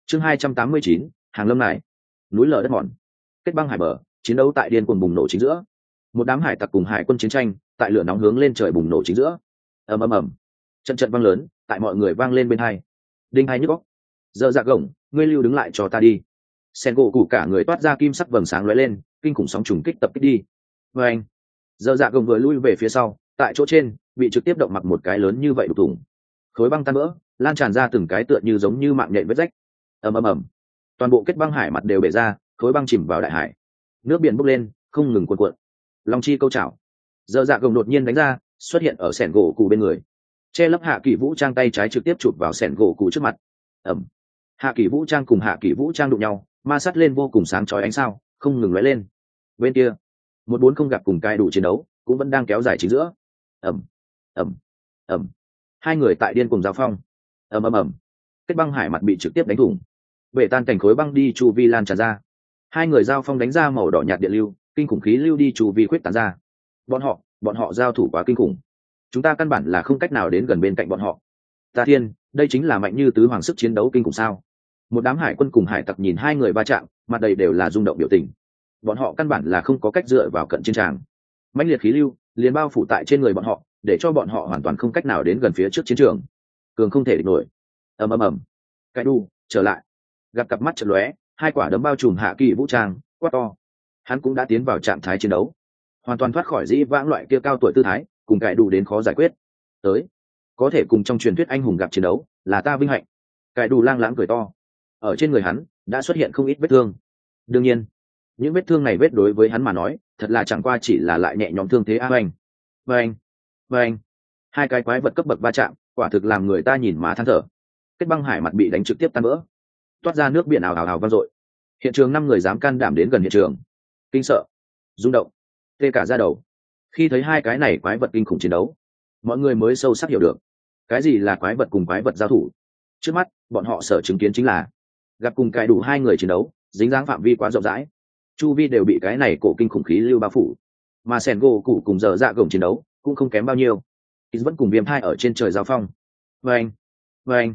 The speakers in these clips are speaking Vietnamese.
Chương 289, hàng lâm này, núi lở đất mòn. Kết băng hải bờ, chiến đấu tại điên cuồng bùng nổ chính giữa. Một đám hải tặc cùng hải quân chiến tranh, tại lửa nóng hướng lên trời bùng nổ chính giữa. Ầm ầm ầm. Trận trận vang lớn, tại mọi người vang lên bên hai. Đinh hai nhức óc. Dở dạ gồng, ngươi lưu đứng lại cho ta đi. Sen gỗ cụ cả người toát ra kim sắc vầng sáng lóe lên, kinh khủng sóng trùng kích tập kích đi. Và anh, dở dạ gồng vừa lui về phía sau, tại chỗ trên bị trực tiếp động mặc một cái lớn như vậy đục thủng. Khối băng tan vỡ, lan tràn ra từng cái tựa như giống như mạng nhện vết rách. Ầm ầm ầm. Toàn bộ kết băng hải mặt đều bể ra, khối băng chìm vào đại hải. Nước biển bốc lên, không ngừng cuộn cuộn. Long chi câu chảo. Dở dạ gồng đột nhiên đánh ra, xuất hiện ở sẻn gỗ cụ bên người, che lấp hạ kỳ vũ trang tay trái trực tiếp chụp vào sẻn gỗ cụ trước mặt. Ẩm. Hạ kỳ vũ trang cùng hạ kỳ vũ trang đụng nhau, ma sát lên vô cùng sáng chói ánh sao, không ngừng lóe lên. Bên kia, một bốn không gặp cùng cai đủ chiến đấu cũng vẫn đang kéo dài chính giữa. Ẩm, ẩm, ẩm. Hai người tại điên cùng giao phong. Ầm ầm ầm. Kết băng hải mặt bị trực tiếp đánh thủng, bể tan cảnh khối băng đi chu vi lan tràn ra. Hai người giao phong đánh ra màu đỏ nhạt điện lưu, kinh khủng khí lưu đi chu vi khuyết tán ra. Bọn họ giao thủ quá kinh khủng, chúng ta căn bản là không cách nào đến gần bên cạnh bọn họ. Ta thiên, đây chính là mạnh như tứ hoàng sức chiến đấu kinh khủng sao? Một đám hải quân cùng hải tặc nhìn hai người va chạm, mặt đầy đều là rung động biểu tình. Bọn họ căn bản là không có cách dựa vào cận chiến tràng, mãnh liệt khí lưu liền bao phủ tại trên người bọn họ, để cho bọn họ hoàn toàn không cách nào đến gần phía trước chiến trường, cường không thể địch nổi. Ầm ầm ầm. Cái đu trở lại, gặp cặp mắt chợt lóe, hai quả đấm bao trùm hạ kỳ vũ trang, quát to. Hắn cũng đã tiến vào trạng thái chiến đấu, hoàn toàn thoát khỏi dĩ vãng loại kia cao tuổi tư thái, cùng cải đủ đến khó giải quyết. Tới, có thể cùng trong truyền thuyết anh hùng gặp chiến đấu, là ta vinh hạnh. Cải đủ lang lãng cười to. Ở trên người hắn đã xuất hiện không ít vết thương. Đương nhiên, những vết thương này vết đối với hắn mà nói, thật là chẳng qua chỉ là lại nhẹ nhõm thương thế a anh. Vâng. Hai cái quái vật cấp bậc va chạm, quả thực làm người ta nhìn mà than thở. Kết băng hải mặt bị đánh trực tiếp tan vỡ, toát ra nước biển ào ào ào vang dội. Hiện trường 5 người dám can đảm đến gần hiện trường, kinh sợ, rung động, tê cả da đầu. Khi thấy hai cái này quái vật kinh khủng chiến đấu, mọi người mới sâu sắc hiểu được cái gì là quái vật cùng quái vật giao thủ. Trước mắt bọn họ sở chứng kiến chính là gặp cùng cài đủ hai người chiến đấu, dính dáng phạm vi quá rộng rãi, chu vi đều bị cái này cổ kinh khủng khí lưu bao phủ. Mà sẻn gỗ cụ cùng dở dạ gồng chiến đấu cũng không kém bao nhiêu, vẫn cùng viêm thai ở trên trời giao phong. Vâng.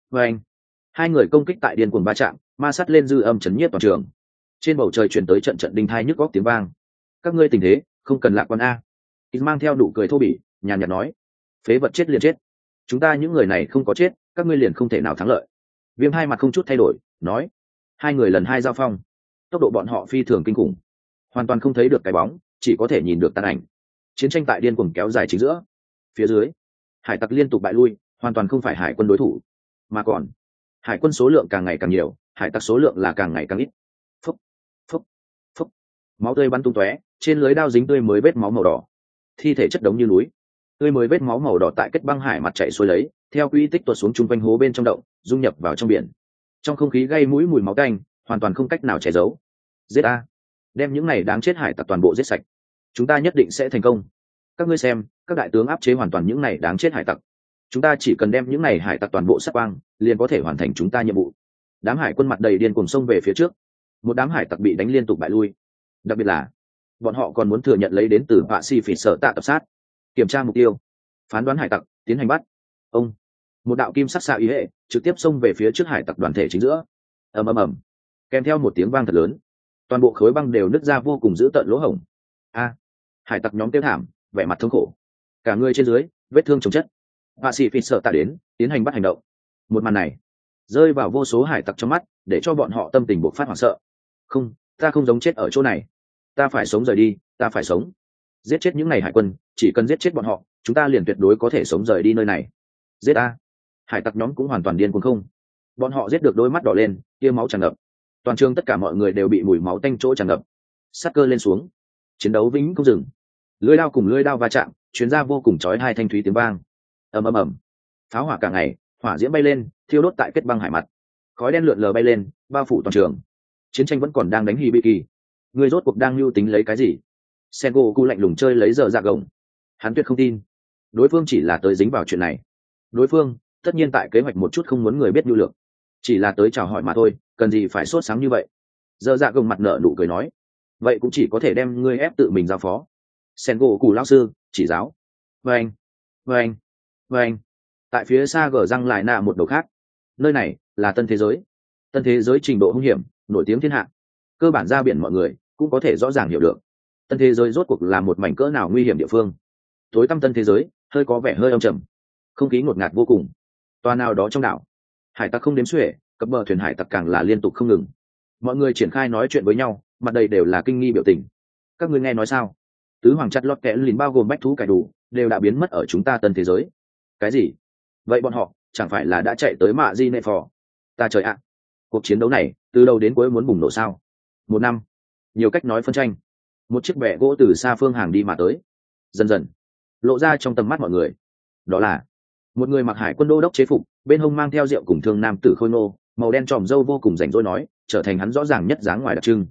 Hai người công kích tại điên cuồng va chạm, ma sát lên dư âm chấn nhiếp toàn trường. Trên bầu trời truyền tới trận trận đinh thai nhức góc tiếng vang. Các ngươi tình thế không cần lạc quan a. Mang theo nụ cười thô bỉ, nhàn nhạt nói, phế vật chết liền chết, chúng ta những người này không có chết, các ngươi liền không thể nào thắng lợi. Viêm hai mặt không chút thay đổi nói. Hai người lần hai giao phong, tốc độ bọn họ phi thường kinh khủng, hoàn toàn không thấy được cái bóng, chỉ có thể nhìn được tàn ảnh. Chiến tranh tại điên cuồng kéo dài chính giữa. Phía dưới, hải tặc liên tục bại lui, hoàn toàn không phải hải quân đối thủ, mà còn hải quân số lượng càng ngày càng nhiều, hải tặc số lượng là càng ngày càng ít. Phúc, phúc, phúc. Máu tươi bắn tung tóe, trên lưới đao dính tươi mới vết máu màu đỏ, thi thể chất đống như núi. Tươi mới vết máu màu đỏ tại kết băng hải mặt chảy xuôi lấy, theo quỹ tích tuột xuống chung quanh hố bên trong động, dung nhập vào trong biển. Trong không khí gây mũi mùi máu tanh, hoàn toàn không cách nào che giấu. Giết a, đem những này đáng chết hải tặc toàn bộ giết sạch, chúng ta nhất định sẽ thành công. Các ngươi xem, các đại tướng áp chế hoàn toàn những này đáng chết hải tặc, chúng ta chỉ cần đem những này hải tặc toàn bộ sát quang, liền có thể hoàn thành chúng ta nhiệm vụ. Đám hải quân mặt đầy điên cuồng xông về phía trước, một đám hải tặc bị đánh liên tục bại lui. Đặc biệt là bọn họ còn muốn thừa nhận lấy đến từ họa si phỉ sở tạ tập sát, kiểm tra mục tiêu, phán đoán hải tặc, tiến hành bắt. Ông, một đạo kim sắc xạ ý hệ trực tiếp xông về phía trước hải tặc đoàn thể chính giữa. Ầm ầm ầm, kèm theo một tiếng vang thật lớn, toàn bộ khối băng đều nứt ra vô cùng dữ tợn lỗ hổng. A, hải tặc nhóm tiêu thảm, vẻ mặt thống khổ, cả người trên dưới vết thương chồng chất. Họa sĩ phỉ sợ tạ đến tiến hành bắt hành động. Một màn này rơi vào vô số hải tặc trong mắt, để cho bọn họ tâm tình bộc phát hoảng sợ. Không, ta không giống chết ở chỗ này, ta phải sống rời đi, ta phải sống. Giết chết những này hải quân, chỉ cần giết chết bọn họ, chúng ta liền tuyệt đối có thể sống rời đi nơi này. Giết a! Hải tặc nhóm cũng hoàn toàn điên cuồng không. Bọn họ giết được đôi mắt đỏ lên, tia máu tràn ngập. Toàn trường tất cả mọi người đều bị mùi máu tanh chỗ tràn ngập. Sát cơ lên xuống, chiến đấu vĩnh không dừng. Lưỡi đao cùng lưỡi đao va chạm, truyền ra vô cùng chói tai thanh thúy tiếng vang. Ầm ầm ầm, pháo hỏa cả ngày, hỏa diễm bay lên, thiêu đốt tại kết băng hải mặt. Khói đen lượn lờ bay lên, bao phủ toàn trường. Chiến tranh vẫn còn đang đánh Hibiki. Người rốt cuộc đang lưu tính lấy cái gì? Sengoku lạnh lùng chơi lấy giờ dạ gồng. Hắn tuyệt không tin đối phương chỉ là tới dính vào chuyện này. Đối phương tất nhiên tại kế hoạch một chút không muốn người biết nhu lược, chỉ là tới chào hỏi mà thôi, cần gì phải sốt sáng như vậy. Giờ dạ gồng mặt nở nụ cười nói, vậy cũng chỉ có thể đem ngươi ép tự mình giao phó. Sengoku lão sư chỉ giáo. Vâng. Tại phía xa gờ răng lại nạ một đầu khác, nơi này là tân thế giới. Tân thế giới trình độ hung hiểm nổi tiếng thiên hạ, cơ bản ra biển mọi người cũng có thể rõ ràng hiểu được tân thế giới rốt cuộc là một mảnh cỡ nào nguy hiểm địa phương. Tối tăm tân thế giới hơi có vẻ hơi âm trầm, không khí ngột ngạt vô cùng. Toa nào đó trong đảo, hải tặc không đếm xuể, cập bờ thuyền hải tặc càng là liên tục không ngừng. Mọi người triển khai nói chuyện với nhau, mặt đầy đều là kinh nghi biểu tình. Các ngươi nghe nói sao? Tứ hoàng chặt lọt kẽ lìn bao gồm bách thú cải đủ đều đã biến mất ở chúng ta tân thế giới. Cái gì? Vậy bọn họ chẳng phải là đã chạy tới mạ di nệ phò? Ta trời ạ! Cuộc chiến đấu này từ đầu đến cuối muốn bùng nổ sao? Một năm, nhiều cách nói phân tranh. Một chiếc bè gỗ từ xa phương hàng đi mà tới, dần dần lộ ra trong tầm mắt mọi người. Đó là một người mặc hải quân đô đốc chế phục, bên hông mang theo rượu cùng thương nam tử khôi ngô, màu đen tròm râu vô cùng rảnh rỗi nói, trở thành hắn rõ ràng nhất dáng ngoài đặc trưng.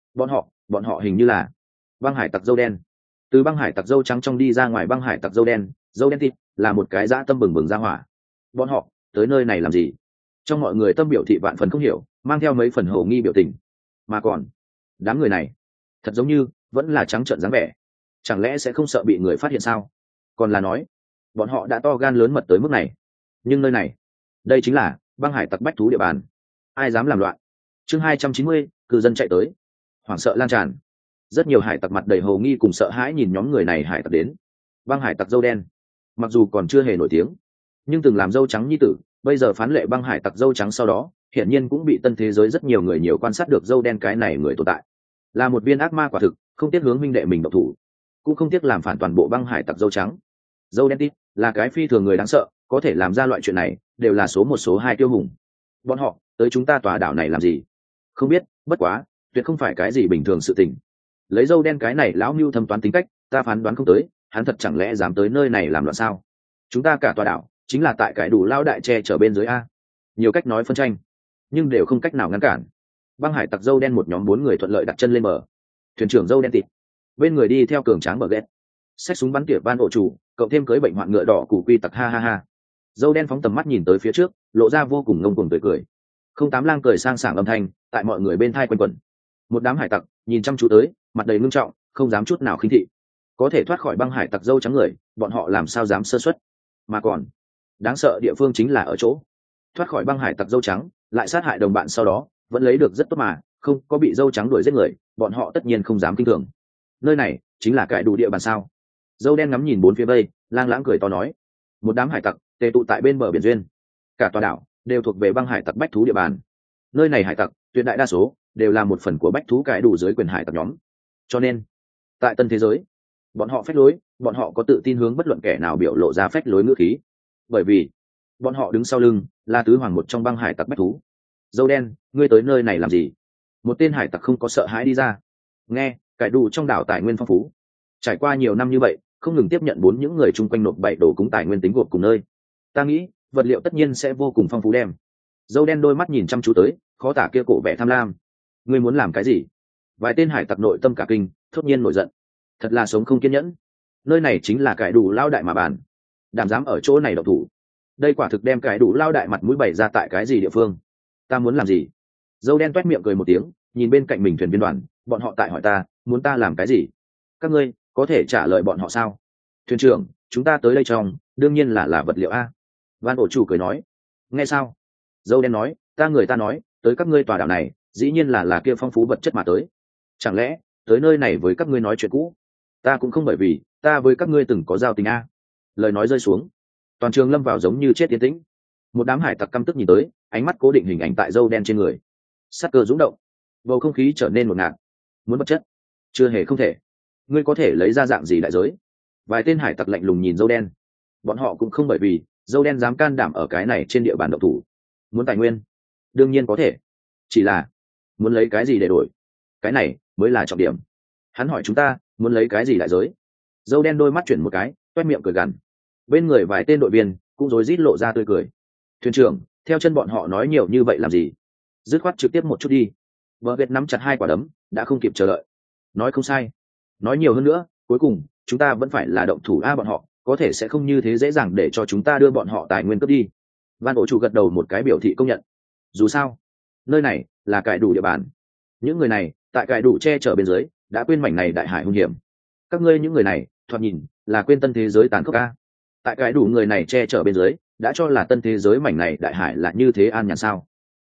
Bọn họ hình như là băng hải tặc dâu đen. Từ băng hải tặc dâu trắng trong đi ra ngoài băng hải tặc dâu đen thịt là một cái dã tâm bừng bừng ra hỏa. Bọn họ tới nơi này làm gì? Trong mọi người tâm biểu thị vạn phần không hiểu, mang theo mấy phần hổ nghi biểu tình. Mà còn đám người này thật giống như vẫn là trắng trợn dáng vẻ, chẳng lẽ sẽ không sợ bị người phát hiện sao? Còn là nói bọn họ đã to gan lớn mật tới mức này? Nhưng nơi này, đây chính là băng hải tặc bách thú địa bàn, ai dám làm loạn? Chương 290, cư dân chạy tới, hoảng sợ lan tràn. Rất nhiều hải tặc mặt đầy hồ nghi cùng sợ hãi nhìn nhóm người này hải tặc đến. Băng hải tặc dâu đen mặc dù còn chưa hề nổi tiếng, nhưng từng làm dâu trắng nhi tử, bây giờ phán lệ băng hải tặc dâu trắng sau đó hiển nhiên cũng bị tân thế giới rất nhiều người nhiều quan sát được dâu đen cái này người tồn tại là một viên ác ma quả thực, không tiếc hướng minh đệ mình độc thủ, cũng không tiếc làm phản toàn bộ băng hải tặc dâu trắng. Dâu đen tít là cái phi thường người đáng sợ, có thể làm ra loại chuyện này đều là số một số hai tiêu hùng. Bọn họ tới chúng ta tòa đảo này làm gì? Không biết, bất quá tuyệt không phải cái gì bình thường sự tình. Lấy dâu đen cái này lão mưu thâm toán tính cách, ta phán đoán không tới hắn thật chẳng lẽ dám tới nơi này làm loạn sao? Chúng ta cả tòa đảo chính là tại cái đủ lao đại che chở bên dưới a. Nhiều cách nói phân tranh, nhưng đều không cách nào ngăn cản. Băng hải tặc dâu đen một nhóm 4 người thuận lợi đặt chân lên bờ. Thuyền trưởng dâu đen tịt bên người đi theo cường tráng bờ ghét, xách súng bắn tỉa van ổ chủ, cộng thêm cưới bệnh hoạn ngựa đỏ củ quy tặc ha ha ha. Dâu đen phóng tầm mắt nhìn tới phía trước, lộ ra vô cùng ngông cuồng tươi cười. Không tám lang cười sang sảng âm thanh tại mọi người bên thai quanh quẩn. Một đám hải tặc nhìn chăm chú tới, mặt đầy ngưng trọng, không dám chút nào khinh thị. Có thể thoát khỏi băng hải tặc dâu trắng người, bọn họ làm sao dám sơ suất? Mà còn đáng sợ địa phương chính là ở chỗ thoát khỏi băng hải tặc dâu trắng lại sát hại đồng bạn sau đó vẫn lấy được rất tốt mà không có bị dâu trắng đuổi giết người, bọn họ tất nhiên không dám kinh thường. Nơi này chính là cải đủ địa bàn sao? Dâu đen ngắm nhìn bốn phía vây, lang lãng cười to nói. Một đám hải tặc tề tụ tại bên bờ biển duyên, cả tòa đảo đều thuộc về băng hải tặc bách thú địa bàn. Nơi này hải tặc tuyệt đại đa số đều là một phần của bách thú cải đủ dưới quyền hải tặc nhóm, cho nên tại tân thế giới bọn họ phách lối, bọn họ có tự tin hướng bất luận kẻ nào biểu lộ ra phách lối ngữ khí, bởi vì bọn họ đứng sau lưng là tứ hoàng một trong băng hải tặc bách thú. Dâu đen, ngươi tới nơi này làm gì? Một tên hải tặc không có sợ hãi đi ra. Nghe cải đủ trong đảo tài nguyên phong phú, trải qua nhiều năm như vậy không ngừng tiếp nhận 4 những người chung quanh nộp 7 đồ cúng tài nguyên tính gộp cùng nơi, ta nghĩ vật liệu tất nhiên sẽ vô cùng phong phú đem. Dâu đen đôi mắt nhìn chăm chú tới, khó tả kia cổ vẻ tham lam. Ngươi muốn làm cái gì? Vài tên hải tặc nội tâm cả kinh, thốt nhiên nổi giận. Thật là sống không kiên nhẫn. Nơi này chính là cải đủ lao đại mà bàn, đảm dám ở chỗ này độc thủ, đây quả thực đem cải đủ lao đại mặt mũi bày ra tại cái gì địa phương? Ta muốn làm gì? Dâu đen toét miệng cười một tiếng, nhìn bên cạnh mình thuyền viên đoàn, bọn họ tại hỏi ta muốn ta làm cái gì, các ngươi có thể trả lời bọn họ sao? Thuyền trưởng, chúng ta tới đây trong đương nhiên là vật liệu a. Van ổ chủ cười nói. Nghe sao? Dâu đen nói, người ta nói tới các ngươi tòa đảo này dĩ nhiên là kia phong phú vật chất mà tới, chẳng lẽ tới nơi này với các ngươi nói chuyện cũ? Ta cũng không, bởi vì ta với các ngươi từng có giao tình a. Lời nói rơi xuống, toàn trường lâm vào giống như chết yên tĩnh. Một đám hải tặc căm tức nhìn tới, ánh mắt cố định hình ảnh tại dâu đen trên người, sát cơ rúng động, bầu không khí trở nên ngột ngạt. Muốn vật chất chưa hề không thể, ngươi có thể lấy ra dạng gì đại giới? Vài tên hải tặc lạnh lùng nhìn dâu đen, bọn họ cũng không bởi vì dâu đen dám can đảm ở cái này trên địa bàn độc thủ. Muốn tài nguyên đương nhiên có thể, chỉ là muốn lấy cái gì để đổi, cái này mới là trọng điểm. Hắn hỏi chúng ta muốn lấy cái gì đại giới. Dâu đen đôi mắt chuyển một cái, toét miệng cười gằn. Bên người vài tên đội viên cũng rối rít lộ ra tươi cười. Thuyền trưởng, theo chân bọn họ nói nhiều như vậy làm gì? Dứt khoát trực tiếp một chút đi. Vợ Việt nắm chặt 2 quả đấm, đã không kịp chờ đợi. Nói không sai, nói nhiều hơn nữa, cuối cùng chúng ta vẫn phải là động thủ a, bọn họ có thể sẽ không như thế dễ dàng để cho chúng ta đưa bọn họ tài nguyên cướp đi. Van ổ chủ gật đầu một cái biểu thị công nhận. Dù sao nơi này là cải đủ địa bàn, những người này tại cải đủ che chở bên dưới đã quên mảnh này đại hải hung hiểm. Các ngươi những người này thoạt nhìn là quên tân thế giới tàn khốc a. Tại cải đủ người này che chở bên dưới đã cho là tân thế giới mảnh này đại hải là như thế an nhàn sao? Lại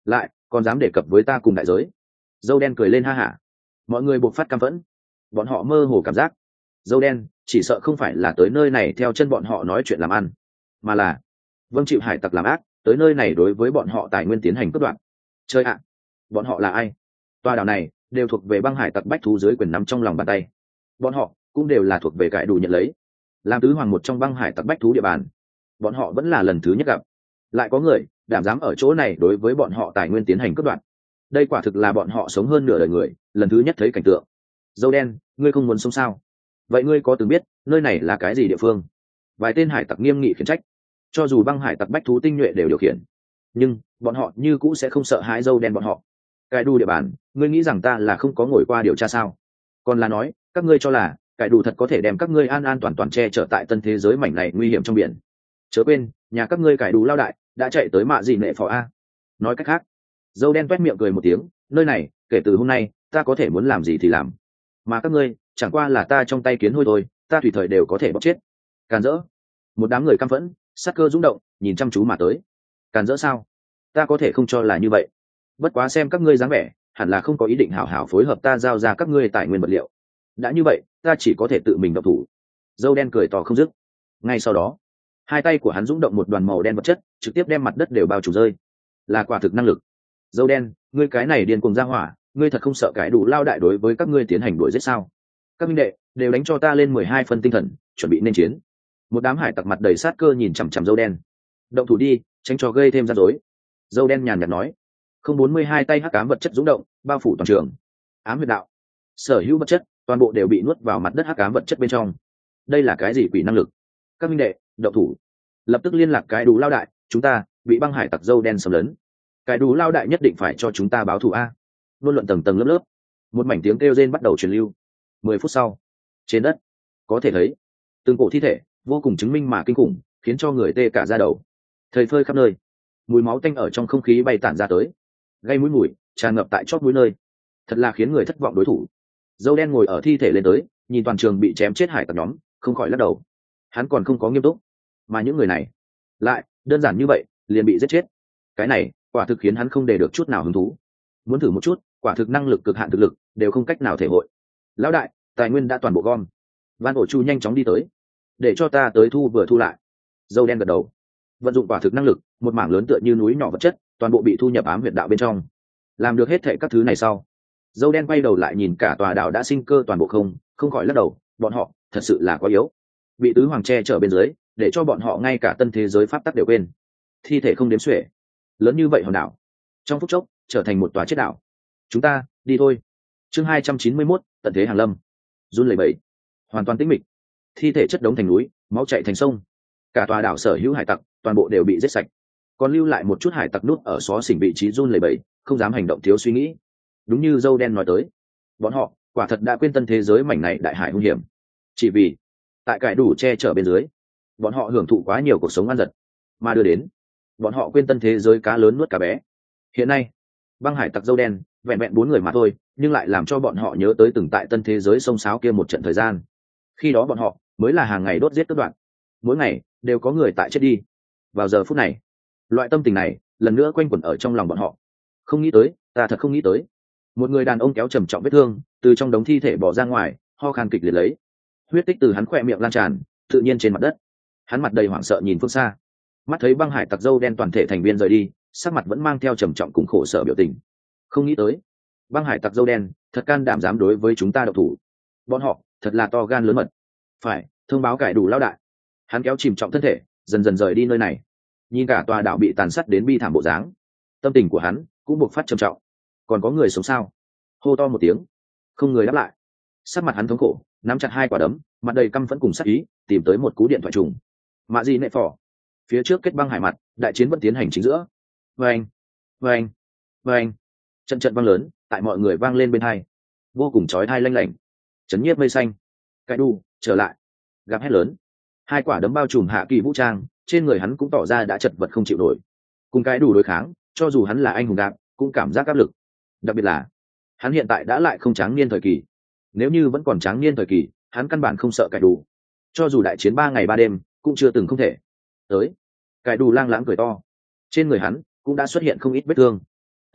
còn dám đề cập với ta cùng đại giới. Dâu đen cười lên ha hả. Mọi người buộc phát căm phẫn. Bọn họ mơ hồ cảm giác dâu đen chỉ sợ không phải là tới nơi này theo chân bọn họ nói chuyện làm ăn, mà là vâng chịu hải tặc làm ác tới nơi này đối với bọn họ tài nguyên tiến hành cướp đoạt. Chơi ạ, bọn họ là ai? Tòa đảo này đều thuộc về băng hải tặc bách thú dưới quyền nắm trong lòng bàn tay. Bọn họ cũng đều là thuộc về cải đủ nhận lấy làm tứ hoàng một trong băng hải tặc bách thú địa bàn. Bọn họ vẫn là lần thứ nhất gặp lại có người đảm dám ở chỗ này đối với bọn họ tài nguyên tiến hành cướp đoạt. Đây quả thực là bọn họ sống hơn nửa đời người lần thứ nhất thấy cảnh tượng. Dâu đen, ngươi không muốn sống sao? Vậy ngươi có từng biết nơi này là cái gì địa phương? Vài tên hải tặc nghiêm nghị khiển trách. Cho dù băng hải tặc bách thú tinh nhuệ đều điều khiển, nhưng bọn họ như cũ sẽ không sợ hãi dâu đen bọn họ. Cải đủ địa bàn, ngươi nghĩ rằng ta là không có ngồi qua điều tra sao? Còn là nói các ngươi cho là cải đủ thật có thể đem các ngươi an an toàn toàn che chở tại tân thế giới mảnh này nguy hiểm trong biển? Chớ quên, nhà các ngươi cải đủ lao đại đã chạy tới mạ gì nệ phò a. Nói cách khác, dâu đen toét miệng cười một tiếng, nơi này kể từ hôm nay ta có thể muốn làm gì thì làm, mà các ngươi chẳng qua là ta trong tay kiến hôi thôi, ta tùy thời đều có thể bóc chết. Càn rỡ. Một đám người căm phẫn sát cơ rung động nhìn chăm chú mà tới. Càn rỡ sao? Ta có thể không cho là như vậy. Bất quá xem các ngươi dáng vẻ hẳn là không có ý định hảo hảo phối hợp ta giao ra các ngươi tài nguyên vật liệu. Đã như vậy ta chỉ có thể tự mình động thủ. Dâu đen cười to không dứt. Ngay sau đó hai tay của hắn rung động một đoàn màu đen vật chất trực tiếp đem mặt đất đều bao trùm rơi. Là quả thực năng lực. Dâu đen, ngươi cái này điên cuồng ra hỏa, ngươi thật không sợ cái đủ lao đại đối với các ngươi tiến hành đuổi giết sao? Các minh đệ đều đánh cho ta lên 12 phân tinh thần, chuẩn bị nên chiến. Một đám hải tặc mặt đầy sát cơ nhìn chằm chằm dâu đen. Động thủ đi, tránh cho gây thêm rắc rối. Dâu đen nhàn nhạt nói. Không 42 tay hắc ám vật chất rung động bao phủ toàn trường. Ám huyệt đạo, sở hữu vật chất toàn bộ đều bị nuốt vào mặt đất hắc ám vật chất bên trong. Đây là cái gì quỷ năng lực? Các minh đệ động thủ, lập tức liên lạc cái đủ lao đại, chúng ta bị băng hải tặc dâu đen xâm lấn. Cái đủ lao đại nhất định phải cho chúng ta báo thù a. Luôn luận tầng tầng lớp lớp, một mảnh tiếng kêu rên bắt đầu truyền lưu. 10 phút sau, trên đất có thể thấy từng cổ thi thể vô cùng chứng minh mà kinh khủng, khiến cho người tê cả da đầu. Thời phơi khắp nơi, mùi máu tanh ở trong không khí bay tản ra tới, gây mũi mùi tràn ngập tại chót mũi nơi, thật là khiến người thất vọng đối thủ. Dâu đen ngồi ở thi thể lên tới, nhìn toàn trường bị chém chết hải tặc nhóm, không khỏi lắc đầu. Hắn còn không có nghiêm túc, mà những người này lại đơn giản như vậy liền bị giết chết. Cái này quả thực khiến hắn không để được chút nào hứng thú. Muốn thử một chút, quả thực năng lực cực hạn thực lực đều không cách nào thể hội. Lão đại, tài nguyên đã toàn bộ gom. Van ổ chu nhanh chóng đi tới, để cho ta tới thu vừa thu lại. Dâu đen gật đầu, vận dụng quả thực năng lực, một mảng lớn tựa như núi nhỏ vật chất toàn bộ bị thu nhập ám huyệt đạo bên trong. Làm được hết thệ các thứ này sau, dâu đen quay đầu lại nhìn cả tòa đảo đã sinh cơ toàn bộ không khỏi lắc đầu. Bọn họ thật sự là quá yếu, bị tứ hoàng che chở bên dưới, để cho bọn họ ngay cả tân thế giới pháp tắc đều quên. Thi thể không đếm xuể, lớn như vậy hòn đảo trong phút chốc trở thành một tòa chết đảo. Chúng ta đi thôi. Chương 291, tận thế hàng lâm. Run lẩy bẩy, hoàn toàn tĩnh mịch, thi thể chất đống thành núi, máu chảy thành sông. Cả tòa đảo sở hữu hải tặc toàn bộ đều bị giết sạch, còn lưu lại một chút hải tặc nút ở xó xỉnh vị trí run lẩy bẩy, không dám hành động thiếu suy nghĩ. Đúng như dâu đen nói tới, bọn họ quả thật đã quên tân thế giới mảnh này đại hải hung hiểm, chỉ vì tại cải đủ che chở bên dưới, bọn họ hưởng thụ quá nhiều cuộc sống ăn dật, mà đưa đến bọn họ quên tân thế giới cá lớn nuốt cá bé. Hiện nay băng hải tặc dâu đen vẹn vẹn 4 người mà thôi, nhưng lại làm cho bọn họ nhớ tới từng tại tân thế giới sông sáo kia một trận thời gian. Khi đó bọn họ mới là hàng ngày đốt giết cướp đoạt, mỗi ngày đều có người tại chết đi. Vào giờ phút này, loại tâm tình này lần nữa quanh quẩn ở trong lòng bọn họ. Không nghĩ tới, ta thật không nghĩ tới. Một người đàn ông kéo trầm trọng vết thương từ trong đống thi thể bỏ ra ngoài, ho khan kịch liệt lấy, huyết tích từ hắn khỏe miệng lan tràn tự nhiên trên mặt đất. Hắn mặt đầy hoảng sợ nhìn phương xa, mắt thấy băng hải tặc dâu đen toàn thể thành viên rời đi, sắc mặt vẫn mang theo trầm trọng cùng khổ sở biểu tình. Không nghĩ tới, băng hải tặc dâu đen thật can đảm dám đối với chúng ta độc thủ. Bọn họ thật là to gan lớn mật. Phải thông báo cải đủ lao đại. Hắn kéo chìm trọng thân thể dần dần rời đi nơi này, nhìn cả tòa đảo bị tàn sát đến bi thảm bộ dáng, tâm tình của hắn cũng buộc phát trầm trọng. Còn có người sống sao? Hô to một tiếng, không người đáp lại. Sắc mặt hắn thống khổ, nắm chặt hai quả đấm, mặt đầy căm phẫn cùng sát ý, tìm tới một cú điện thoại trùng. Mạ gì nệ phò, phía trước kết băng hải mặt, đại chiến vẫn tiến hành chính giữa. Vâng, vâng, vâng, trận trận vang lớn tại mọi người vang lên bên hai, vô cùng chói tai lanh lảnh, chấn nhiếp mây xanh. Cái đu trở lại, gặp hét lớn, hai quả đấm bao trùm hạ kỳ vũ trang, trên người hắn cũng tỏ ra đã chật vật không chịu nổi. Cùng cái đủ đối kháng, cho dù hắn là anh hùng đạp cũng cảm giác áp lực, đặc biệt là hắn hiện tại đã lại không tráng niên thời kỳ. Nếu như vẫn còn tráng niên thời kỳ, hắn căn bản không sợ cái đủ, cho dù đại chiến 3 ngày 3 đêm cũng chưa từng không thể. Tới, cái đủ lang lãng cười to, trên người hắn cũng đã xuất hiện không ít vết thương.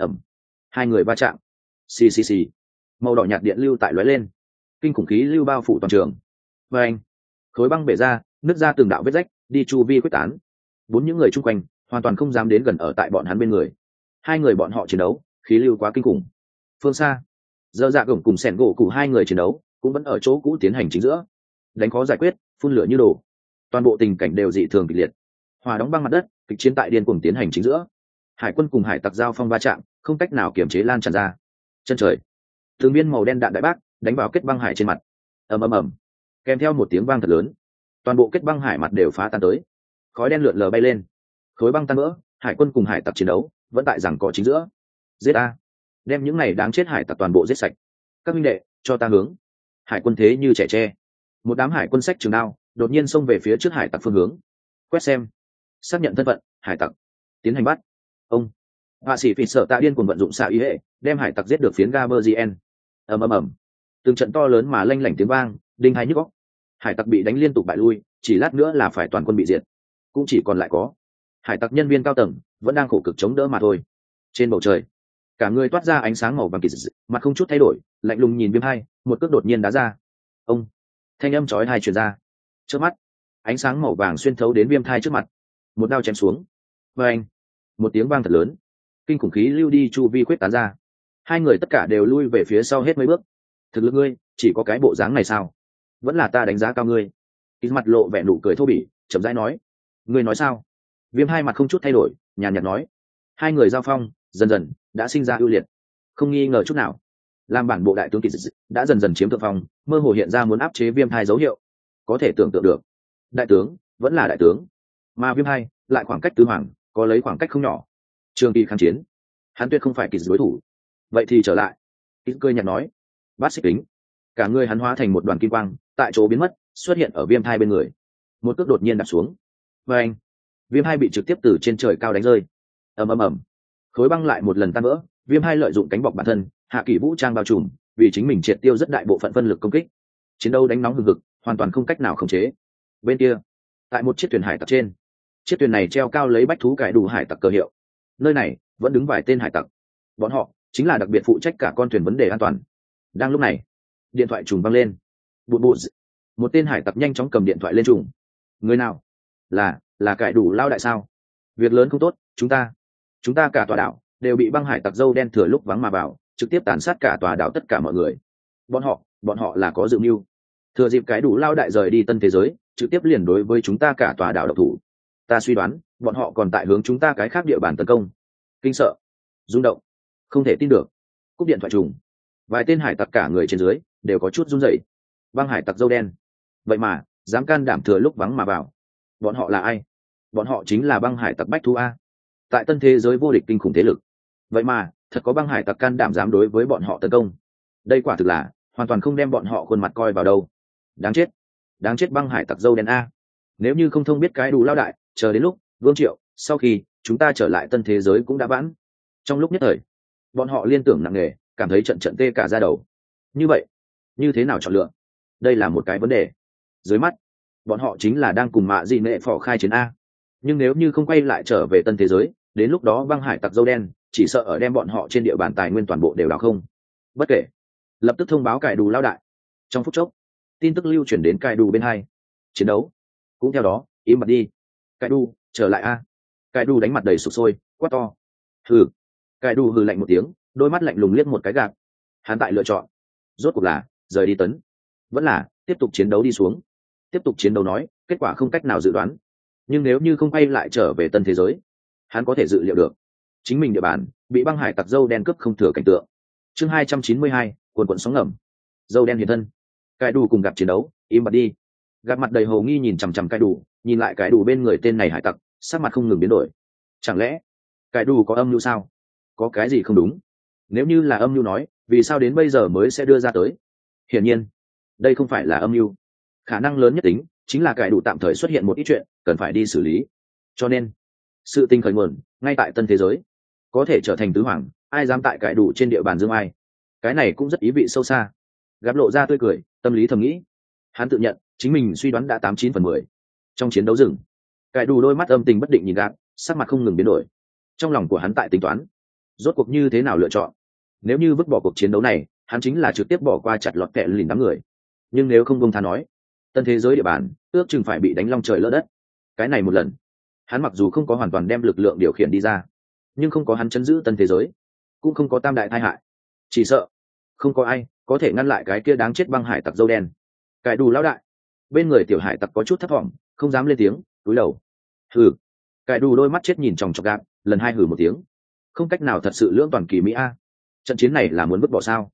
ẩm, hai người va chạm, xì xì xì, màu đỏ nhạt điện lưu tại lóe lên, kinh khủng khí lưu bao phủ toàn trường. Và anh, khối băng bể ra, nứt ra từng đạo vết rách, đi chu vi quyết tán. Bốn những người chung quanh hoàn toàn không dám đến gần ở tại bọn hắn bên người. Hai người bọn họ chiến đấu, khí lưu quá kinh khủng. Phương xa, Dơ Dạ Gồng cùng Sẻn Gỗ Cụ hai người chiến đấu cũng vẫn ở chỗ cũ tiến hành chính giữa, đánh khó giải quyết, phun lửa như đổ. Toàn bộ tình cảnh đều dị thường kịch liệt. Hòa đóng băng mặt đất, kịch chiến tại điên cuồng tiến hành chính giữa. Hải quân cùng hải tặc giao phong va chạm, không cách nào kiềm chế lan tràn ra. Chân trời, từng viên màu đen đạn đại bác đánh vào kết băng hải trên mặt. Ầm ầm ầm, kèm theo một tiếng vang thật lớn, toàn bộ kết băng hải mặt đều phá tan tới, khói đen lượn lờ bay lên, khối băng tan vỡ. Hải quân cùng hải tặc chiến đấu vẫn tại giằng co chính giữa. Giết a, đem những này đáng chết hải tặc toàn bộ giết sạch. Các minh đệ, cho ta hướng. Hải quân thế như trẻ tre, một đám hải quân sách trường đao đột nhiên xông về phía trước hải tặc phương hướng. Quét xem, xác nhận thân phận hải tặc, tiến hành bắt. Ông họa sĩ phỉ sợ tạ điên cùng vận dụng xạ ý hệ đem hải tặc giết được phiến Gaberzien. ầm ầm ầm, từng trận to lớn mà lanh lảnh tiếng vang đinh hai nhức óc. Hải tặc bị đánh liên tục bại lui, chỉ lát nữa là phải toàn quân bị diệt. Cũng chỉ còn lại có hải tặc nhân viên cao tầng vẫn đang khổ cực chống đỡ mà thôi. Trên bầu trời, cả người toát ra ánh sáng màu vàng kỳ dị, mặt không chút thay đổi, lạnh lùng nhìn Viêm Hai, một cước đột nhiên đá ra. Ông, thanh âm chói tai truyền ra. Trước mắt, ánh sáng màu vàng xuyên thấu đến Viêm Thai trước mặt, một đao chém xuống. Và anh, một tiếng vang thật lớn, kinh khủng khí lưu đi chu vi quyết tán ra. Hai người tất cả đều lui về phía sau hết mấy bước. Thực lực ngươi chỉ có cái bộ dáng này sao? Vẫn là ta đánh giá cao ngươi. Cái mặt lộ vẻ nụ cười thô bỉ, chậm rãi nói. Ngươi nói sao? Viêm Hai mặt không chút thay đổi, nhàn nhạt nói. Hai người giao phong dần dần đã sinh ra ưu liệt, không nghi ngờ chút nào. Làm bản bộ đại tướng kỳ dị đã dần dần chiếm thượng phong, mơ hồ hiện ra muốn áp chế Viêm Hai dấu hiệu. Có thể tưởng tượng được, đại tướng vẫn là đại tướng, mà Viêm Hai lại khoảng cách tứ hoàng có lấy khoảng cách không nhỏ. Trường kỳ kháng chiến, hắn tuyệt không phải kỳ dị đối thủ. Vậy thì trở lại. Kỳ cười nhạt nói. Bát xích kính, cả người hắn hóa thành một đoàn kim quang, tại chỗ biến mất, xuất hiện ở Viêm Hai bên người. Một cước đột nhiên đạp xuống. Và anh, Viêm Hai bị trực tiếp từ trên trời cao đánh rơi. Ầm ầm ầm, khối băng lại một lần tan vỡ. Viêm Hai lợi dụng cánh bọc bản thân, hạ kỷ vũ trang bao trùm, vì chính mình triệt tiêu rất đại bộ phận phân lực công kích. Chiến đấu đánh nóng hừng hực, hoàn toàn không cách nào khống chế. Bên kia, tại một chiếc thuyền hải tặc trên, chiếc thuyền này treo cao lấy bách thú cải đủ hải tặc cờ hiệu. Nơi này vẫn đứng vài tên hải tặc, bọn họ chính là đặc biệt phụ trách cả con thuyền vấn đề an toàn. Đang lúc này, điện thoại trùng vang lên. Bụt bụt, một tên hải tặc nhanh chóng cầm điện thoại lên trùng. Người nào? Là cải đủ lao đại sao? Việc lớn không tốt, chúng ta cả tòa đảo đều bị băng hải tặc dâu đen thừa lúc vắng mà vào, trực tiếp tàn sát cả tòa đảo tất cả mọi người. Bọn họ là có dự mưu, thừa dịp cái đủ lao đại rời đi tân thế giới, trực tiếp liền đối với chúng ta cả tòa đảo độc thủ. Ta suy đoán bọn họ còn tại hướng chúng ta cái khác địa bàn tấn công. Kinh sợ, rung động, không thể tin được. Cúp điện thoại trùng, vài tên hải tặc cả người trên dưới đều có chút run rẩy. Băng hải tặc dâu đen, vậy mà dám can đảm thừa lúc vắng mà vào. Bọn họ là ai? Bọn họ chính là băng hải tặc bách thú a. Tại tân thế giới vô địch kinh khủng thế lực, vậy mà thật có băng hải tặc can đảm dám đối với bọn họ tấn công. Đây quả thực là hoàn toàn không đem bọn họ khuôn mặt coi vào đâu. Đáng chết băng hải tặc dâu đen a. Nếu như không thông biết cái đủ lao đại, chờ đến lúc Vương Triệu sau khi chúng ta trở lại tân thế giới cũng đã vãn. Trong lúc nhất thời, bọn họ liên tưởng nặng nề, cảm thấy trận trận tê cả da đầu. Như vậy, như thế nào chọn lựa? Đây là một cái vấn đề. Dưới mắt, bọn họ chính là đang cùng mạ dị nệ phỏ khai chiến a. Nhưng nếu như không quay lại trở về tân thế giới, đến lúc đó băng hải tặc dâu đen chỉ sợ ở đem bọn họ trên địa bàn tài nguyên toàn bộ đều đào không. Bất kể, lập tức thông báo cải đủ lao đại. Trong phút chốc, tin tức lưu chuyển đến cải đủ bên hai. Chiến đấu cũng theo đó im bặt đi. Cải đủ trở lại a. Cải đủ đánh mặt đầy sụp sôi, quát to. Hừ. Cải đủ hừ lạnh một tiếng, đôi mắt lạnh lùng liếc một cái gạt. Hắn tại lựa chọn, rốt cuộc là rời đi tấn, vẫn là tiếp tục chiến đấu đi xuống. Tiếp tục chiến đấu nói, kết quả không cách nào dự đoán. Nhưng nếu như không quay lại trở về tân thế giới, hắn có thể dự liệu được chính mình địa bàn bị băng hải tặc dâu đen cướp không thừa cảnh tượng. Chương 292, cuồn cuộn sóng ngầm. Dâu đen hiện thân. Cải đủ cùng gặp chiến đấu im bặt đi. Gặp mặt đầy hồ nghi nhìn chằm chằm cải đủ, nhìn lại cải đủ bên người tên này hải tặc, sắc mặt không ngừng biến đổi. Chẳng lẽ cải đủ có âm mưu sao? Có cái gì không đúng? Nếu như là âm mưu nói, vì sao đến bây giờ mới sẽ đưa ra tới? Hiển nhiên đây không phải là âm mưu. Khả năng lớn nhất tính chính là cải đủ tạm thời xuất hiện một ít chuyện cần phải đi xử lý. Cho nên sự tình khởi nguồn ngay tại tân thế giới. Có thể trở thành tứ hoàng, ai dám tại cải đủ trên địa bàn dương ai? Cái này cũng rất ý vị sâu xa. Gặp lộ ra tươi cười, tâm lý thầm nghĩ. Hắn tự nhận chính mình suy đoán đã 89/10. Trong chiến đấu rừng, cải đủ đôi mắt âm tình bất định nhìn gạt, sắc mặt không ngừng biến đổi. Trong lòng của hắn tại tính toán, rốt cuộc như thế nào lựa chọn. Nếu như vứt bỏ cuộc chiến đấu này, hắn chính là trực tiếp bỏ qua chặt lọt kẹ lìn đám người. Nhưng nếu không buông tha nói, tân thế giới địa bàn ước chừng phải bị đánh long trời lỡ đất. Cái này một lần, hắn mặc dù không có hoàn toàn đem lực lượng điều khiển đi ra, nhưng không có hắn chấn giữ tân thế giới, cũng không có tam đại tai hại, chỉ sợ không có ai có thể ngăn lại cái kia đáng chết băng hải tặc dâu đen. Cải đủ lão đại, bên người tiểu hải tặc có chút thấp thỏm, không dám lên tiếng, cúi đầu. Hừ. Cải đủ đôi mắt chết nhìn chòng chọc gạt, lần hai hừ một tiếng. Không cách nào thật sự lưỡng toàn kỳ mỹ a. Trận chiến này là muốn vứt bỏ sao?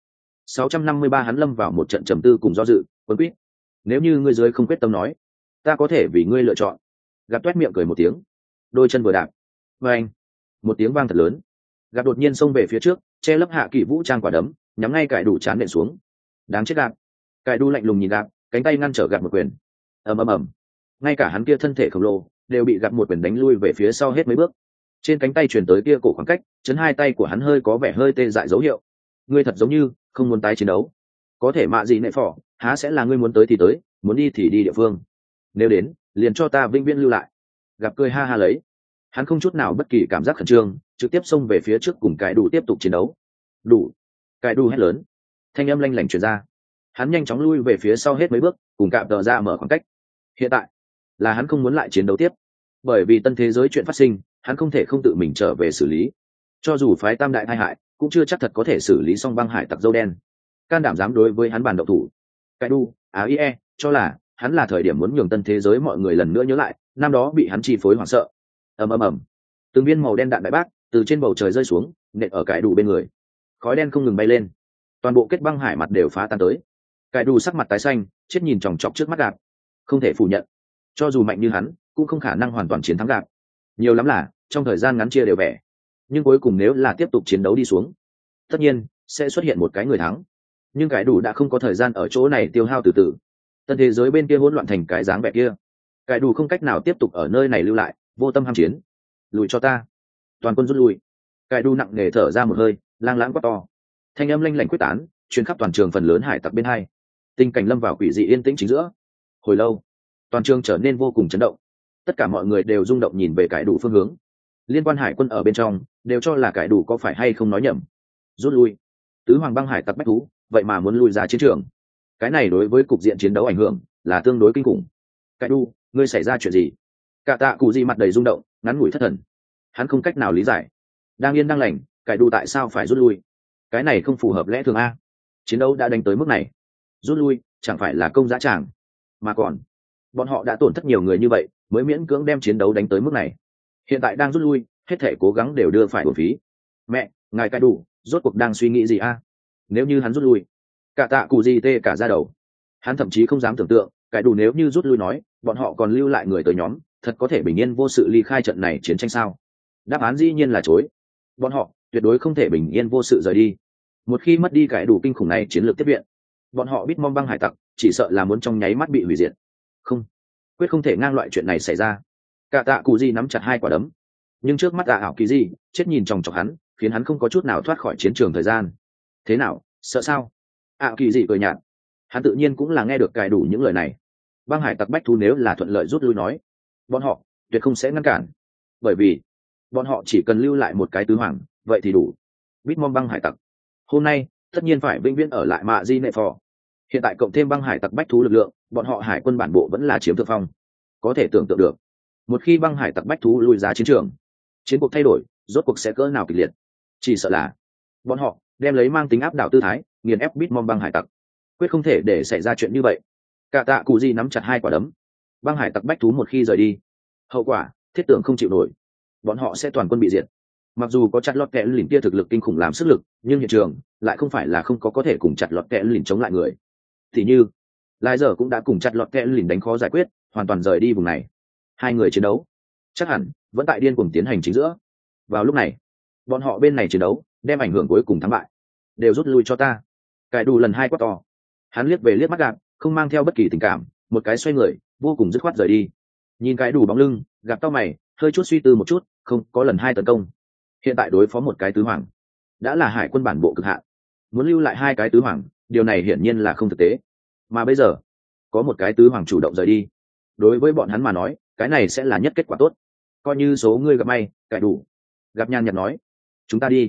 653 hắn lâm vào một trận trầm tư cùng do dự, quấn quýt. Nếu như ngươi dưới không quyết tâm nói, ta có thể vì ngươi lựa chọn. Gặp toét miệng cười một tiếng, đôi chân vừa đạp. Và anh, một tiếng vang thật lớn. Gặp đột nhiên xông về phía trước, che lấp hạ kỳ vũ trang quả đấm, nhắm ngay cải đủ chán nện xuống. Đáng chết gặp. Cải đủ lạnh lùng nhìn gặp, cánh tay ngăn trở gặp một quyền. Ầm ầm ầm. Ngay cả hắn kia thân thể khổng lồ đều bị gặp một quyền đánh lui về phía sau hết mấy bước. Trên cánh tay truyền tới kia cổ khoảng cách, chấn hai tay của hắn hơi có vẻ hơi tê dại dấu hiệu. Ngươi thật giống như không muốn tái chiến đấu. Có thể mạ gì nệ phỏ, há sẽ là ngươi muốn tới thì tới, muốn đi thì đi địa phương. Nếu đến, liền cho ta vĩnh viễn lưu lại. Gặp cười ha ha lấy. Hắn không chút nào bất kỳ cảm giác khẩn trương, trực tiếp xông về phía trước cùng cải đủ tiếp tục chiến đấu. Đủ. Cải đủ hét lớn. Thanh âm lanh lảnh truyền ra. Hắn nhanh chóng lui về phía sau hết mấy bước, cùng cạm tờ ra mở khoảng cách. Hiện tại là hắn không muốn lại chiến đấu tiếp, bởi vì tân thế giới chuyện phát sinh, hắn không thể không tự mình trở về xử lý. Cho dù phái tam đại tai hại, cũng chưa chắc thật có thể xử lý xong băng hải tặc dâu đen. Can đảm dám đối với hắn bàn động thủ. Cái đu AIE cho là hắn là thời điểm muốn nhường tân thế giới mọi người lần nữa nhớ lại năm đó bị hắn chi phối hoảng sợ. Ầm ầm ầm. Từng viên màu đen đạn đại bác từ trên bầu trời rơi xuống, nện ở cái đủ bên người. Khói đen không ngừng bay lên, toàn bộ kết băng hải mặt đều phá tan tới. Cái đủ sắc mặt tái xanh, chết nhìn chòng chọc trước mắt gạt. Không thể phủ nhận, cho dù mạnh như hắn, cũng không khả năng hoàn toàn chiến thắng gạt. Nhiều lắm là trong thời gian ngắn chia đều vẻ, nhưng cuối cùng nếu là tiếp tục chiến đấu đi xuống, tất nhiên sẽ xuất hiện một cái người thắng. Nhưng cái đủ đã không có thời gian ở chỗ này tiêu hao từ từ. Tân thế giới bên kia hỗn loạn thành cái dáng vẻ kia, cái đủ không cách nào tiếp tục ở nơi này lưu lại, vô tâm ham chiến. Lùi cho ta. Toàn quân rút lui. Cái đủ nặng nề thở ra một hơi, lang lãng quát to. Thanh âm lanh lảnh quyết tán, truyền khắp toàn trường phần lớn hải tặc bên hai. Tình cảnh lâm vào quỷ dị yên tĩnh chính giữa. Hồi lâu, toàn trường trở nên vô cùng chấn động. Tất cả mọi người đều rung động nhìn về cái đủ phương hướng. Liên quan hải quân ở bên trong đều cho là cái đủ có phải hay không nói nhầm. Rút lui. Tứ hoàng băng hải tặc bách thú, vậy mà muốn lui ra chiến trường. Cái này đối với cục diện chiến đấu ảnh hưởng là tương đối kinh khủng. Cái đủ, ngươi xảy ra chuyện gì? Cả tạ cụ gì mặt đầy rung động, ngắn ngủi thất thần. Hắn không cách nào lý giải. Đang yên đang lành, cái đủ tại sao phải rút lui? Cái này không phù hợp lẽ thường a. Chiến đấu đã đánh tới mức này, rút lui chẳng phải là công dã tràng, mà còn bọn họ đã tổn thất nhiều người như vậy mới miễn cưỡng đem chiến đấu đánh tới mức này. Hiện tại đang rút lui, hết thể cố gắng đều đưa phải uổng phí. Mẹ, ngài cái đủ rốt cuộc đang suy nghĩ gì a? Nếu như hắn rút lui, cả tạ cụ gì tê cả ra đầu. Hắn thậm chí không dám tưởng tượng, cái đủ nếu như rút lui nói, bọn họ còn lưu lại người tới nhóm, thật có thể bình yên vô sự ly khai trận này chiến tranh sao? Đáp án dĩ nhiên là chối. Bọn họ tuyệt đối không thể bình yên vô sự rời đi. Một khi mất đi cái đủ kinh khủng này chiến lược tiếp viện, bọn họ biết mong băng hải tặc chỉ sợ là muốn trong nháy mắt bị hủy diệt. Không, quyết không thể ngang loại chuyện này xảy ra. Cả tạ cụ gì nắm chặt hai quả đấm, nhưng trước mắt ảo kỳ gì chết nhìn chòng chọc hắn, khiến hắn không có chút nào thoát khỏi chiến trường thời gian. Thế nào, sợ sao? Kỳ gì cười nhạt. Hắn tự nhiên cũng là nghe được cài đủ những lời này. Băng hải tặc bách thú nếu là thuận lợi rút lui nói, bọn họ tuyệt không sẽ ngăn cản, bởi vì bọn họ chỉ cần lưu lại một cái tứ hoàng, vậy thì đủ. Bitmom băng hải tặc hôm nay tất nhiên phải vĩnh viễn ở lại mạ di nệ phò. Hiện tại cộng thêm băng hải tặc bách thú lực lượng, bọn họ hải quân bản bộ vẫn là chiếm thượng phong. Có thể tưởng tượng được, một khi băng hải tặc bách thú lui ra chiến trường, chiến cuộc thay đổi, rốt cuộc sẽ cỡ nào kịch liệt. Chỉ sợ là bọn họ đem lấy mang tính áp đảo tư thái nghiền ép Bitmom băng hải tặc, quyết không thể để xảy ra chuyện như vậy. Cả tạ cụ gì nắm chặt hai quả đấm. Băng hải tặc bách thú một khi rời đi, hậu quả thiết tưởng không chịu nổi, bọn họ sẽ toàn quân bị diệt. Mặc dù có chặt lọt kẽ lìn kia thực lực kinh khủng làm sức lực, nhưng hiện trường lại không phải là không có thể cùng chặt lọt kẽ lìn chống lại người. Thì như lai giờ cũng đã cùng chặt lọt kẽ lìn đánh khó giải quyết, hoàn toàn rời đi vùng này. Hai người chiến đấu chắc hẳn vẫn tại điên cuồng tiến hành chính giữa. Vào lúc này, bọn họ bên này chiến đấu đem ảnh hưởng cuối cùng thắng bại, đều rút lui cho ta. Cải đủ lần hai quát to. Hắn liếc về liếc mắt gạt, không mang theo bất kỳ tình cảm, một cái xoay người vô cùng dứt khoát rời đi. Nhìn cái đủ bóng lưng, gạt tao mày, hơi chút suy tư một chút, không có lần hai tấn công. Hiện tại đối phó một cái tứ hoàng đã là hải quân bản bộ cực hạn, muốn lưu lại hai cái tứ hoàng, điều này hiển nhiên là không thực tế. Mà bây giờ có một cái tứ hoàng chủ động rời đi, đối với bọn hắn mà nói, cái này sẽ là nhất kết quả tốt. Coi như số ngươi gặp may, cải đủ. Gặp nhàn nhạt nói, chúng ta đi.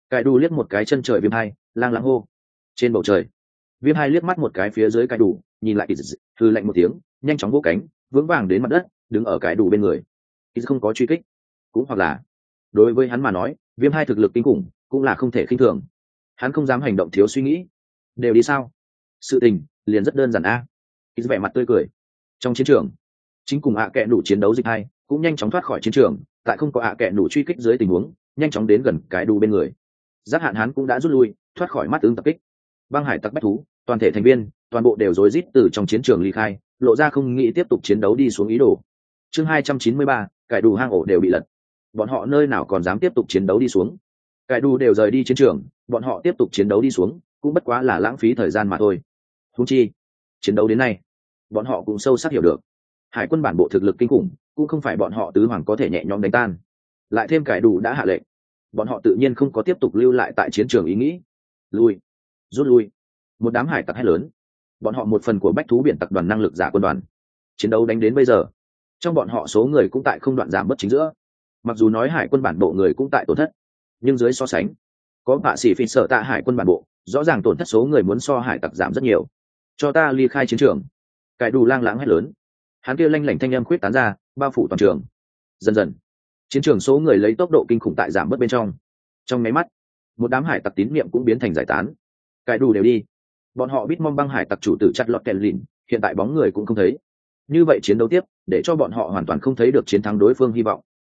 Cải đủ liếc một cái chân trời Viêm Hai, lang lãng hô. Trên bầu trời, Viêm Hai liếc mắt một cái phía dưới Cải đủ, nhìn lại hừ lạnh một tiếng, nhanh chóng vỗ cánh, vững vàng đến mặt đất, đứng ở Cải đủ bên người. Không có truy kích, cũng hoặc là đối với hắn mà nói, Viêm Hai thực lực kinh khủng, cũng là không thể khinh thường. Hắn không dám hành động thiếu suy nghĩ. Đều đi sao? Sự tình liền rất đơn giản a. Vẻ mặt tươi cười. Trong chiến trường, chính cùng kẹ đủ chiến đấu dịch hai cũng nhanh chóng thoát khỏi chiến trường, tại không có kẹ đủ truy kích dưới tình huống, nhanh chóng đến gần cái đủ bên người. Giác hạn hắn cũng đã rút lui, thoát khỏi mắt ứng tập kích. Băng hải tặc bách thú, toàn thể thành viên, toàn bộ đều rối rít từ trong chiến trường ly khai, lộ ra không nghĩ tiếp tục chiến đấu đi xuống ý đồ. Chương 293, cải đủ hang ổ đều bị lật. Bọn họ nơi nào còn dám tiếp tục chiến đấu đi xuống? Cải đủ đều rời đi chiến trường, bọn họ tiếp tục chiến đấu đi xuống, cũng bất quá là lãng phí thời gian mà thôi. Huống chi, chiến đấu đến nay, bọn họ cũng sâu sắc hiểu được, hải quân bản bộ thực lực kinh khủng, cũng không phải bọn họ tứ hoàng có thể nhẹ nhõm đánh tan. Lại thêm cải đủ đã hạ lệnh, bọn họ tự nhiên không có tiếp tục lưu lại tại chiến trường ý nghĩ. Lui, rút lui. Một đám hải tặc hét lớn. Bọn họ một phần của bách thú biển tặc đoàn năng lực giả quân đoàn. Chiến đấu đánh đến bây giờ, trong bọn họ số người cũng tại không đoạn giảm bất chính giữa. Mặc dù nói hải quân bản bộ người cũng tại tổn thất, nhưng dưới so sánh, có bạ sĩ phi sợ tạ hải quân bản bộ, rõ ràng tổn thất số người muốn so hải tặc giảm rất nhiều. Cho ta ly khai chiến trường. Cải đủ lang lãng hét lớn. Hắn kia lanh lảnh thanh âm khuyết tán ra, bao phủ toàn trường. Dần dần, chiến trường số người lấy tốc độ kinh khủng tại giảm bớt bên trong. Trong máy mắt, một đám hải tặc tín niệm cũng biến thành giải tán. Cải đủ đều đi. Bọn họ biết mong băng hải tặc chủ tử chặt lọt kèn lìn, hiện tại bóng người cũng không thấy. Như vậy chiến đấu tiếp, để cho bọn họ hoàn toàn không thấy được chiến thắng đối phương hy vọng.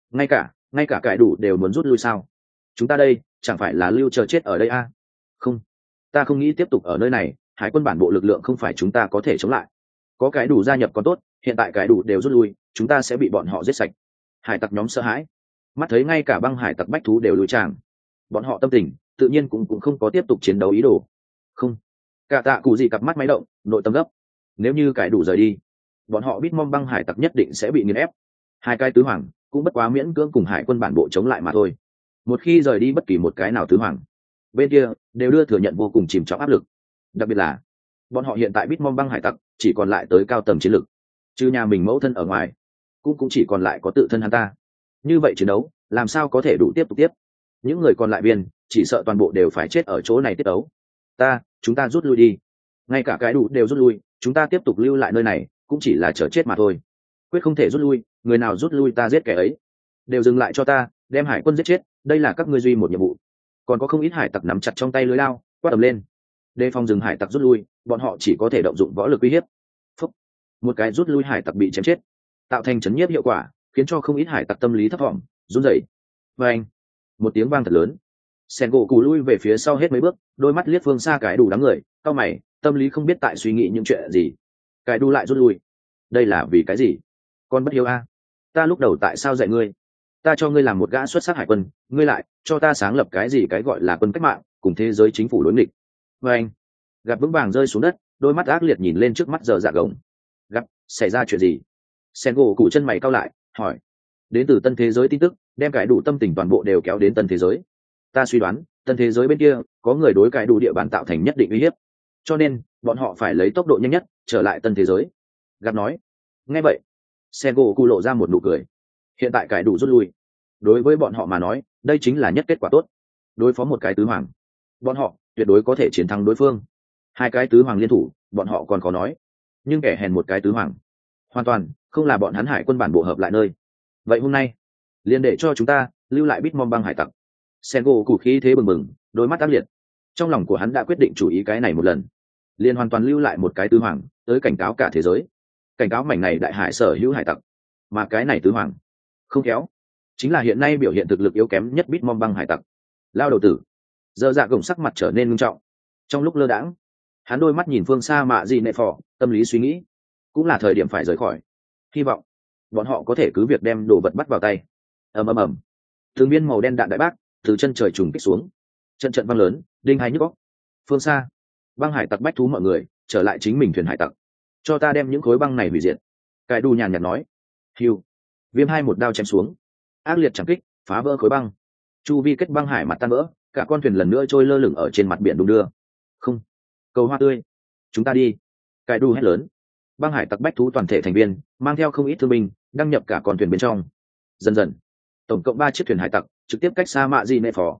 Ngay cả cải đủ đều muốn rút lui sao? Chúng ta đây chẳng phải là lưu chờ chết ở đây à? Không, ta không nghĩ tiếp tục ở nơi này. Hải quân bản bộ lực lượng không phải chúng ta có thể chống lại. Có cái đủ gia nhập còn tốt, hiện tại cái đủ đều rút lui, chúng ta sẽ bị bọn họ giết sạch. Hải tặc nhóm sợ hãi, mắt thấy ngay cả băng hải tặc bách thú đều lùi tràng, bọn họ tâm tình tự nhiên cũng không có tiếp tục chiến đấu ý đồ. Không, cả tạ cụ gì cặp mắt máy động, nội tâm gấp. Nếu như cái đủ rời đi, bọn họ biết mong băng hải tặc nhất định sẽ bị nghiền ép. Hai cái tứ hoàng cũng bất quá miễn cưỡng cùng hải quân bản bộ chống lại mà thôi. Một khi rời đi bất kỳ một cái nào tứ hoàng, bên kia đều đưa thừa nhận vô cùng chìm trọng áp lực. Đặc biệt là bọn họ hiện tại biết mong băng hải tặc chỉ còn lại tới cao tầm chiến lực, trừ nhà mình mẫu thân ở ngoài, cũng chỉ còn lại có tự thân hắn ta. Như vậy chiến đấu làm sao có thể đủ tiếp tục tiếp? Những người còn lại viên chỉ sợ toàn bộ đều phải chết ở chỗ này tiết đấu. Chúng ta rút lui đi. Ngay cả cái đủ đều rút lui, chúng ta tiếp tục lưu lại nơi này cũng chỉ là chờ chết mà thôi. Quyết không thể rút lui, người nào rút lui ta giết kẻ ấy. Đều dừng lại cho ta, đem hải quân giết chết, đây là các ngươi duy một nhiệm vụ. Còn có không ít hải tặc nắm chặt trong tay lưới lao, quát tầm lên. Đề phòng dừng hải tặc rút lui, bọn họ chỉ có thể động dụng võ lực uy hiếp. Phúc. Một cái rút lui hải tặc bị chém chết, tạo thành chấn nhiếp hiệu quả, khiến cho không ít hải tặc tâm lý thấp vọng, run rẩy. Và anh, một tiếng vang thật lớn, sen gỗ cù lui về phía sau hết mấy bước, đôi mắt liếc phương xa cái đủ đám người, cau mày, tâm lý không biết tại suy nghĩ những chuyện gì. Cái đủ lại rút lui, đây là vì cái gì? Con bất hiếu a, ta lúc đầu tại sao dạy ngươi? Ta cho ngươi làm một gã xuất sắc hải quân, ngươi lại cho ta sáng lập cái gì cái gọi là quân cách mạng, cùng thế giới chính phủ đối nghịch. Và anh, gặp vững vàng rơi xuống đất, đôi mắt ác liệt nhìn lên trước mắt giờ dạ gồng. Gặp xảy ra chuyện gì? Sen gỗ cụ chân mày cau lại, hỏi. Đến từ tân thế giới tin tức, đem cái đủ tâm tình toàn bộ đều kéo đến tân thế giới. Ta suy đoán tân thế giới bên kia có người đối cái đủ địa bàn tạo thành nhất định uy hiếp, cho nên bọn họ phải lấy tốc độ nhanh nhất trở lại tân thế giới. Gặp nói. Nghe vậy, Sen gỗ cụ lộ ra một nụ cười. Hiện tại cái đủ rút lui, đối với bọn họ mà nói đây chính là nhất kết quả tốt. Đối phó một cái tứ hoàng, bọn họ tuyệt đối có thể chiến thắng đối phương. Hai cái tứ hoàng liên thủ, bọn họ còn khó nói, nhưng kẻ hèn một cái tứ hoàng hoàn toàn không là bọn hắn hải quân bản bộ hợp lại nơi. Vậy hôm nay liền để cho chúng ta lưu lại Bitmom băng hải tặc. Sen gỗ cụ khí thế bừng bừng, đôi mắt tác liệt. Trong lòng của hắn đã quyết định chủ ý cái này một lần, liền hoàn toàn lưu lại một cái tứ hoàng tới cảnh cáo cả thế giới, cảnh cáo mảnh này đại hải sở hữu hải tặc. Mà cái này tứ hoàng không khéo chính là hiện nay biểu hiện thực lực yếu kém nhất Bitmom băng hải tặc. Lao đầu tử. Giờ dạ gồng sắc mặt trở nên nghiêm trọng. Trong lúc lơ đãng, hắn đôi mắt nhìn phương xa mạ gì nệ phò, tâm lý suy nghĩ cũng là thời điểm phải rời khỏi. Hy vọng bọn họ có thể cứ việc đem đồ vật bắt vào tay. Ầm ầm ầm, từng viên màu đen đạn đại bác từ chân trời trùng kích xuống, trận trận vang lớn, đinh hai nhức óc. Phương xa, băng hải tặc bách thú mọi người trở lại chính mình thuyền hải tặc. Cho ta đem những khối băng này hủy diệt. Cái đu nhàn nhạt nói. Hiu. Viêm hai một đao chém xuống, ác liệt chẳng kích phá vỡ khối băng, chu vi kết băng hải mặt tan vỡ, cả con thuyền lần nữa trôi lơ lửng ở trên mặt biển đung đưa. Không, cầu hoa tươi, chúng ta đi. Cái đu hét lớn. Băng hải tặc bách thú toàn thể thành viên mang theo không ít thương binh đăng nhập cả con thuyền bên trong. Dần dần, tổng cộng 3 chiếc thuyền hải tặc trực tiếp cách xa mạ di nệ phò.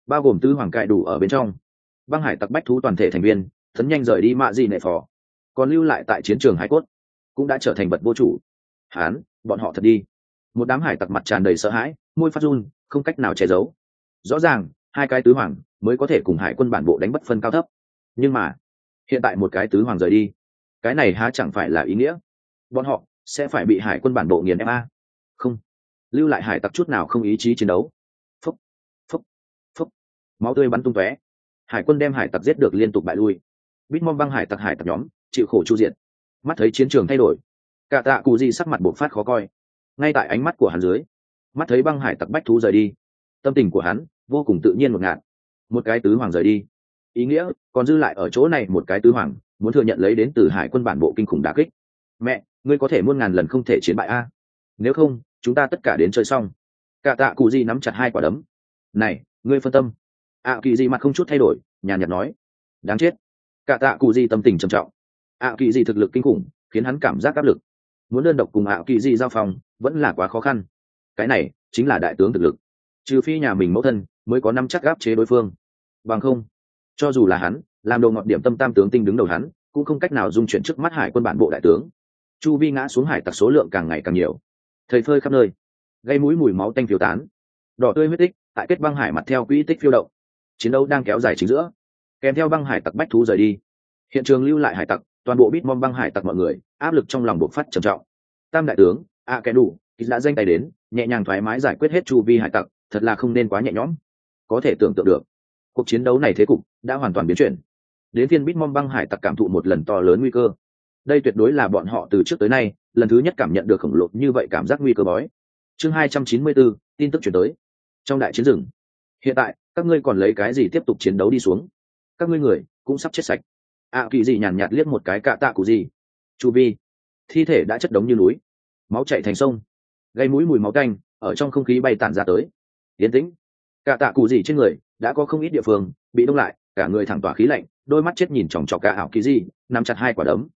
bao gồm tứ hoàng cai đủ ở bên trong. Băng hải tặc bách thú toàn thể thành viên thấn nhanh rời đi mạ di nệ phò, còn lưu lại tại chiến trường hải cốt cũng đã trở thành vật vô chủ. Hán, bọn họ thật đi. Một đám hải tặc mặt tràn đầy sợ hãi, môi phát run, không cách nào che giấu. Rõ ràng hai cái tứ hoàng mới có thể cùng hải quân bản bộ đánh bất phân cao thấp, nhưng mà hiện tại một cái tứ hoàng rời đi, cái này há chẳng phải là ý nghĩa bọn họ sẽ phải bị hải quân bản bộ nghiền ép a? Không, lưu lại hải tặc chút nào không ý chí chiến đấu. Phúc, phúc, phúc, máu tươi bắn tung tóe. Hải quân đem hải tặc giết được liên tục bại lui. Bitmom băng hải tặc nhóm chịu khổ chu diện. Mắt thấy chiến trường thay đổi, cả tạ cụ gì sắc mặt bộc phát khó coi. Ngay tại ánh mắt của hắn dưới, mắt thấy băng hải tặc bách thú rời đi, tâm tình của hắn vô cùng tự nhiên một ngạt. Một cái tứ hoàng rời đi, ý nghĩa còn dư lại ở chỗ này một cái tứ hoàng muốn thừa nhận lấy đến từ hải quân bản bộ kinh khủng đả kích. Mẹ, ngươi có thể muôn ngàn lần không thể chiến bại a, nếu không chúng ta tất cả đến chơi xong. Cả tạ cụ gì nắm chặt hai quả đấm. Này, ngươi phân tâm. Kỳ gì mặt không chút thay đổi, nhàn nhạt nói. Đáng chết. Cả tạ cụ gì tâm tình trầm trọng. Kỳ gì thực lực kinh khủng khiến hắn cảm giác áp lực, muốn đơn độc cùng Kỳ gì giao phòng vẫn là quá khó khăn. Cái này chính là đại tướng thực lực, trừ phi nhà mình mẫu thân mới có năm chắc áp chế đối phương, bằng không cho dù là hắn làm đầu ngọn điểm tâm tam tướng tinh đứng đầu hắn cũng không cách nào dung chuyển trước mắt hải quân bản bộ đại tướng. Chu vi ngã xuống hải tặc số lượng càng ngày càng nhiều, thầy phơi khắp nơi, gây mũi mùi máu tanh phiêu tán, đỏ tươi huyết tích tại kết băng hải mặt theo quỹ tích phiêu động. Chiến đấu đang kéo dài chính giữa, kèm theo băng hải tặc bách thú rời đi, hiện trường lưu lại hải tặc toàn bộ Bitmom băng hải tặc mọi người áp lực trong lòng bộc phát trầm trọng. Tam đại tướng kẻ đủ đã danh tay đến, nhẹ nhàng thoải mái giải quyết hết chu vi hải tặc, thật là không nên quá nhẹ nhõm. Có thể tưởng tượng được cuộc chiến đấu này thế cục đã hoàn toàn biến chuyển, đến phiên Bitmom băng hải tặc cảm thụ một lần to lớn nguy cơ. Đây tuyệt đối là bọn họ từ trước tới nay lần thứ nhất cảm nhận được khổng lồ như vậy cảm giác nguy cơ bói. Chương 294, tin tức chuyển tới. Trong đại chiến rừng, hiện tại các ngươi còn lấy cái gì tiếp tục chiến đấu đi xuống? Các ngươi người cũng sắp chết sạch. Kỳ gì nhàn nhạt liếc một cái cạ tạ cụ gì. Chu vi thi thể đã chất đống như núi, máu chảy thành sông, gây mũi mùi máu tanh ở trong không khí bay tản ra tới. Yên tĩnh. Cạ tạ cụ gì trên người đã có không ít địa phương bị đông lại, cả người thẳng tỏa khí lạnh, đôi mắt chết nhìn chòng chọc cả Kỳ gì, nắm chặt hai quả đấm.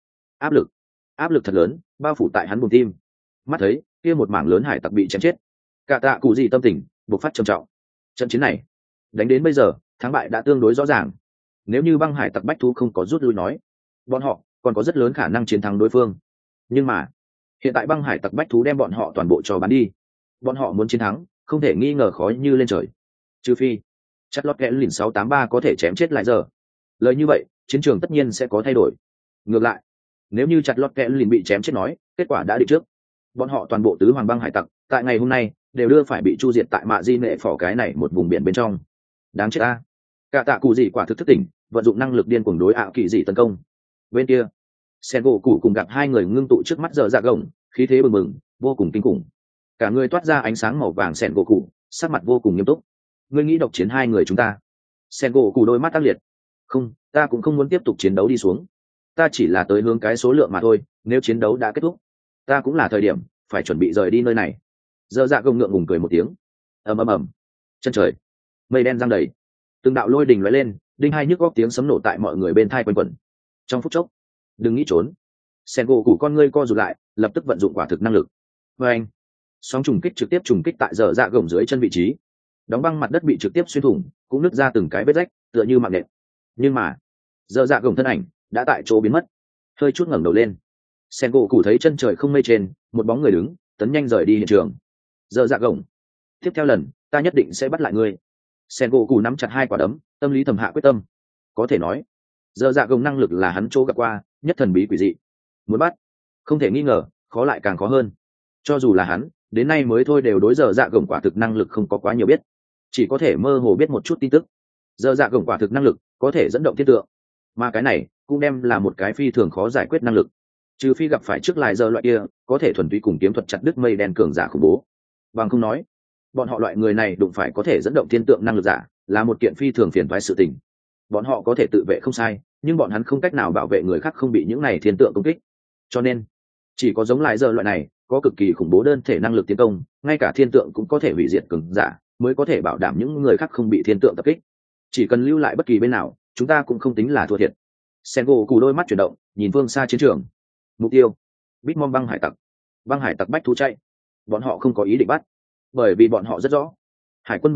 Áp lực thật lớn bao phủ tại hắn buồng tim. Mắt thấy kia một mảng lớn hải tặc bị chém chết, cạ tạ cụ gì tâm tình bộc phát trầm trọng. Trận chiến này đánh đến bây giờ, thắng bại đã tương đối rõ ràng. Nếu như băng hải tặc bách thú không có rút lui nói, bọn họ còn có rất lớn khả năng chiến thắng đối phương. Nhưng mà hiện tại băng hải tặc bách thú đem bọn họ toàn bộ cho bán đi, bọn họ muốn chiến thắng không thể nghi ngờ khó như lên trời. Trừ phi chặt lót kẽ lìn 683 có thể chém chết lại giờ, lời như vậy chiến trường tất nhiên sẽ có thay đổi. Ngược lại, nếu như chặt lót kẽ lìn bị chém chết nói, kết quả đã định trước. Bọn họ toàn bộ tứ hoàng băng hải tặc tại ngày hôm nay đều đưa phải bị chu diệt tại mạ di nệ phỏ cái này một vùng biển bên trong. Đáng chết a. Cả tạ cụ gì quả thực thức tỉnh, vận dụng năng lực điên cuồng đối Kỳ dị tấn công. Bên kia sen gỗ cụ cùng gặp hai người ngưng tụ trước mắt giờ dạ gồng, khí thế bừng bừng vô cùng kinh khủng. Cả người toát ra ánh sáng màu vàng, sen gỗ cụ sắc mặt vô cùng nghiêm túc. Ngươi nghĩ độc chiến hai người chúng ta? Sen gỗ cụ đôi mắt tác liệt. Không, ta cũng không muốn tiếp tục chiến đấu đi xuống, ta chỉ là tới hướng cái số lượng mà thôi. Nếu chiến đấu đã kết thúc, ta cũng là thời điểm phải chuẩn bị rời đi nơi này. Giờ dạ gồng ngượng ngùng cười một tiếng. Ầm ầm ầm, chân trời mây đen giăng đầy, từng đạo lôi đình lóe lên, đinh hai nhức góc tiếng sấm nổ tại mọi người bên thai quanh quẩn. Trong phút chốc, đừng nghĩ trốn. Sen gỗ cụ con ngươi co rụt lại, lập tức vận dụng quả thực năng lực. Và anh, sóng trùng kích trực tiếp trùng kích tại giờ dạ gồng dưới chân vị trí, đóng băng mặt đất bị trực tiếp xuyên thủng, cũng nứt ra từng cái vết rách tựa như mạng nện. Nhưng mà giờ dạ gồng thân ảnh đã tại chỗ biến mất. Hơi chút ngẩng đầu lên, sen gỗ cụ thấy chân trời không mây trên một bóng người đứng, tấn nhanh rời đi hiện trường. Giờ dạ gồng, tiếp theo lần ta nhất định sẽ bắt lại ngươi. Sen gỗ cụ nắm chặt hai quả đấm, tâm lý thầm hạ quyết tâm. Có thể nói giờ dạ gồng năng lực là hắn chỗ gặp qua nhất thần bí quỷ dị, muốn bắt không thể nghi ngờ khó lại càng khó hơn. Cho dù là hắn đến nay mới thôi đều đối giờ dạ gồng quả thực năng lực không có quá nhiều biết, chỉ có thể mơ hồ biết một chút tin tức. Giờ dạ gồng quả thực năng lực có thể dẫn động thiên tượng, mà cái này cũng đem là một cái phi thường khó giải quyết năng lực, trừ phi gặp phải trước lại giờ loại kia có thể thuần túy cùng kiếm thuật chặt đứt mây đen cường giả khủng bố. Bằng không nói, bọn họ loại người này đụng phải có thể dẫn động thiên tượng năng lực giả là một kiện phi thường phiền toái sự tình. Bọn họ có thể tự vệ không sai, nhưng bọn hắn không cách nào bảo vệ người khác không bị những này thiên tượng công kích. Cho nên chỉ có giống lại giờ loại này có cực kỳ khủng bố đơn thể năng lực tiến công, ngay cả thiên tượng cũng có thể hủy diệt cường giả, mới có thể bảo đảm những người khác không bị thiên tượng tập kích. Chỉ cần lưu lại bất kỳ bên nào, chúng ta cũng không tính là thua thiệt. Sengo cù đôi mắt chuyển động, nhìn phương xa chiến trường. Mục tiêu Bitmom băng hải tặc bách thú chạy. Bọn họ không có ý định bắt, bởi vì bọn họ rất rõ hải quân bản bộ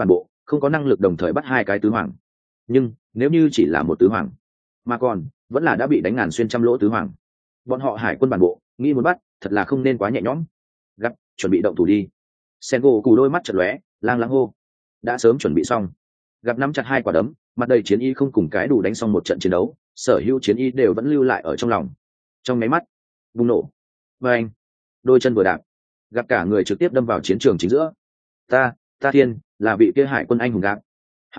không có năng lực đồng thời bắt hai cái tứ hoàng. Nhưng nếu như chỉ là một tứ hoàng, mà còn vẫn là đã bị đánh ngàn xuyên trăm lỗ tứ hoàng, bọn họ hải quân bản bộ nghĩ muốn bắt thật là không nên quá nhẹ nhõm. Gắt, chuẩn bị động thủ đi. Sengo cù đôi mắt chật lóe, lang lãng hô. Đã sớm chuẩn bị xong. Gặp nắm chặt hai quả đấm, mặt đầy chiến y không cùng cái đủ đánh xong một trận chiến đấu, sở hữu chiến y đều vẫn lưu lại ở trong lòng. Trong máy mắt bùng nổ và anh đôi chân vừa đạp, gặp cả người trực tiếp đâm vào chiến trường chính giữa. Ta thiên là vị kia hải quân anh hùng gặp.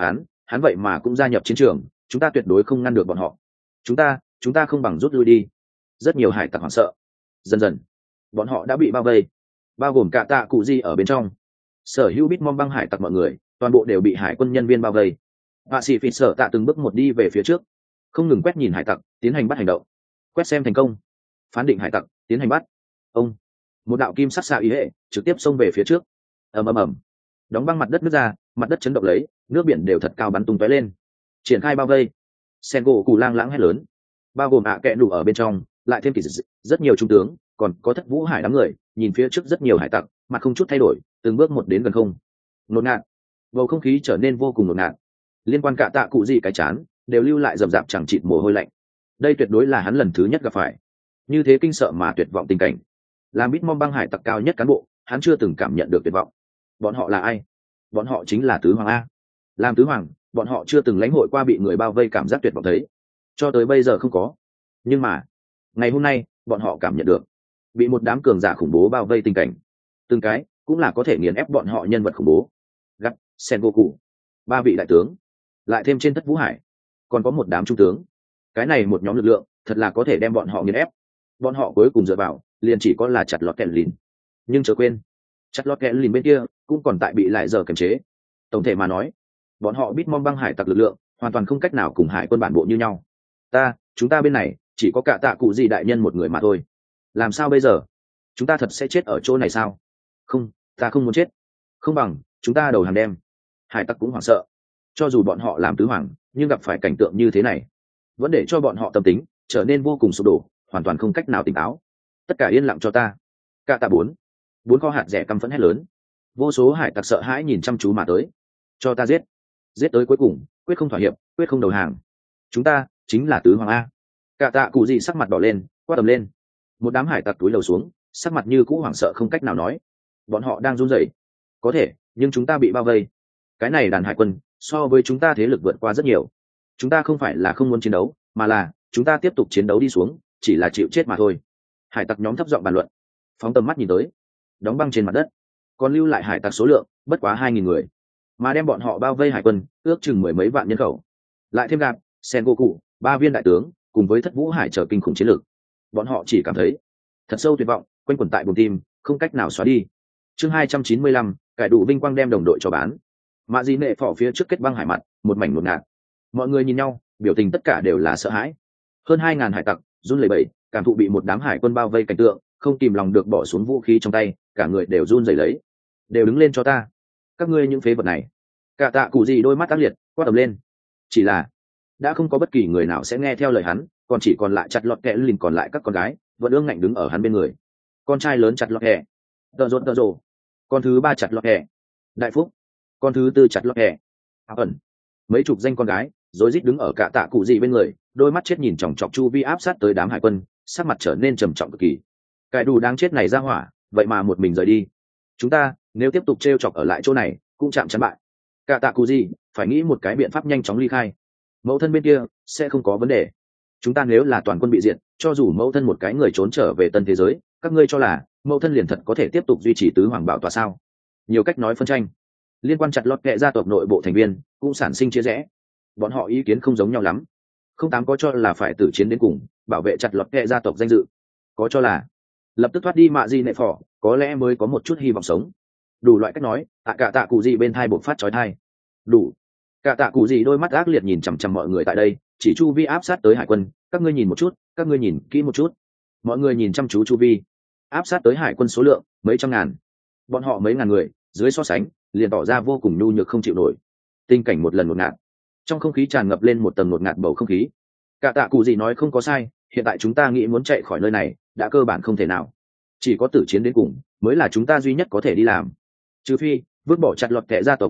Hắn vậy mà cũng gia nhập chiến trường, chúng ta tuyệt đối không ngăn được bọn họ. Chúng ta không bằng rút lui đi. Rất nhiều hải tặc hoảng sợ. Dần dần bọn họ đã bị bao vây, bao gồm cả tạ cụ di ở bên trong. Sở hữu bít mong băng hải tặc mọi người toàn bộ đều bị hải quân nhân viên bao vây. Họa sĩ phỉ sở tạ từng bước một đi về phía trước, không ngừng quét nhìn hải tặc, tiến hành bắt hành động. Quét xem thành công, phán định hải tặc, tiến hành bắt. Ông một đạo kim sắc xạ ý hệ trực tiếp xông về phía trước. ầm ầm ầm, đóng băng mặt đất nứt ra, mặt đất chấn động lấy, nước biển đều thật cao bắn tung tóe lên. Triển khai bao vây. Sen gỗ cù lang lãng hét lớn, bao gồm kẹ đủ ở bên trong, lại thêm kỳ dị, rất nhiều trung tướng, còn có thất vũ hải đám người nhìn phía trước rất nhiều hải tặc, mặt không chút thay đổi, từng bước một đến gần không. Nột ngạt, bầu không khí trở nên vô cùng nột ngạt. Liên quan cả tạ cụ gì cái chán đều lưu lại rầm rạp chẳng chịt mồ hôi lạnh. Đây tuyệt đối là hắn lần thứ nhất gặp phải như thế kinh sợ mà tuyệt vọng tình cảnh. Làm bít mom băng hải tặc cao nhất cán bộ, hắn chưa từng cảm nhận được tuyệt vọng. Bọn họ là ai? Bọn họ chính là tứ hoàng a. Làm tứ hoàng, bọn họ chưa từng lãnh hội qua bị người bao vây cảm giác tuyệt vọng thấy, cho tới bây giờ không có. Nhưng mà ngày hôm nay bọn họ cảm nhận được bị một đám cường giả khủng bố bao vây tình cảnh, từng cái cũng là có thể nghiền ép bọn họ nhân vật khủng bố. Gắt, Sengoku, ba vị đại tướng, lại thêm trên thất vũ hải còn có một đám trung tướng. Cái này một nhóm lực lượng thật là có thể đem bọn họ nghiền ép. Bọn họ cuối cùng dựa vào liền chỉ có là chặt lọt kẹt lìn. Nhưng chớ quên, chặt lọt kẹt lìn bên kia cũng còn tại bị lại giờ kiềm chế. Tổng thể mà nói, bọn họ biết mong băng hải tặc lực lượng hoàn toàn không cách nào cùng hải quân bản bộ như nhau. Chúng ta bên này chỉ có cả tạ cụ gì đại nhân một người mà thôi. Làm sao bây giờ? Chúng ta thật sẽ chết ở chỗ này sao? Không, ta không muốn chết. Không bằng chúng ta đầu hàng đem. Hải tặc cũng hoảng sợ. Cho dù bọn họ làm tứ hoàng, nhưng gặp phải cảnh tượng như thế này vẫn để cho bọn họ tâm tính trở nên vô cùng sụp đổ, hoàn toàn không cách nào tỉnh táo. Tất cả yên lặng cho ta. Cả tạ bốn kho hạt rẻ căm phẫn hét lớn. Vô số hải tặc sợ hãi nhìn chăm chú mà tới. Cho ta giết tới cuối cùng, quyết không thỏa hiệp, quyết không đầu hàng. Chúng ta chính là tứ hoàng a. Cả tạ cụ gì sắc mặt đỏ lên, quát tầm lên. Một đám hải tặc túi lầu xuống, sắc mặt như cũ hoảng sợ không cách nào nói. Bọn họ đang run rẩy. Có thể, nhưng chúng ta bị bao vây. Cái này đàn hải quân so với chúng ta thế lực vượt qua rất nhiều. Chúng ta không phải là không muốn chiến đấu, mà là chúng ta tiếp tục chiến đấu đi xuống chỉ là chịu chết mà thôi. Hải tặc nhóm thấp giọng bàn luận, phóng tầm mắt nhìn tới, đóng băng trên mặt đất còn lưu lại hải tặc số lượng bất quá 2.000 người, mà đem bọn họ bao vây hải quân ước chừng mười mấy vạn nhân khẩu, lại thêm gặp Sengoku, ba viên đại tướng cùng với thất vũ hải trở kinh khủng chiến lược. Bọn họ chỉ cảm thấy thật sâu tuyệt vọng quanh quẩn tại buồng tim, không cách nào xóa đi. Chương 295, cải đủ vinh quang đem đồng đội cho bán. Mạ Dị Nệ phỏ phía trước kết băng hải mặt, một mảnh nuốt ngạt. Mọi người nhìn nhau, biểu tình tất cả đều là sợ hãi. Hơn 2.000 hải tặc run lẩy bẩy, cảm thụ bị một đám hải quân bao vây cảnh tượng, không kìm lòng được bỏ xuống vũ khí trong tay, cả người đều run rẩy lấy. Đều đứng lên cho ta, các ngươi những phế vật này. Cả tạ cụ gì đôi mắt ác liệt quát tầm lên. Chỉ là đã không có bất kỳ người nào sẽ nghe theo lời hắn, còn chỉ còn lại chặt lọt kẹ lìn, còn lại các con gái vẫn ương ngạnh đứng ở hắn bên người. Con trai lớn chặt lọt kẹ, tợ rồ, con thứ ba chặt lọt kẹ, đại phúc, con thứ tư chặt lọt kẹ, ẩn. Mấy chục danh con gái rối rít đứng ở cả tạ cụ gì bên người, đôi mắt chết nhìn chòng chọc chu vi áp sát tới đám hải quân, sắc mặt trở nên trầm trọng cực kỳ. Cái đủ đáng chết này ra hỏa, vậy mà một mình rời đi. Chúng ta nếu tiếp tục trêu chọc ở lại chỗ này, cũng chạm chắn bại. Cả tạ cụ gì phải nghĩ một cái biện pháp nhanh chóng ly khai. Mẫu thân bên kia sẽ không có vấn đề. Chúng ta nếu là toàn quân bị diệt, cho dù mẫu thân một cái người trốn trở về tân thế giới, các ngươi cho là mẫu thân liền thật có thể tiếp tục duy trì tứ hoàng bảo tọa sao? Nhiều cách nói phân tranh. Liên quan chặt lọt kẹ gia tộc nội bộ thành viên cũng sản sinh chia rẽ. Bọn họ ý kiến không giống nhau lắm. Không tám có cho là phải tử chiến đến cùng, bảo vệ chặt lọt kẹ gia tộc danh dự. Có cho là lập tức thoát đi Mạ Dị Nệ phỏ, có lẽ mới có một chút hy vọng sống. Đủ loại cách nói, cả tạ cụ gì bên thai bộc phát chói tai. Đủ. Cả tạ cụ gì đôi mắt ác liệt nhìn chằm chằm mọi người tại đây, chỉ chu vi áp sát tới hải quân, các ngươi nhìn một chút, các ngươi nhìn kỹ một chút. Mọi người nhìn chăm chú chu vi, áp sát tới hải quân số lượng mấy trăm ngàn. Bọn họ mấy ngàn người, dưới so sánh, liền tỏ ra vô cùng nhu nhược không chịu nổi. Tình cảnh một lần một ngạt, trong không khí tràn ngập lên một tầng ngột ngạt bầu không khí. Cả tạ cụ gì nói không có sai, hiện tại chúng ta nghĩ muốn chạy khỏi nơi này đã cơ bản không thể nào, chỉ có tử chiến đến cùng mới là chúng ta duy nhất có thể đi làm. Trừ phi vứt bỏ chặt lọt kẻ gia tộc danh dự,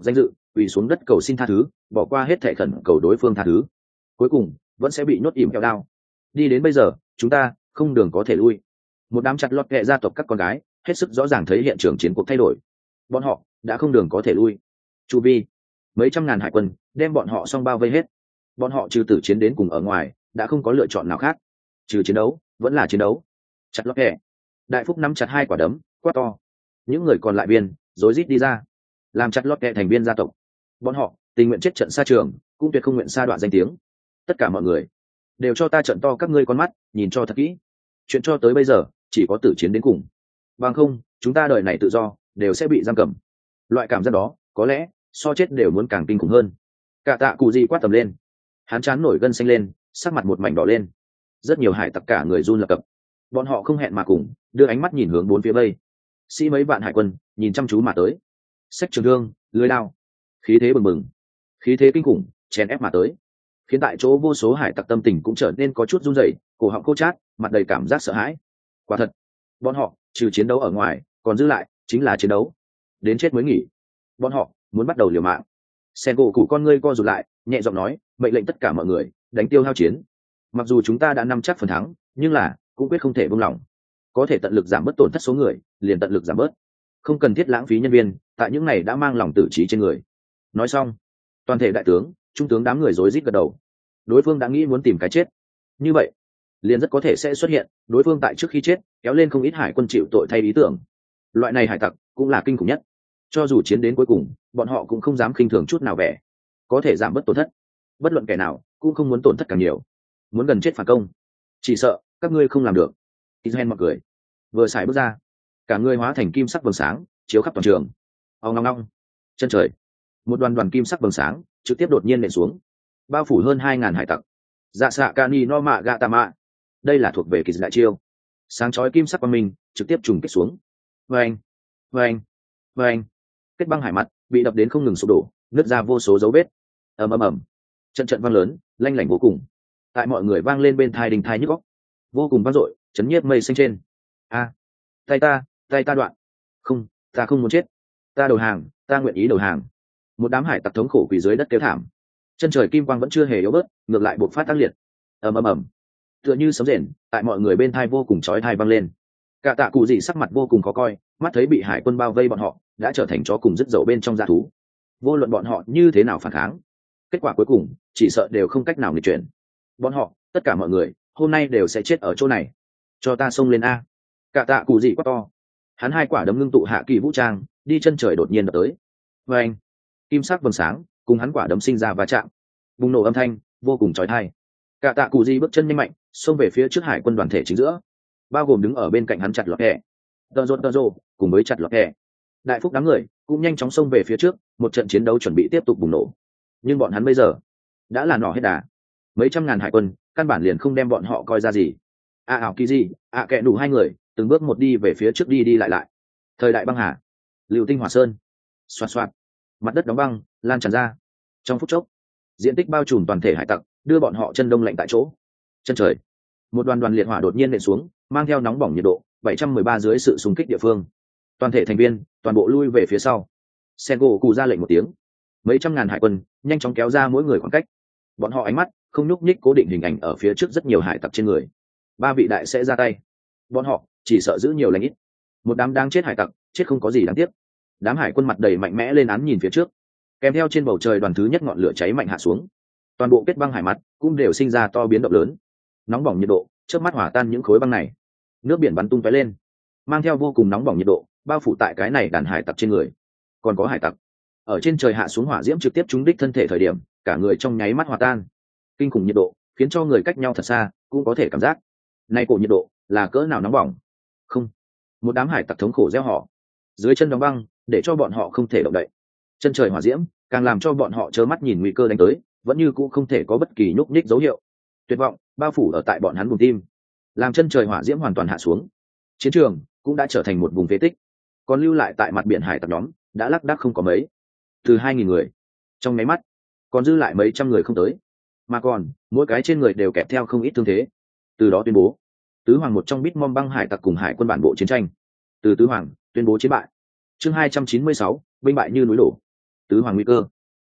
quỳ xuống đất cầu xin tha thứ, bỏ qua hết thệ khẩn cầu đối phương tha thứ, cuối cùng vẫn sẽ bị nhốt ỉm kẹo đao. Đi đến bây giờ chúng ta không đường có thể lui. Một đám chặt lọt kẹ gia tộc các con gái hết sức rõ ràng thấy hiện trường chiến cuộc thay đổi, bọn họ đã không đường có thể lui. Chu vi mấy trăm ngàn hải quân đem bọn họ xong bao vây hết, bọn họ trừ tử chiến đến cùng ở ngoài đã không có lựa chọn nào khác, trừ chiến đấu vẫn là chiến đấu. Chặt lọt kẹ đại phúc nắm chặt hai quả đấm quát to, những người còn lại viên rối rít đi ra làm chặt lọt kẹ thành viên gia tộc. Bọn họ tình nguyện chết trận xa trường cũng tuyệt không nguyện sa đoạn danh tiếng. Tất cả mọi người đều cho ta trận to các ngươi con mắt, nhìn cho thật kỹ, chuyện cho tới bây giờ chỉ có tử chiến đến cùng, bằng không chúng ta đời này tự do đều sẽ bị giam cầm. Loại cảm giác đó có lẽ so chết đều muốn càng kinh khủng hơn. Cả tạ cụ gì quát tầm lên, hắn trán nổi gân xanh lên, sắc mặt một mảnh đỏ lên. Rất nhiều hải tặc cả người run lập cập, bọn họ không hẹn mà cùng đưa ánh mắt nhìn hướng bốn phía vây sĩ mấy vạn hải quân nhìn chăm chú mà tới. Xách trường thương lưới lao, khí thế bừng bừng, khí thế kinh khủng chèn ép mà tới, khiến tại chỗ vô số hải tặc tâm tình cũng trở nên có chút run rẩy, cổ họng khô chát, mặt đầy cảm giác sợ hãi. Quả thật bọn họ trừ chiến đấu ở ngoài còn giữ lại chính là chiến đấu đến chết mới nghỉ. Bọn họ muốn bắt đầu liều mạng. Sen gỗ cụ con ngươi co rụt lại, nhẹ giọng nói, mệnh lệnh tất cả mọi người đánh tiêu hao chiến. Mặc dù chúng ta đã nắm chắc phần thắng, nhưng là cũng quyết không thể buông lỏng. Có thể tận lực giảm bớt tổn thất số người liền tận lực giảm bớt, không cần thiết lãng phí nhân viên tại những này đã mang lòng tử trí trên người. Nói xong, toàn thể đại tướng trung tướng đám người rối rít gật đầu. Đối phương đã nghĩ muốn tìm cái chết, như vậy liền rất có thể sẽ xuất hiện đối phương tại trước khi chết kéo lên không ít hải quân chịu tội thay ý tưởng. Loại này hải tặc cũng là kinh khủng nhất, cho dù chiến đến cuối cùng bọn họ cũng không dám khinh thường chút nào vẻ. Có thể giảm bớt tổn thất, bất luận kẻ nào cũng không muốn tổn thất càng nhiều, muốn gần chết phản công, chỉ sợ các ngươi không làm được. Israel mặc cười, vừa xài bước ra, cả người hóa thành kim sắc vầng sáng chiếu khắp toàn trường. Ông ngong ngong, chân trời một đoàn đoàn kim sắc vầng sáng trực tiếp đột nhiên nện xuống, bao phủ hơn 2.000 hải tặc. Dạ xạ cani no mạ gạ tà mạ, đây là thuộc về kỳ đại chiêu, sáng chói kim sắc quang minh trực tiếp trùng kích xuống. Vâng, vâng, vâng, kết băng hải mặt bị đập đến không ngừng sụp đổ, nứt ra vô số dấu vết. Ầm ầm ầm, trận trận vang lớn lanh lảnh vô cùng, tại mọi người vang lên bên thai đình thai nhức óc, vô cùng vang dội chấn nhiếp mây xanh trên. A, tay ta đoạn, không, ta không muốn chết, ta đầu hàng, ta nguyện ý đầu hàng. Một đám hải tặc thống khổ quỳ dưới đất kêu thảm. Chân trời kim quang vẫn chưa hề yếu bớt, ngược lại bộc phát tác liệt. Ầm ầm ầm, tựa như sấm rền tại mọi người bên thai vô cùng chói tai vang lên. Cả tạ cụ dị sắc mặt vô cùng khó coi, mắt thấy bị hải quân bao vây, bọn họ đã trở thành chó cùng dứt dậu bên trong dã thú. Vô luận bọn họ như thế nào phản kháng, kết quả cuối cùng chỉ sợ đều không cách nào nghịch chuyển. Bọn họ tất cả mọi người hôm nay đều sẽ chết ở chỗ này. Cho ta xông lên a! Cả tạ cụ dị quát to, hắn hai quả đấm ngưng tụ hạ kỳ vũ trang đi chân trời đột nhiên đập tới. Và anh, kim sắc vầng sáng cùng hắn quả đấm sinh ra va chạm, bùng nổ âm thanh vô cùng chói tai. Cả tạ cụ dị bước chân nhanh mạnh xông về phía trước hải quân đoàn thể chính giữa, bao gồm đứng ở bên cạnh hắn chặt lọt kẹ tơ rô cùng với chặt lọt kẹ đại phúc đám người cũng nhanh chóng xông về phía trước. Một trận chiến đấu chuẩn bị tiếp tục bùng nổ, nhưng bọn hắn bây giờ đã là nỏ hết đà. Mấy trăm ngàn hải quân căn bản liền không đem bọn họ coi ra gì. Ảo kỳ gì kẹ đủ hai người từng bước một đi về phía trước, đi lại. Thời đại băng hà, lưu tinh hỏa sơn, xoạt xoạt, mặt đất đóng băng lan tràn ra. Trong phút chốc, diện tích bao trùm toàn thể hải tặc đưa bọn họ chân đông lạnh tại chỗ. Chân trời một đoàn liệt hỏa đột nhiên nện xuống, mang theo nóng bỏng nhiệt độ 713 dưới sự xung kích địa phương. Toàn thể thành viên toàn bộ lui về phía sau. Sengo cụ ra lệnh một tiếng, mấy trăm ngàn hải quân nhanh chóng kéo ra mỗi người khoảng cách. Bọn họ ánh mắt không nhúc nhích, cố định hình ảnh ở phía trước rất nhiều hải tặc trên người. Ba vị đại sẽ ra tay, bọn họ chỉ sợ giữ nhiều lãnh ít. Một đám đang chết hải tặc chết không có gì đáng tiếc. Đám hải quân mặt đầy mạnh mẽ lên án nhìn phía trước, kèm theo trên bầu trời đoàn thứ nhất ngọn lửa cháy mạnh hạ xuống. Toàn bộ kết băng hải mặt cũng đều sinh ra to biến động lớn, nóng bỏng nhiệt độ chớp mắt hỏa tan những khối băng này. Nước biển bắn tung tóe lên, mang theo vô cùng nóng bỏng nhiệt độ bao phủ tại cái này đàn hải tặc trên người. Còn có hải tặc ở trên trời hạ xuống hỏa diễm trực tiếp trúng đích thân thể thời điểm, cả người trong nháy mắt hòa tan. Kinh khủng nhiệt độ khiến cho người cách nhau thật xa cũng có thể cảm giác này cổ nhiệt độ là cỡ nào nóng bỏng. Không, một đám hải tặc thống khổ reo hò, dưới chân đóng băng để cho bọn họ không thể động đậy. Chân trời hỏa diễm càng làm cho bọn họ trơ mắt nhìn nguy cơ đánh tới, vẫn như cũng không thể có bất kỳ nhúc nhích dấu hiệu. Tuyệt vọng bao phủ ở tại bọn hắn vùng tim, làm chân trời hỏa diễm hoàn toàn hạ xuống. Chiến trường cũng đã trở thành một vùng phế tích, còn lưu lại tại mặt biển hải tặc nhóm đã lác đác không có mấy, từ 2.000 người trong máy mắt còn dư lại mấy trăm người không tới, mà còn mỗi cái trên người đều kẹp theo không ít thương thế. Từ đó tuyên bố tứ hoàng một trong Bitmom băng hải tặc cùng hải quân bản bộ chiến tranh. Từ tứ hoàng tuyên bố chiến bại. Chương 296, binh bại như núi đổ. Tứ hoàng nguy cơ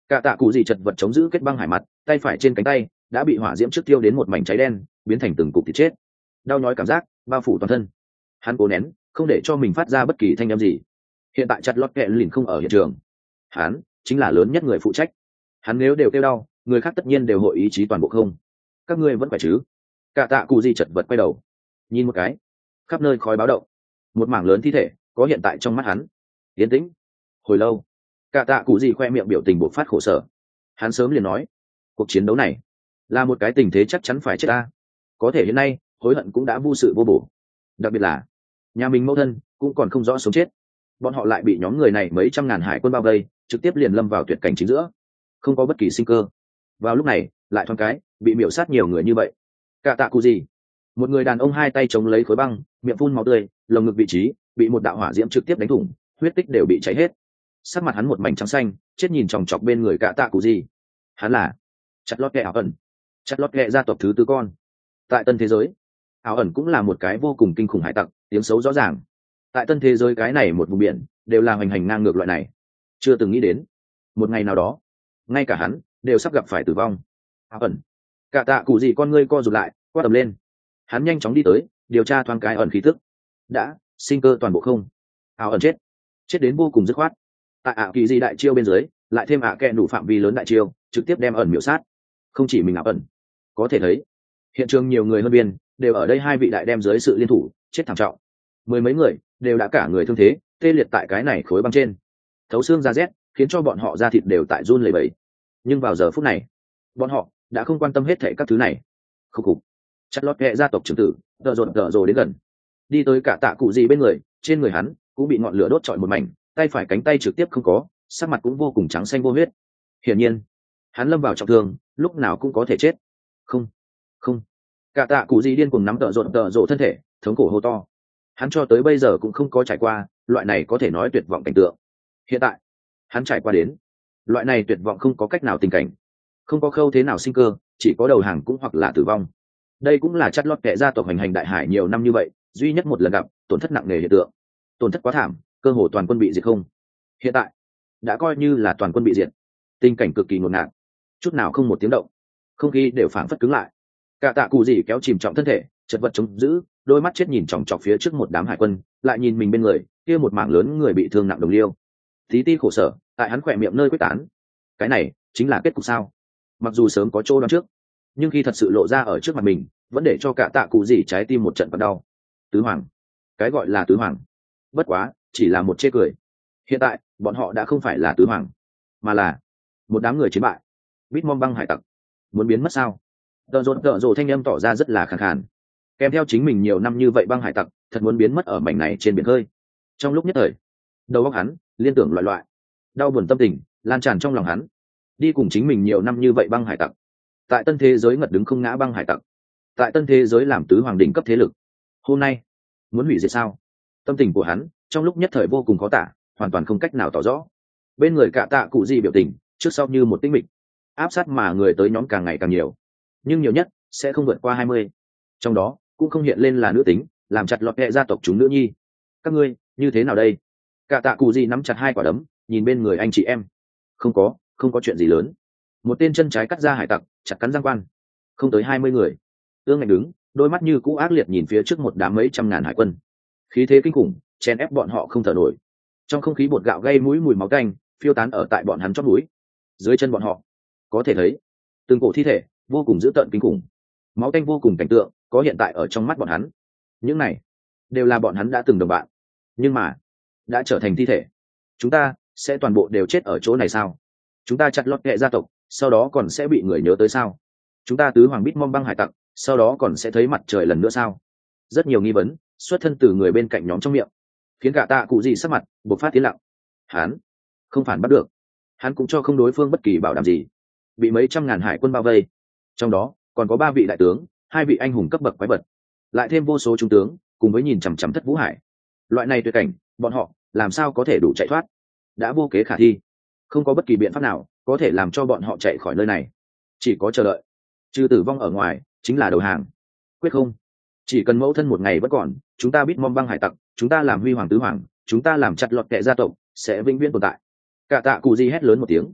Cả tạ cụ gì chật vật chống giữ kết băng hải mặt, tay phải trên cánh tay đã bị hỏa diễm trước tiêu đến một mảnh cháy đen, biến thành từng cục thịt chết. Đau nhói cảm giác bao phủ toàn thân. Hắn cố nén, không để cho mình phát ra bất kỳ thanh âm gì. Hiện tại chặt lót kẹ lìn không ở hiện trường, hắn chính là lớn nhất người phụ trách. Hắn nếu đều kêu đau, người khác tất nhiên đều hội ý chí toàn bộ không. Các ngươi vẫn khỏe chứ? Cả tạ cụ gì chật vật quay đầu, nhìn một cái, khắp nơi khói báo động, một mảng lớn thi thể có hiện tại trong mắt hắn. Yên tĩnh. Hồi lâu, cả tạ cụ gì khoe miệng biểu tình bộc phát khổ sở. Hắn sớm liền nói, cuộc chiến đấu này là một cái tình thế chắc chắn phải chết ta. Có thể hiện nay hối hận cũng đã vô sự vô bổ. Đặc biệt là nhà mình mẫu thân cũng còn không rõ sống chết, bọn họ lại bị nhóm người này mấy trăm ngàn hải quân bao vây, trực tiếp liền lâm vào tuyệt cảnh chính giữa, không có bất kỳ sinh cơ. Vào lúc này lại thoáng cái bị miểu sát nhiều người như vậy. Cả tạ cụ gì, một người đàn ông hai tay chống lấy khối băng, miệng phun máu tươi, lồng ngực vị trí bị một đạo hỏa diễm trực tiếp đánh thủng, huyết tích đều bị cháy hết. Sắc mặt hắn một mảnh trắng xanh, chết nhìn chòng chọc bên người cả tạ cụ gì. Hắn là chặt lót kẹ ảo ẩn, chặt lót kẹ gia tộc thứ tư con. Tại tân thế giới, ảo ẩn cũng là một cái vô cùng kinh khủng hải tặc, tiếng xấu rõ ràng. Tại tân thế giới cái này một vùng biển đều là hoành hành ngang ngược loại này. Chưa từng nghĩ đến một ngày nào đó ngay cả hắn đều sắp gặp phải tử vong. Ảo ẩn, cả tạ cụ gì con ngươi co rụt lại, quát tầm lên. Hắn nhanh chóng đi tới điều tra thoáng cái ẩn khí tức. Đã sinh cơ toàn bộ không. Ảo ẩn chết, chết đến vô cùng dứt khoát. Tại ảo kỳ di đại chiêu bên dưới lại thêm kẹ đủ phạm vi lớn đại chiêu, trực tiếp đem ẩn miểu sát. Không chỉ mình ảo ẩn, có thể thấy hiện trường nhiều người hơn biên đều ở đây, hai vị đại đem dưới sự liên thủ chết thảm trọng. Mười mấy người đều đã cả người thương thế, tê liệt tại cái này khối băng trên, thấu xương ra rét, khiến cho bọn họ da thịt đều tại run lẩy bẩy. Nhưng vào giờ phút này bọn họ đã không quan tâm hết thảy các thứ này. Khúc cục, chặt lót kẹ gia tộc trưởng tử tợ rộn đến gần, đi tới cả tạ cụ gì bên người. Trên người hắn cũng bị ngọn lửa đốt trọi một mảnh, tay phải cánh tay trực tiếp không có, sắc mặt cũng vô cùng trắng xanh vô huyết. Hiển nhiên hắn lâm vào trọng thương, lúc nào cũng có thể chết. Không, không. Cả tạ cụ gì điên cuồng nắm tợ rộn thân thể, thống khổ hô to. Hắn cho tới bây giờ cũng không có trải qua loại này có thể nói tuyệt vọng cảnh tượng. Hiện tại hắn trải qua đến loại này tuyệt vọng không có cách nào tình cảnh, không có khâu thế nào sinh cơ, chỉ có đầu hàng cũng hoặc là tử vong. Đây cũng là chắt lót kệ gia tộc hành hành đại hải nhiều năm như vậy duy nhất một lần gặp tổn thất nặng nề hiện tượng. Tổn thất quá thảm, cơ hồ toàn quân bị diệt không. Hiện tại đã coi như là toàn quân bị diệt, tình cảnh cực kỳ ngột ngạt, chút nào không một tiếng động, không khí đều phảng phất cứng lại. Cả tạ cụ gì kéo chìm trọng thân thể, chật vật chống giữ, đôi mắt chết nhìn chòng chọc phía trước một đám hải quân, lại nhìn mình bên người kia một mảng lớn người bị thương nặng đồng liêu. Tí ti khổ sở tại hắn khỏe miệng nơi quyết tán. Cái này chính là kết cục sao? Mặc dù sớm có chỗ đoán trước, nhưng khi thật sự lộ ra ở trước mặt mình, vẫn để cho cả tạ cụ gì trái tim một trận bật đau. Tứ hoàng, cái gọi là tứ hoàng, bất quá chỉ là một chê cười. Hiện tại bọn họ đã không phải là tứ hoàng, mà là một đám người chiến bại. Bitmom băng hải tặc muốn biến mất sao? Tợ rộn thanh âm tỏ ra rất là khàn khàn, kèm theo chính mình nhiều năm như vậy băng hải tặc thật muốn biến mất ở mảnh này trên biển khơi. Trong lúc nhất thời đầu óc hắn liên tưởng loại đau buồn tâm tình lan tràn trong lòng hắn. Đi cùng chính mình nhiều năm như vậy băng hải tặc, tại tân thế giới ngật đứng không ngã băng hải tặc, tại tân thế giới làm tứ hoàng đỉnh cấp thế lực, hôm nay muốn hủy diệt sao? Tâm tình của hắn trong lúc nhất thời vô cùng khó tả, hoàn toàn không cách nào tỏ rõ. Bên người cả tạ cụ gì biểu tình trước sau như một tĩnh mịch, áp sát mà người tới nhóm càng ngày càng nhiều, nhưng nhiều nhất sẽ không vượt qua 20. Trong đó cũng không hiện lên là nữ tính, làm chặt lọt kệ gia tộc chúng nữ nhi. Các ngươi như thế nào đây? Cả tạ cụ gì nắm chặt hai quả đấm, nhìn bên người anh chị em. Không có chuyện gì lớn. Một tên chân trái cắt ra hải tặc chặt cắn răng quan. Không tới 20 người. Ương Ngạnh đứng, đôi mắt như cũ ác liệt nhìn phía trước một đám mấy trăm ngàn hải quân. Khí thế kinh khủng chen ép bọn họ không thở nổi. Trong không khí bột gạo gây mũi mùi máu tanh phiêu tán ở tại bọn hắn chót mũi. Dưới chân bọn họ có thể thấy từng cổ thi thể vô cùng dữ tợn kinh khủng, máu tanh vô cùng cảnh tượng có hiện tại ở trong mắt bọn hắn. Những này đều là bọn hắn đã từng đồng bạn, nhưng mà đã trở thành thi thể. Chúng ta sẽ toàn bộ đều chết ở chỗ này sao? Chúng ta chặt lót kệ gia tộc sau đó còn sẽ bị người nhớ tới sao? Chúng ta tứ hoàng Bitmom băng hải tặc sau đó còn sẽ thấy mặt trời lần nữa sao? Rất nhiều nghi vấn xuất thân từ người bên cạnh nhóm trong miệng, khiến cả tạ cụ gì sắc mặt bộc phát tiến lặng. Hắn không phản bắt được, hắn cũng cho không đối phương bất kỳ bảo đảm gì. Bị mấy trăm ngàn hải quân bao vây, trong đó còn có 3 vị đại tướng, 2 vị anh hùng cấp bậc quái vật, lại thêm vô số trung tướng cùng với nhìn chằm chằm Thất Vũ Hải. Loại này tuyệt cảnh bọn họ làm sao có thể đủ chạy thoát? Đã vô kế khả thi, không có bất kỳ biện pháp nào có thể làm cho bọn họ chạy khỏi nơi này, chỉ có chờ đợi. Trừ tử vong ở ngoài chính là đầu hàng. Quyết không, chỉ cần mẫu thân một ngày vẫn còn, chúng ta Bitmom băng hải tặc, chúng ta làm huy hoàng tứ hoàng, chúng ta làm chặt lọt kệ gia tộc sẽ vĩnh viễn tồn tại. Cả tạ cụ gì hét lớn một tiếng,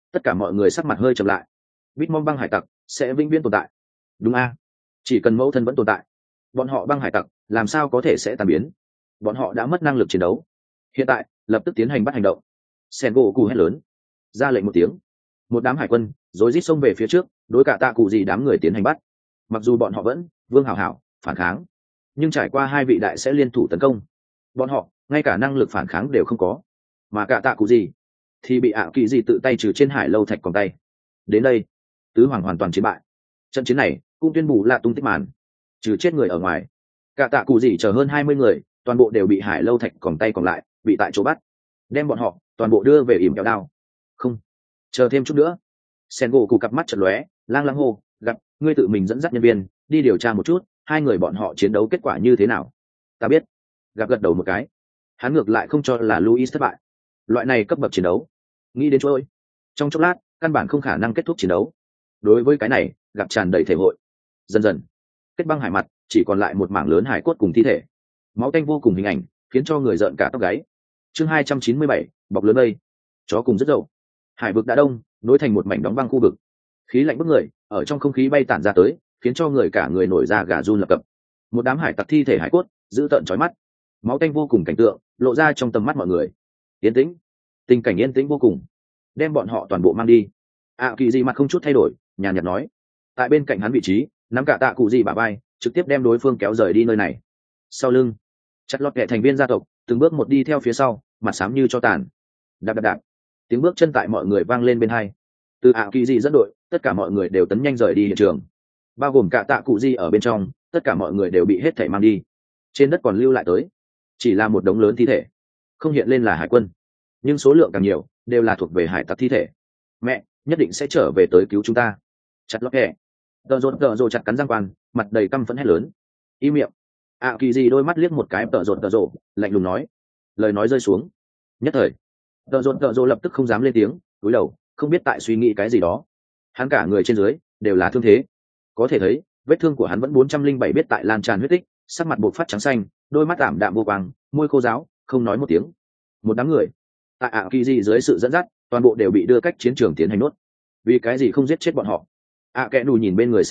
Tất cả mọi người sắc mặt hơi chậm lại. Bitmom băng hải tặc sẽ vĩnh viễn tồn tại. Đúng a, chỉ cần mẫu thân vẫn tồn tại, bọn họ băng hải tặc làm sao có thể sẽ tan biến. Bọn họ đã mất năng lực chiến đấu. Hiện tại lập tức tiến hành bắt hành động. Sengoku hét lớn, ra lệnh một tiếng. Một đám hải quân rối rít xông về phía trước, đối cả tạ cụ gì đám người tiến hành bắt. Mặc dù bọn họ vẫn vương hảo hảo phản kháng, nhưng trải qua hai vị đại sẽ liên thủ tấn công, bọn họ ngay cả năng lực phản kháng đều không có. Mà cả tạ cụ gì thì bị ạ kỳ gì tự tay trừ trên hải lâu thạch còn tay. Đến đây, tứ hoàng hoàn toàn chiến bại. Trận chiến này cũng tuyên bố là tung tích màn, trừ chết người ở ngoài, cả tạ cụ gì chờ hơn 20 người toàn bộ đều bị hải lâu thạch còn tay còn lại bị tại chỗ bắt, đem bọn họ toàn bộ đưa về ỉm kéo đao. Không, chờ thêm chút nữa. Sengoku cặp mắt chợt lóe, lang lang hô, gặp ngươi tự mình dẫn dắt nhân viên đi điều tra một chút hai người bọn họ chiến đấu kết quả như thế nào. Ta biết. Gặp gật đầu một cái. Hắn ngược lại không cho là Luis thất bại. Loại này cấp bậc chiến đấu, nghĩ đến chỗ ơi, trong chốc lát căn bản không khả năng kết thúc chiến đấu. Đối với cái này gặp tràn đầy thể hội. Dần dần kết băng hải mặt chỉ còn lại một mảng lớn hải cốt cùng thi thể, máu tanh vô cùng hình ảnh khiến cho người rợn cả tóc gáy. Chương 297, bọc lớn đây. Chó cùng rất dậu. Hải vực đã đông, nối thành một mảnh đóng băng khu vực. Khí lạnh bức người ở trong không khí bay tản ra tới, khiến cho người cả người nổi da gà run lập cập. Một đám hải tặc thi thể hải cốt dữ tợn chói mắt, máu tanh vô cùng cảnh tượng lộ ra trong tầm mắt mọi người. Yên tĩnh, tình cảnh yên tĩnh vô cùng. Đem bọn họ toàn bộ mang đi. Kỳ gì mặt không chút thay đổi, nhàn nhạt nói. Tại bên cạnh hắn vị trí nắm cả tạ cụ gì bả vai, trực tiếp đem đối phương kéo rời đi nơi này. Sau lưng chặt lọt kẻ thành viên gia tộc từng bước một đi theo phía sau, mặt xám như cho tàn. Đạp đạp đạp, tiếng bước chân tại mọi người vang lên bên hai. Từ kỳ gì dẫn đội, tất cả mọi người đều tấn nhanh rời đi hiện trường, bao gồm cả tạ cụ gì ở bên trong. Tất cả mọi người đều bị hết thảy mang đi. Trên đất còn lưu lại tới chỉ là một đống lớn thi thể, không hiện lên là hải quân, nhưng số lượng càng nhiều đều là thuộc về hải tặc thi thể. Mẹ nhất định sẽ trở về tới cứu chúng ta. Chặt lọt kẻ tợ rột chặt cắn răng quan, mặt đầy căm phẫn hét lớn. Im miệng. Kỳ gì đôi mắt liếc một cái tợ rột, lạnh lùng nói. Lời nói rơi xuống, nhất thời tợ rột lập tức không dám lên tiếng, cúi đầu không biết tại suy nghĩ cái gì đó. Hắn cả người trên dưới đều là thương thế, có thể thấy vết thương của hắn vẫn 407 biết tại lan tràn huyết tích, sắc mặt bộc phát trắng xanh, đôi mắt ảm đạm vô quang, môi khô ráo, không nói một tiếng. Một đám người tại kỳ gì dưới sự dẫn dắt toàn bộ đều bị đưa cách chiến trường tiến hành nốt. Vì cái gì không giết chết bọn họ? Kẽ nù nhìn bên người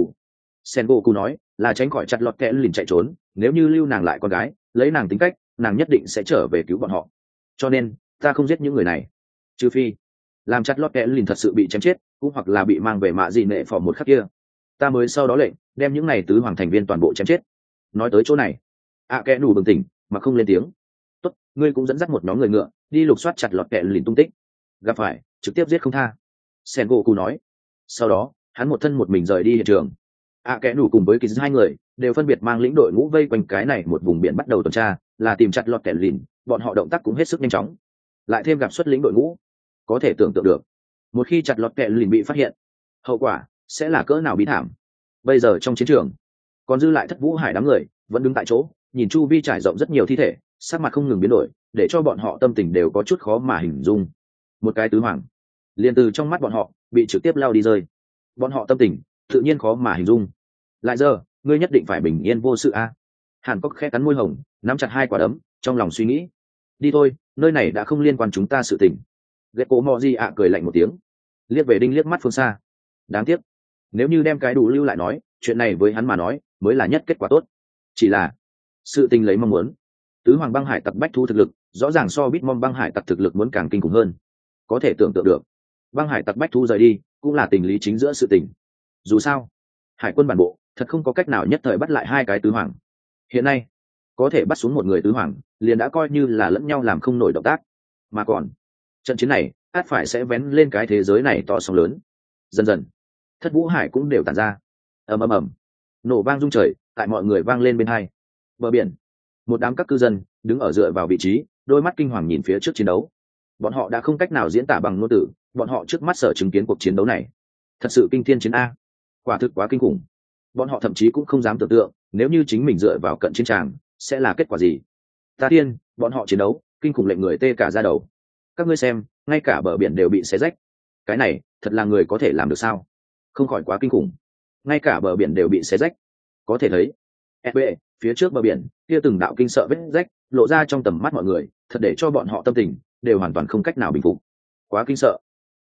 Sengoku nói là tránh khỏi chặt lọt kẽ lìn chạy trốn, nếu như lưu nàng lại con gái, lấy nàng tính cách, nàng nhất định sẽ trở về cứu bọn họ. Cho nên ta không giết những người này, trừ phi làm chặt lọt kẽ lìn thật sự bị chém chết, cũng hoặc là bị mang về mạ gì nệ phò một khắc kia, ta mới sau đó lệnh đem những này tứ hoàng thành viên toàn bộ chém chết. Nói tới chỗ này, kẽ nù bừng tỉnh mà không lên tiếng. Tốt, ngươi cũng dẫn dắt một nhóm người ngựa đi lục soát chặt lọt kẽ lìn tung tích, gặp phải trực tiếp giết không tha. Sengoku nói. Sau đó hắn một thân một mình rời đi hiện trường. Kẽ nù cùng với kỳ hai người đều phân biệt mang lĩnh đội ngũ vây quanh cái này một vùng biển bắt đầu tuần tra, là tìm chặt lọt kẻ lìn. Bọn họ động tác cũng hết sức nhanh chóng, lại thêm gặp xuất lĩnh đội ngũ, có thể tưởng tượng được một khi chặt lọt kẻ lìn bị phát hiện, hậu quả sẽ là cỡ nào bí thảm. Bây giờ trong chiến trường còn dư lại Thất Vũ Hải đám người vẫn đứng tại chỗ, nhìn chu vi trải rộng rất nhiều thi thể, sắc mặt không ngừng biến đổi, để cho bọn họ tâm tình đều có chút khó mà hình dung. Một cái tứ hoàng liền từ trong mắt bọn họ bị trực tiếp lao đi rơi, bọn họ tâm tình tự nhiên khó mà hình dung. Lại giờ ngươi nhất định phải bình yên vô sự a. Hàn Cốc khẽ cắn môi hồng, nắm chặt hai quả đấm, trong lòng suy nghĩ. Đi thôi, nơi này đã không liên quan chúng ta sự tình. Gecko Moji cười lạnh một tiếng, liếc về đinh liếc mắt phương xa. Đáng tiếc, nếu như đem cái đủ lưu lại nói, chuyện này với hắn mà nói mới là nhất kết quả tốt. Chỉ là sự tình lấy mong muốn, tứ hoàng băng hải tặc bách thu thực lực rõ ràng so Bitmom băng hải tặc thực lực muốn càng kinh khủng hơn. Có thể tưởng tượng được, băng hải tặc bách thu rời đi cũng là tình lý chính giữa sự tình. Dù sao hải quân bản bộ thật không có cách nào nhất thời bắt lại hai cái tứ hoàng. Hiện nay có thể bắt xuống một người tứ hoàng liền đã coi như là lẫn nhau làm không nổi động tác, mà còn trận chiến này át phải sẽ vén lên cái thế giới này to sóng lớn. Dần dần Thất Vũ Hải cũng đều tản ra, ầm ầm ầm, nổ vang rung trời tại mọi người vang lên bên hai. Bờ biển một đám các cư dân đứng ở dựa vào vị trí, đôi mắt kinh hoàng nhìn phía trước chiến đấu. Bọn họ đã không cách nào diễn tả bằng ngôn từ, bọn họ trước mắt sở chứng kiến cuộc chiến đấu này thật sự kinh thiên chiến a, quả thực quá kinh khủng. Bọn họ thậm chí cũng không dám tưởng tượng nếu như chính mình dựa vào cận chiến tràng sẽ là kết quả gì. Ta tiên, bọn họ chiến đấu kinh khủng lệnh người tê cả da đầu. Các ngươi xem, ngay cả bờ biển đều bị xé rách. Cái này thật là người có thể làm được sao? Không khỏi quá kinh khủng. Ngay cả bờ biển đều bị xé rách. Có thể thấy SB, phía trước bờ biển kia từng đạo kinh sợ vết rách lộ ra trong tầm mắt mọi người, thật để cho bọn họ tâm tình đều hoàn toàn không cách nào bình phục. Quá kinh sợ.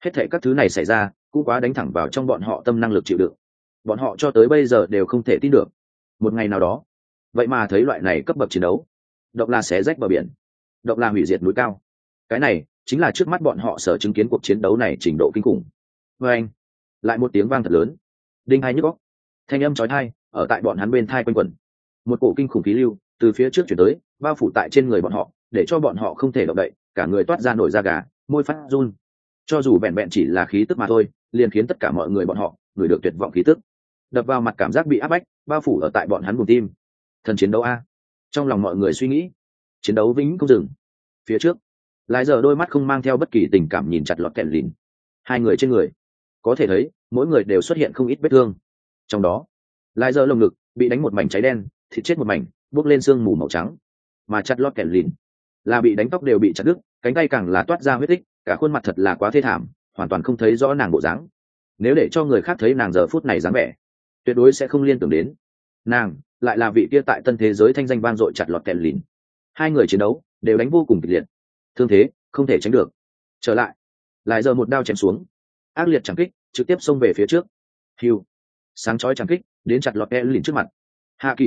Hết thảy các thứ này xảy ra cũng quá đánh thẳng vào trong bọn họ tâm năng lực chịu đựng. Bọn họ cho tới bây giờ đều không thể tin được một ngày nào đó vậy mà thấy loại này cấp bậc chiến đấu. Động là xé rách bờ biển, động là hủy diệt núi cao. Cái này chính là trước mắt bọn họ sở chứng kiến cuộc chiến đấu này trình độ kinh khủng. Và anh lại một tiếng vang thật lớn, đinh hai nhức óc, thanh âm chói tai ở tại bọn hắn bên tai quanh quẩn. Một cổ kinh khủng khí lưu từ phía trước chuyển tới, bao phủ tại trên người bọn họ, để cho bọn họ không thể động đậy, cả người toát ra nổi da gà, môi phát run. Cho dù vẹn vẹn chỉ là khí tức mà thôi, liền khiến tất cả mọi người bọn họ người được tuyệt vọng khí tức, đập vào mặt cảm giác bị áp bách, bao phủ ở tại bọn hắn buồng tim. Thần chiến đấu a! Trong lòng mọi người suy nghĩ, chiến đấu vĩnh không dừng. Phía trước, lại giờ đôi mắt không mang theo bất kỳ tình cảm nhìn chặt lọt kẹt lìn. Hai người trên người, có thể thấy mỗi người đều xuất hiện không ít vết thương. Trong đó, lại giờ lồng ngực bị đánh một mảnh cháy đen, thịt chết một mảnh, bốc lên sương mù màu trắng. Mà chặt lọt kẹt lìn là bị đánh tóc đều bị chặt đứt, cánh tay càng là toát ra huyết tích, cả khuôn mặt thật là quá thê thảm, hoàn toàn không thấy rõ nàng bộ dáng. Nếu để cho người khác thấy nàng giờ phút này dáng vẻ, tuyệt đối sẽ không liên tưởng đến nàng lại là vị kia tại tân thế giới thanh danh vang dội chặt lọt kẹt lìn. Hai người chiến đấu đều đánh vô cùng kịch liệt, thương thế không thể tránh được. Trở lại giờ một đao chém xuống, ác liệt chẳng kích trực tiếp xông về phía trước. Hiu, sáng chói chẳng kích đến chặt lọt kẹt lìn trước mặt. Hạ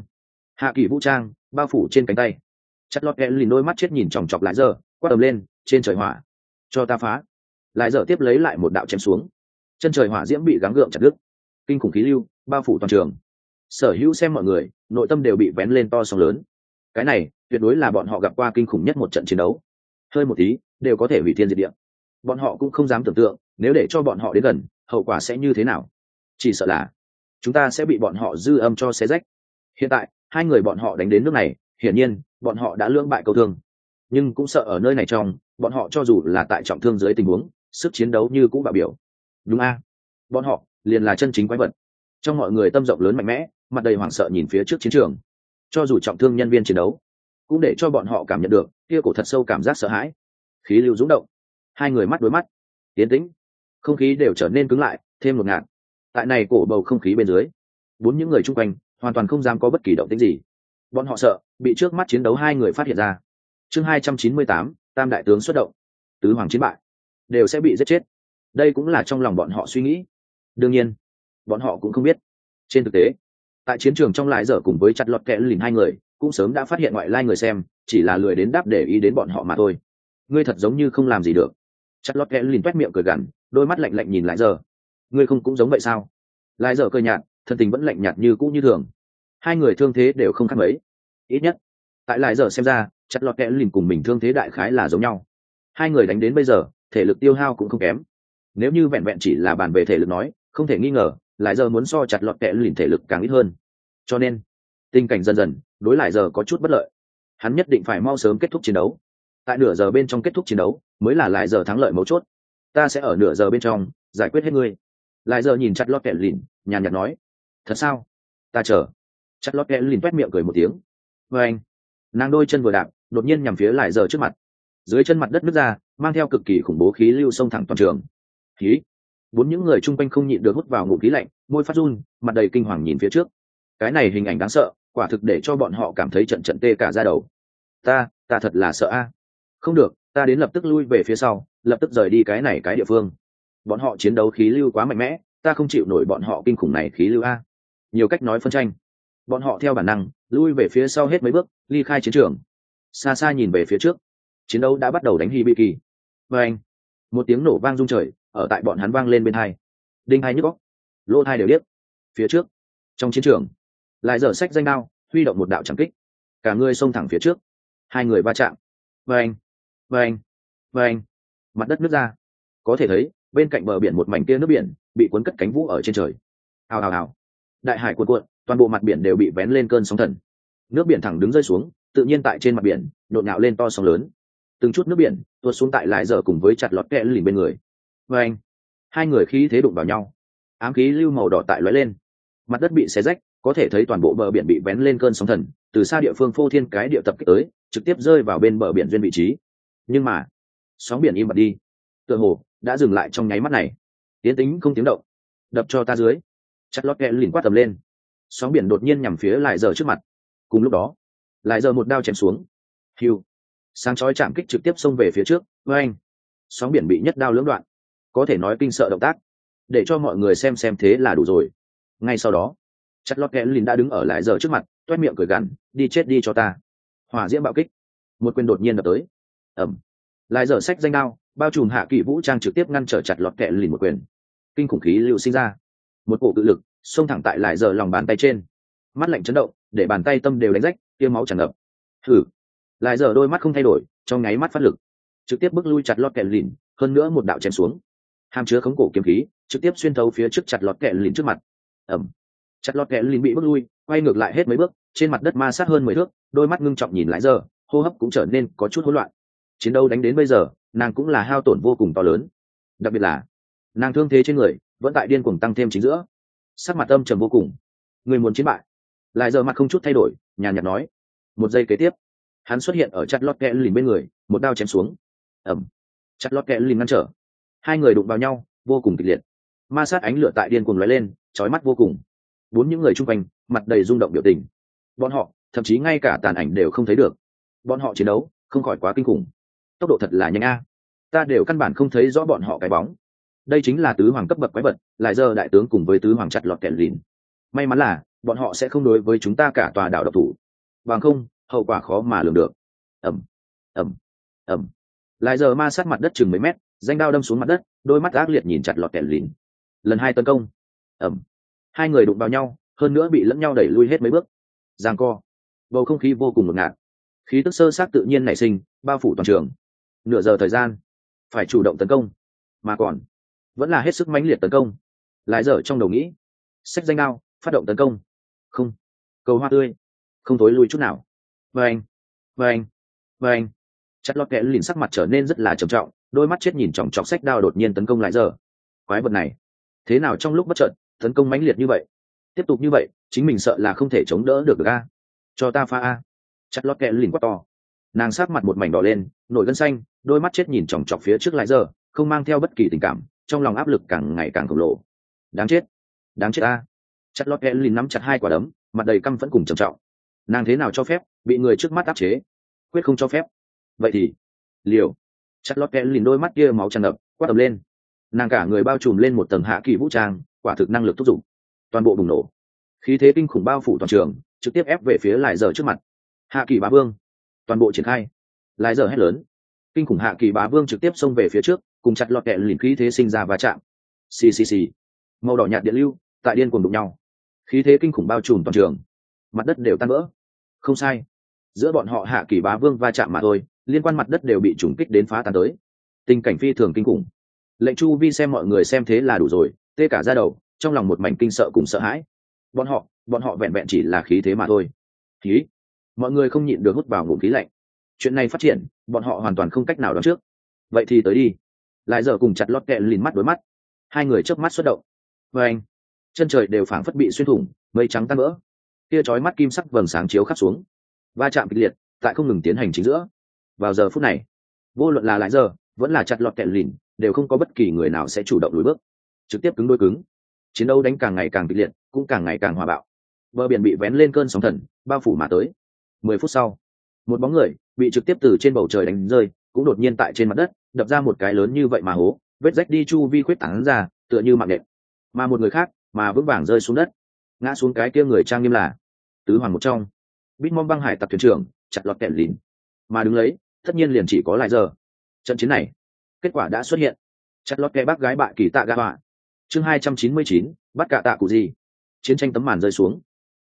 kỷ vũ trang bao phủ trên cánh tay. Chặt lọt kẹt lìn đôi mắt chết nhìn chòng chọc lại giờ, quát tầm lên, trên trời hỏa, cho ta phá. Lại giờ tiếp lấy lại một đạo chém xuống, chân trời hỏa diễm bị gắng gượng chặt đứt, kinh khủng khí lưu bao phủ toàn trường. Sở hữu xem mọi người nội tâm đều bị vén lên to sóng lớn. Cái này tuyệt đối là bọn họ gặp qua kinh khủng nhất một trận chiến đấu, hơi một tí đều có thể hủy thiên diệt địa. Bọn họ cũng không dám tưởng tượng nếu để cho bọn họ đến gần hậu quả sẽ như thế nào. Chỉ sợ là chúng ta sẽ bị bọn họ dư âm cho xé rách. Hiện tại hai người bọn họ đánh đến nước này, hiển nhiên bọn họ đã lưỡng bại câu thương, nhưng cũng sợ ở nơi này trong bọn họ cho dù là tại trọng thương dưới tình huống sức chiến đấu như cũng bạo biểu. Đúng a, bọn họ liền là chân chính quái vật. Trong mọi người tâm rộng lớn mạnh mẽ, mặt đầy hoảng sợ nhìn phía trước chiến trường. Cho dù trọng thương nhân viên chiến đấu cũng để cho bọn họ cảm nhận được kia cổ thật sâu cảm giác sợ hãi. Khí lưu dũng động, hai người mắt đối mắt, tiến tĩnh, không khí đều trở nên cứng lại thêm một ngạt. Tại này cổ bầu không khí bên dưới, bốn những người chung quanh hoàn toàn không dám có bất kỳ động tĩnh gì. Bọn họ sợ bị trước mắt chiến đấu hai người phát hiện ra. Chương 298, tam đại tướng xuất động, tứ hoàng chiến bại, đều sẽ bị giết chết. Đây cũng là trong lòng bọn họ suy nghĩ. Đương nhiên bọn họ cũng không biết, trên thực tế tại chiến trường trong lại dở cùng với chặt lọt kẽ lìn hai người cũng sớm đã phát hiện ngoại lai người xem, chỉ là lười đến đáp để ý đến bọn họ mà thôi. Ngươi thật giống như không làm gì được. Chặt lọt kẽ lìn toét miệng cười gằn, đôi mắt lạnh lạnh nhìn lại giờ. Ngươi không cũng giống vậy sao? Lại dở cười nhạt, thân tình vẫn lạnh nhạt như cũ như thường. Hai người thương thế đều không khác mấy, ít nhất tại lại giờ xem ra chặt lọt kẽ lìn cùng mình thương thế đại khái là giống nhau. Hai người đánh đến bây giờ thể lực tiêu hao cũng không kém. Nếu như vẹn vẹn chỉ là bàn về thể lực nói, không thể nghi ngờ lại giờ muốn so chặt lọt kẽ lìn thể lực càng ít hơn. Cho nên tình cảnh dần dần đối lại giờ có chút bất lợi. Hắn nhất định phải mau sớm kết thúc chiến đấu. Tại nửa giờ bên trong kết thúc chiến đấu mới là lại giờ thắng lợi mấu chốt. Ta sẽ ở nửa giờ bên trong giải quyết hết ngươi. Lại giờ nhìn chặt lọt kẽ lìn nhàn nhạt nói. Thật sao? Ta chờ. Chặt lọt kẽ lìn toét miệng cười một tiếng. Và anh, nàng đôi chân vừa đạp đột nhiên nhằm phía lại giờ trước mặt. Dưới chân mặt đất nứt ra, mang theo cực kỳ khủng bố khí lưu xông thẳng toàn trường. Khí, bốn những người chung quanh không nhịn được hút vào ngụm khí lạnh, môi phát run, mặt đầy kinh hoàng nhìn phía trước. Cái này hình ảnh đáng sợ, quả thực để cho bọn họ cảm thấy trận trận tê cả da đầu. Ta thật là sợ a. Không được, ta đến lập tức lui về phía sau, lập tức rời đi cái này cái địa phương. Bọn họ chiến đấu khí lưu quá mạnh mẽ, ta không chịu nổi bọn họ kinh khủng này khí lưu a. Nhiều cách nói phân tranh. Bọn họ theo bản năng lui về phía sau hết mấy bước, ly khai chiến trường. Xa xa nhìn về phía trước, chiến đấu đã bắt đầu đánh Hibiki. Và anh, một tiếng nổ vang rung trời ở tại bọn hắn vang lên bên hai, đinh hai nhức óc, lỗ hai đều điếc. Phía trước trong chiến trường lại dở sách danh đao, huy động một đạo chẳng kích, cả người xông thẳng phía trước. Hai người va chạm, và anh, mặt đất nứt ra. Có thể thấy bên cạnh bờ biển một mảnh kia nước biển bị cuốn cất cánh vũ ở trên trời. Hào hào hào, đại hải cuộn cuộn, toàn bộ mặt biển đều bị vén lên cơn sóng thần. Nước biển thẳng đứng rơi xuống, tự nhiên tại trên mặt biển nhộn nhạo lên to sóng lớn. Từng chút nước biển tuột xuống tại lại giờ cùng với chặt lọt kẽ lìn bên người. Và anh, hai người khí thế đụng vào nhau, ám khí lưu màu đỏ tại lóe lên, mặt đất bị xé rách, có thể thấy toàn bộ bờ biển bị vén lên cơn sóng thần. Từ xa địa phương phô thiên cái địa tập kích tới, trực tiếp rơi vào bên bờ biển duyên vị trí. Nhưng mà sóng biển im bặt đi, tựa hồ đã dừng lại trong nháy mắt này, tiến tính không tiếng động. Đập cho ta dưới. Chặt lọt kẽ lìn quát tầm lên. Sóng biển đột nhiên nhằm phía lại giờ trước mặt. Cùng lúc đó lại giờ một đao chém xuống. Hiu, sáng chói chạm kích trực tiếp xông về phía trước. Với anh, sóng biển bị nhất đao lưỡng đoạn. có thể nói kinh sợ động tác, để cho mọi người xem thế là đủ rồi. Ngay sau đó, chặt lọt kẽ lìn đã đứng ở lại giờ trước mặt, toét miệng cười gằn, đi chết đi cho ta. Hỏa diễm bạo kích, một quyền đột nhiên đập tới. Ẩm. Lại giờ sách danh đao, bao trùm hạ kỳ vũ trang trực tiếp ngăn trở chặt lọt kẽ lìn một quyền. Kinh khủng khí lưu sinh ra, một cổ cự lực xông thẳng tại lại giờ lòng bàn tay trên. Mắt lạnh chấn động, để bàn tay tâm đều đánh rách, tia máu tràn ngập. Thử. Lại giờ đôi mắt không thay đổi, trong nháy mắt phát lực, trực tiếp bước lui chặt lọt kẽ lìn, hơn nữa một đạo chém xuống. Hàm chứa khống cổ kiếm khí, trực tiếp xuyên thấu phía trước chặt lọt kẽ lìn trước mặt. Ẩm. Chặt lọt kẽ lìn bị bước lui, quay ngược lại hết mấy bước, trên mặt đất ma sát hơn 10 thước, đôi mắt ngưng trọng nhìn lại giờ, hô hấp cũng trở nên có chút hỗn loạn. Chiến đấu đánh đến bây giờ, nàng cũng là hao tổn vô cùng to lớn, đặc biệt là nàng thương thế trên người vẫn tại điên cuồng tăng thêm chính giữa, sắc mặt âm trầm vô cùng. Người muốn chiến bại. Lại giờ mặt không chút thay đổi, nhàn nhạt nói. Một giây kế tiếp, hắn xuất hiện ở chặt lọt kẽ lìn bên người, một đao chém xuống. Ẩm. Chặt lọt kẽ lìn ngăn trở, hai người đụng vào nhau vô cùng kịch liệt, ma sát ánh lửa tại điên cuồng lóe lên, chói mắt vô cùng. Bốn những người chung quanh mặt đầy rung động biểu tình, bọn họ thậm chí ngay cả tàn ảnh đều không thấy được. Bọn họ chiến đấu không khỏi quá kinh khủng, tốc độ thật là nhanh a, ta đều căn bản không thấy rõ bọn họ cái bóng. Đây chính là tứ hoàng cấp bậc quái vật, lại giờ đại tướng cùng với tứ hoàng chặt lọt kẹt lìn. May mắn là bọn họ sẽ không đối với chúng ta cả tòa đảo độc thủ, bằng không hậu quả khó mà lường được. Ẩm, ẩm, ẩm. Lại giờ ma sát mặt đất chừng mấy mét, danh đao đâm xuống mặt đất, đôi mắt ác liệt nhìn chặt lọt kẹt lìn. Lần hai tấn công. Ẩm. Hai người đụng vào nhau, hơn nữa bị lẫn nhau đẩy lui hết mấy bước. Giằng co, bầu không khí vô cùng ngột ngạt, khí tức sơ sát tự nhiên nảy sinh, bao phủ toàn trường. Nửa giờ thời gian, phải chủ động tấn công, mà còn vẫn là hết sức mãnh liệt tấn công. Lại dở trong đầu nghĩ, xách danh đao, phát động tấn công. Không, cầu hoa tươi, không tối lui chút nào. Vâng, vâng, vâng. Chặt lọt kẽ lìn sắc mặt trở nên rất là trầm trọng, đôi mắt chết nhìn chòng chọc xách đao đột nhiên tấn công lại giờ. Quái vật này, thế nào trong lúc bất chợt tấn công mãnh liệt như vậy? Tiếp tục như vậy, chính mình sợ là không thể chống đỡ được a. Cho ta pha a. Chặt lọt kẽ lìn quát to. Nàng sát mặt một mảnh đỏ lên, nổi gân xanh, đôi mắt chết nhìn chòng chọc phía trước lại giờ, không mang theo bất kỳ tình cảm, trong lòng áp lực càng ngày càng khổng lồ. Đáng chết, đáng chết a. Chặt lọt kẽ lìn nắm chặt hai quả đấm, mặt đầy căm phẫn cùng trầm trọng. Nàng thế nào cho phép bị người trước mắt áp chế? Quyết không cho phép. Vậy thì liều. Chặt lọt kẽ lìn đôi mắt kia máu tràn ngập, quát ầm lên. Nàng cả người bao trùm lên một tầng hạ kỳ vũ trang, quả thực năng lực thúc giục, toàn bộ bùng nổ, khí thế kinh khủng bao phủ toàn trường, trực tiếp ép về phía lại giờ trước mặt. Hạ kỳ bá vương, toàn bộ triển khai. Lại giờ hét lớn, kinh khủng hạ kỳ bá vương trực tiếp xông về phía trước, cùng chặt lọt kẽ lìn khí thế sinh ra va chạm. Xì xì xì, màu đỏ nhạt điện lưu tại điên cuồng đụng nhau, khí thế kinh khủng bao trùm toàn trường, mặt đất đều tan vỡ. Không sai, giữa bọn họ hạ kỳ bá vương va chạm mà thôi, liên quan mặt đất đều bị trùng kích đến phá tan tới. Tình cảnh phi thường kinh khủng. Lệnh chu vi xem mọi người xem thế là đủ rồi, tê cả da đầu, trong lòng một mảnh kinh sợ cùng sợ hãi. Bọn họ vẹn vẹn chỉ là khí thế mà thôi. Khí, mọi người không nhịn được hút vào ngụm khí lạnh. Chuyện này phát triển, bọn họ hoàn toàn không cách nào đoán trước. Vậy thì tới đi. Lại giờ cùng chặt lót kẹ lìn mắt đối mắt, hai người chớp mắt xuất động. Và anh, chân trời đều phảng phất bị xuyên thủng, mây trắng tan vỡ, tia chói mắt kim sắc vầng sáng chiếu khắp xuống, va chạm kịch liệt, tại không ngừng tiến hành chính giữa. Vào giờ phút này, vô luận là lại giờ vẫn là chặt lọt kẹ lìn, đều không có bất kỳ người nào sẽ chủ động lùi bước, trực tiếp cứng đôi cứng. Chiến đấu đánh càng ngày càng kịch liệt, cũng càng ngày càng hòa bạo. Bờ biển bị vén lên cơn sóng thần, bao phủ mà tới. 10 phút sau, một bóng người bị trực tiếp từ trên bầu trời đánh rơi, cũng đột nhiên tại trên mặt đất đập ra một cái lớn như vậy mà hố, vết rách đi chu vi khuyết tán ra, tựa như mạng nện. Mà một người khác mà vững vàng rơi xuống đất, ngã xuống cái kia người trang nghiêm là tứ hoàng một trong Bitmom băng hải tặc thuyền trưởng chặt lọt kẹt lìn, mà đứng lấy tất nhiên liền chỉ có lại giờ. Trận chiến này kết quả đã xuất hiện, chặt lọt kẹ bác gái bại kỳ tạ gạ họa. Chương 299, bắt cả tạ cụ gì. Chiến tranh tấm màn rơi xuống.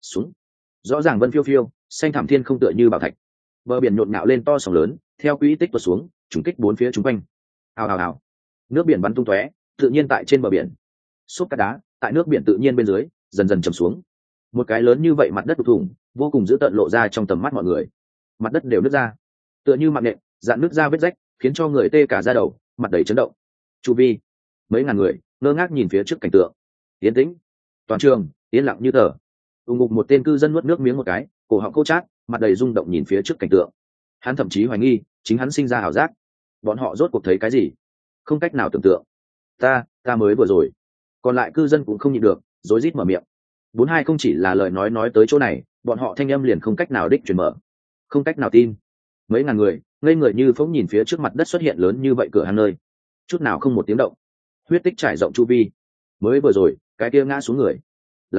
Rõ ràng vân phiêu phiêu, xanh thảm thiên không tựa như bảo thạch. Bờ biển nhộn nhạo lên to sóng lớn, theo quỹ tích tuột xuống, trùng kích bốn phía chúng quanh. Ào ào ào, nước biển bắn tung tóe, tự nhiên tại trên bờ biển. Xúc cát đá tại nước biển tự nhiên bên dưới dần dần chầm xuống. Một cái lớn như vậy mặt đất đục thủng, vô cùng dữ tợn lộ ra trong tầm mắt mọi người. Mặt đất đều nứt ra, tựa như mạng nện, dạn nứt ra vết rách, khiến cho người tê cả da đầu, mặt đầy chấn động. Chu vi mấy ngàn người ngơ ngác nhìn phía trước cảnh tượng. Yên tĩnh, toàn trường yên lặng như tờ. Ùng ục một tên cư dân nuốt nước miếng một cái, cổ họng khô chát, mặt đầy rung động nhìn phía trước cảnh tượng. Hắn thậm chí hoài nghi chính hắn sinh ra ảo giác. Bọn họ rốt cuộc thấy cái gì? Không cách nào tưởng tượng. Ta mới vừa rồi. Còn lại cư dân cũng không nhịn được, rối rít mở miệng. 42 không chỉ là lời nói tới chỗ này, bọn họ thanh âm liền không cách nào đích truyền mở. Không cách nào tin. Mấy ngàn người ngây người như phóng nhìn phía trước mặt đất xuất hiện lớn như vậy cửa hàng nơi, chút nào không một tiếng động. huyết tích trải rộng chu vi. Mới vừa rồi cái kia ngã xuống người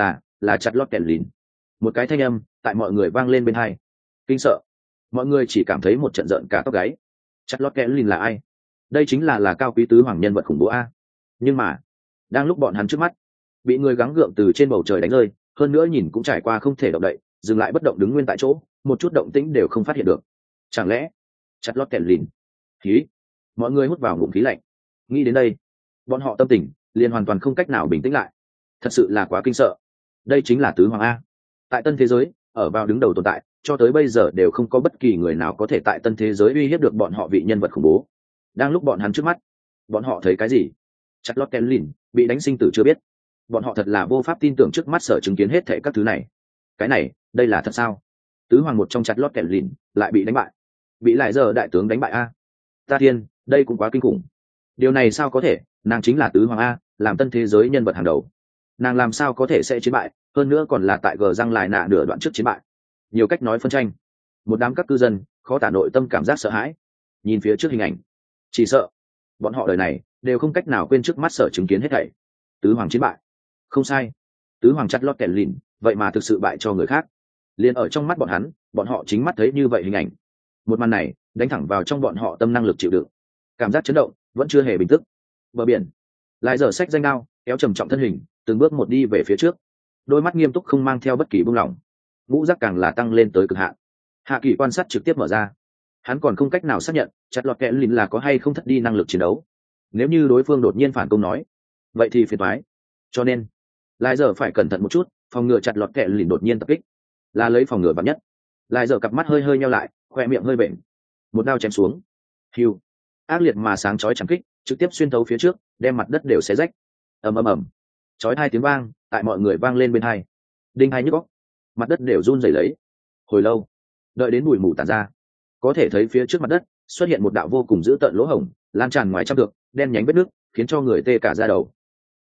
là chặt lót kèn lìn. Một cái thanh âm tại mọi người vang lên bên hai, kinh sợ. Mọi người chỉ cảm thấy một trận giận cả tóc gáy. Chặt lót kèn lìn là ai? Đây chính là cao quý tứ hoàng nhân vật khủng bố a. Nhưng mà đang lúc bọn hắn trước mắt bị người gắng gượng từ trên bầu trời đánh rơi, hơn nữa nhìn cũng trải qua không thể động đậy, dừng lại bất động đứng nguyên tại chỗ, một chút động tĩnh đều không phát hiện được. Chẳng lẽ chặt lót kèn lìn? Khí. Mọi người hút vào ngụm khí lạnh. Nghĩ đến đây, bọn họ tâm tình liền hoàn toàn không cách nào bình tĩnh lại. Thật sự là quá kinh sợ. Đây chính là tứ hoàng a. Tại tân thế giới, ở vào đứng đầu tồn tại, cho tới bây giờ đều không có bất kỳ người nào có thể tại tân thế giới uy hiếp được bọn họ vị nhân vật khủng bố. Đang lúc bọn hắn trước mắt, bọn họ thấy cái gì? Chặt lót kèn lìn bị đánh sinh tử chưa biết. Bọn họ thật là vô pháp tin tưởng trước mắt sở chứng kiến hết thảy các thứ này. Cái này, đây là thật sao? Tứ hoàng một trong chặt lót kèn lìn lại bị đánh bại, bị lại giờ đại tướng đánh bại a. Ta thiên, đây cũng quá kinh khủng. Điều này sao có thể? Nàng chính là tứ hoàng a, làm tân thế giới nhân vật hàng đầu. Nàng làm sao có thể sẽ chiến bại, hơn nữa còn là tại gờ răng lại nạ nửa đoạn trước chiến bại. Nhiều cách nói phân tranh. Một đám các cư dân khó tả nội tâm cảm giác sợ hãi, nhìn phía trước hình ảnh, chỉ sợ bọn họ đời này đều không cách nào quên trước mắt sở chứng kiến hết thảy. Tứ hoàng chiến bại, không sai. Tứ hoàng chặt lót kèn lìn vậy mà thực sự bại cho người khác. Liền ở trong mắt bọn hắn, bọn họ chính mắt thấy như vậy hình ảnh. Một màn này đánh thẳng vào trong bọn họ tâm năng lực chịu đựng, cảm giác chấn động vẫn chưa hề bình tức. Bờ biển lại giờ sách danh đao kéo trầm trọng thân hình từng bước một đi về phía trước, đôi mắt nghiêm túc không mang theo bất kỳ buông lỏng, ngũ giác càng là tăng lên tới cực hạn. Hạ kỳ quan sát trực tiếp mở ra, hắn còn không cách nào xác nhận chặt lọt kẽ lìn là có hay không thất đi năng lực chiến đấu. Nếu như đối phương đột nhiên phản công nói, vậy thì phiền toái. Cho nên lại giờ phải cẩn thận một chút, phòng ngừa chặt lọt kẽ lìn đột nhiên tập kích, là lấy phòng ngừa vạn nhất. Lại giờ cặp mắt hơi hơi nheo lại, khoe miệng hơi bệnh, một đao chém xuống. Hiu, ác liệt mà sáng chói chẳng kích trực tiếp xuyên thấu phía trước, đem mặt đất đều xé rách. Ầm ầm ầm, chói hai tiếng vang tại mọi người vang lên bên hai, đinh hai nhức óc, mặt đất đều run rẩy lấy. Hồi lâu, đợi đến bụi mù tản ra, có thể thấy phía trước mặt đất xuất hiện một đạo vô cùng dữ tợn lỗ hổng, lan tràn ngoài trăm trượng, đen nhánh vết nước khiến cho người tê cả da đầu.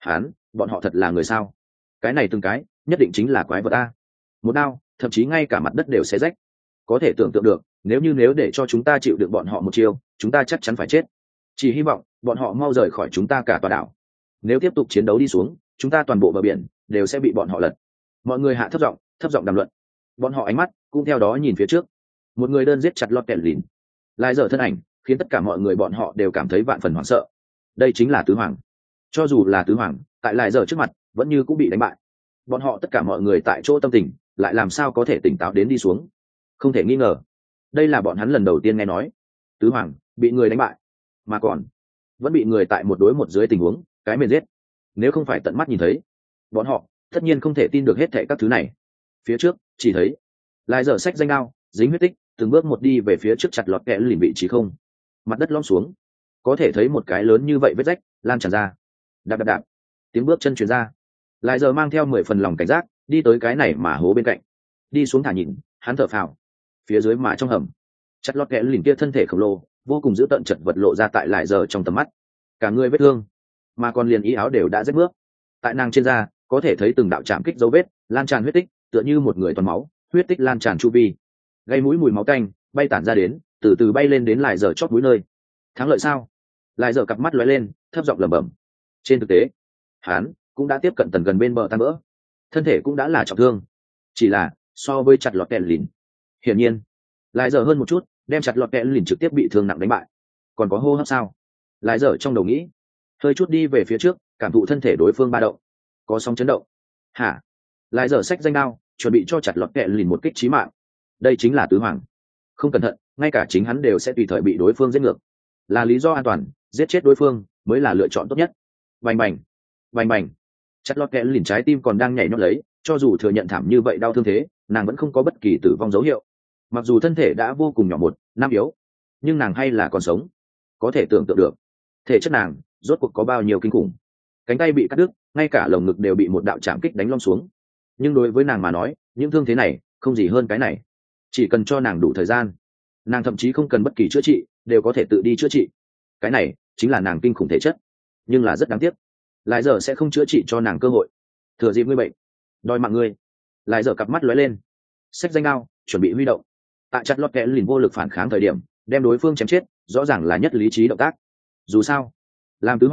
Bọn họ thật là người sao? Cái này từng cái nhất định chính là quái vật a. Một đao thậm chí ngay cả mặt đất đều xé rách. Có thể tưởng tượng được, nếu để cho chúng ta chịu được bọn họ một chiêu, chúng ta chắc chắn phải chết. Chỉ hy vọng bọn họ mau rời khỏi chúng ta cả tòa đảo. Nếu tiếp tục chiến đấu đi xuống, chúng ta toàn bộ bờ biển đều sẽ bị bọn họ lật. Mọi người hạ thấp giọng đàm luận. Bọn họ ánh mắt cũng theo đó nhìn phía trước. Một người đơn giết chặt lọt kẹt lìn, lại giờ thân ảnh khiến tất cả mọi người bọn họ đều cảm thấy vạn phần hoảng sợ. Đây chính là tứ hoàng. Cho dù là tứ hoàng, tại lại giờ trước mặt vẫn như cũng bị đánh bại. Bọn họ tất cả mọi người tại chỗ tâm tình lại làm sao có thể tỉnh táo đến đi xuống. Không thể nghi ngờ, đây là bọn hắn lần đầu tiên nghe nói tứ hoàng bị người đánh bại, mà còn vẫn bị người tại một đối một dưới tình huống cái mền giết. Nếu không phải tận mắt nhìn thấy, bọn họ tất nhiên không thể tin được hết thảy các thứ này. Phía trước chỉ thấy lại giờ sách danh đao dính huyết tích từng bước một đi về phía trước chặt lọt kẽ lìn vị trí không, mặt đất lõm xuống, có thể thấy một cái lớn như vậy vết rách lan tràn ra. Đạp đạp đạp, tiếng bước chân truyền ra. Lại giờ mang theo 10 phần lòng cảnh giác đi tới cái này mà hố bên cạnh, đi xuống thả nhìn, hắn thở phào. Phía dưới mà trong hầm, chặt lọt kẽ lìn kia thân thể khổng lồ vô cùng dữ tợn chật vật lộ ra tại lại giờ trong tầm mắt. Cả người vết thương, mà còn liền y áo đều đã rách mướp. Tại nàng trên da có thể thấy từng đạo chạm kích dấu vết, lan tràn huyết tích, tựa như một người toàn máu, huyết tích lan tràn chu vi, gây mũi mùi máu tanh bay tản ra đến, từ từ bay lên đến lại giờ chót mũi nơi. Thắng lợi sao? Lại giờ cặp mắt lóe lên, thấp giọng lẩm bẩm. Trên thực tế, hắn cũng đã tiếp cận tần gần bên bờ tan vỡ, thân thể cũng đã là trọng thương, chỉ là so với chặt lọt kẹt lìn, hiển nhiên lại giờ hơn một chút, đem chặt lọt kẹt lìn trực tiếp bị thương nặng đánh bại. Còn có hô hấp sao? Lại giờ trong đầu nghĩ, hơi chút đi về phía trước, cảm thụ thân thể đối phương ba động, có sóng chấn động. Hả? Lại giờ xách danh đao chuẩn bị cho chặt lọt kẹt lìn một kích chí mạng. Đây chính là tứ hoàng, không cẩn thận ngay cả chính hắn đều sẽ tùy thời bị đối phương giết ngược. Là lý do an toàn, giết chết đối phương mới là lựa chọn tốt nhất. Bành bành bành bành, chặt lọt kẹt lìn trái tim còn đang nhảy nhót lấy, cho dù thừa nhận thảm như vậy đau thương thế, nàng vẫn không có bất kỳ tử vong dấu hiệu. Mặc dù thân thể đã vô cùng nhỏ một năm yếu, nhưng nàng hay là còn sống. Có thể tưởng tượng được thể chất nàng rốt cuộc có bao nhiêu kinh khủng. Cánh tay bị cắt đứt, ngay cả lồng ngực đều bị một đạo chạm kích đánh lom xuống. Nhưng đối với nàng mà nói, những thương thế này không gì hơn cái này. Chỉ cần cho nàng đủ thời gian, nàng thậm chí không cần bất kỳ chữa trị, đều có thể tự đi chữa trị. Cái này chính là nàng kinh khủng thể chất. Nhưng là rất đáng tiếc, lại giờ sẽ không chữa trị cho nàng cơ hội. Thừa dịp ngươi bệnh, đòi mạng ngươi. Lại giờ cặp mắt lóe lên, xách danh đao chuẩn bị huy động. Tại chặt lọt kẽ lìn vô lực phản kháng thời điểm, đem đối phương chém chết, rõ ràng là nhất lý trí động tác. Dù sao làm tứ hoàng,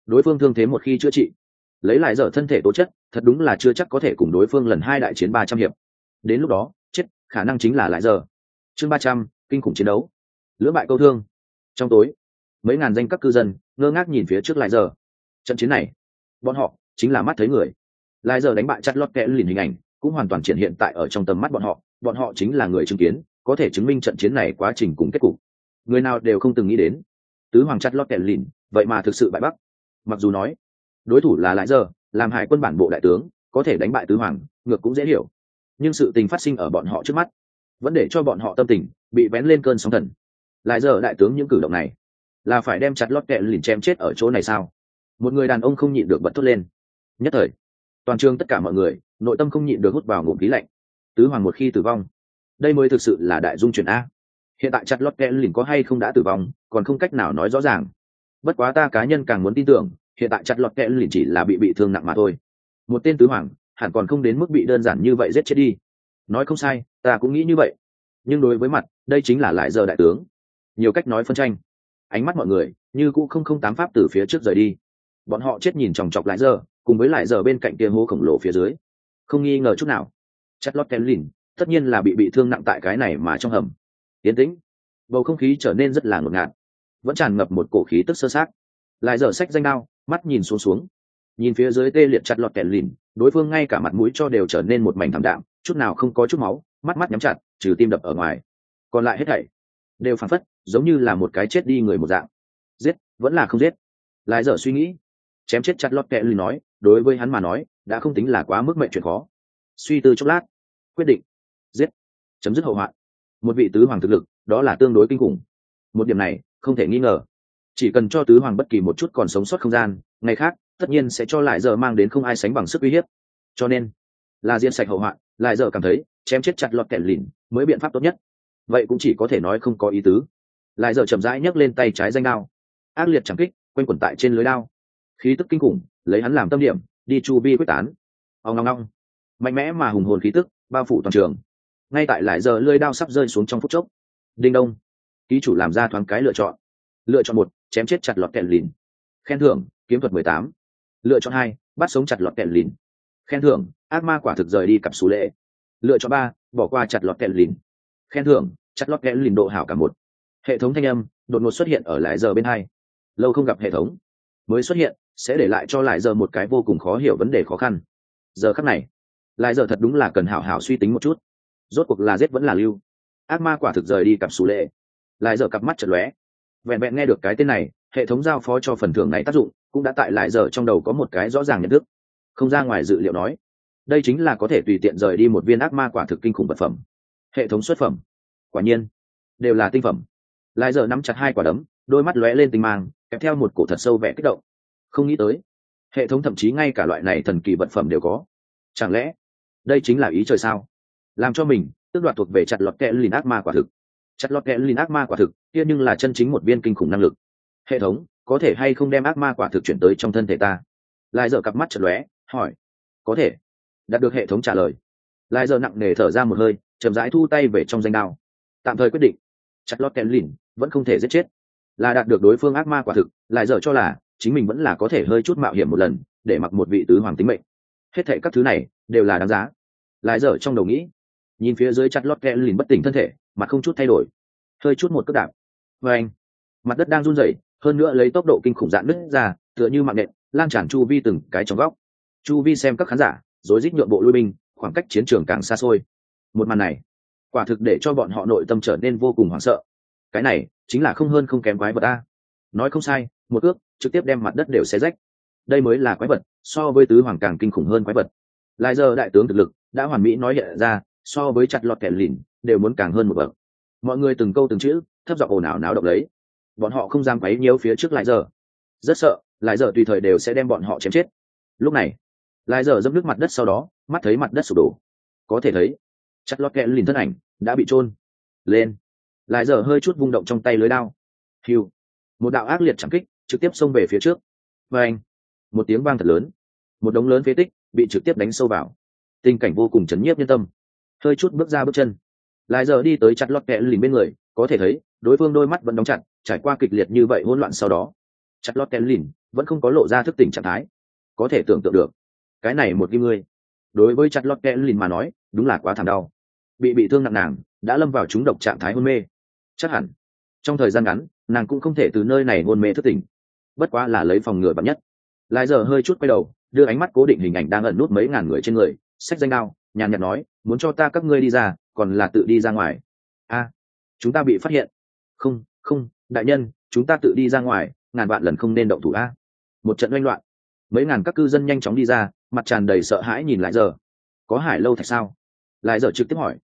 đối phương thương thế một khi chữa trị, lấy lại giờ thân thể tố chất thật đúng là chưa chắc có thể cùng đối phương lần 2 đại chiến 300 hiệp. Đến lúc đó chết khả năng chính là lại giờ. Chương 300, kinh khủng chiến đấu, lưỡng bại câu thương. Trong tối, mấy ngàn danh các cư dân ngơ ngác nhìn phía trước lại giờ. Trận chiến này, bọn họ chính là mắt thấy người. Lại giờ đánh bại chặt lót kẽ lìn hình ảnh cũng hoàn toàn triển hiện tại ở trong tầm mắt bọn họ chính là người chứng kiến, có thể chứng minh trận chiến này quá trình cùng kết cục. Người nào đều không từng nghĩ đến, tứ hoàng chặt lót kẽ lìn vậy mà thực sự bại bắc. Mặc dù nói đối thủ là lại giờ, làm hải quân bản bộ đại tướng, có thể đánh bại tứ hoàng ngược cũng dễ hiểu, nhưng sự tình phát sinh ở bọn họ trước mắt vẫn để cho bọn họ tâm tình bị vén lên cơn sóng thần. Lại giờ đại tướng những cử động này là phải đem chặt lót kẹ lìn chém chết ở chỗ này sao? Một người đàn ông không nhịn được bật thốt lên. Nhất thời toàn trường tất cả mọi người nội tâm không nhịn được hút vào ngụm khí lạnh. Tứ hoàng một khi tử vong, đây mới thực sự là đại dung chuyển a. Hiện tại chặt lót kẹ lìn có hay không đã tử vong còn không cách nào nói rõ ràng, bất quá ta cá nhân càng muốn tin tưởng hiện tại chặt lót kẹ lìn chỉ là bị thương nặng mà thôi. Một tên tứ hoàng hẳn còn không đến mức bị đơn giản như vậy giết chết đi. Nói không sai, ta cũng nghĩ như vậy, nhưng đối với mặt đây chính là lại giờ đại tướng, nhiều cách nói phân tranh. Ánh mắt mọi người như cũ không tám pháp từ phía trước rời đi, bọn họ chết nhìn chòng chọc lại giờ, cùng với lại giờ bên cạnh kia hố khổng lồ phía dưới, không nghi ngờ chút nào chặt lót kẹ lìn tất nhiên là bị thương nặng tại cái này mà trong hầm. Yên tĩnh, bầu không khí trở nên rất là ngột ngạt, vẫn tràn ngập một cổ khí tức sơ sát. Lại giờ xách danh đao, mắt nhìn xuống nhìn phía dưới tê liệt chặt lọt kẹ lìn, đối phương ngay cả mặt mũi cho đều trở nên một mảnh thảm đạm, chút nào không có chút máu, mắt nhắm chặt, trừ tim đập ở ngoài, còn lại hết thảy đều phảng phất giống như là một cái chết đi người một dạng. Giết vẫn là không giết? Lại giờ suy nghĩ. Chém chết chặt lọt kẹ lìn nói đối với hắn mà nói đã không tính là quá mức mệnh chuyện khó. Suy tư chốc lát, quyết định giết, chấm dứt hậu hoạn. Một vị tứ hoàng thực lực đó là tương đối kinh khủng, một điểm này không thể nghi ngờ. Chỉ cần cho tứ hoàng bất kỳ một chút còn sống sót không gian, ngày khác tất nhiên sẽ cho lại giờ mang đến không ai sánh bằng sức uy hiếp. Cho nên là diệt sạch hậu hoạn, lại giờ cảm thấy chém chết chặt lọt kẹ lìn mới biện pháp tốt nhất. Vậy cũng chỉ có thể nói không có ý tứ. Lại giờ chậm rãi nhấc lên tay trái danh đao, ác liệt chẳng kích quanh quẩn tại trên lưới đao, khí tức kinh khủng lấy hắn làm tâm điểm đi chu vi quyết tán. Ong ong ong, mạnh mẽ mà hùng hồn khí tức bao phủ toàn trường. Ngay tại lại giờ lưỡi đao sắp rơi xuống trong phút chốc, đinh đông, ký chủ làm ra thoáng cái lựa chọn. Lựa chọn 1, chém chết chặt lọt kẹ lìn, khen thưởng kiếm thuật 18. Lựa chọn 2, bắt sống chặt lọt kẹ lìn, khen thưởng ác ma quả thực rời đi cặp xú lệ. Lựa chọn 3, bỏ qua chặt lọt kẹ lìn, khen thưởng chặt lọt kẹ lìn độ hảo cả 1. Hệ thống thanh âm đột ngột xuất hiện ở lại giờ bên hai. Lâu không gặp hệ thống mới xuất hiện sẽ để lại cho lại giờ một cái vô cùng khó hiểu vấn đề khó khăn. Giờ khắc này lại giờ thật đúng là cần hảo hảo suy tính một chút, rốt cuộc là giết vẫn là lưu. Ác ma quả thực rời đi cặp xú lệ. Lại giờ cặp mắt chợt lóe, vẹn vẹn nghe được cái tên này, hệ thống giao phó cho phần thưởng này tác dụng cũng đã tại lại giờ trong đầu có một cái rõ ràng nhận thức. Không ra ngoài dự liệu nói, đây chính là có thể tùy tiện rời đi một viên ác ma quả thực kinh khủng vật phẩm. Hệ thống xuất phẩm quả nhiên đều là tinh phẩm. Lại giờ nắm chặt hai quả đấm, đôi mắt lóe lên tinh mang, kèm theo một cổ thật sâu vẻ kích động. Không nghĩ tới hệ thống thậm chí ngay cả loại này thần kỳ vật phẩm đều có. Chẳng lẽ đây chính là ý trời sao, làm cho mình tước đoạt thuộc về chặt lọt kẹ lìn ác ma quả thực. Chặt lọt kẹ lìn ác ma quả thực kia nhưng là chân chính một viên kinh khủng năng lực. Hệ thống có thể hay không đem ác ma quả thực chuyển tới trong thân thể ta? Lại giờ cặp mắt chợt lóe, hỏi. Có thể. Đạt được hệ thống trả lời, lại giờ nặng nề thở ra một hơi, chậm rãi thu tay về trong danh đao. Tạm thời quyết định chặt lọt kẹ lìn vẫn không thể giết chết, là đạt được đối phương ác ma quả thực, lại giờ cho là chính mình vẫn là có thể hơi chút mạo hiểm một lần để mặc một vị tứ hoàng tính mệnh. Hết thệ các thứ này đều là đáng giá. Lại giờ trong đầu nghĩ, nhìn phía dưới chặt lọt kẹ lìn bất tỉnh thân thể, mặt không chút thay đổi, hơi chút một cước đạp. Và anh, mặt đất đang run rẩy, hơn nữa lấy tốc độ kinh khủng dạn nứt ra, tựa như mạng nện lan tràn chu vi từng cái trong góc. Chu vi xem các khán giả rối rít nhượng bộ lui binh, khoảng cách chiến trường càng xa xôi. Một màn này quả thực để cho bọn họ nội tâm trở nên vô cùng hoảng sợ. Cái này chính là không hơn không kém quái vật a. Nói không sai, một ước trực tiếp đem mặt đất đều xé rách. Đây mới là quái vật, so với tứ hoàng càng kinh khủng hơn quái vật. Lại giờ đại tướng thực lực đã hoàn mỹ nói hiện ra, so với chặt lọt kẹ lìn đều muốn càng hơn một bậc. Mọi người từng câu từng chữ thấp giọng ồn ào náo động lấy, bọn họ không dám quấy nhiễu phía trước lại giờ, rất sợ lại giờ tùy thời đều sẽ đem bọn họ chém chết. Lúc này lại giờ dẫm nước mặt đất, sau đó mắt thấy mặt đất sụp đổ, có thể thấy chặt lọt kẹ lìn thân ảnh đã bị chôn lên. Lại giờ hơi chút vung động trong tay lưới đao, hiu, một đạo ác liệt chẳng kích trực tiếp xông về phía trước. Và anh, một tiếng vang thật lớn, một đống lớn phế tích bị trực tiếp đánh sâu vào. Tình cảnh vô cùng chấn nhiếp nhân tâm. Hơi chút bước ra bước chân, lại giờ đi tới chặt lọt kẹ lìn bên người, có thể thấy đối phương đôi mắt vẫn đóng chặt, trải qua kịch liệt như vậy hỗn loạn sau đó chặt lót kén lìn vẫn không có lộ ra thức tỉnh trạng thái. Có thể tưởng tượng được cái này một kim ngươi đối với chặt lót kén lìn mà nói đúng là quá thảm đau. Bị thương nặng nàng đã lâm vào trúng độc trạng thái hôn mê, chắc hẳn trong thời gian ngắn nàng cũng không thể từ nơi này hôn mê thức tỉnh. Bất quá là lấy phòng ngừa bắn nhất, lại giờ hơi chút quay đầu đưa ánh mắt cố định hình ảnh đang ẩn nút mấy ngàn người trên người, xách danh đao nhàn nhạt nói, muốn cho ta các ngươi đi ra còn là tự đi ra ngoài? A, chúng ta bị phát hiện. Không không đại nhân, chúng ta tự đi ra ngoài, ngàn vạn lần không nên động thủ. A. Một trận oanh loạn, mấy ngàn các cư dân nhanh chóng đi ra, mặt tràn đầy sợ hãi nhìn lại giờ. Có hải lâu thạch sao? Lại giờ trực tiếp hỏi.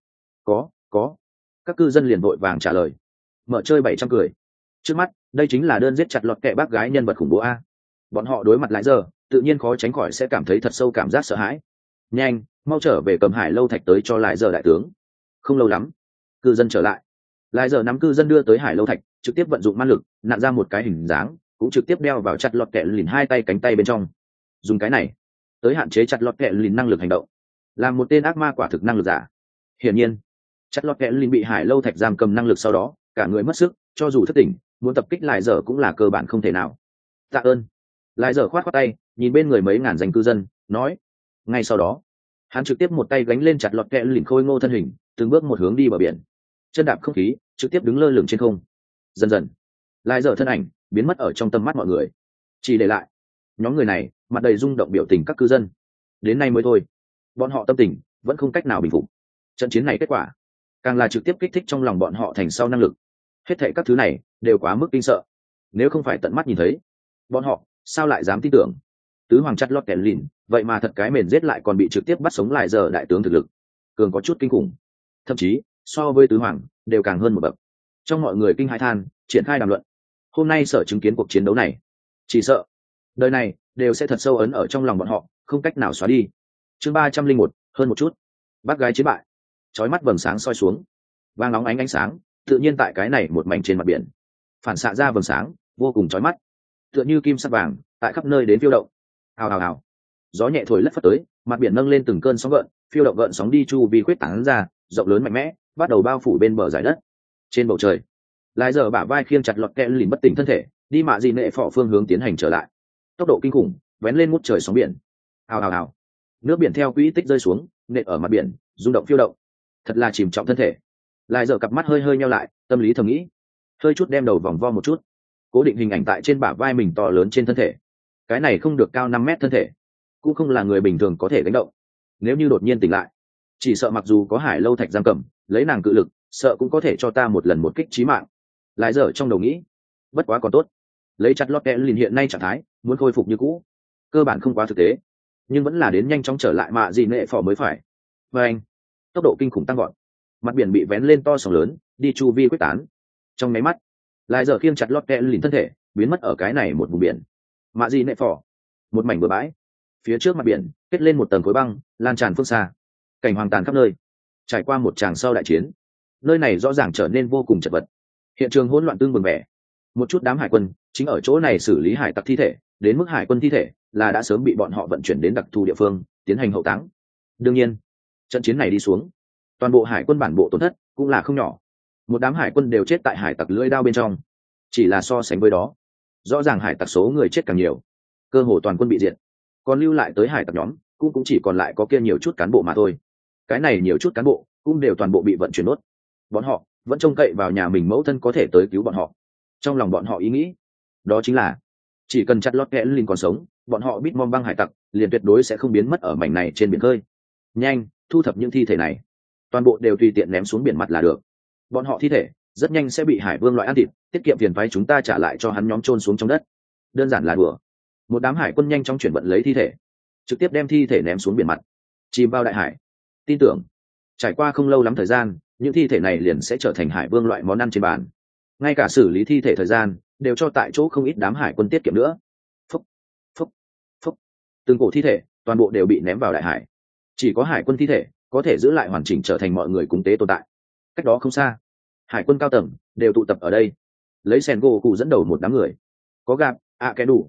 Có. Các cư dân liền vội vàng trả lời. Mở chơi 700 cười. Trước mắt đây chính là đơn giết chặt lọt kẻ bác gái nhân vật khủng bố A. Bọn họ đối mặt lại giờ tự nhiên khó tránh khỏi sẽ cảm thấy thật sâu cảm giác sợ hãi. Nhanh, mau trở về cầm hải lâu thạch tới cho lại giờ đại tướng. Không lâu lắm cư dân trở lại, lại giờ nắm cư dân đưa tới hải lâu thạch, trực tiếp vận dụng ma lực nặn ra một cái hình dáng, cũng trực tiếp đeo vào chặt lọt kẹ lìn hai tay cánh tay bên trong, dùng cái này tới hạn chế chặt lọt kẹ lìn năng lực hành động, làm một tên ác ma quả thực năng lực giả. Hiển nhiên chặt lọt kẹ lìn bị hải lâu thạch giam cầm năng lực sau đó cả người mất sức, cho dù thất tỉnh muốn tập kích lại giờ cũng là cơ bản không thể nào. Tạ ơn. Lại giờ khoát khoát tay nhìn bên người mấy ngàn danh cư dân nói. Ngay sau đó hắn trực tiếp một tay gánh lên chặt lọt kẹ lìn khôi ngô thân hình, từng bước một hướng đi bờ biển, chân đạp không khí trực tiếp đứng lơ lửng trên không. Dần dần lại giờ thân ảnh biến mất ở trong tầm mắt mọi người, chỉ để lại nhóm người này mặt đầy rung động biểu tình các cư dân. Đến nay mới thôi, bọn họ tâm tình vẫn không cách nào bình phục. Trận chiến này kết quả càng là trực tiếp kích thích trong lòng bọn họ thành sau năng lực. Hết thảy các thứ này đều quá mức kinh sợ, nếu không phải tận mắt nhìn thấy, bọn họ sao lại dám tin tưởng. Tứ hoàng chặt lọt kẻ lìn vậy mà thật cái mền giết lại còn bị trực tiếp bắt sống lại giờ đại tướng thực lực cường có chút kinh khủng, thậm chí so với tứ hoàng đều càng hơn một bậc. Trong mọi người kinh hãi than, triển khai đàm luận. Hôm nay sở chứng kiến cuộc chiến đấu này, chỉ sợ đời này đều sẽ thật sâu ấn ở trong lòng bọn họ, không cách nào xóa đi. Chương 301, hơn một chút. Bác gái chiến bại. Chói mắt vầng sáng soi xuống, vàng nóng ánh sáng tự nhiên tại cái này một mảnh trên mặt biển phản xạ ra vầng sáng vô cùng chói mắt, tựa như kim sắc vàng tại khắp nơi đến phiêu động. Hào hào hào, gió nhẹ thổi lất phất tới, mặt biển nâng lên từng cơn sóng gợn, phiêu động gợn sóng đi chu vi khuyết tán ra, rộng lớn mạnh mẽ, bắt đầu bao phủ bên bờ giải đất. Trên bầu trời, lại giờ bả vai khiêng chặt lọt kẹ lìn bất tỉnh thân thể, đi mạ gì nệ phỏ phương hướng tiến hành trở lại. Tốc độ kinh khủng, vén lên ngút trời sóng biển. Hào hào hào, nước biển theo quỹ tích rơi xuống, nện ở mặt biển, rung động phiêu động, thật là chìm trọng thân thể. Lại giờ cặp mắt hơi hơi nheo lại, tâm lý thầm nghĩ, hơi chút đem đầu vòng vo một chút, cố định hình ảnh tại trên bả vai mình to lớn trên thân thể. Cái này không được cao 5 mét thân thể, cũng không là người bình thường có thể gánh động. Nếu như đột nhiên tỉnh lại, chỉ sợ mặc dù có hải lâu thạch giam cầm, lấy nàng cự lực, sợ cũng có thể cho ta một lần một kích chí mạng. Lại giờ trong đầu nghĩ, bất quá còn tốt, lấy chặt lót kẽ liền hiện nay trạng thái muốn khôi phục như cũ cơ bản không quá thực tế, nhưng vẫn là đến nhanh chóng trở lại mạ gì nệ phò mới phải. Và anh, tốc độ kinh khủng tăng gọn, mặt biển bị vén lên to sóng lớn, đi chu vi quyết tán. Trong máy mắt, lại giờ khiêng chặt lót kẽ liền thân thể biến mất ở cái này một vùng biển mạ gì nệ phò, một mảnh bờ bãi. Phía trước mặt biển kết lên một tầng khối băng lan tràn phương xa, cảnh hoang tàn khắp nơi. Trải qua một tràng sau đại chiến, nơi này rõ ràng trở nên vô cùng chật vật, hiện trường hỗn loạn tương bừng vẻ. Một chút đám hải quân chính ở chỗ này xử lý hải tặc thi thể, đến mức hải quân thi thể là đã sớm bị bọn họ vận chuyển đến đặc thù địa phương tiến hành hậu táng. Đương nhiên, trận chiến này đi xuống, toàn bộ hải quân bản bộ tổn thất cũng là không nhỏ. Một đám hải quân đều chết tại hải tặc lưỡi đao bên trong. Chỉ là so sánh với đó, rõ ràng hải tặc số người chết càng nhiều, cơ hồ toàn quân bị diệt. Còn lưu lại tới hải tặc nhóm cũng chỉ còn lại có kia nhiều chút cán bộ mà thôi. Cái này nhiều chút cán bộ cũng đều toàn bộ bị vận chuyển nốt. Bọn họ vẫn trông cậy vào nhà mình mẫu thân có thể tới cứu bọn họ. Trong lòng bọn họ ý nghĩ đó chính là chỉ cần chặt lót kẽ linh còn sống, bọn họ biết mom băng hải tặc liền tuyệt đối sẽ không biến mất ở mảnh này trên biển khơi. Nhanh thu thập những thi thể này, toàn bộ đều tùy tiện ném xuống biển mặt là được. Bọn họ thi thể rất nhanh sẽ bị hải vương loại ăn thịt, tiết kiệm tiền phái chúng ta trả lại cho hắn nhóm chôn xuống trong đất. Đơn giản là đùa. Một đám hải quân nhanh chóng chuyển vận lấy thi thể, trực tiếp đem thi thể ném xuống biển mặt, chìm vào đại hải. Tin tưởng trải qua không lâu lắm thời gian, những thi thể này liền sẽ trở thành hải vương loại món ăn trên bàn. Ngay cả xử lý thi thể thời gian đều cho tại chỗ không ít đám hải quân tiết kiệm nữa. Phúc, phúc, phúc. Từng cổ thi thể toàn bộ đều bị ném vào đại hải. Chỉ có hải quân thi thể có thể giữ lại hoàn chỉnh trở thành mọi người cúng tế tồn tại. Cách đó không xa, hải quân cao tầng đều tụ tập ở đây, lấy sen gỗ cụ dẫn đầu một đám người, có gặp cái đủ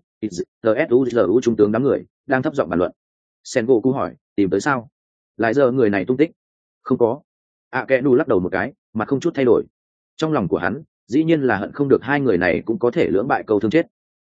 tsuzu trung tướng đám người đang thấp giọng bàn luận. Sen gỗ cụ hỏi, tìm tới sao? Lại giờ người này tung tích không có. Kẻ đủ lắc đầu một cái, mà không chút thay đổi. Trong lòng của hắn dĩ nhiên là hận không được hai người này cũng có thể lưỡng bại câu thương chết.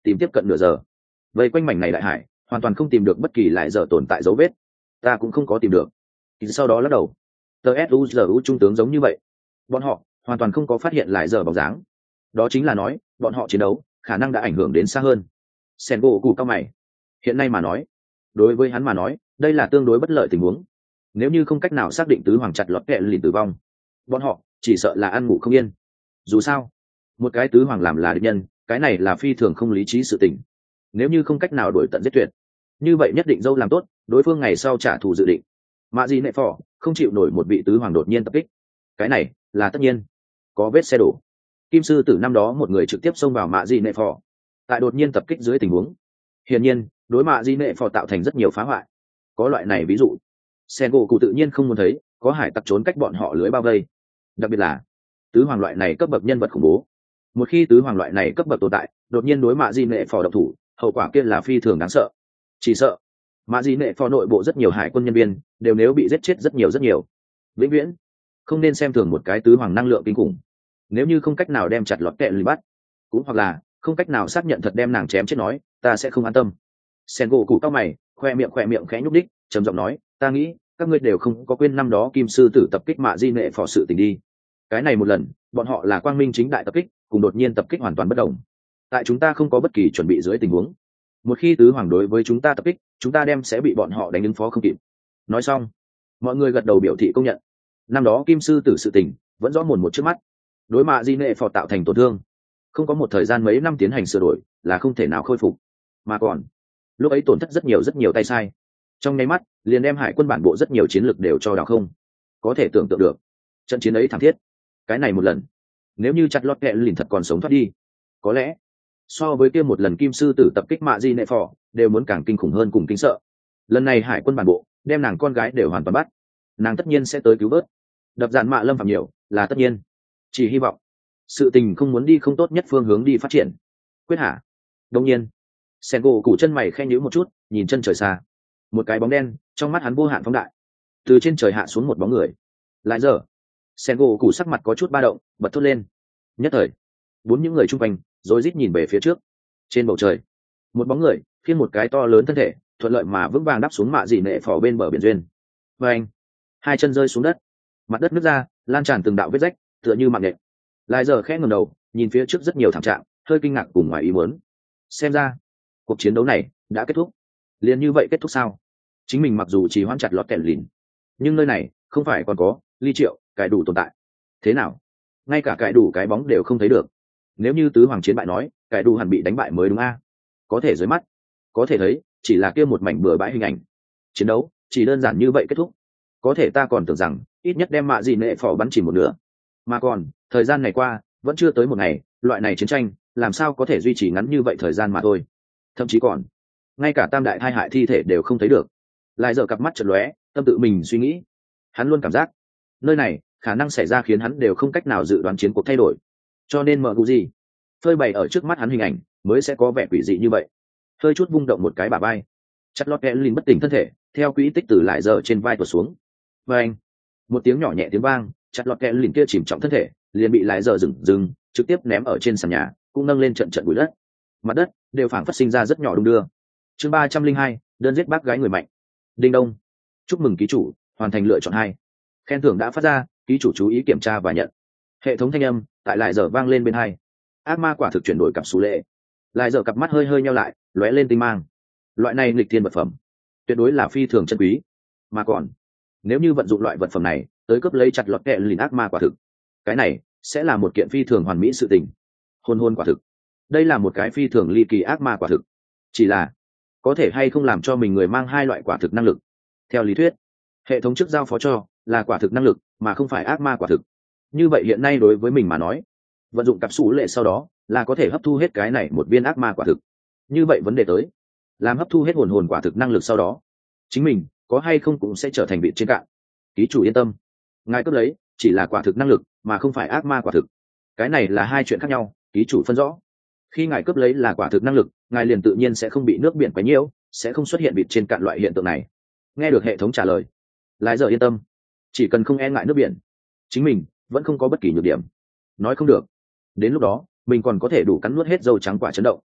tìm tiếp cận nửa giờ. Vây quanh mảnh này đại hải hoàn toàn không tìm được bất kỳ lại giờ tồn tại dấu vết. Ta cũng không có tìm được. Sau đó lắc đầu. TSUZU trung tướng giống như vậy, bọn họ hoàn toàn không có phát hiện lại giờ bóng dáng. Đó chính là nói bọn họ chiến đấu khả năng đã ảnh hưởng đến xa hơn. Sengoku cao mày. Hiện nay mà nói, đối với hắn mà nói đây là tương đối bất lợi tình huống. Nếu như không cách nào xác định tứ hoàng chặt lọt kẹ lìn tử vong, bọn họ chỉ sợ là ăn ngủ không yên. Dù sao một cái tứ hoàng làm là địch nhân, cái này là phi thường không lý trí sự tình. Nếu như không cách nào đuổi tận giết tuyệt, như vậy nhất định dâu làm tốt đối phương ngày sau trả thù dự định. Mạ gì nệ phò không chịu nổi một vị tứ hoàng đột nhiên tập kích, cái này là tất nhiên. Có vết xe đổ, kim sư tử năm đó một người trực tiếp xông vào mạ gì nệ phò, tại đột nhiên tập kích dưới tình huống, hiển nhiên đối mạ gì nệ phò tạo thành rất nhiều phá hoại. Có loại này ví dụ, Sengoku tự nhiên không muốn thấy có hải tặc trốn cách bọn họ lưới bao vây, đặc biệt là tứ hoàng loại này cấp bậc nhân vật khủng bố. Một khi tứ hoàng loại này cấp bậc tồn tại đột nhiên đối mạ di nệ phò độc thủ, hậu quả kia là phi thường đáng sợ. Chỉ sợ mạ di nệ phò nội bộ rất nhiều hải quân nhân viên đều nếu bị giết chết rất nhiều. Vĩnh viễn không nên xem thường một cái tứ hoàng năng lượng kinh khủng. Nếu như không cách nào đem chặt lọt kẹ lì bắt, cũng hoặc là không cách nào xác nhận thật đem nàng chém chết, nói ta sẽ không an tâm. Sengoku cao mày, khoe miệng khẽ nhúc đích, trầm giọng nói, ta nghĩ các ngươi đều không có quên năm đó kim sư tử tập kích mạ di nệ phò sự tình đi. Cái này một lần bọn họ là quang minh chính đại tập kích, cùng đột nhiên tập kích hoàn toàn bất đồng. Tại chúng ta không có bất kỳ chuẩn bị dưới tình huống, một khi tứ hoàng đối với chúng ta tập kích, chúng ta đem sẽ bị bọn họ đánh ứng phó không kịp. Nói xong mọi người gật đầu biểu thị công nhận. Năm đó kim sư tử sự tình vẫn rõ mồn một trước mắt, đối mạ di nệ phò tạo thành tổn thương không có một thời gian mấy năm tiến hành sửa đổi là không thể nào khôi phục, mà còn lúc ấy tổn thất rất nhiều tay sai, trong nháy mắt liền đem hải quân bản bộ rất nhiều chiến lược đều cho đảo không. Có thể tưởng tượng được trận chiến ấy thảm thiết. Cái này một lần nếu như chặt lọt kẹ lìn thật còn sống thoát đi, có lẽ so với kia một lần kim sư tử tập kích mạ di nệ phò đều muốn càng kinh khủng hơn cùng kinh sợ. Lần này hải quân bản bộ đem nàng con gái đều hoàn toàn bắt, nàng tất nhiên sẽ tới cứu vớt. Đập dạn mạ lâm phạm nhiều là tất nhiên, chỉ hy vọng sự tình không muốn đi không tốt nhất phương hướng đi phát triển. Quyết hả? Đông nhiên Sengoku chân mày khe nhíu một chút, nhìn chân trời xa. Một cái bóng đen trong mắt hắn vô hạn phóng đại, từ trên trời hạ xuống một bóng người. Lại giờ Sengoku sắc mặt có chút ba động, bật thốt lên. Nhất thời bốn những người chung quanh rối rít nhìn về phía trước. Trên bầu trời một bóng người khiêng một cái to lớn thân thể thuận lợi mà vững vàng đáp xuống mạ dị nệ phò bên bờ biển duyên. Và anh hai chân rơi xuống đất, mặt đất nứt ra lan tràn từng đạo vết rách tựa như mạng nhện. Lại giờ khẽ ngẩng đầu nhìn phía trước rất nhiều thảm trạng, hơi kinh ngạc cùng ngoài ý muốn. Xem ra cuộc chiến đấu này đã kết thúc. Liền như vậy kết thúc sao? Chính mình mặc dù chỉ hoãn chặt lọt kẹt lìn, nhưng nơi này không phải còn có Ly Triệu cải đủ tồn tại. Thế nào ngay cả cải đủ cái bóng đều không thấy được? Nếu như tứ hoàng chiến bại nói cải đủ hẳn bị đánh bại mới đúng a. Có thể dưới mắt có thể thấy chỉ là kia một mảnh bừa bãi hình ảnh. Chiến đấu chỉ đơn giản như vậy kết thúc. Có thể ta còn tưởng rằng ít nhất đem mạ dị nệ phò bắn chỉ một nửa, mà còn thời gian này qua vẫn chưa tới một ngày, loại này chiến tranh làm sao có thể duy trì ngắn như vậy thời gian mà thôi. Thậm chí còn ngay cả tam đại thai hại thi thể đều không thấy được. Lại giờ cặp mắt chợt lóe, tâm tự mình suy nghĩ. Hắn luôn cảm giác nơi này khả năng xảy ra khiến hắn đều không cách nào dự đoán chiến cuộc thay đổi, cho nên mở gu gì phơi bày ở trước mắt hắn hình ảnh mới sẽ có vẻ quỷ dị như vậy. Hơi chút vung động một cái bả vai, chặt lót kẽ lìn bất tỉnh thân thể theo quỹ tích từ lại giờ trên vai tuột xuống. Và anh một tiếng nhỏ nhẹ tiếng vang, chặt lót kẽ lìn kia chìm trọng thân thể liền bị lại giờ dừng trực tiếp ném ở trên sàn nhà, cũng nâng lên trận bụi đất. Mặt đất đều phảng phất sinh ra rất nhỏ đung đưa. Chương 302, đơn giết bác gái người mạnh. Đinh đông. Chúc mừng ký chủ hoàn thành lựa chọn 2. Khen thưởng đã phát ra, ký chủ chú ý kiểm tra và nhận. Hệ thống thanh âm tại lại giờ vang lên bên hai. Ác ma quả thực chuyển đổi cặp số lệ. Lại giờ cặp mắt hơi nheo lại, lóe lên tinh mang. Loại này nghịch thiên vật phẩm tuyệt đối là phi thường chân quý, mà còn nếu như vận dụng loại vật phẩm này tới cướp lấy chặt lọt kẹ lìn ác ma quả thực, cái này sẽ là một kiện phi thường hoàn mỹ sự tình. Hôn quả thực, đây là một cái phi thường ly kỳ ác ma quả thực. Chỉ là có thể hay không làm cho mình người mang hai loại quả thực năng lực. Theo lý thuyết hệ thống trước giao phó cho là quả thực năng lực mà không phải ác ma quả thực. Như vậy hiện nay đối với mình mà nói, vận dụng cặp sủ lệ sau đó là có thể hấp thu hết cái này một viên ác ma quả thực. Như vậy vấn đề tới làm hấp thu hết hồn quả thực năng lực sau đó, chính mình có hay không cũng sẽ trở thành vị trên cạn. Ký chủ yên tâm, ngài cướp lấy chỉ là quả thực năng lực mà không phải ác ma quả thực, cái này là hai chuyện khác nhau. Ký chủ phân rõ, khi ngài cướp lấy là quả thực năng lực, ngài liền tự nhiên sẽ không bị nước biển quấy nhiễu, sẽ không xuất hiện vịt trên cạn loại hiện tượng này. Nghe được hệ thống trả lời, lại giờ yên tâm, chỉ cần không e ngại nước biển, chính mình vẫn không có bất kỳ nhược điểm. Nói không được, đến lúc đó mình còn có thể đủ cắn nuốt hết dâu trắng quả chấn động.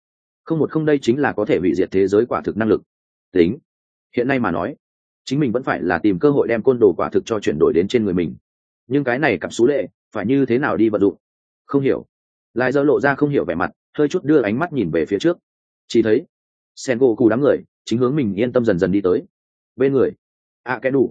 không một không đây chính là có thể hủy diệt thế giới quả thực năng lực. Tính hiện nay mà nói, chính mình vẫn phải là tìm cơ hội đem côn đồ quả thực cho chuyển đổi đến trên người mình, nhưng cái này cặp số lệ phải như thế nào đi vận dụng, không hiểu. Lại giờ lộ ra không hiểu vẻ mặt, hơi chút đưa ánh mắt nhìn về phía trước, chỉ thấy sen gỗ cù đám người chính hướng mình yên tâm dần dần đi tới. Bên người cái đủ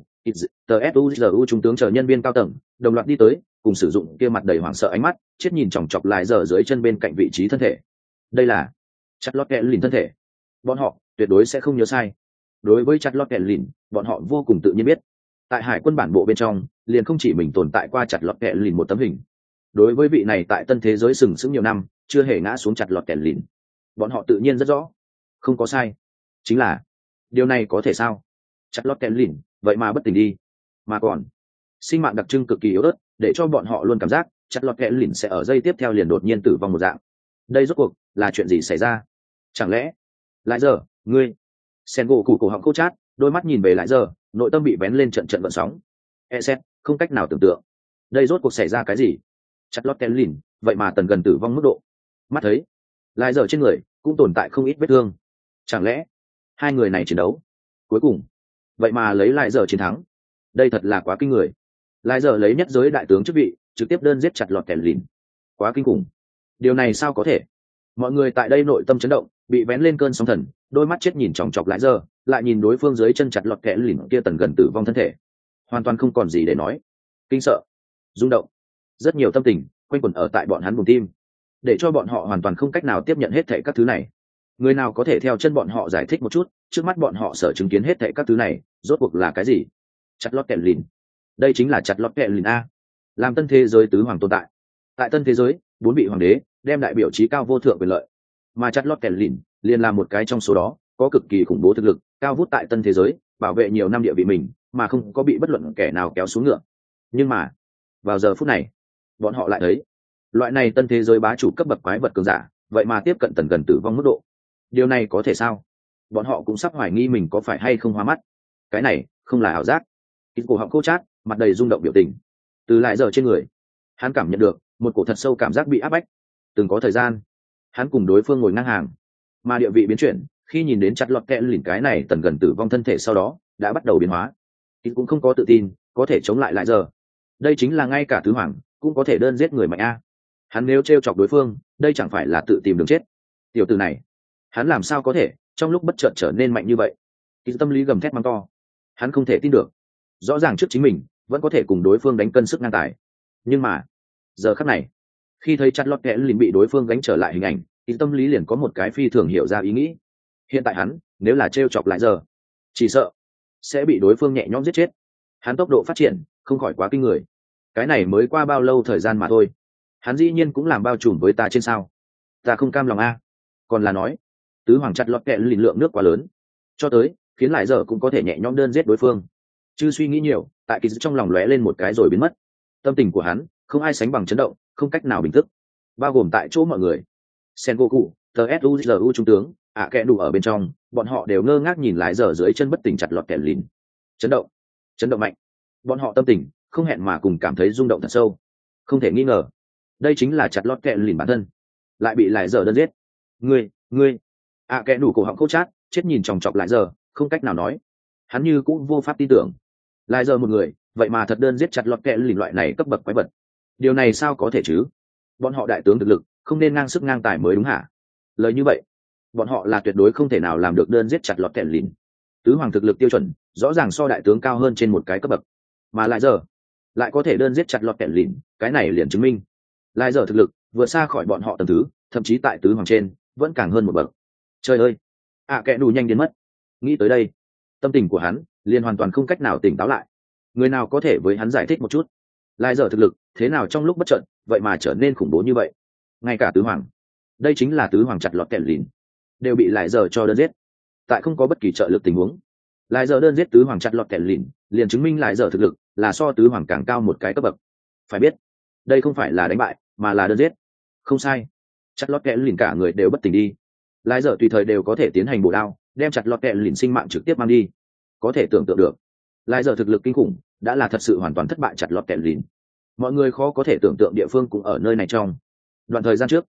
tsuzu trung tướng chờ nhân viên cao tầng đồng loạt đi tới, cùng sử dụng kia mặt đầy hoảng sợ ánh mắt chết nhìn chòng chọc lại giờ dưới chân bên cạnh vị trí thân thể. Đây là chặt lót kẹ lìn thân thể, bọn họ tuyệt đối sẽ không nhớ sai. Đối với chặt lót kẹ lìn, bọn họ vô cùng tự nhiên biết, tại hải quân bản bộ bên trong liền không chỉ mình tồn tại qua chặt lót kẹ lìn một tấm hình. Đối với vị này tại tân thế giới sừng sững nhiều năm chưa hề ngã xuống chặt lót kẹ lìn, bọn họ tự nhiên rất rõ, không có sai. Chính là điều này có thể sao? Chặt lót kẹ lìn vậy mà bất tỉnh đi, mà còn sinh mạng đặc trưng cực kỳ yếu ớt, để cho bọn họ luôn cảm giác chặt lót kẹ lìn sẽ ở giây tiếp theo liền đột nhiên tử vong một dạng. Đây rốt cuộc là chuyện gì xảy ra? Chẳng lẽ lại giờ ngươi sen gỗ củ cổ họng khô chát, đôi mắt nhìn về lại giờ, nội tâm bị vén lên trận trận vận sóng. Xét không cách nào tưởng tượng đây rốt cuộc xảy ra cái gì. Chặt lót kẹ lìn vậy mà tần gần tử vong mức độ. Mắt thấy lại giờ trên người cũng tồn tại không ít vết thương, chẳng lẽ hai người này chiến đấu cuối cùng vậy mà lấy lại giờ chiến thắng? Đây thật là quá kinh người. Lại giờ lấy nhất giới đại tướng chức vị trực tiếp đơn giết chặt lọt kẻ lìn, quá kinh khủng. Điều này sao có thể? Mọi người tại đây nội tâm chấn động, bị vén lên cơn sóng thần, đôi mắt chết nhìn chòng chọc lại giờ, lại nhìn đối phương dưới chân chặt lọt kẻ lìn kia tần gần tử vong thân thể, hoàn toàn không còn gì để nói. Kinh sợ, rung động, rất nhiều tâm tình quanh quẩn ở tại bọn hắn buồng tim, để cho bọn họ hoàn toàn không cách nào tiếp nhận hết thảy các thứ này. Người nào có thể theo chân bọn họ giải thích một chút, trước mắt bọn họ sở chứng kiến hết thảy các thứ này rốt cuộc là cái gì? Chặt lót kẹ lìn, đây chính là chặt lót kẹ lìn a, làm tân thế giới tứ hoàng tồn tại. Tại tân thế giới, 4 vị hoàng đế đem đại biểu trí cao vô thượng quyền lợi, mà chặt lót kẹ lìn liền là một cái trong số đó, có cực kỳ khủng bố thực lực, cao vút tại tân thế giới, bảo vệ nhiều năm địa vị mình, mà không có bị bất luận kẻ nào kéo xuống ngựa. Nhưng mà vào giờ phút này, bọn họ lại thấy loại này tân thế giới bá chủ cấp bậc quái vật cường giả vậy mà tiếp cận tần gần tử vong mức độ. Điều này có thể sao? Bọn họ cũng sắp hoài nghi mình có phải hay không hóa mắt. Cái này không là ảo giác. Ít cổ họng khô chát, mặt đầy rung động biểu tình. Từ lại giờ trên người, hắn cảm nhận được một cổ thật sâu cảm giác bị áp bách. Từng có thời gian, hắn cùng đối phương ngồi ngang hàng, mà địa vị biến chuyển khi nhìn đến chặt lọt kẹ lìn cái này tần gần tử vong thân thể sau đó đã bắt đầu biến hóa. Ít cũng không có tự tin có thể chống lại giờ. Đây chính là ngay cả tứ hoàng cũng có thể đơn giết người mạnh a. Hắn nếu trêu chọc đối phương, đây chẳng phải là tự tìm đường chết. Tiểu tử này, hắn làm sao có thể trong lúc bất chợt trở nên mạnh như vậy? Cái tâm lý gầm thét mắng to, hắn không thể tin được. Rõ ràng trước chính mình vẫn có thể cùng đối phương đánh cân sức ngang tài, nhưng mà giờ khắc này, khi thấy chặt lọt kẽ liền bị đối phương gánh trở lại hình ảnh, cái tâm lý liền có một cái phi thường hiểu ra ý nghĩ. Hiện tại hắn nếu là trêu chọc lại giờ, chỉ sợ sẽ bị đối phương nhẹ nhõm giết chết. Hắn tốc độ phát triển không khỏi quá kinh người. Cái này mới qua bao lâu thời gian mà thôi, hắn dĩ nhiên cũng làm bao trùm với ta trên sao? Ta không cam lòng a. Còn là nói tứ hoàng chặt lọt kẹ lìn lượng nước quá lớn, cho tới khiến lại giờ cũng có thể nhẹ nhõm đơn giết đối phương. Chứ suy nghĩ nhiều, tại kỳ trong lòng lóe lên một cái rồi biến mất. Tâm tình của hắn không ai sánh bằng chấn động, không cách nào bình tức, bao gồm tại chỗ mọi người. Sengoku, tsuzu trung tướng, kẹ đủ ở bên trong, bọn họ đều ngơ ngác nhìn lại giờ dưới chân bất tỉnh chặt lọt kẹ lìn. Chấn động mạnh. Bọn họ tâm tình không hẹn mà cùng cảm thấy rung động thật sâu. Không thể nghi ngờ, đây chính là chặt lọt kẹ lìn bản thân lại bị lại giờ đơn giết. Ngươi kẹ đủ cổ họng khô chát, chết nhìn chòng chọc lại giờ, không cách nào nói. Hắn như cũng vô pháp tin tưởng, lại giờ một người vậy mà thật đơn giết chặt lọt kẹ lìn loại này cấp bậc quái vật. Điều này sao có thể chứ? Bọn họ đại tướng thực lực không nên ngang sức ngang tài mới đúng hả? Lời như vậy, bọn họ là tuyệt đối không thể nào làm được đơn giết chặt lọt kẹ lìn. Tứ hoàng thực lực tiêu chuẩn rõ ràng so đại tướng cao hơn trên một cái cấp bậc, mà lại giờ lại có thể đơn giết chặt lọt kẹ lìn, cái này liền chứng minh lại giờ thực lực vượt xa khỏi bọn họ tầm thứ, thậm chí tại tứ hoàng trên vẫn càng hơn một bậc. Trời ơi, kẹ đủ nhanh đến mất. Nghĩ tới đây, tâm tình của hắn liền hoàn toàn không cách nào tỉnh táo lại. Người nào có thể với hắn giải thích một chút, lại giờ thực lực thế nào trong lúc bất chợt vậy mà trở nên khủng bố như vậy? Ngay cả tứ hoàng, đây chính là tứ hoàng chặt lọt kẹ lìn, đều bị lại giờ cho đơn giết. Tại không có bất kỳ trợ lực tình huống, lại giờ đơn giết tứ hoàng chặt lọt kẹ lìn, liền chứng minh lại giờ thực lực là so tứ hoàng càng cao một cái cấp bậc. Phải biết, đây không phải là đánh bại, mà là đơn giết. Không sai, chặt lọt kẹ lìn cả người đều bất tỉnh đi. Lại giờ tùy thời đều có thể tiến hành bổ đao, đem chặt lọt kẹ lìn sinh mạng trực tiếp mang đi. Có thể tưởng tượng được, lại giờ thực lực kinh khủng đã là thật sự hoàn toàn thất bại chặt lọt kẹ lìn. Mọi người khó có thể tưởng tượng địa phương cũng ở nơi này. Trong đoạn thời gian trước,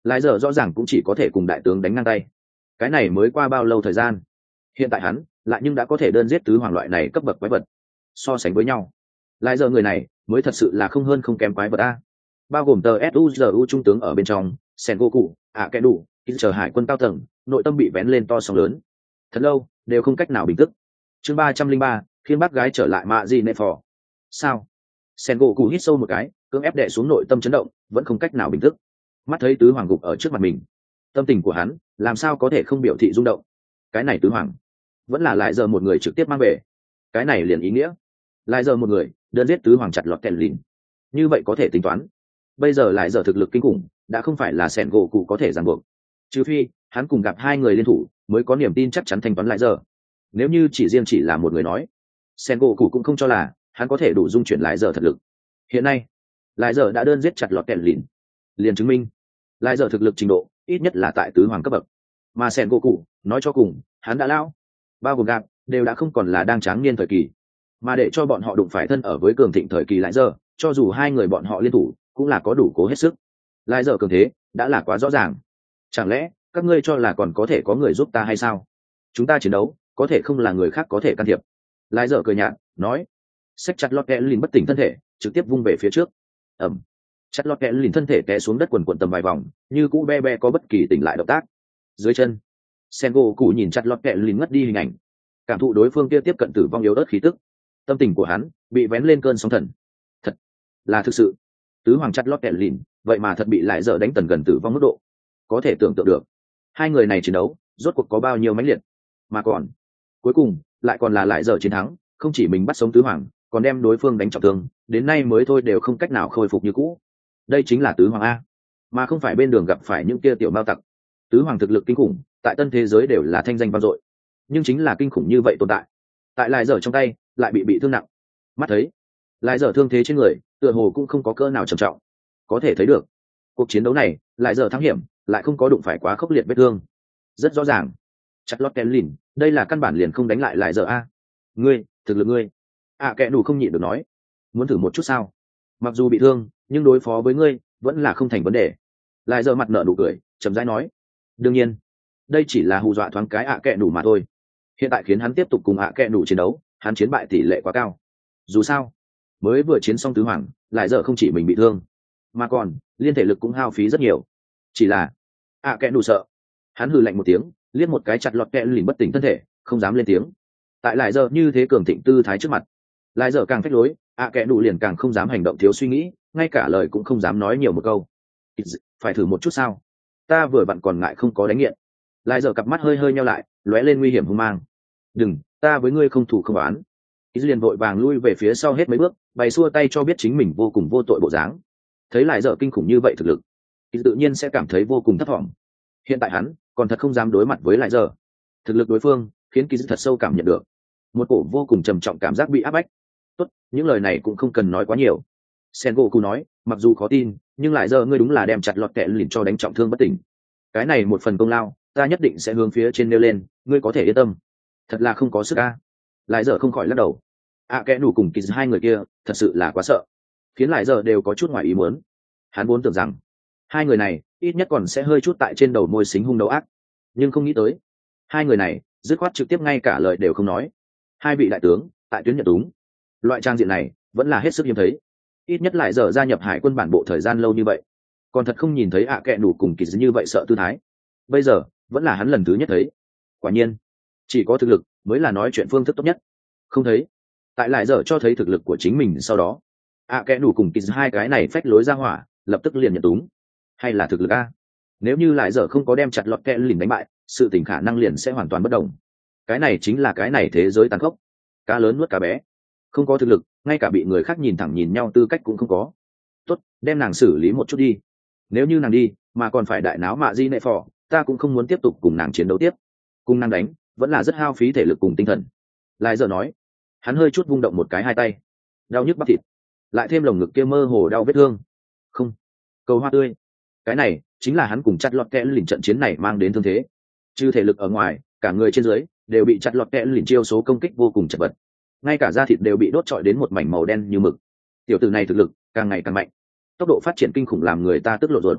lại giờ rõ ràng cũng chỉ có thể cùng đại tướng đánh ngang tay. Cái này mới qua bao lâu thời gian, hiện tại hắn lại nhưng đã có thể đơn giết tứ hoàng loại này cấp bậc quái vật. So sánh với nhau, lại giờ người này mới thật sự là không hơn không kém quái vật a. Bao gồm tờ suzu trung tướng ở bên trong, Sengoku, kẻ đủ chờ hải quân cao tầng, nội tâm bị vén lên to sóng lớn, thật lâu đều không cách nào bình tức. Chương 303, khiến bác gái trở lại mạ gì nệ phò. Sao? Sengoku hít sâu một cái, cưỡng ép đè xuống nội tâm chấn động, vẫn không cách nào bình tức. Mắt thấy tứ hoàng gục ở trước mặt mình, tâm tình của hắn làm sao có thể không biểu thị rung động. Cái này tứ hoàng vẫn là lại giờ một người trực tiếp mang về, cái này liền ý nghĩa lại giờ một người đơn giết tứ hoàng chặt lọt kèn lìn. Như vậy có thể tính toán, bây giờ lại giờ thực lực kinh khủng đã không phải là Sengoku có thể ràng buộc, trừ phi hắn cùng gặp hai người liên thủ mới có niềm tin chắc chắn thanh toán lại giờ. Nếu như chỉ là một người nói, Sengoku cũng không cho là hắn có thể đủ dung chuyển lại giờ thật lực. Hiện nay lại giờ đã đơn giết chặt lọt kèn lìn, liền chứng minh lại giờ thực lực trình độ ít nhất là tại tứ hoàng cấp bậc. Mà Sengoku nói cho cùng hắn đã lão, bao gồm gạp đều đã không còn là đang tráng niên thời kỳ, mà để cho bọn họ đụng phải thân ở với cường thịnh thời kỳ lại giờ, cho dù hai người bọn họ liên thủ cũng là có đủ cố hết sức. Lại giờ cường thế đã là quá rõ ràng, chẳng lẽ các ngươi cho là còn có thể có người giúp ta hay sao? Chúng ta chiến đấu có thể không là người khác có thể can thiệp. Lại giờ cười nhạt nói, xách chặt lọt kẽ lìn bất tỉnh thân thể trực tiếp vung về phía trước. Ẩm, chặt lọt kẽ lìn thân thể té xuống đất quần quần tầm vài vòng, như cũ be be có bất kỳ tỉnh lại động tác. Dưới chân Sengoku nhìn chặt lọt kẽ lìn ngất đi hình ảnh, cảm thụ đối phương kia tiếp cận tử vong yếu ớt khí tức, tâm tình của hắn bị vén lên cơn sóng thần. Thật là thực sự, tứ hoàng chặt lọt kẽ lìn vậy mà thật bị lại giờ đánh tần gần tử vong mức độ. Có thể tưởng tượng được hai người này chiến đấu rốt cuộc có bao nhiêu mãnh liệt, mà còn cuối cùng lại còn là lại giờ chiến thắng. Không chỉ mình bắt sống tứ hoàng, còn đem đối phương đánh trọng thương, đến nay mới thôi đều không cách nào khôi phục như cũ. Đây chính là tứ hoàng a, mà không phải bên đường gặp phải những kia tiểu mao tặc. Tứ hoàng thực lực kinh khủng, tại tân thế giới đều là thanh danh vang dội, nhưng chính là kinh khủng như vậy tồn tại, tại lại giờ trong tay lại bị thương nặng. Mắt thấy lại giờ thương thế trên người tựa hồ cũng không có cỡ nào trầm trọng, có thể thấy được cuộc chiến đấu này lại giờ thắng hiểm, lại không có đụng phải quá khốc liệt vết thương. Rất rõ ràng chặt lót kén lìn đây là căn bản liền không đánh lại giờ a. Ngươi thực lực ngươi, kẻ đủ không nhịn được nói, muốn thử một chút sao? Mặc dù bị thương nhưng đối phó với ngươi vẫn là không thành vấn đề. Lại giờ mặt nợ nụ cười chậm rãi nói, đương nhiên đây chỉ là hù dọa thoáng cái kẻ đủ mà thôi. Hiện tại khiến hắn tiếp tục cùng kẻ đủ chiến đấu, hắn chiến bại tỷ lệ quá cao. Dù sao mới vừa chiến xong tứ hoàng, lại giờ không chỉ mình bị thương mà còn liên thể lực cũng hao phí rất nhiều. Chỉ là kẻ đủ sợ, hắn hừ lạnh một tiếng, liếc một cái chặt lọt kẹ lìn bất tỉnh thân thể, không dám lên tiếng. Tại lại giờ như thế cường thịnh tư thái trước mặt, lại giờ càng phách lối, kẻ đủ liền càng không dám hành động thiếu suy nghĩ, ngay cả lời cũng không dám nói nhiều một câu. Phải thử một chút sao? Ta vừa vặn còn ngại không có đánh nghiện. Lại giờ cặp mắt hơi hơi nheo lại, lóe lên nguy hiểm hung mang. Đừng, ta với ngươi không thù không oán. Liền vội vàng lui về phía sau hết mấy bước, bày xua tay cho biết chính mình vô cùng vô tội bộ dáng. Thấy lại giờ kinh khủng như vậy thực lực, tự nhiên sẽ cảm thấy vô cùng thất vọng. Hiện tại hắn còn thật không dám đối mặt với lại giờ. Thực lực đối phương khiến Kiz thật sâu cảm nhận được một cổ vô cùng trầm trọng cảm giác bị áp bách. Tốt, những lời này cũng không cần nói quá nhiều. Sengoku nói, mặc dù khó tin, nhưng lại giờ ngươi đúng là đem chặt lọt kẹ lìn cho đánh trọng thương bất tỉnh. Cái này một phần công lao, ta nhất định sẽ hướng phía trên nêu lên, ngươi có thể yên tâm. Thật là không có sức a. Lại giờ không khỏi lắc đầu. Kẻ đủ cùng Kiz hai người kia thật sự là quá sợ, khiến lại giờ đều có chút ngoài ý muốn. Hắn vốn tưởng rằng hai người này ít nhất còn sẽ hơi chút tại trên đầu môi xính hung đầu ác, nhưng không nghĩ tới hai người này dứt khoát trực tiếp ngay cả lời đều không nói. Hai vị đại tướng tại tuyến nhận túng, loại trang diện này vẫn là hết sức hiếm thấy. Ít nhất lại giờ gia nhập hải quân bản bộ thời gian lâu như vậy, còn thật không nhìn thấy kẻ đủ cùng Kiz như vậy sợ tư thái. Bây giờ vẫn là hắn lần thứ nhất thấy. Quả nhiên chỉ có thực lực mới là nói chuyện phương thức tốt nhất. Không thấy tại lại giờ cho thấy thực lực của chính mình sau đó, kẻ đủ cùng Kiz hai cái này phách lối ra hỏa lập tức liền nhận túng. Hay là thực lực a? Nếu như lại giờ không có đem chặt lọt kẹ lìn đánh bại, sự tình khả năng liền sẽ hoàn toàn bất đồng. Cái này chính là cái này thế giới tàn khốc, cá lớn nuốt cá bé. Không có thực lực, ngay cả bị người khác nhìn thẳng nhìn nhau tư cách cũng không có. Tốt, đem nàng xử lý một chút đi. Nếu như nàng đi mà còn phải đại náo mạ di nệ phò, ta cũng không muốn tiếp tục cùng nàng chiến đấu tiếp. Cùng nàng đánh vẫn là rất hao phí thể lực cùng tinh thần. Lại giờ nói, hắn hơi chút vung động một cái hai tay, đau nhức bắp thịt, lại thêm lồng ngực kia mơ hồ đau vết thương. Không, cầu hoa tươi. Cái này chính là hắn cùng chặt lọt kẽ lìn trận chiến này mang đến thương thế. Trừ thể lực ở ngoài, cả người trên dưới đều bị chặt lọt kẽ lìn chiêu số công kích vô cùng chật vật, ngay cả da thịt đều bị đốt trọi đến một mảnh màu đen như mực. Tiểu tử này thực lực càng ngày càng mạnh, tốc độ phát triển kinh khủng làm người ta tức lộ ruột.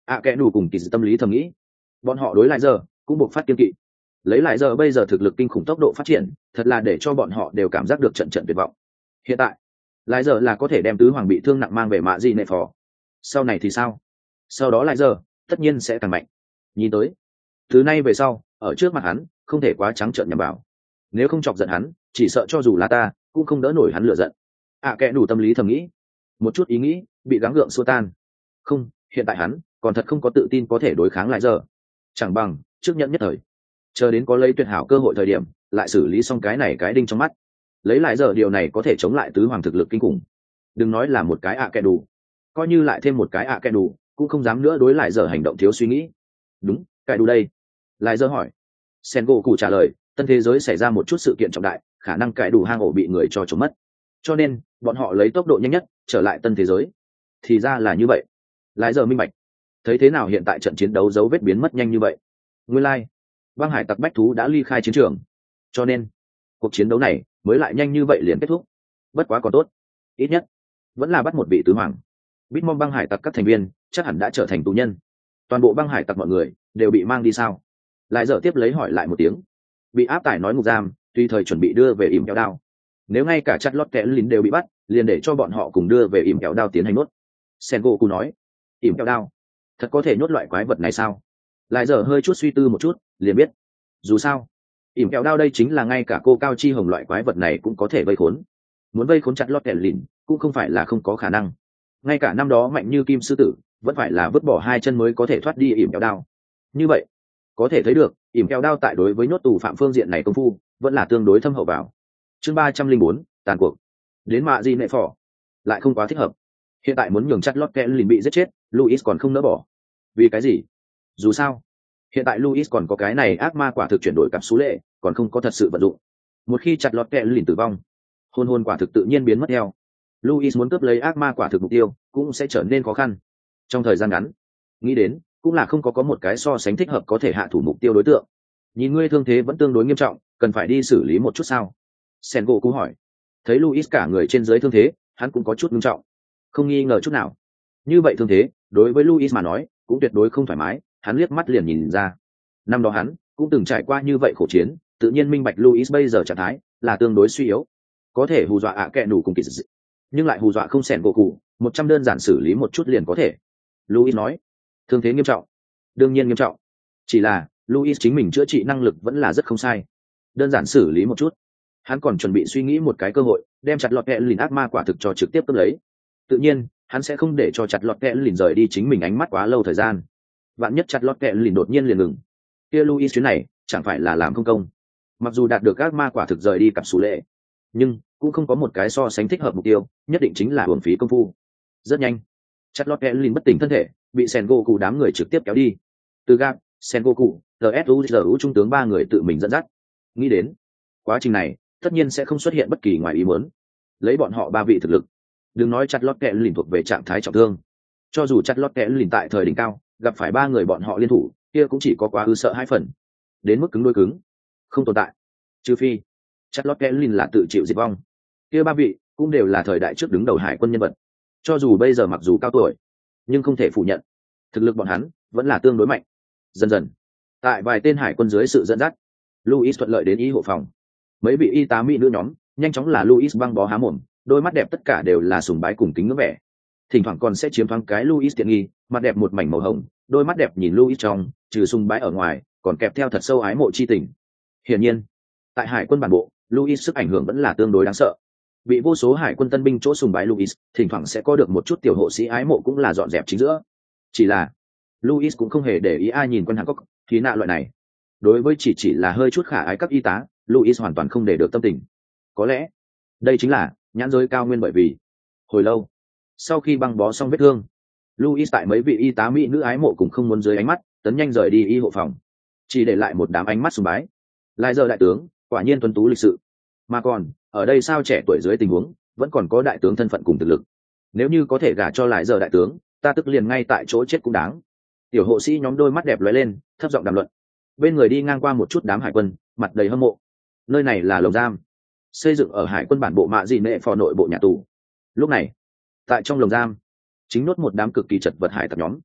kẽ đủ cùng kỳ dị tâm lý thầm nghĩ, bọn họ đối lại giờ cũng buộc phát kiên kỵ. Lấy lại giờ bây giờ thực lực kinh khủng tốc độ phát triển, thật là để cho bọn họ đều cảm giác được trận trận tuyệt vọng. Hiện tại lại giờ là có thể đem tứ hoàng bị thương nặng mang về mạ gì nệ phò, sau này thì sao? Sau đó lại giờ tất nhiên sẽ càng mạnh. Nhìn tới thứ này về sau, ở trước mặt hắn không thể quá trắng trợn nhằm vào, nếu không chọc giận hắn, chỉ sợ cho dù là ta cũng không đỡ nổi hắn lựa giận. Kẽ đủ tâm lý thầm nghĩ, một chút ý nghĩ bị gắng gượng xua tan. Không, hiện tại hắn còn thật không có tự tin có thể đối kháng lại giờ, chẳng bằng trước nhận nhất thời, chờ đến có lấy tuyệt hảo cơ hội thời điểm lại xử lý xong cái này cái đinh trong mắt. Lấy lại giờ điều này có thể chống lại tứ hoàng thực lực kinh khủng, đừng nói là một cái kẽ đủ, coi như lại thêm một cái kẽ đủ cũng không dám nữa đối lại giờ hành động thiếu suy nghĩ. Đúng, kẽ đủ đây. Lại giờ hỏi. Sengoku trả lời, tân thế giới xảy ra một chút sự kiện trọng đại, khả năng kẽ đủ hang ổ bị người cho trốn mất, cho nên bọn họ lấy tốc độ nhanh nhất trở lại tân thế giới. Thì ra là như vậy. Lại giờ minh bạch, thấy thế nào hiện tại trận chiến đấu dấu vết biến mất nhanh như vậy. Nguyên lai băng hải tặc bách thú đã ly khai chiến trường, cho nên cuộc chiến đấu này mới lại nhanh như vậy liền kết thúc. Bất quá còn tốt, ít nhất vẫn là bắt một vị tứ hoàng. Bitmom băng hải tặc các thành viên chắc hẳn đã trở thành tù nhân. Toàn bộ băng hải tặc mọi người đều bị mang đi sao? Lại giờ tiếp lấy hỏi lại một tiếng. Bị áp tải nói ngục giam, tùy thời chuẩn bị đưa về ỉm kéo đao. Nếu ngay cả chặt lót kẽ lín đều bị bắt, liền để cho bọn họ cùng đưa về ỉm kéo đao tiến hành nốt. Sengoku nói, ỉm kéo đao thật có thể nhốt loại quái vật này sao? Lại giờ hơi chút suy tư một chút liền biết, dù sao ỉm kéo đao đây chính là ngay cả cô cao chi hồng loại quái vật này cũng có thể vây khốn. Muốn vây khốn chặt lót kẽ lín cũng không phải là không có khả năng. Ngay cả năm đó mạnh như kim sư tử vẫn phải là vứt bỏ hai chân mới có thể thoát đi ỉm kéo đao. Như vậy có thể thấy được ỉm kéo đao tại đối với nhốt tù phạm phương diện này công phu vẫn là tương đối thâm hậu vào. Chương 304, tàn cuộc. Đến mạ gì nệ phỏ lại không quá thích hợp. Hiện tại muốn nhường chặt lót kẽ lín bị giết chết, Luis còn không nỡ bỏ. Vì cái gì? Dù sao hiện tại Luis còn có cái này ác ma quả thực chuyển đổi cặp số lệ, còn không có thật sự vận dụng. Một khi chặt lót kẽ lín tử vong, hôn quả thực tự nhiên biến mất theo. Luis muốn cướp lấy ác ma quả thực mục tiêu cũng sẽ trở nên khó khăn. Trong thời gian ngắn, nghĩ đến cũng là không có một cái so sánh thích hợp có thể hạ thủ mục tiêu đối tượng. Nhìn ngươi thương thế vẫn tương đối nghiêm trọng, cần phải đi xử lý một chút sao? Sengoku hỏi. Thấy Luis cả người trên dưới thương thế, hắn cũng có chút nghiêm trọng. Không nghi ngờ chút nào. Như vậy thương thế, đối với Luis mà nói, cũng tuyệt đối không thoải mái, hắn liếc mắt liền nhìn ra. Năm đó hắn cũng từng trải qua như vậy khổ chiến, tự nhiên minh bạch Luis bây giờ trạng thái là tương đối suy yếu, có thể hù dọa kẽ đủ cùng kỳ dị, nhưng lại hù dọa không Sengoku, 100 đơn giản xử lý một chút liền có thể. Luis nói, thương thế nghiêm trọng, đương nhiên nghiêm trọng, chỉ là Luis chính mình chữa trị năng lực vẫn là rất không sai, đơn giản xử lý một chút. Hắn còn chuẩn bị suy nghĩ một cái cơ hội đem chặt lọt kẽ lìn ác ma quả thực cho trực tiếp cướp lấy. Tự nhiên hắn sẽ không để cho chặt lọt kẽ lìn rời đi chính mình ánh mắt quá lâu thời gian. Vạn nhất chặt lọt kẽ lìn đột nhiên liền ngừng, kia Luis chuyến này chẳng phải là làm không công. Mặc dù đạt được ác ma quả thực rời đi cặp số lệ, nhưng cũng không có một cái so sánh thích hợp mục tiêu, nhất định chính là uổng phí công phu. Rất nhanh chặt lọt kẽ lìn bất tỉnh thân thể, bị Sengoku đám người trực tiếp kéo đi. Từ Gap, Sengoku, GSU trung tướng ba người tự mình dẫn dắt. Nghĩ đến quá trình này tất nhiên sẽ không xuất hiện bất kỳ ngoài ý muốn. Lấy bọn họ ba vị thực lực, đừng nói chặt lót kẽ lìn thuộc về trạng thái trọng thương, cho dù chặt lót kẽ lìn tại thời đỉnh cao gặp phải ba người bọn họ liên thủ, kia cũng chỉ có quá ư sợ hai phần, đến mức cứng đôi cứng không tồn tại. Trừ phi chặt lót kẽ lìn là tự chịu diệt vong, kia ba vị cũng đều là thời đại trước đứng đầu hải quân nhân vật. Cho dù bây giờ mặc dù cao tuổi, nhưng không thể phủ nhận thực lực bọn hắn vẫn là tương đối mạnh. Dần dần tại vài tên hải quân dưới sự dẫn dắt, Luis thuận lợi đến y hộ phòng. Mấy vị y tá mỹ nữ nhóm nhanh chóng là Luis băng bó há mồm, đôi mắt đẹp tất cả đều là sùng bái cùng kính ngưỡng vẻ. Thỉnh thoảng còn sẽ chiếm thoáng cái Luis tiện nghi, mặt đẹp một mảnh màu hồng, đôi mắt đẹp nhìn Luis trong, trừ sùng bái ở ngoài, còn kẹp theo thật sâu ái mộ chi tình. Hiển nhiên, tại hải quân bản bộ, Luis sức ảnh hưởng vẫn là tương đối đáng sợ. Bị vô số hải quân tân binh chỗ sùng bái Luis, thỉnh thoảng sẽ có được một chút tiểu hộ sĩ ái mộ cũng là dọn dẹp chính giữa. Chỉ là Luis cũng không hề để ý ai nhìn quân Hàn Quốc, khí nạ loại này. Đối với chỉ là hơi chút khả ái các y tá, Luis hoàn toàn không để được tâm tình. Có lẽ đây chính là nhãn giới cao nguyên, bởi vì hồi lâu sau khi băng bó xong vết thương, Luis tại mấy vị y tá mỹ nữ ái mộ cũng không muốn dưới ánh mắt, tấn nhanh rời đi y hộ phòng, chỉ để lại một đám ánh mắt sùng bái. Lại giờ đại tướng quả nhiên tuấn tú lịch sự, mà còn ở đây sao trẻ tuổi dưới tình huống vẫn còn có đại tướng thân phận cùng thực lực. Nếu như có thể gả cho lại giờ đại tướng, ta tức liền ngay tại chỗ chết cũng đáng. Tiểu hộ sĩ nhóm đôi mắt đẹp lóe lên, thấp giọng đàm luận. Bên người đi ngang qua một chút đám hải quân, mặt đầy hâm mộ. Nơi này là lồng giam, xây dựng ở hải quân bản bộ mạ dị nệ phò nội bộ nhà tù. Lúc này tại trong lồng giam chính nốt một đám cực kỳ chật vật hải tặc nhóm.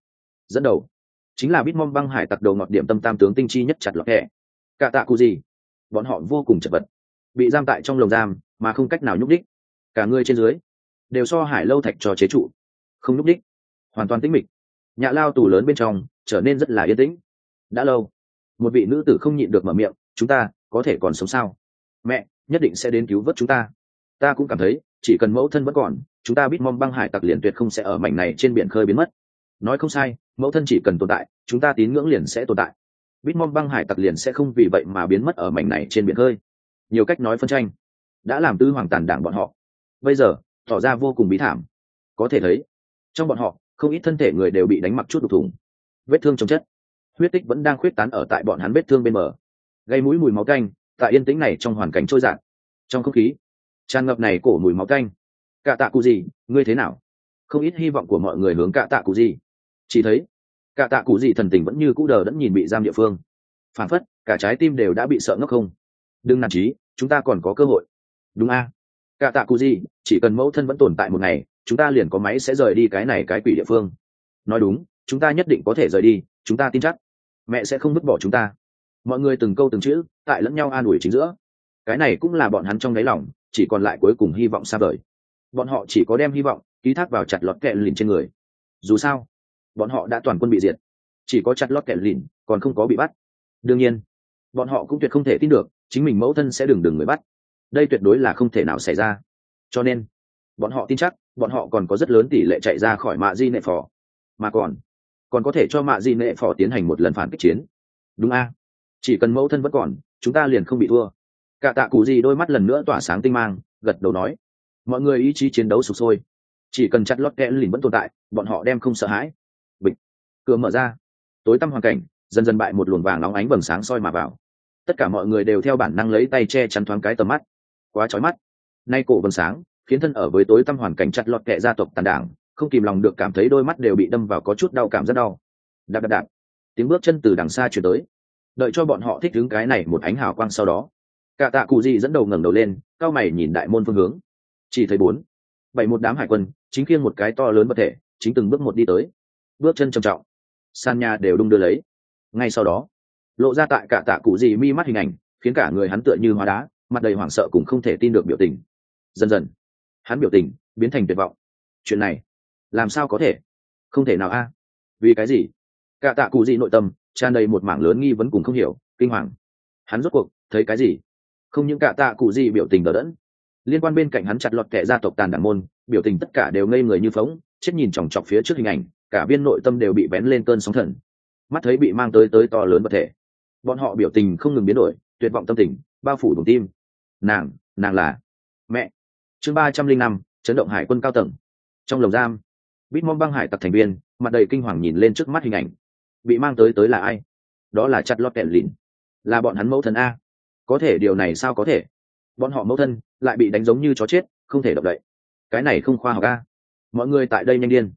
dẫn đầu chính là Bitmom băng hải tặc đầu ngọt điểm tâm tam tướng tinh chi nhất chặt lọt kẻ cả tạ cụ gì. Bọn họ vô cùng chật vật, bị giam tại trong lồng giam mà không cách nào nhúc đích, cả người trên dưới đều so hải lâu thạch cho chế trụ, không nhúc đích, hoàn toàn tĩnh mịch. Nhạ lao tù lớn bên trong trở nên rất là yên tĩnh. Đã lâu, một vị nữ tử không nhịn được mở miệng, chúng ta có thể còn sống sao? Mẹ nhất định sẽ đến cứu vớt chúng ta. Ta cũng cảm thấy chỉ cần mẫu thân vẫn còn, chúng ta Bitmom băng hải tặc liền tuyệt không sẽ ở mảnh này trên biển khơi biến mất. Nói không sai, mẫu thân chỉ cần tồn tại, chúng ta tín ngưỡng liền sẽ tồn tại. Bitmom băng hải tặc liền sẽ không vì vậy mà biến mất ở mảnh này trên biển khơi. Nhiều cách nói phân tranh đã làm tư hoàng tàn đảng bọn họ bây giờ tỏ ra vô cùng bí thảm. Có thể thấy trong bọn họ không ít thân thể người đều bị đánh mặc chút đục thủng, vết thương chồng chất, huyết tích vẫn đang khuyết tán ở tại bọn hắn vết thương bên bờ, gây mũi mùi máu canh tại yên tĩnh này trong hoàn cảnh trôi dạt. Trong không khí tràn ngập này cổ mùi máu canh. Cả tạ cụ gì, ngươi thế nào? Không ít hy vọng của mọi người hướng cả tạ cụ gì. Chỉ thấy cả tạ cụ gì thần tình vẫn như cũ đờ đẫn nhìn bị giam địa phương, phản phất cả trái tim đều đã bị sợ ngốc không. Đừng nản chí, chúng ta còn có cơ hội. Đúng a, cả tạ cụ gì, chỉ cần mẫu thân vẫn tồn tại một ngày, chúng ta liền có máy sẽ rời đi cái này cái quỷ địa phương. Nói đúng, chúng ta nhất định có thể rời đi, chúng ta tin chắc mẹ sẽ không vứt bỏ chúng ta. Mọi người từng câu từng chữ tại lẫn nhau an ủi chính giữa. Cái này cũng là bọn hắn trong đáy lòng chỉ còn lại cuối cùng hy vọng xa vời. Bọn họ chỉ có đem hy vọng ký thác vào chặt lọt kẹ lìn trên người. Dù sao bọn họ đã toàn quân bị diệt, chỉ có chặt lọt kẹ lìn còn không có bị bắt. Đương nhiên bọn họ cũng tuyệt không thể tin được chính mình mẫu thân sẽ đừng người bắt. Đây tuyệt đối là không thể nào xảy ra. Cho nên bọn họ tin chắc bọn họ còn có rất lớn tỷ lệ chạy ra khỏi mạ di nệ phò, mà còn có thể cho mạ di nệ phò tiến hành một lần phản kích chiến. Đúng a, chỉ cần mẫu thân vẫn còn, chúng ta liền không bị thua. Cả tạ cụ gì đôi mắt lần nữa tỏa sáng tinh mang, gật đầu nói. Mọi người ý chí chiến đấu sục sôi, chỉ cần chặt lót kẽ lìn vẫn tồn tại, bọn họ đem không sợ hãi. Bịch, cửa mở ra, tối tăm hoàn cảnh dần dần bại một luồng vàng nóng ánh vầng sáng soi mà vào. Tất cả mọi người đều theo bản năng lấy tay che chắn thoáng cái tầm mắt, quá chói mắt. Nay cổ vầng sáng khiến thân ở với tối tăm hoàn cảnh chặt lọt kẹ gia tộc tàn đảng không kìm lòng được cảm thấy đôi mắt đều bị đâm vào, có chút đau, cảm rất đau. Đạp đạp đạp, tiếng bước chân từ đằng xa chuyển tới. Đợi cho bọn họ thích ứng cái này một ánh hào quang sau đó, cả tạ cụ gì dẫn đầu ngẩng đầu lên, cao mày nhìn đại môn phương hướng, chỉ thấy 4, 7 một đám hải quân chính khiêng một cái to lớn vật thể, chính từng bước một đi tới, bước chân trầm trọng, sàn nhà đều đung đưa lấy. Ngay sau đó lộ ra tại cả tạ cụ gì mi mắt hình ảnh, khiến cả người hắn tựa như hóa đá, mặt đầy hoảng sợ cùng không thể tin được biểu tình. Dần dần hắn biểu tình biến thành tuyệt vọng. Chuyện này làm sao có thể? Không thể nào a? Vì cái gì? Cả tạ cụ gì nội tâm tràn đầy một mảng lớn nghi vấn cùng không hiểu, kinh hoàng. Hắn rốt cuộc thấy cái gì? Không những cả tạ cụ gì biểu tình đờ đẫn, liên quan bên cạnh hắn chặt lọt kẻ gia tộc tàn đảng môn biểu tình tất cả đều ngây người như phóng, chết nhìn chòng chọc phía trước hình ảnh, cả viên nội tâm đều bị vén lên cơn sóng thần. Mắt thấy bị mang tới to lớn vật thể, bọn họ biểu tình không ngừng biến đổi, tuyệt vọng tâm tình bao phủ bụng tim. Nàng là mẹ. Chương 305, chấn động hải quân cao tầng. Trong lồng giam, Bitmom băng hải tặc thành viên mặt đầy kinh hoàng nhìn lên trước mắt hình ảnh. Bị mang tới là ai? Đó là chặt lọt kẻ lìn, là bọn hắn mẫu thân a. Có thể điều này sao có thể? Bọn họ mẫu thân lại bị đánh giống như chó chết, không thể động đậy. Cái này không khoa học a. Mọi người tại đây nhanh điên.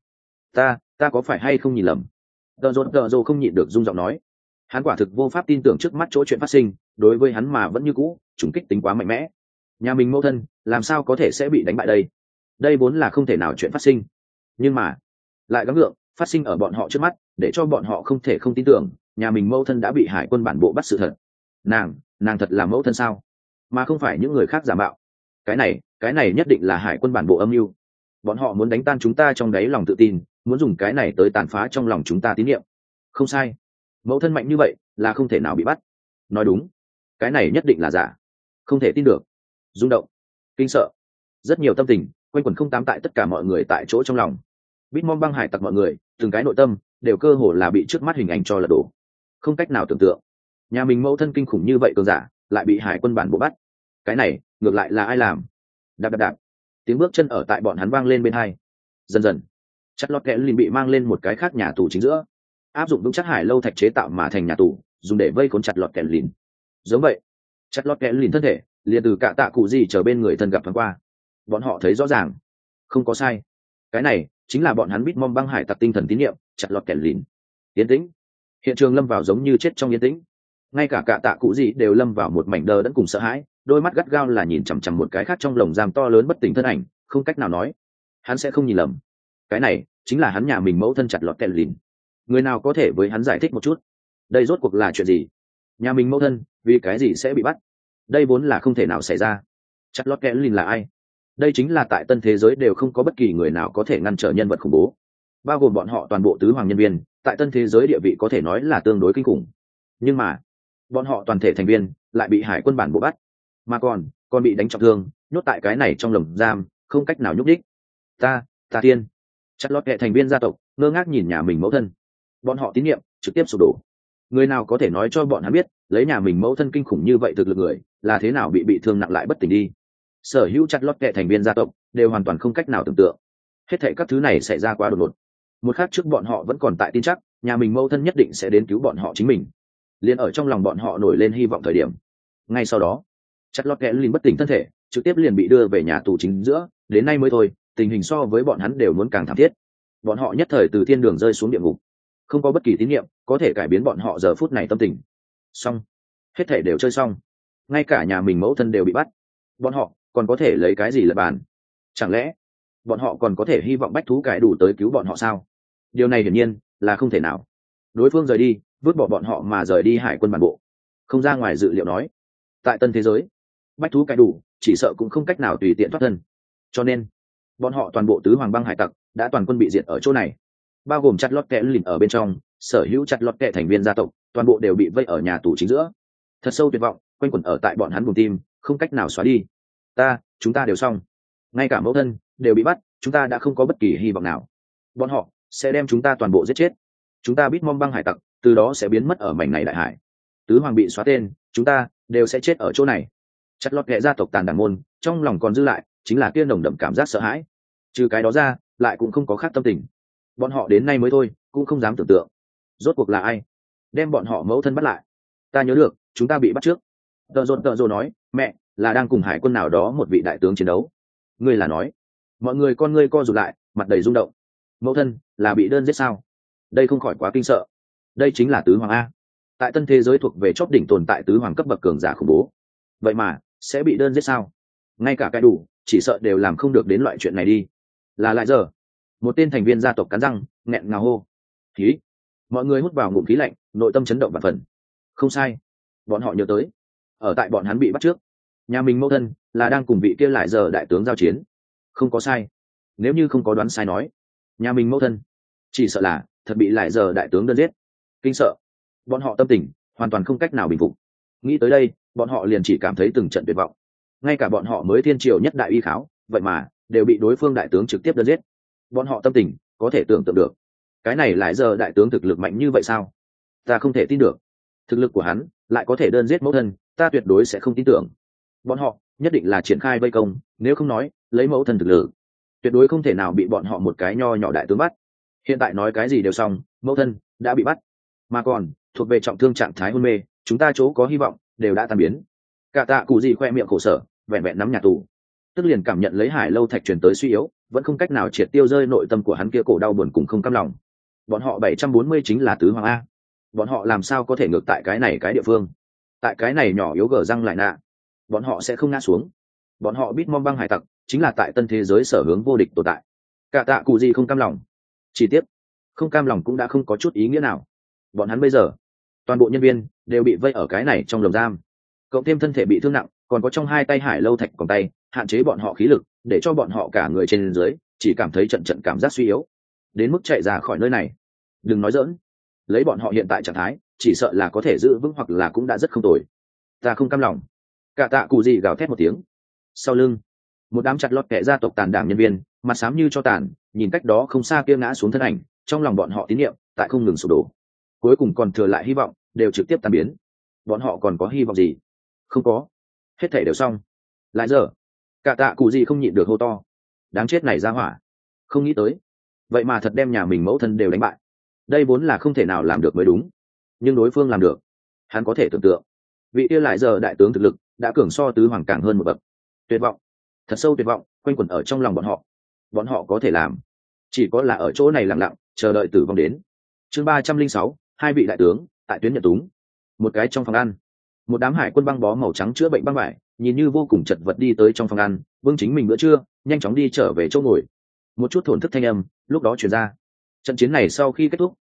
Ta có phải hay không nhìn lầm? Tờ rồ không nhịn được rung giọng nói. Hắn quả thực vô pháp tin tưởng trước mắt chỗ chuyện phát sinh, đối với hắn mà vẫn như cũ trùng kích tính quá mạnh mẽ. Nhà mình mẫu thân làm sao có thể sẽ bị đánh bại đây? Đây vốn là không thể nào chuyện phát sinh, nhưng mà lại gắng gượng phát sinh ở bọn họ trước mắt, để cho bọn họ không thể không tin tưởng nhà mình mẫu thân đã bị hải quân bản bộ bắt sự thật. Nàng thật là mẫu thân sao, mà không phải những người khác giả mạo? Cái này nhất định là hải quân bản bộ âm mưu. Bọn họ muốn đánh tan chúng ta trong đáy lòng tự tin, muốn dùng cái này tới tàn phá trong lòng chúng ta tín nhiệm. Không sai, mẫu thân mạnh như vậy là không thể nào bị bắt. Nói đúng, cái này nhất định là giả. Không thể tin được, rung động, kinh sợ, rất nhiều tâm tình quanh quẩn không tám tại tất cả mọi người tại chỗ trong lòng. Bitmom băng hải tặc mọi người từng cái nội tâm đều cơ hồ là bị trước mắt hình ảnh cho lật đổ. Không cách nào tưởng tượng nhà mình mẫu thân kinh khủng như vậy cường giả lại bị hải quân bản bộ bắt. Cái này ngược lại là ai làm? Đạp đạp đạp, tiếng bước chân ở tại bọn hắn vang lên bên hai. Dần dần chặt lọt kẽ lìn bị mang lên một cái khác nhà tù chính giữa, áp dụng vững chắc hải lâu thạch chế tạo mà thành nhà tù, dùng để vây khốn chặt lọt kẽ lìn. Giống vậy chặt lọt kẽ lìn thân thể liền từ cả tạ cụ gì chờ bên người thân gặp thoáng qua. Bọn họ thấy rõ ràng, không có sai, cái này chính là bọn hắn Bitmom băng hải tặc tinh thần tín nhiệm, chặt lọt kẻ lìn. Yên tĩnh, hiện trường lâm vào giống như chết trong yên tĩnh. Ngay cả tạ cụ gì đều lâm vào một mảnh đờ đẫn cùng sợ hãi, đôi mắt gắt gao là nhìn chằm chằm một cái khác trong lồng giam to lớn bất tỉnh thân ảnh, không cách nào nói. Hắn sẽ không nhìn lầm, cái này chính là hắn nhà mình mẫu thân chặt lọt kẻ lìn. người nào có thể với hắn giải thích một chút, đây rốt cuộc là chuyện gì? Nhà mình mẫu thân vì cái gì sẽ bị bắt? Đây vốn là không thể nào xảy ra. Chặt lót kẽ lìn là ai? Đây chính là tại tân thế giới đều không có bất kỳ người nào có thể ngăn trở nhân vật khủng bố, bao gồm bọn họ toàn bộ tứ hoàng nhân viên, tại tân thế giới địa vị có thể nói là tương đối kinh khủng. Nhưng mà bọn họ toàn thể thành viên lại bị hải quân bản bộ bắt, mà còn bị đánh trọng thương, nhốt tại cái này trong lồng giam, không cách nào nhúc đích. Ta tiên. Chặt lót kệ thành viên gia tộc ngơ ngác nhìn nhà mình mẫu thân, bọn họ tín nhiệm trực tiếp sụp đổ. Người nào có thể nói cho bọn hắn biết lấy nhà mình mẫu thân kinh khủng như vậy thực lực người là thế nào bị thương nặng lại bất tỉnh đi? Sở hữu chặt lót kệ thành viên gia tộc đều hoàn toàn không cách nào tưởng tượng. Hết thảy các thứ này xảy ra quá đột ngột. Một khắc trước bọn họ vẫn còn tại tin chắc nhà mình mẫu thân nhất định sẽ đến cứu bọn họ chính mình, liền ở trong lòng bọn họ nổi lên hy vọng thời điểm, ngay sau đó chặt lót kẽ lìn bất tỉnh thân thể trực tiếp liền bị đưa về nhà tù chính giữa. Đến nay mới thôi, tình hình so với bọn hắn đều muốn càng thảm thiết. Bọn họ nhất thời từ thiên đường rơi xuống địa ngục, không có bất kỳ tín nhiệm có thể cải biến bọn họ giờ phút này tâm tình. Xong, hết thể đều chơi xong, ngay cả nhà mình mẫu thân đều bị bắt, bọn họ còn có thể lấy cái gì lật bàn? Chẳng lẽ bọn họ còn có thể hy vọng bách thú cải đủ tới cứu bọn họ sao? Điều này hiển nhiên là không thể nào. Đối phương rời đi, vứt bỏ bọn họ mà rời đi hải quân bản bộ, không ra ngoài dự liệu nói, tại tân thế giới bách thú cải đủ chỉ sợ cũng không cách nào tùy tiện thoát thân, cho nên bọn họ toàn bộ tứ hoàng băng hải tặc đã toàn quân bị diệt ở chỗ này, bao gồm chặt lót kẽ lìn ở bên trong. Sở hữu chặt lót kẽ thành viên gia tộc toàn bộ đều bị vây ở nhà tù chính giữa. Thật sâu tuyệt vọng quanh quẩn ở tại bọn hắn vùng tim, không cách nào xóa đi. Chúng ta đều xong, ngay cả mẫu thân đều bị bắt, chúng ta đã không có bất kỳ hy vọng nào. Bọn họ sẽ đem chúng ta toàn bộ giết chết, chúng ta Bitmom băng hải tặc từ đó sẽ biến mất ở mảnh này đại hải. Tứ hoàng bị xóa tên, chúng ta đều sẽ chết ở chỗ này. Chặt lót kẽ gia tộc tàn đảng môn trong lòng còn dư lại chính là kia nồng đậm cảm giác sợ hãi, trừ cái đó ra lại cũng không có khác tâm tình. Bọn họ đến nay mới thôi cũng không dám tưởng tượng rốt cuộc là ai đem bọn họ mẫu thân bắt lại. Ta nhớ được chúng ta bị bắt trước. Tợ rộn nói, mẹ là đang cùng hải quân nào đó một vị đại tướng chiến đấu. Ngươi là nói? Mọi người con ngươi co rụt lại, mặt đầy rung động. Mẫu thân là bị đơn giết sao? Đây không khỏi quá kinh sợ. Đây chính là tứ hoàng a, tại tân thế giới thuộc về chóp đỉnh tồn tại tứ hoàng cấp bậc cường giả khủng bố, vậy mà sẽ bị đơn giết sao? Ngay cả cái đủ chỉ sợ đều làm không được đến loại chuyện này đi. Là lại giờ một tên thành viên gia tộc cắn răng nghẹn ngào hô. Khí. Mọi người hút vào ngụm khí lạnh, nội tâm chấn động vạn phần. Không sai, bọn họ nhớ tới ở tại bọn hắn bị bắt trước, nhà mình mẫu thân là đang cùng vị kia lại giờ đại tướng giao chiến. Không có sai, nếu như không có đoán sai nói, nhà mình mẫu thân chỉ sợ là thật bị lại giờ đại tướng đơn giết. Kinh sợ, bọn họ tâm tình hoàn toàn không cách nào bình phục. Nghĩ tới đây, bọn họ liền chỉ cảm thấy từng trận tuyệt vọng. Ngay cả bọn họ mới thiên triều nhất đại uy kháo vậy mà đều bị đối phương đại tướng trực tiếp đơn giết. Bọn họ tâm tình có thể tưởng tượng được, cái này lại giờ đại tướng thực lực mạnh như vậy sao? Ta không thể tin được, thực lực của hắn lại có thể đơn giết mẫu thân, ta tuyệt đối sẽ không tin tưởng. Bọn họ nhất định là triển khai vây công, nếu không nói lấy mẫu thân thực lực tuyệt đối không thể nào bị bọn họ một cái nho nhỏ đại tướng bắt. Hiện tại nói cái gì đều xong, mẫu thân đã bị bắt, mà còn thuộc về trọng thương trạng thái hôn mê, chúng ta chỗ có hy vọng đều đã tan biến. Cả tạ cụ gì khoe miệng khổ sở, vẹn vẹn nắm nhà tù, tức liền cảm nhận lấy hải lâu thạch truyền tới suy yếu, vẫn không cách nào triệt tiêu rơi nội tâm của hắn kia cổ đau buồn cùng không cam lòng. Bọn họ 740 chính là tứ hoàng a, bọn họ làm sao có thể ngược tại cái này cái địa phương, tại cái này nhỏ yếu gở răng lại nạ, bọn họ sẽ không ngã xuống. Bọn họ Bitmom băng hải tặc chính là tại tân thế giới sở hướng vô địch tồn tại. Cả tạ cụ gì không cam lòng, chỉ tiếc không cam lòng cũng đã không có chút ý nghĩa nào. Bọn hắn bây giờ toàn bộ nhân viên đều bị vây ở cái này trong lồng giam, cộng thêm thân thể bị thương nặng, còn có trong hai tay hải lâu thạch còn tay hạn chế bọn họ khí lực, để cho bọn họ cả người trên dưới chỉ cảm thấy trận trận cảm giác suy yếu, đến mức chạy ra khỏi nơi này. Đừng nói dỡn, lấy bọn họ hiện tại trạng thái chỉ sợ là có thể giữ vững hoặc là cũng đã rất không tồi. Ta không cam lòng. Cả tạ cụ gì gào thét một tiếng. Sau lưng một đám chặt lót kẻ gia tộc tàn đảng nhân viên mặt xám như cho tàn, nhìn cách đó không xa kia ngã xuống thân ảnh, trong lòng bọn họ tín nhiệm tại không ngừng sụp đổ, cuối cùng còn thừa lại hy vọng đều trực tiếp tan biến. Bọn họ còn có hy vọng gì? Không có, hết thảy đều xong. Lại giờ cả tạ cụ gì không nhịn được hô to, đáng chết này ra hỏa, không nghĩ tới vậy mà thật đem nhà mình mẫu thân đều đánh bại. Đây vốn là không thể nào làm được mới đúng, nhưng đối phương làm được. Hắn có thể tưởng tượng vị kia lại giờ đại tướng thực lực đã cường so tứ hoàng càng hơn một bậc. Tuyệt vọng, thật sâu tuyệt vọng quanh quẩn ở trong lòng bọn họ. Bọn họ có thể làm chỉ có là ở chỗ này lặng lặng chờ đợi tử vong đến. Chương 306, hai vị đại tướng tại tuyến nhận túng. Một cái trong phòng ăn, một đám hải quân băng bó màu trắng chữa bệnh băng vải, nhìn như vô cùng chật vật đi tới trong phòng ăn, vương chính mình bữa trưa, nhanh chóng đi trở về chỗ ngồi. Một chút thổn thức thanh âm lúc đó truyền ra. Trận chiến này sau khi kết thúc,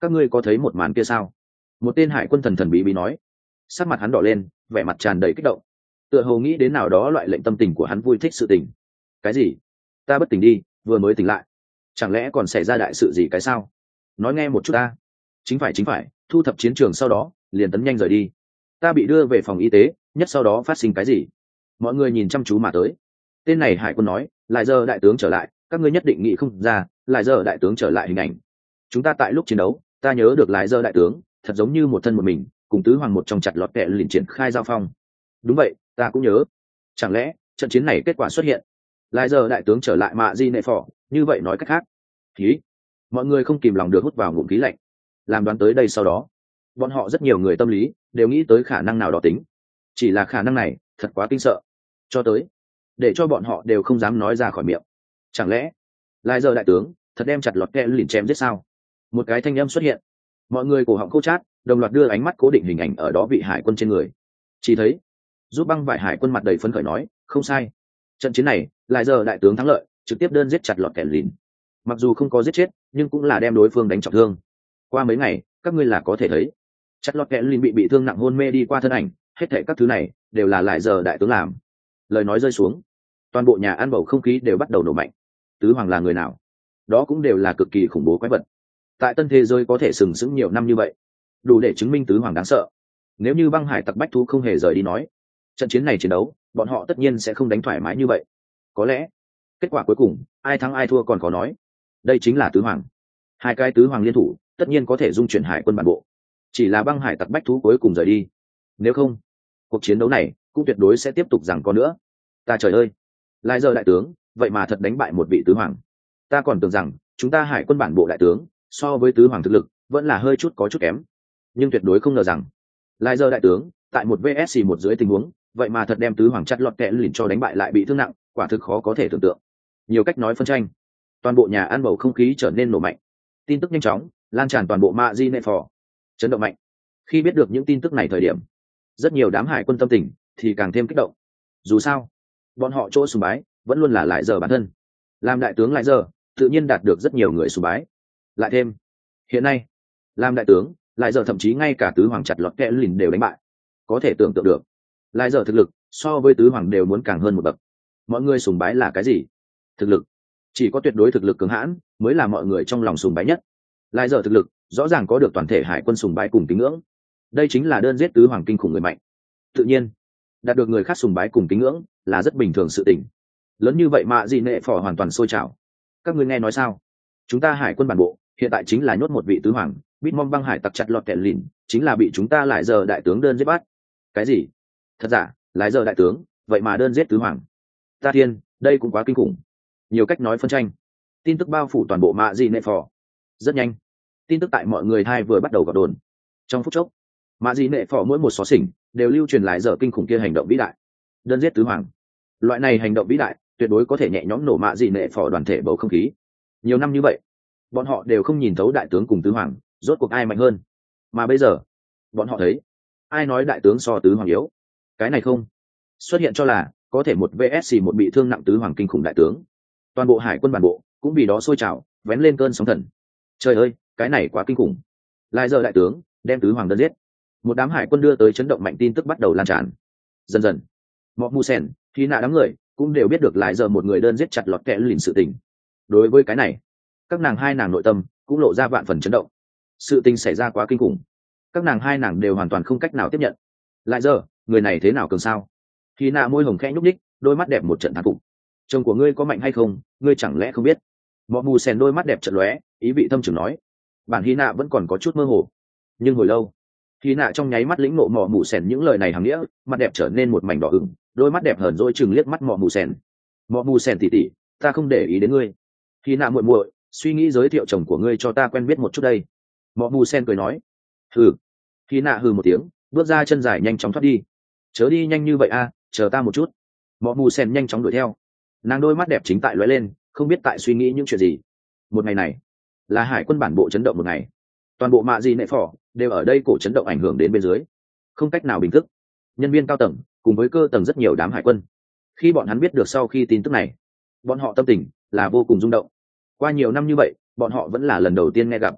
các ngươi có thấy một màn kia sao? Một tên hải quân thần thần bí bí nói. Sắc mặt hắn đỏ lên, vẻ mặt tràn đầy kích động, tựa hồ nghĩ đến nào đó loại lệnh tâm tình của hắn vui thích sự tình. Cái gì? Ta bất tỉnh đi, vừa mới tỉnh lại, chẳng lẽ còn xảy ra đại sự gì cái sao? Nói nghe một chút ta. Chính phải, thu thập chiến trường sau đó liền tấn nhanh rời đi. Ta bị đưa về phòng y tế, nhất sau đó phát sinh cái gì? Mọi người nhìn chăm chú mà tới. Tên này hải quân nói, lại giờ đại tướng trở lại, các ngươi nhất định nghĩ không ra, lại giờ đại tướng trở lại hình ảnh. Chúng ta tại lúc chiến đấu, ta nhớ được lại giờ đại tướng thật giống như một thân một mình cùng tứ hoàng một trong chặt lọt kẹ liền triển khai giao phong. Đúng vậy, ta cũng nhớ. Chẳng lẽ trận chiến này kết quả xuất hiện, lại giờ đại tướng trở lại mạ di nệ phỏ, như vậy nói cách khác khí. Mọi người không kìm lòng được hút vào ngụm khí lạnh. Làm đoán tới đây sau đó, bọn họ rất nhiều người tâm lý đều nghĩ tới khả năng nào đó tính, chỉ là khả năng này thật quá kinh sợ, cho tới để cho bọn họ đều không dám nói ra khỏi miệng. Chẳng lẽ lại giờ đại tướng thật đem chặt lọt kẹ liền chém giết sao? Một cái thanh âm xuất hiện, mọi người cổ họng khô chát, đồng loạt đưa ánh mắt cố định hình ảnh ở đó vị hải quân trên người. Chỉ thấy giúp băng vải hải quân mặt đầy phấn khởi nói, không sai, trận chiến này lại giờ đại tướng thắng lợi, trực tiếp đơn giết chặt lọt kẹ lìn. Mặc dù không có giết chết, nhưng cũng là đem đối phương đánh trọng thương. Qua mấy ngày các ngươi là có thể thấy chặt lọt kẹ lìn bị thương nặng hôn mê đi qua thân ảnh, hết thảy các thứ này đều là lại giờ đại tướng làm. Lời nói rơi xuống, toàn bộ nhà ăn bầu không khí đều bắt đầu nổ mạnh. Tứ hoàng là người nào? Đó cũng đều là cực kỳ khủng bố quái vật, tại tân thế giới có thể sừng sững nhiều năm như vậy, đủ để chứng minh tứ hoàng đáng sợ. Nếu như băng hải tặc bách thú không hề rời đi nói, trận chiến này chiến đấu bọn họ tất nhiên sẽ không đánh thoải mái như vậy. Có lẽ kết quả cuối cùng ai thắng ai thua còn khó nói. Đây chính là tứ hoàng, hai cái tứ hoàng liên thủ tất nhiên có thể dung chuyển hải quân bản bộ. Chỉ là băng hải tặc bách thú cuối cùng rời đi, nếu không cuộc chiến đấu này cũng tuyệt đối sẽ tiếp tục rằng có nữa. Ta trời ơi, lại giờ đại tướng vậy mà thật đánh bại một vị tứ hoàng. Ta còn tưởng rằng chúng ta hải quân bản bộ đại tướng so với tứ hoàng thực lực vẫn là hơi chút có chút kém, nhưng tuyệt đối không ngờ rằng lại giờ đại tướng tại một vs một dưới tình huống vậy mà thật đem tứ hoàng chặt lọt kẹ lìn cho đánh bại lại bị thương nặng, quả thực khó có thể tưởng tượng. Nhiều cách nói phân tranh, toàn bộ nhà ăn bầu không khí trở nên nổ mạnh. Tin tức nhanh chóng lan tràn toàn bộ mạ di nệ phò, chấn động mạnh. Khi biết được những tin tức này thời điểm, rất nhiều đám hải quân tâm tình thì càng thêm kích động. Dù sao bọn họ chỗ sùng bái vẫn luôn là lại giờ bản thân, làm đại tướng lại giờ tự nhiên đạt được rất nhiều người sùng bái. Lại thêm hiện nay làm đại tướng lại giờ thậm chí ngay cả tứ hoàng chặt lọt kẹ lìn đều đánh bại, có thể tưởng tượng được lại giờ thực lực so với tứ hoàng đều muốn càng hơn một bậc. Mọi người sùng bái là cái gì? Thực lực. Chỉ có tuyệt đối thực lực cường hãn mới là mọi người trong lòng sùng bái nhất. Lại giờ thực lực rõ ràng có được toàn thể hải quân sùng bái cùng kính ngưỡng, đây chính là đơn giết tứ hoàng kinh khủng người mạnh. Tự nhiên đạt được người khác sùng bái cùng kính ngưỡng là rất bình thường sự tình. Lớn như vậy mà gì nệ phò hoàn toàn sôi trào. Các ngươi nghe nói sao? Chúng ta hải quân bản bộ hiện tại chính là nhốt một vị tứ hoàng, Bitmom băng hải tặc chặt lọt kẹ lìn chính là bị chúng ta lại giờ đại tướng đơn giết bắt. Cái gì? Thật giả? Lại giờ đại tướng vậy mà đơn giết tứ hoàng? Ta thiên, đây cũng quá kinh khủng. Nhiều cách nói phân tranh, tin tức bao phủ toàn bộ mạ dị nệ phò. Rất nhanh, tin tức tại mọi người hai vừa bắt đầu gọt đồn. Trong phút chốc, mạ dị nệ phò mỗi một xó xỉnh đều lưu truyền lại giờ kinh khủng kia hành động vĩ đại, đơn giết tứ hoàng. Loại này hành động vĩ đại tuyệt đối có thể nhẹ nhõm nổ mạ dị nệ phò đoàn thể bầu không khí. Nhiều năm như vậy bọn họ đều không nhìn thấu đại tướng cùng tứ hoàng rốt cuộc ai mạnh hơn, mà bây giờ bọn họ thấy ai nói đại tướng so tứ hoàng yếu. Cái này không xuất hiện cho là có thể một vs một bị thương nặng tứ hoàng kinh khủng đại tướng. Toàn bộ hải quân bản bộ cũng vì đó sôi trào, vén lên cơn sóng thần. Trời ơi, cái này quá kinh khủng. Lại giờ đại tướng đem tứ hoàng đơn giết. Một đám hải quân đưa tới chấn động mạnh tin tức bắt đầu lan tràn. Dần dần mọi mù sen khi nạ đám người cũng đều biết được lại giờ một người đơn giết chặt lọt kẹ lìn sự tình. Đối với cái này, các nàng hai nàng nội tâm cũng lộ ra vạn phần chấn động. Sự tình xảy ra quá kinh khủng, các nàng hai nàng đều hoàn toàn không cách nào tiếp nhận. Lại giờ người này thế nào cường sao? Khi nạ môi hồng khẽ nhúc ních, đôi mắt đẹp một trận thán phục. Chồng của ngươi có mạnh hay không, ngươi chẳng lẽ không biết? Mọ mù sen đôi mắt đẹp trận lóe, ý vị thâm trường nói. Bản hy nạ vẫn còn có chút mơ hồ, nhưng hồi lâu hy nạ trong nháy mắt lĩnh ngộ mọ mù sen những lời này hàm nghĩa, mặt đẹp trở nên một mảnh đỏ ửng, đôi mắt đẹp hờn dỗi chừng liếc mắt mọ mù sen. Mọ mù sen tỉ tỉ, ta không để ý đến ngươi. Hy nạ muội muội, suy nghĩ giới thiệu chồng của ngươi cho ta quen biết một chút đây. Mọ mù sen cười nói. Hừ. Hy nạ hừ một tiếng, bước ra chân dài nhanh chóng thoát đi. Chớ đi nhanh như vậy a, chờ ta một chút. Mọ mù sen nhanh chóng đuổi theo. Nàng đôi mắt đẹp chính tại lóe lên, không biết tại suy nghĩ những chuyện gì. Một ngày này là hải quân bản bộ chấn động một ngày, toàn bộ mạ di nệ phò đều ở đây cổ chấn động ảnh hưởng đến bên dưới, không cách nào bình tức. Nhân viên cao tầng cùng với cơ tầng rất nhiều đám hải quân, khi bọn hắn biết được sau khi tin tức này, bọn họ tâm tình là vô cùng rung động. Qua nhiều năm như vậy bọn họ vẫn là lần đầu tiên nghe gặp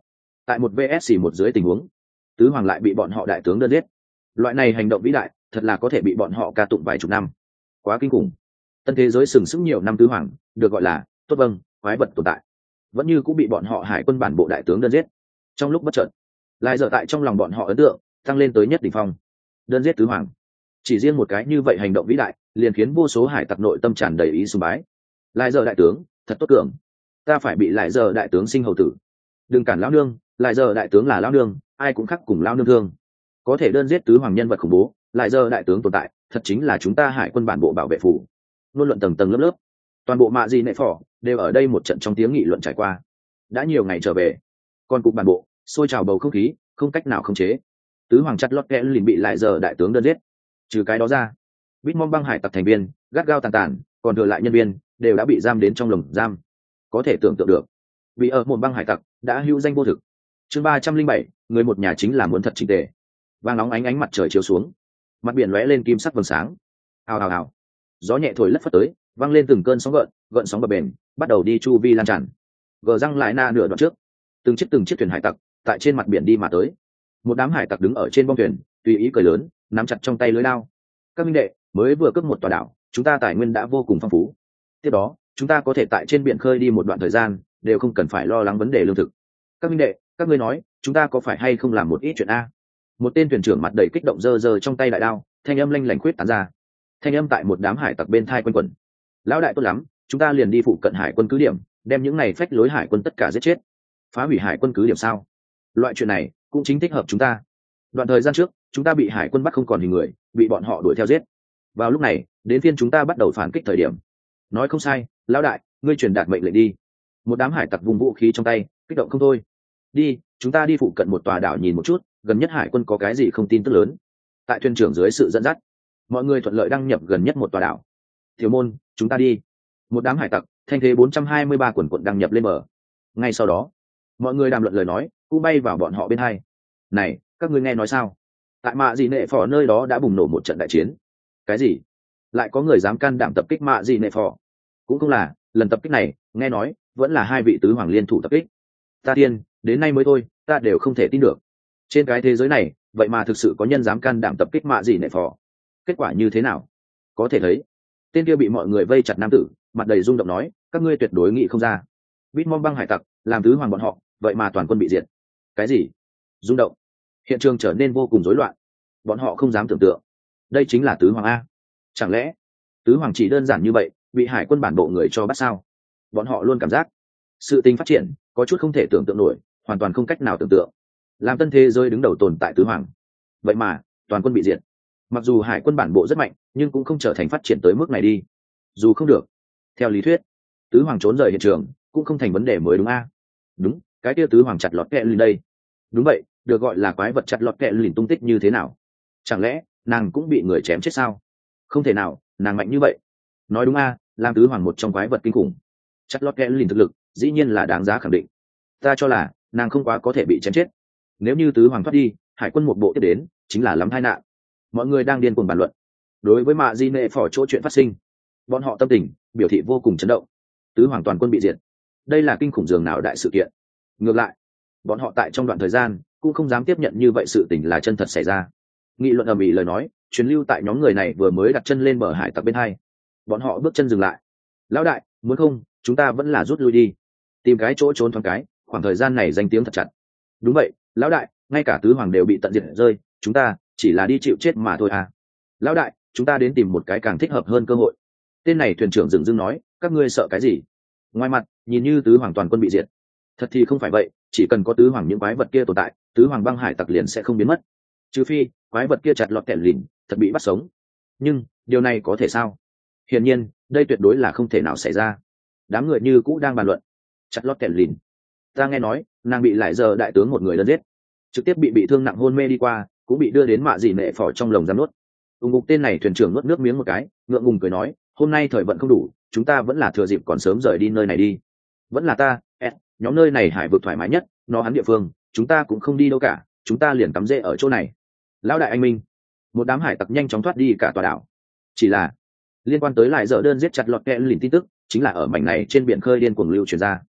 tại một vs một dưới tình huống, tứ hoàng lại bị bọn họ đại tướng đơn giết. Loại này hành động vĩ đại thật là có thể bị bọn họ ca tụng vài chục năm, quá kinh khủng. Tân thế giới sừng sững nhiều năm tứ hoàng được gọi là tốt vâng quái vật tồn tại, vẫn như cũng bị bọn họ hải quân bản bộ đại tướng đơn giết. Trong lúc bất chợt, lại dở tại trong lòng bọn họ ấn tượng tăng lên tới nhất đỉnh phong. Đơn giết tứ hoàng, chỉ riêng một cái như vậy hành động vĩ đại liền khiến vô số hải tặc nội tâm tràn đầy ý sùng bái. Lại dở đại tướng thật tốt cường, ta phải bị lại dở đại tướng sinh hầu tử. Đừng cản lão nương, lại dở đại tướng là lão nương, ai cũng khắc cùng lão nương thương. Có thể đơn giết tứ hoàng nhân vật khủng bố, lại dở đại tướng tồn tại thật chính là chúng ta hải quân bản bộ bảo vệ phủ. Luôn luận tầng tầng lớp lớp, toàn bộ mạ gì nệ phỏ đều ở đây một trận trong tiếng nghị luận trải qua. Đã nhiều ngày trở về, còn cục bản bộ sôi trào bầu không khí không cách nào khống chế. Tứ hoàng chặt lót kẽ liền bị lại giờ đại tướng đơn giết. Trừ cái đó ra, Bitmom băng hải tặc thành viên gắt gao tàn tàn, còn thừa lại nhân viên đều đã bị giam đến trong lồng giam. Có thể tưởng tượng được, vì ở một băng hải tặc đã hữu danh vô thực. Chương 307, người một nhà chính là muốn thật chỉnh tề. Vàng nóng ánh mặt trời chiếu xuống, mặt biển lóe lên kim sắc vầng sáng. Hào hào hào, gió nhẹ thổi lất phất tới, văng lên từng cơn sóng gợn sóng bờ bền, bắt đầu đi chu vi lan tràn. Gờ răng lại na nửa đoạn trước, từng chiếc thuyền hải tặc tại trên mặt biển đi mà tới. Một đám hải tặc đứng ở trên bong thuyền, tùy ý cười lớn, nắm chặt trong tay lưới lao. Các minh đệ, mới vừa cướp một tòa đảo, chúng ta tài nguyên đã vô cùng phong phú. Tiếp đó, chúng ta có thể tại trên biển khơi đi một đoạn thời gian, đều không cần phải lo lắng vấn đề lương thực. Các minh đệ, các ngươi nói, chúng ta có phải hay không làm một ít chuyện a? Một tên thuyền trưởng mặt đầy kích động giơ trong tay đại đao, thanh âm lanh lảnh khuyết tán ra. Thanh âm tại một đám hải tặc bên thai quanh quẩn. Lão đại tốt lắm, chúng ta liền đi phụ cận hải quân cứ điểm, đem những này phách lối hải quân tất cả giết chết. Phá hủy hải quân cứ điểm sao? Loại chuyện này cũng chính thích hợp chúng ta. Đoạn thời gian trước, chúng ta bị hải quân bắt không còn hình người, bị bọn họ đuổi theo giết. Vào lúc này, đến phiên chúng ta bắt đầu phản kích thời điểm. Nói không sai, lão đại, ngươi truyền đạt mệnh lệnh đi. Một đám hải tặc vùng vũ khí trong tay, kích động không thôi. Đi, chúng ta đi phụ cận một tòa đảo nhìn một chút, gần nhất hải quân có cái gì không tin tức lớn. Tại thuyền trưởng dưới sự dẫn dắt, mọi người thuận lợi đăng nhập gần nhất một tòa đảo. Thiếu môn, chúng ta đi. Một đám hải tặc thanh thế 423 quần quận đăng nhập lên bờ. Ngay sau đó, mọi người đàm luận lời nói cũng bay vào bọn họ bên hai. Này, các ngươi nghe nói sao? Tại mạ gì nệ phò nơi đó đã bùng nổ một trận đại chiến. Cái gì? Lại có người dám can đảm tập kích mạ gì nệ phò? Cũng không là, lần tập kích này, nghe nói vẫn là hai vị tứ hoàng liên thủ tập kích. Ta tiên, đến nay mới thôi, ta đều không thể tin được. Trên cái thế giới này, vậy mà thực sự có nhân dám can đảm tập kích mạ gì nệ phò. Kết quả như thế nào? Có thể thấy, tên kia bị mọi người vây chặt nam tử, mặt đầy rung động nói, các ngươi tuyệt đối nghĩ không ra. Bitmom băng hải tặc làm tứ hoàng bọn họ, vậy mà toàn quân bị diệt. Cái gì? Rung động. Hiện trường trở nên vô cùng rối loạn. Bọn họ không dám tưởng tượng, đây chính là tứ hoàng a. Chẳng lẽ tứ hoàng chỉ đơn giản như vậy bị hải quân bản bộ người cho bắt sao? Bọn họ luôn cảm giác sự tình phát triển có chút không thể tưởng tượng nổi, hoàn toàn không cách nào tưởng tượng. Làm tân thế giới đứng đầu tồn tại tứ hoàng, vậy mà toàn quân bị diệt. Mặc dù hải quân bản bộ rất mạnh, nhưng cũng không trở thành phát triển tới mức này đi. Dù không được, theo lý thuyết, tứ hoàng trốn rời hiện trường cũng không thành vấn đề mới đúng a? Đúng, cái kia tứ hoàng chặt lọt kẹ lìn đây. Đúng vậy, được gọi là quái vật chặt lọt kẹ lìn tung tích như thế nào? Chẳng lẽ nàng cũng bị người chém chết sao? Không thể nào, nàng mạnh như vậy. Nói đúng a, làm tứ hoàng một trong quái vật kinh khủng. Chặt lọt kẹ lìn thực lực dĩ nhiên là đáng giá khẳng định. Ta cho là nàng không quá có thể bị chém chết. Nếu như tứ hoàng thoát đi, hải quân một bộ tiếp đến chính là lắm tai nạn. Mọi người đang điên cuồng bàn luận đối với mạ di nệ phỏ chỗ chuyện phát sinh. Bọn họ tâm tình biểu thị vô cùng chấn động. Tứ hoàng toàn quân bị diệt, đây là kinh khủng dường nào đại sự kiện. Ngược lại, bọn họ tại trong đoạn thời gian cũng không dám tiếp nhận như vậy sự tình là chân thật xảy ra. Nghị luận ầm ĩ lời nói truyền lưu tại nhóm người này vừa mới đặt chân lên bờ hải tặc bên hai. Bọn họ bước chân dừng lại. Lão đại, muốn không chúng ta vẫn là rút lui đi, tìm cái chỗ trốn thoáng cái, khoảng thời gian này danh tiếng thật chặt. Đúng vậy, lão đại, ngay cả tứ hoàng đều bị tận diệt rơi, chúng ta chỉ là đi chịu chết mà thôi à. Lão đại, chúng ta đến tìm một cái càng thích hợp hơn cơ hội. Tên này thuyền trưởng dừng dưng nói, các ngươi sợ cái gì? Ngoài mặt nhìn như tứ hoàng toàn quân bị diệt, thật thì không phải vậy. Chỉ cần có tứ hoàng những quái vật kia tồn tại, tứ hoàng băng hải tặc liền sẽ không biến mất, trừ phi quái vật kia chặt lọt kẹt lìn thật bị bắt sống. Nhưng điều này có thể sao? Hiển nhiên đây tuyệt đối là không thể nào xảy ra. Đám người như cũ đang bàn luận. Chặt lọt kẹt lìn, ta nghe nói nàng bị lại giờ đại tướng một người đơn giết, trực tiếp bị thương nặng hôn mê đi qua, cũng bị đưa đến mạ dì nệ phỏ trong lồng giam nuốt. Ung ngục tên này thuyền trưởng nuốt nước miếng một cái, ngượng ngùng cười nói, hôm nay thời vận không đủ, chúng ta vẫn là thừa dịp còn sớm rời đi nơi này đi. Vẫn là ta, nhóm nơi này hải vực thoải mái nhất, nó hắn địa phương, chúng ta cũng không đi đâu cả, chúng ta liền cắm rễ ở chỗ này. Lão đại anh minh. Một đám hải tặc nhanh chóng thoát đi cả tòa đảo. Chỉ là liên quan tới lại dở đơn giết chặt lọt kẹ lìn tin tức, chính là ở mảnh này trên biển khơi điên cuồng lưu truyền ra.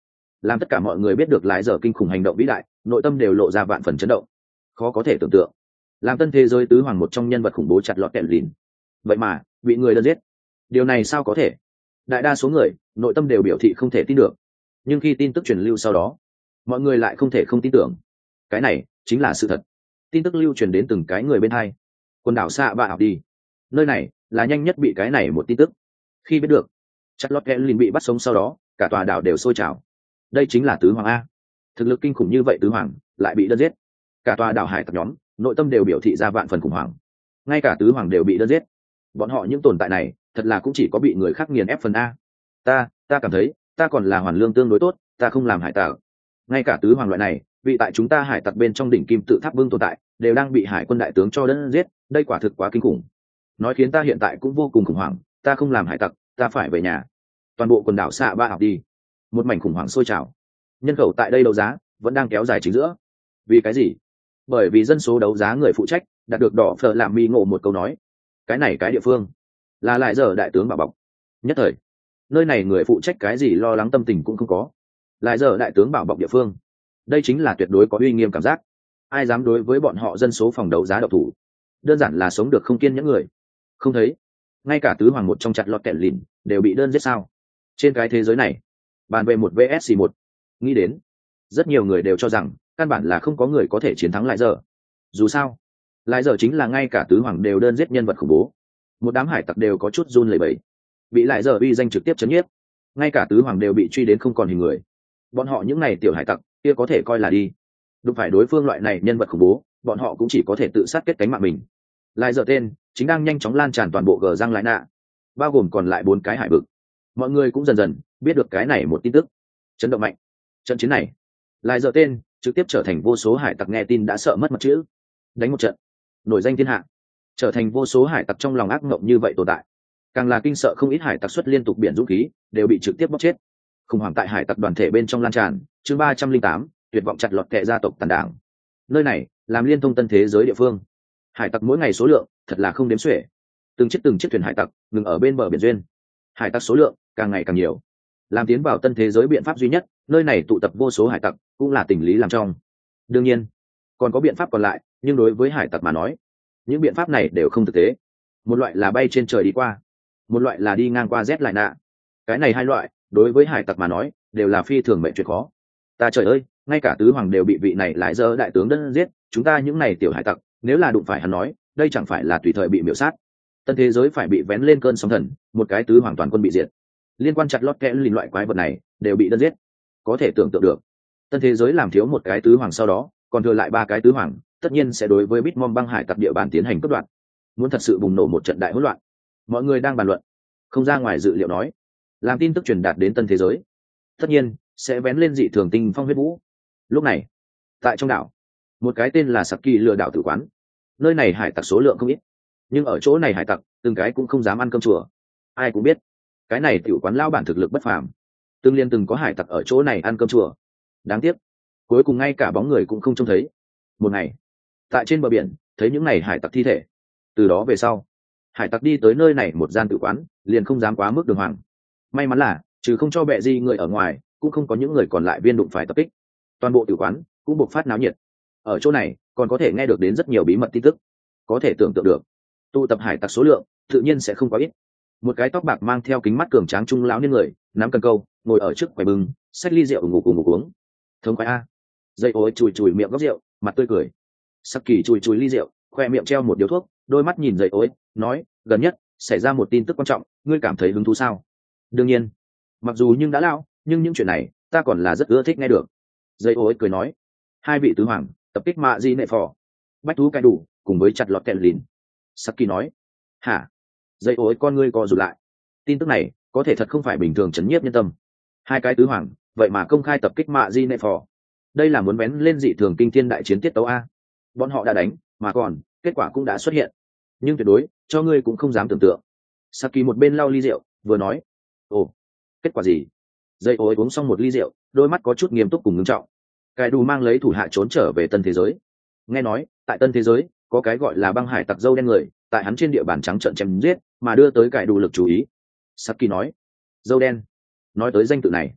Làm tất cả mọi người biết được lái giờ kinh khủng hành động vĩ đại, nội tâm đều lộ ra vạn phần chấn động. Khó có thể tưởng tượng, làm tân thế giới tứ hoàng một trong nhân vật khủng bố chặt lọt kẹt lìn, vậy mà bị người đơn giết. Điều này sao có thể? Đại đa số người nội tâm đều biểu thị không thể tin được, nhưng khi tin tức truyền lưu sau đó, mọi người lại không thể không tin tưởng. Cái này chính là sự thật. Tin tức lưu truyền đến từng cái người bên hai. Quần đảo xạ bạ học đi, nơi này là nhanh nhất bị cái này một tin tức. Khi biết được chặt lọt kẹt lìn bị bắt sống sau đó, cả tòa đảo đều sôi trào. Đây chính là tứ hoàng a, thực lực kinh khủng như vậy tứ hoàng lại bị đơn giết. Cả tòa đảo hải tặc nhóm nội tâm đều biểu thị ra vạn phần khủng hoảng. Ngay cả tứ hoàng đều bị đơn giết, bọn họ những tồn tại này thật là cũng chỉ có bị người khác nghiền ép phần a. Ta cảm thấy ta còn là hoàn lương tương đối tốt, ta không làm hải tặc. Ngay cả tứ hoàng loại này vị tại chúng ta hải tặc bên trong đỉnh kim tự tháp vương tồn tại đều đang bị hải quân đại tướng cho đơn giết, đây quả thực quá kinh khủng. Nói khiến ta hiện tại cũng vô cùng khủng hoảng, ta không làm hải tặc, ta phải về nhà. Toàn bộ quần đảo xạ ba học đi, một mảnh khủng hoảng sôi trào. Nhân khẩu tại đây đấu giá vẫn đang kéo dài chính giữa. Vì cái gì? Bởi vì dân số đấu giá người phụ trách đạt được đỏ phở làm mi ngộ một câu nói, cái này cái địa phương là lại giờ đại tướng bảo bọc. Nhất thời nơi này người phụ trách cái gì lo lắng tâm tình cũng không có. Lại giờ đại tướng bảo bọc địa phương, đây chính là tuyệt đối có uy nghiêm cảm giác. Ai dám đối với bọn họ dân số phòng đấu giá độc thủ? Đơn giản là sống được không kiên những người. Không thấy ngay cả tứ hoàng một trong chặt lọt kẹt lìn đều bị đơn giết sao? Trên cái thế giới này bàn về một vs 1, nghĩ đến rất nhiều người đều cho rằng căn bản là không có người có thể chiến thắng lại giờ. Dù sao lại giờ chính là ngay cả tứ hoàng đều đơn giết nhân vật khủng bố, một đám hải tặc đều có chút run lẩy bẩy. Bị lại giờ uy danh trực tiếp chấn nhiếp, ngay cả tứ hoàng đều bị truy đến không còn hình người. Bọn họ những này tiểu hải tặc kia có thể coi là đi, đụng phải đối phương loại này nhân vật khủng bố, bọn họ cũng chỉ có thể tự sát kết cánh mạng mình. Lại giờ tên chính đang nhanh chóng lan tràn toàn bộ gờ răng lại nạ, bao gồm còn lại 4 cái hải vực. Mọi người cũng dần dần biết được cái này một tin tức chấn động mạnh. Trận chiến này lại giờ tên trực tiếp trở thành vô số hải tặc nghe tin đã sợ mất mặt chữ. Đánh một trận nổi danh thiên hạ, trở thành vô số hải tặc trong lòng ác mộng như vậy tồn tại. Càng là kinh sợ không ít hải tặc xuất liên tục biển dũng khí đều bị trực tiếp bóc chết. Khủng hoảng tại hải tặc đoàn thể bên trong lan tràn. Chương 308, tuyệt vọng chặt lọt kệ gia tộc tàn đảng. Nơi này làm liên thông tân thế giới địa phương, hải tặc mỗi ngày số lượng thật là không đếm xuể. Từng chiếc thuyền hải tặc ngừng ở bên bờ biển duyên, hải tặc số lượng càng ngày càng nhiều. Làm tiến vào tân thế giới biện pháp duy nhất, nơi này tụ tập vô số hải tặc cũng là tình lý làm trong. Đương nhiên còn có biện pháp còn lại, nhưng đối với hải tặc mà nói, những biện pháp này đều không thực tế. Một loại là bay trên trời đi qua, một loại là đi ngang qua rét lại nạ. Cái này hai loại đối với hải tặc mà nói đều là phi thường mệnh chuyện khó. Ta trời ơi, ngay cả tứ hoàng đều bị vị này lại giờ đại tướng đơn giết, chúng ta những này tiểu hải tặc nếu là đụng phải hắn nói, đây chẳng phải là tùy thời bị miểu sát. Tân thế giới phải bị vén lên cơn sóng thần, một cái tứ hoàng toàn quân bị diệt. Liên quan chặt lót kẽ lìn loại quái vật này đều bị đơn giết. Có thể tưởng tượng được, tân thế giới làm thiếu một cái tứ hoàng sau đó còn thừa lại 3 cái tứ hoàng, tất nhiên sẽ đối với Bitmom băng hải tặc địa bàn tiến hành cướp đoạt. Muốn thật sự bùng nổ một trận đại hỗn loạn. Mọi người đang bàn luận, không ra ngoài dự liệu nói, làm tin tức truyền đạt đến tân thế giới, tất nhiên sẽ vén lên dị thường tinh phong huyết vũ. Lúc này tại trong đảo, một cái tên là Saki lừa đảo tử quán. Nơi này hải tặc số lượng không ít, nhưng ở chỗ này hải tặc từng cái cũng không dám ăn cơm chùa. Ai cũng biết cái này tiểu quán lao bản thực lực bất phàm, từng có hải tặc ở chỗ này ăn cơm chùa. Đáng tiếc cuối cùng ngay cả bóng người cũng không trông thấy. Một ngày tại trên bờ biển thấy những ngày hải tặc thi thể. Từ đó về sau, hải tặc đi tới nơi này một gian tử quán liền không dám quá mức đường hoàng. May mắn là trừ không cho bẹ di người ở ngoài, cũng không có những người còn lại viên đụng phải tập kích. Toàn bộ tử quán cũng bộc phát náo nhiệt. Ở chỗ này còn có thể nghe được đến rất nhiều bí mật tin tức. Có thể tưởng tượng được, tụ tập hải tặc số lượng tự nhiên sẽ không quá ít. Một cái tóc bạc mang theo kính mắt cường tráng trung lão niên người nắm cần câu ngồi ở trước quầy bưng, xách ly rượu ngủ uống. Thống khoái a. Dây ối chùi miệng góc rượu, mặt tươi cười. Sắc kỳ chùi ly rượu, khoe miệng treo một điếu thuốc, đôi mắt nhìn dây ối, nói, gần nhất xảy ra một tin tức quan trọng, ngươi cảm thấy hứng thú sao? Đương nhiên, mặc dù nhưng đã lão, nhưng những chuyện này ta còn là rất ưa thích nghe được. Dây ối cười nói, 2 vị tứ hoàng tập kích mạ di nệ phò, bách thú cai đủ cùng với chặt lọt kẹt lìn. Sắc kỳ nói, hả? Dây ối con ngươi co rụt lại. Tin tức này có thể thật không phải bình thường chấn nhiếp nhân tâm. 2 cái tứ hoàng vậy mà công khai tập kích mạ di nệ phò, đây là muốn bén lên dị thường kinh thiên đại chiến tiết tấu a. Bọn họ đã đánh mà còn kết quả cũng đã xuất hiện, nhưng tuyệt đối cho ngươi cũng không dám tưởng tượng. Saki một bên lau ly rượu vừa nói, ồ, kết quả gì? Dây ối uống xong một ly rượu, đôi mắt có chút nghiêm túc cùng ngưng trọng. Cải đủ mang lấy thủ hạ trốn trở về tân thế giới. Nghe nói tại tân thế giới có cái gọi là băng hải tặc dâu đen người tại hắn trên địa bàn trắng trợn chém giết, mà đưa tới cải đủ lực chú ý. Saki nói, dâu đen. Nói tới danh tự này,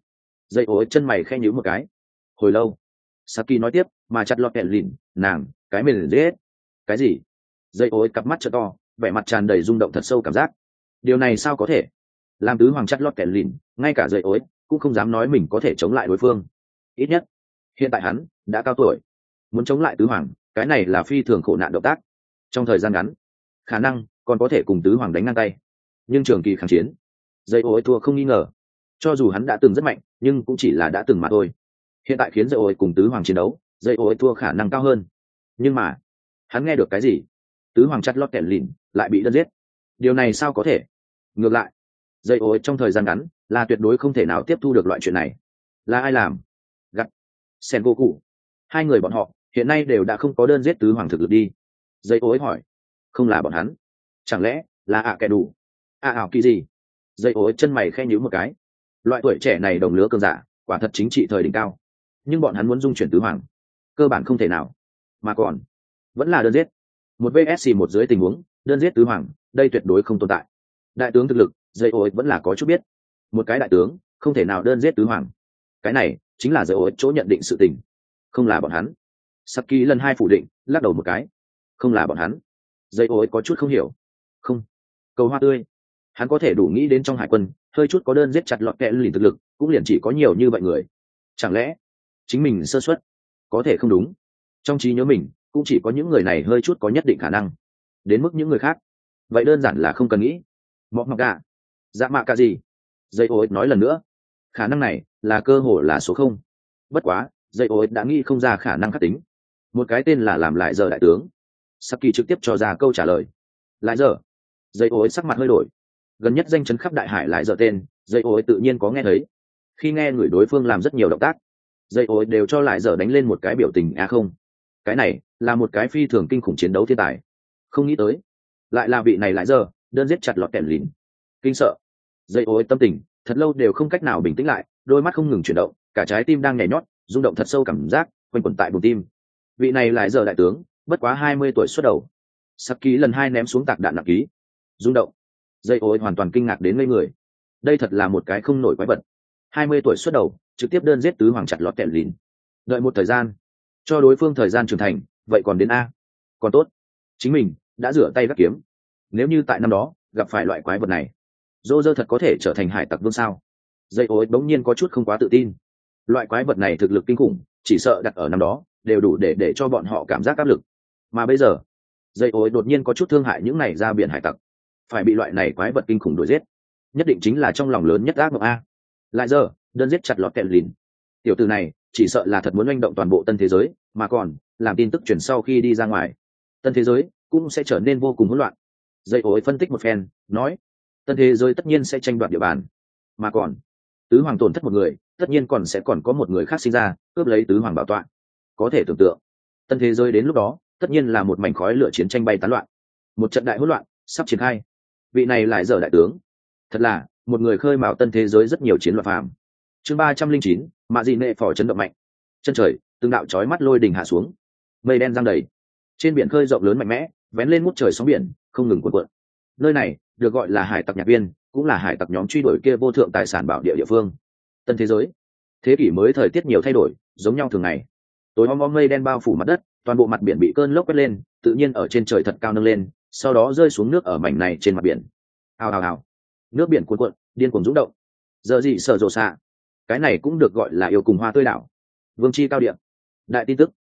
Dây ối chân mày khe nhíu một cái. Hồi lâu Saki nói tiếp, mà chặt lọt kẹt lìn nàng cái mình dễ. Cái gì? Dây ối cặp mắt trợ to, vẻ mặt tràn đầy rung động thật sâu cảm giác. Điều này sao có thể? Làm tứ hoàng chặt lọt kẹt lìn, ngay cả dây ối cũng không dám nói mình có thể chống lại đối phương. Ít nhất hiện tại hắn đã cao tuổi, muốn chống lại tứ hoàng, cái này là phi thường khổ nạn động tác. Trong thời gian ngắn khả năng còn có thể cùng tứ hoàng đánh ngang tay, nhưng trường kỳ kháng chiến dây ối thua không nghi ngờ. Cho dù hắn đã từng rất mạnh, nhưng cũng chỉ là đã từng mà thôi. Hiện tại khiến dây ối cùng tứ hoàng chiến đấu, dây ối thua khả năng cao hơn. Nhưng mà hắn nghe được cái gì? Tứ hoàng chặt lót kẹt lìn lại bị đơn giết. Điều này sao có thể? Ngược lại dây ối trong thời gian ngắn là tuyệt đối không thể nào tiếp thu được loại chuyện này. Là ai làm? Gặt sen vô cụ. Hai người bọn họ hiện nay đều đã không có đơn giết tứ hoàng thực lực đi. Dây ối hỏi. Không là bọn hắn? Chẳng lẽ là kẻ đủ? Ảo kỳ gì? Dây ối chân mày khe nhíu một cái. Loại tuổi trẻ này đồng lứa cường giả quả thật chính trị thời đỉnh cao, nhưng bọn hắn muốn dung chuyển tứ hoàng cơ bản không thể nào, mà còn vẫn là đơn giết. Một vs một dưới tình huống đơn giết tứ hoàng, đây tuyệt đối không tồn tại. Đại tướng thực lực dây ối vẫn là có chút biết. Một cái đại tướng không thể nào đơn giết tứ hoàng, cái này chính là dây ối chỗ nhận định sự tình. Không là bọn hắn. Saki lần hai phủ định, lắc đầu một cái. Không là bọn hắn. Dây ối có chút không hiểu. Không. Cầu hoa tươi hắn có thể đủ nghĩ đến trong hải quân hơi chút có đơn giết chặt lọt kẹ lìn thực lực cũng liền chỉ có nhiều như vậy người. Chẳng lẽ chính mình sơ suất? Có thể không đúng. Trong trí nhớ mình cũng chỉ có những người này hơi chút có nhất định khả năng, đến mức những người khác vậy đơn giản là không cần nghĩ. Mọc mọc gà dạ mạ cả gì? Dây ối nói lần nữa. Khả năng này là cơ hội là số không. Bất quá dây ối đã nghĩ không ra khả năng khắc tính. Một cái tên là làm lại giờ đại tướng. Saki trực tiếp cho ra câu trả lời. Lại giờ. Dây ối sắc mặt hơi đổi. Gần nhất danh chấn khắp đại hải lại giờ tên, dây ối tự nhiên có nghe thấy. Khi nghe người đối phương làm rất nhiều động tác, dây ối đều cho lại giờ đánh lên một cái biểu tình không. Cái này là một cái phi thường kinh khủng chiến đấu thiên tài. Không nghĩ tới lại là vị này lại giờ đơn giết chặt lọt kẹt lìn. Kinh sợ. Dây ối tâm tình thật lâu đều không cách nào bình tĩnh lại, đôi mắt không ngừng chuyển động, cả trái tim đang nhảy nhót, rung động thật sâu, cảm giác quanh quẩn tại bụng tim. Vị này lại giờ đại tướng bất quá 20 tuổi xuất đầu. Saki lần hai ném xuống tạc đạn nặng ký. Rung động. Dây ối hoàn toàn kinh ngạc đến ngây người. Đây thật là một cái không nổi quái vật. 20 tuổi xuất đầu trực tiếp đơn giết tứ hoàng chặt lọt kẹt lìn. Đợi một thời gian cho đối phương thời gian trưởng thành, vậy còn đến a. Còn tốt chính mình đã rửa tay gác kiếm. Nếu như tại năm đó gặp phải loại quái vật này, dô dơ thật có thể trở thành hải tặc vương sao? Dây ối bỗng nhiên có chút không quá tự tin. Loại quái vật này thực lực kinh khủng, chỉ sợ đặt ở năm đó đều đủ để cho bọn họ cảm giác áp lực. Mà bây giờ dây ối đột nhiên có chút thương hại những này ra biển hải tặc, phải bị loại này quái vật kinh khủng đuổi giết, nhất định chính là trong lòng lớn nhất ác mộng a. Lại giờ đơn giết chặt lọt kẹt lìn, tiểu tử này chỉ sợ là thật muốn manh động toàn bộ tân thế giới, mà còn làm tin tức truyền sau khi đi ra ngoài, tân thế giới cũng sẽ trở nên vô cùng hỗn loạn. Dây ối phân tích một phen nói, tân thế giới tất nhiên sẽ tranh đoạt địa bàn, mà còn tứ hoàng tổn thất một người, tất nhiên còn có một người khác sinh ra cướp lấy tứ hoàng bảo tọa. Có thể tưởng tượng tân thế giới đến lúc đó tất nhiên là một mảnh khói lửa chiến tranh bay tán loạn, một trận đại hỗn loạn sắp triển khai. Vị này lại giờ đại tướng thật là một người khơi mào tân thế giới rất nhiều chiến loạn phàm. Chương 309, mạ dị nệ phò chấn động mạnh. Chân trời từng đạo chói mắt lôi đình hạ xuống, mây đen giăng đầy, trên biển khơi rộng lớn mạnh mẽ vén lên ngút trời sóng biển không ngừng cuộn cuộn. Nơi này được gọi là hải tặc nhạc viên, cũng là hải tặc nhóm truy đuổi kia vô thượng tài sản bảo địa địa phương. Tân thế giới thế kỷ mới, thời tiết nhiều thay đổi, giống nhau thường ngày. Tối om om mây đen bao phủ mặt đất, toàn bộ mặt biển bị cơn lốc quét lên, tự nhiên ở trên trời thật cao nâng lên, sau đó rơi xuống nước ở mảnh này trên mặt biển. Hào hào hào, nước biển cuồn cuộn điên cuồng rung động. Giờ gì sở rộ xạ, cái này cũng được gọi là yêu cùng hoa tươi đảo. Vương chi cao điểm, đại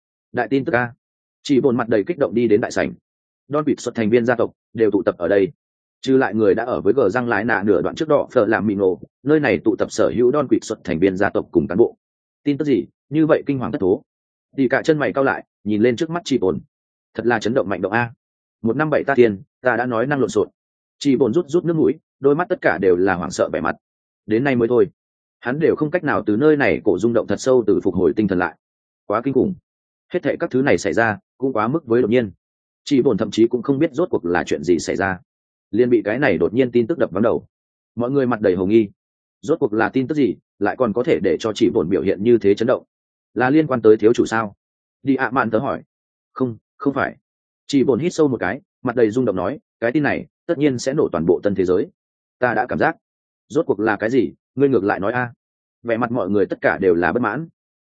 tin tức a. Chỉ bồn mặt đầy kích động đi đến đại sảnh. Don vịt xuất thành viên gia tộc đều tụ tập ở đây, trừ lại người đã ở với gờ răng lái nạ nửa đoạn trước đỏ phở làm mì nổ, nơi này tụ tập sở hữu Don vịt xuất thành viên gia tộc cùng cán bộ. Tin tức gì như vậy kinh hoàng thất thố? Đi cả chân mày cao lại, nhìn lên trước mắt Chỉ bồn, thật là chấn động mạnh động a. 157 ta tiền, ta đã nói năng lộn xộn. Chỉ bồn rút nước mũi, đôi mắt tất cả đều là hoảng sợ vẻ mặt. Đến nay mới thôi, hắn đều không cách nào từ nơi này cổ rung động thật sâu từ phục hồi tinh thần lại. Quá kinh khủng, hết thảy các thứ này xảy ra cũng quá mức với đột nhiên. Chỉ bồn thậm chí cũng không biết rốt cuộc là chuyện gì xảy ra, liền bị cái này đột nhiên tin tức đập vào đầu. Mọi người mặt đầy hồ nghi, rốt cuộc là tin tức gì lại còn có thể để cho chỉ bồn biểu hiện như thế chấn động? Là liên quan tới thiếu chủ sao? Đi ạ mạn tớ hỏi. Không phải. Chỉ bồn hít sâu một cái, mặt đầy rung động nói, cái tin này tất nhiên sẽ nổ toàn bộ tân thế giới. Ta đã cảm giác. Rốt cuộc là cái gì? Ngươi ngược lại nói a. vẻ mặt mọi người tất cả đều là bất mãn.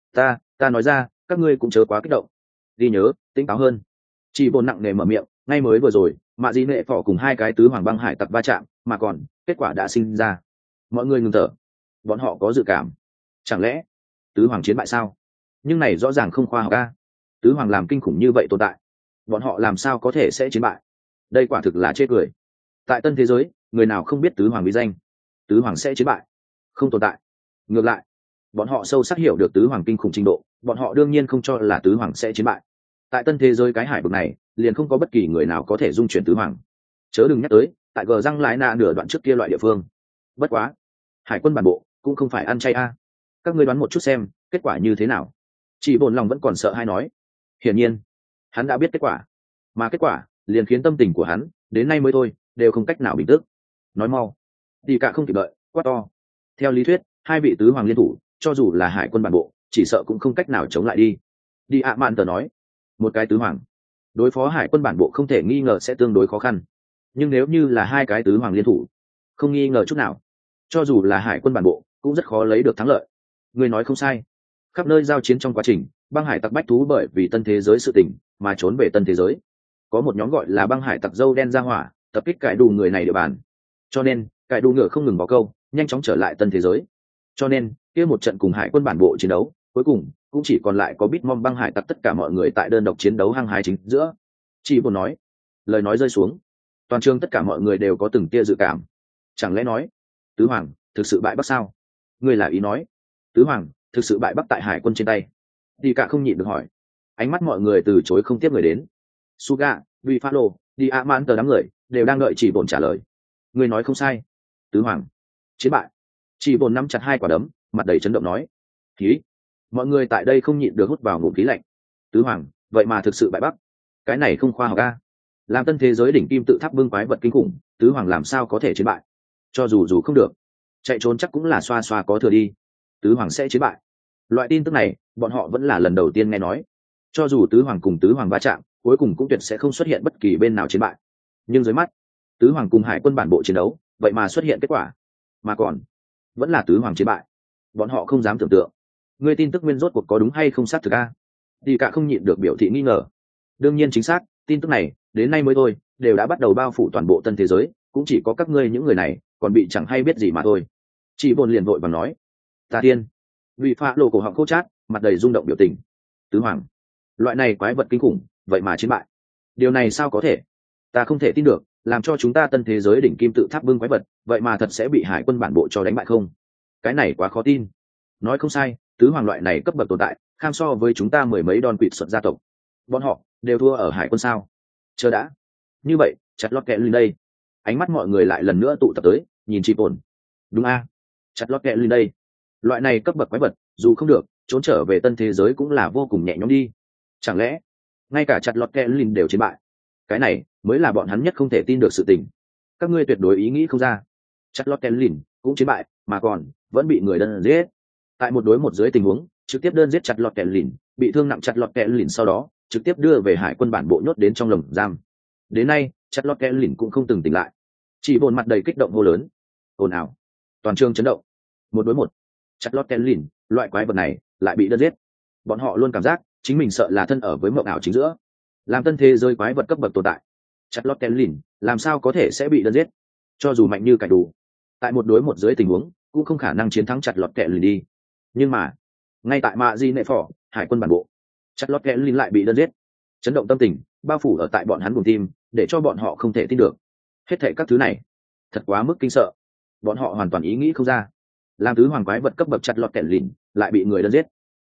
Ta nói ra, các ngươi cũng chớ quá kích động. Ghi nhớ, tỉnh táo hơn. Chỉ bồn nặng nề mở miệng, ngay mới vừa rồi mạ dị nệ phỏ cùng hai cái tứ hoàng băng hải tặc va chạm, mà còn kết quả đã sinh ra. Mọi người ngừng thở. Bọn họ có dự cảm. Chẳng lẽ tứ hoàng chiến bại sao? Nhưng này rõ ràng không khoa học a. Tứ hoàng làm kinh khủng như vậy tồn tại, bọn họ làm sao có thể sẽ chiến bại? Đây quả thực là chê cười. Tại tân thế giới, người nào không biết tứ hoàng bí danh? Tứ hoàng sẽ chiến bại? Không tồn tại. Ngược lại, bọn họ sâu sắc hiểu được tứ hoàng kinh khủng trình độ, bọn họ đương nhiên không cho là tứ hoàng sẽ chiến bại. Tại tân thế giới cái hải vực này, liền không có bất kỳ người nào có thể dung chuyển tứ hoàng. Chớ đừng nhắc tới tại gờ răng lái nạ nửa đoạn trước kia loại địa phương. Bất quá, hải quân bản bộ cũng không phải ăn chay a. Các ngươi đoán một chút xem kết quả như thế nào. Chỉ bồn lòng vẫn còn sợ hay nói. Hiển nhiên hắn đã biết kết quả, mà kết quả liền khiến tâm tình của hắn đến nay mới thôi đều không cách nào bình tức. Nói mau. Đi cả không kịp đợi, quát to. Theo lý thuyết, hai vị tứ hoàng liên thủ, cho dù là hải quân bản bộ chỉ sợ cũng không cách nào chống lại đi. Đi ạ mạn tờ nói, một cái tứ hoàng đối phó hải quân bản bộ không thể nghi ngờ sẽ tương đối khó khăn, nhưng nếu như là hai cái tứ hoàng liên thủ, không nghi ngờ chút nào, cho dù là hải quân bản bộ cũng rất khó lấy được thắng lợi. Người nói không sai. Khắp nơi giao chiến trong quá trình, băng hải tặc bách thú bởi vì tân thế giới sự tình mà trốn về tân thế giới. Có một nhóm gọi là băng hải tặc dâu đen ra hỏa tập kích cải đủ người này địa bàn, cho nên cải đủ ngựa không ngừng bỏ câu, nhanh chóng trở lại tân thế giới. Cho nên kia một trận cùng hải quân bản bộ chiến đấu cuối cùng cũng chỉ còn lại có Bitmom băng hải tặc tất cả mọi người tại đơn độc chiến đấu hăng hái chính giữa. Chỉ buồn nói, lời nói rơi xuống, toàn trường tất cả mọi người đều có từng tia dự cảm. Chẳng lẽ nói tứ hoàng thực sự bại bắc sao? Người là ý nói tứ hoàng thực sự bại bắc tại hải quân trên tay? Đi cả không nhịn được hỏi. Ánh mắt mọi người từ chối không tiếp người đến. Suga, Vi Pha Lô, đi ạ mãn tờ đám người đều đang đợi chỉ bổn trả lời. Người nói không sai, tứ hoàng chiến bại. Chỉ bổn nắm chặt hai quả đấm, mặt đầy chấn động nói. Khí. Mọi người tại đây không nhịn được hút vào ngụm khí lạnh. Tứ hoàng vậy mà thực sự bại bắc, cái này không khoa học a. Làm tân thế giới đỉnh kim tự tháp bưng quái vật kinh khủng, tứ hoàng làm sao có thể chiến bại? Cho dù không được, chạy trốn chắc cũng là xoa xoa có thừa đi. Tứ hoàng sẽ chiến bại, loại tin tức này bọn họ vẫn là lần đầu tiên nghe nói. Cho dù tứ hoàng cùng tứ hoàng va chạm, cuối cùng cũng tuyệt sẽ không xuất hiện bất kỳ bên nào chiến bại. Nhưng dưới mắt, tứ hoàng cùng hải quân bản bộ chiến đấu vậy mà xuất hiện kết quả, mà còn vẫn là tứ hoàng chiến bại. Bọn họ không dám tưởng tượng. Ngươi tin tức nguyên rốt cuộc có đúng hay không xác thực a? Thì cả không nhịn được biểu thị nghi ngờ. Đương nhiên chính xác, tin tức này đến nay mới thôi đều đã bắt đầu bao phủ toàn bộ tân thế giới, cũng chỉ có các ngươi những người này còn bị chẳng hay biết gì mà thôi. Chỉ bồn liền vội vàng nói. Ta tiên. Vì Pha Lô cổ họng khô chát, mặt đầy rung động biểu tình. Tứ hoàng, loại này quái vật kinh khủng vậy mà chiến bại, điều này sao có thể? Ta không thể tin được, làm cho chúng ta tân thế giới đỉnh kim tự tháp bưng quái vật vậy mà thật sẽ bị hải quân bản bộ cho đánh bại không? Cái này quá khó tin. Nói không sai, tứ hoàng loại này cấp bậc tồn tại kham so với chúng ta mười mấy đòn quỵt xuất gia tộc, bọn họ đều thua ở hải quân sao? Chờ đã, như vậy chặt lót kẹ lên đây. Ánh mắt mọi người lại lần nữa tụ tập tới nhìn chị bồn. Đúng a, chặt lót kẹ lên đây. Loại này cấp bậc quái vật dù không được trốn trở về tân thế giới cũng là vô cùng nhẹ nhõm đi. Chẳng lẽ ngay cả chặt lót kẹ lên đều chiến bại? Cái này mới là bọn hắn nhất không thể tin được sự tình. Các ngươi tuyệt đối ý nghĩ không ra. Chặt lót kẹ lên cũng chiến bại, mà còn vẫn bị người đơn giết. Tại một đối một dưới tình huống trực tiếp đơn giết chặt lọt kẹ lìn, bị thương nặng chặt lọt kẹ lìn, sau đó trực tiếp đưa về hải quân bản bộ nhốt đến trong lồng giam. Đến nay chặt lọt kẹ lìn cũng không từng tỉnh lại. Chỉ bồn mặt đầy kích động hô lớn. Ồn ào, toàn trường chấn động. Một đối một, chặt lọt kẹ lìn, loại quái vật này lại bị đơn giết. Bọn họ luôn cảm giác chính mình sợ là thân ở với mộng ảo chính giữa. Làm tân thế giới quái vật cấp bậc tồn tại, chặt lọt kẹ lìn làm sao có thể sẽ bị đơn giết? Cho dù mạnh như cải đủ, tại một đối một dưới tình huống cũng không khả năng chiến thắng chặt lọt kẹ lìn đi. Nhưng mà ngay tại mạ di nệ phỏ hải quân bản bộ, chặt lọt kẹ lìn lại bị đơn giết. Chấn động tâm tình bao phủ ở tại bọn hắn buồng tim, để cho bọn họ không thể tin được. Hết thảy các thứ này thật quá mức kinh sợ, bọn họ hoàn toàn ý nghĩ không ra. Làm tứ hoàng quái vật cấp bậc chặt lọt kẹ lìn lại bị người đơn giết.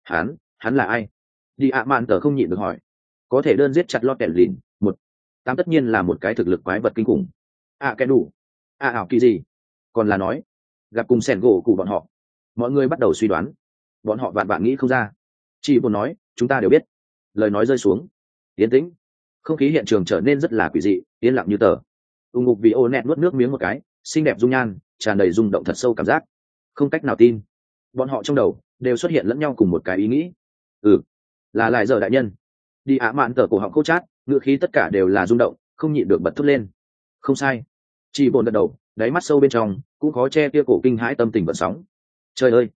Hắn là ai? Đi ạ mạn tờ không nhịn được hỏi. Có thể đơn giết chặt lọt kẹ lìn một tám tất nhiên là một cái thực lực quái vật kinh khủng. Kẻ đủ ảo kỳ gì? Còn là nói gặp cùng sẻn gỗ của bọn họ? Mọi người bắt đầu suy đoán, bọn họ vạn vạn nghĩ không ra. Chỉ muốn nói chúng ta đều biết. Lời nói rơi xuống, yên tĩnh, không khí hiện trường trở nên rất là quỷ dị, yên lặng như tờ. Ngục vì ô nẹt nuốt nước miếng một cái, xinh đẹp dung nhan tràn đầy rung động thật sâu cảm giác không cách nào tin. Bọn họ trong đầu đều xuất hiện lẫn nhau cùng một cái ý nghĩ. Là lại giờ đại nhân. Đi ạ mạn tờ cổ họng khô chát, ngựa khí tất cả đều là rung động, không nhịn được bật thốt lên. Không sai. Chỉ bồn gật đầu, đáy mắt sâu bên trong cũng khó che kia cổ kinh hãi tâm tình vận sóng. Trời ơi,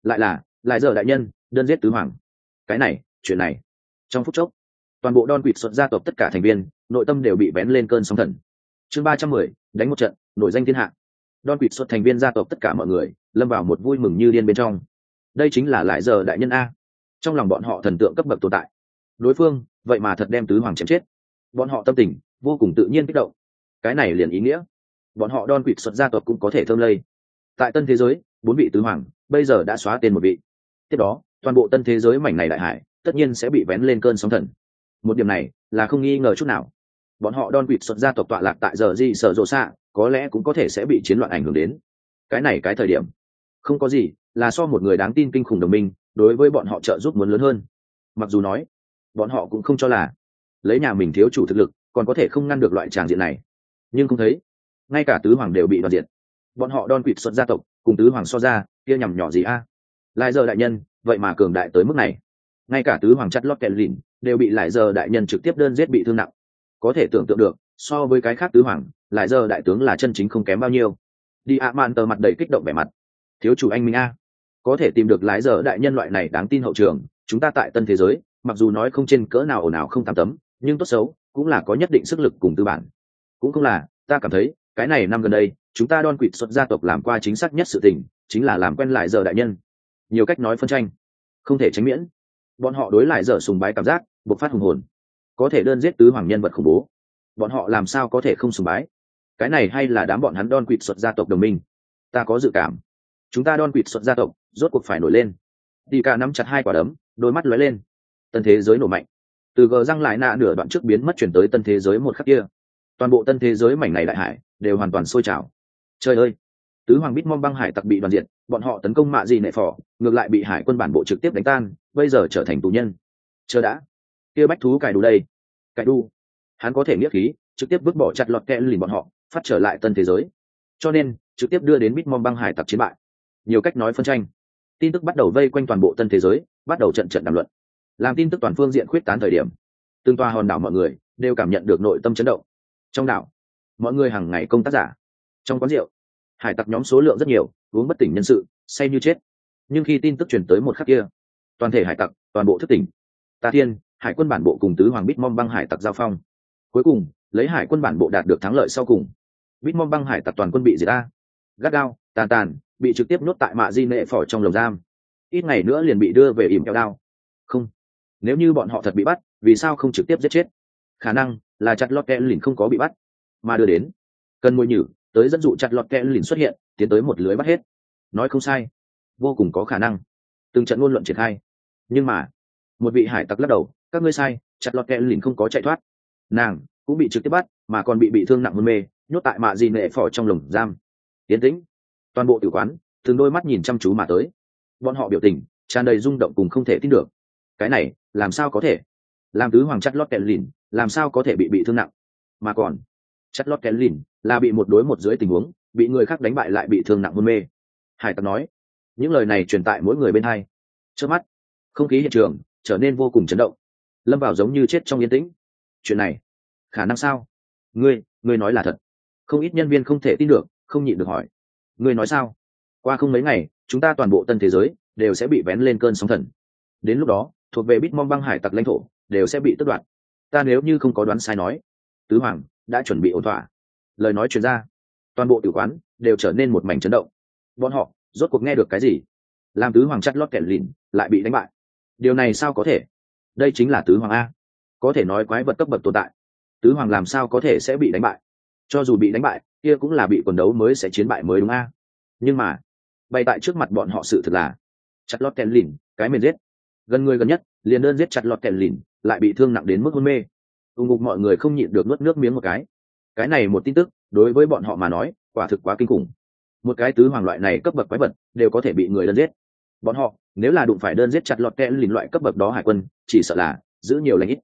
lại giờ đại nhân đơn giết tứ hoàng. Cái này chuyện này trong phút chốc toàn bộ Don Quỵt xuất gia tộc tất cả thành viên nội tâm đều bị bén lên cơn sóng thần. Chương 310, đánh một trận nổi danh thiên hạ. Don Quỵt xuất thành viên gia tộc tất cả mọi người lâm vào một vui mừng như điên bên trong. Đây chính là lại giờ đại nhân a. Trong lòng bọn họ thần tượng cấp bậc tồn tại, đối phương vậy mà thật đem tứ hoàng chém chết. Bọn họ tâm tình vô cùng tự nhiên kích động. Cái này liền ý nghĩa bọn họ Don Quỵt xuất gia tộc cũng có thể thơm lây. Tại tân thế giới 4 vị tứ hoàng bây giờ đã xóa tên một vị. Tiếp đó toàn bộ tân thế giới mảnh này đại hải tất nhiên sẽ bị vén lên cơn sóng thần. Một điểm này là không nghi ngờ chút nào. Bọn họ Don Quỵt xuất gia tộc tọa lạc tại giờ gì sở rộ xạ có lẽ cũng có thể sẽ bị chiến loạn ảnh hưởng đến. Cái này cái thời điểm không có gì là so một người đáng tin kinh khủng đồng minh đối với bọn họ trợ giúp muốn lớn hơn. Mặc dù nói bọn họ cũng không cho là lấy nhà mình thiếu chủ thực lực còn có thể không ngăn được loại tràng diện này, nhưng không thấy ngay cả tứ hoàng đều bị đoạt diệt. Bọn họ Don Quỵt xuất gia tộc cùng tứ hoàng so ra kia nhằm nhỏ gì a. Lại giờ đại nhân vậy mà cường đại tới mức này, ngay cả tứ hoàng chặt lót kẹt lìn đều bị lại giờ đại nhân trực tiếp đơn giết bị thương nặng. Có thể tưởng tượng được so với cái khác tứ hoàng, lại giờ đại tướng là chân chính không kém bao nhiêu. Đi ạ mạn tờ mặt đầy kích động vẻ mặt. Thiếu chủ anh minh a, có thể tìm được lái giờ đại nhân loại này đáng tin hậu trường, chúng ta tại tân thế giới mặc dù nói không trên cỡ nào ồn ào không tám tấm, nhưng tốt xấu cũng là có nhất định sức lực cùng tư bản. Cũng không là, ta cảm thấy cái này năm gần đây chúng ta Don Quỵt xuất gia tộc làm qua chính xác nhất sự tình chính là làm quen lại giờ đại nhân. Nhiều cách nói phân tranh không thể tránh miễn, bọn họ đối lại giờ sùng bái cảm giác bộc phát hùng hồn. Có thể đơn giết tứ hoàng nhân vật khủng bố, bọn họ làm sao có thể không sùng bái. Cái này hay là đám bọn hắn Don Quỵt xuất gia tộc đồng minh. Ta có dự cảm chúng ta Don Quỵt xuất gia tộc rốt cuộc phải nổi lên. Tì cả nắm chặt hai quả đấm, đôi mắt lóe lên. Tân thế giới nổ mạnh, từ gờ răng lại nạ nửa đoạn trước biến mất chuyển tới tân thế giới một khắc kia, toàn bộ tân thế giới mảnh này đại hải đều hoàn toàn sôi trào. Trời ơi, tứ hoàng bít mong băng hải tặc bị đoàn diệt, bọn họ tấn công mạ gì nệ phò, ngược lại bị hải quân bản bộ trực tiếp đánh tan, bây giờ trở thành tù nhân. Chờ đã, kia bách thú cải đủ đây. Cải đu hắn có thể nghĩa khí trực tiếp vứt bỏ chặt lọt kẽ lìn bọn họ phát trở lại tân thế giới, cho nên trực tiếp đưa đến bít mong băng hải tặc chiến bại. Nhiều cách nói phân tranh, tin tức bắt đầu vây quanh toàn bộ tân thế giới, bắt đầu trận trận đàm luận. Làm tin tức toàn phương diện khuyết tán thời điểm, từng tòa hòn đảo mọi người đều cảm nhận được nội tâm chấn động. Trong đảo mọi người hàng ngày công tác giả, trong quán rượu hải tặc nhóm số lượng rất nhiều, uống bất tỉnh nhân sự, say như chết. Nhưng khi tin tức truyền tới một khắc kia, toàn thể hải tặc toàn bộ thức tỉnh. Ta thiên, hải quân bản bộ cùng tứ hoàng bít mong băng hải tặc giao phong, cuối cùng lấy hải quân bản bộ đạt được thắng lợi sau cùng. Bít mong băng hải tặc toàn quân bị diệt a, gắt gao tàn tàn bị trực tiếp nuốt tại mạ di nệ phỏ trong lồng giam, ít ngày nữa liền bị đưa về ỉm kẹo đao. Không, nếu như bọn họ thật bị bắt, vì sao không trực tiếp giết chết? Khả năng là chặt lọt kẽ lìn không có bị bắt, mà đưa đến cần mồi nhử tới dẫn dụ chặt lọt kẽ lìn xuất hiện, tiến tới một lưới bắt hết. Nói không sai, vô cùng có khả năng. Từng trận ngôn luận triển khai, nhưng mà một vị hải tặc lắc đầu, các ngươi sai, chặt lọt kẽ lìn không có chạy thoát, nàng cũng bị trực tiếp bắt, mà còn bị thương nặng hôn mê, nhốt tại mạ di nệ phỏ trong lồng giam. Tiến tĩnh, toàn bộ tử quán từng đôi mắt nhìn chăm chú mà tới, bọn họ biểu tình tràn đầy rung động cùng không thể tin được. Cái này làm sao có thể? Làm tứ hoàng chặt lọt kẽ lìn làm sao có thể bị thương nặng, mà còn chặt lọt kẽ lìn là bị một đối một dưới tình huống bị người khác đánh bại lại bị thương nặng hôn mê. Hải tặc nói những lời này truyền tại mỗi người bên hai. Trước mắt không khí hiện trường trở nên vô cùng chấn động, lâm vào giống như chết trong yên tĩnh. Chuyện này khả năng sao? Ngươi nói là thật? Không ít nhân viên không thể tin được, không nhịn được hỏi. Ngươi nói sao? Qua không mấy ngày chúng ta toàn bộ tân thế giới đều sẽ bị vén lên cơn sóng thần. Đến lúc đó thuộc về bít mong băng hải tặc lãnh thổ đều sẽ bị tước đoạt. Ta nếu như không có đoán sai nói, tứ hoàng đã chuẩn bị ổn thỏa. Lời nói truyền ra, toàn bộ tử quán đều trở nên một mảnh chấn động. Bọn họ rốt cuộc nghe được cái gì? Làm tứ hoàng chặt lót kẹt lìn lại bị đánh bại, điều này sao có thể? Đây chính là tứ hoàng a, có thể nói quái vật cấp bậc tồn tại. Tứ hoàng làm sao có thể sẽ bị đánh bại? Cho dù bị đánh bại kia cũng là bị quần đấu mới sẽ chiến bại mới đúng a. Nhưng mà bày tại trước mặt bọn họ sự thật là chặt lót kẹt lìn cái mền giết gần người gần nhất liền đơn giết chặt lọt kẹt lìn lại bị thương nặng đến mức hôn mê. Ngục mọi người không nhịn được nuốt nước miếng một cái. Cái này một tin tức đối với bọn họ mà nói quả thực quá kinh khủng. Một cái tứ hoàng loại này cấp bậc quái vật đều có thể bị người đơn giết, bọn họ nếu là đụng phải đơn giết chặt lọt kẹt lìn loại cấp bậc đó hải quân chỉ sợ là giữ nhiều lãnh ít.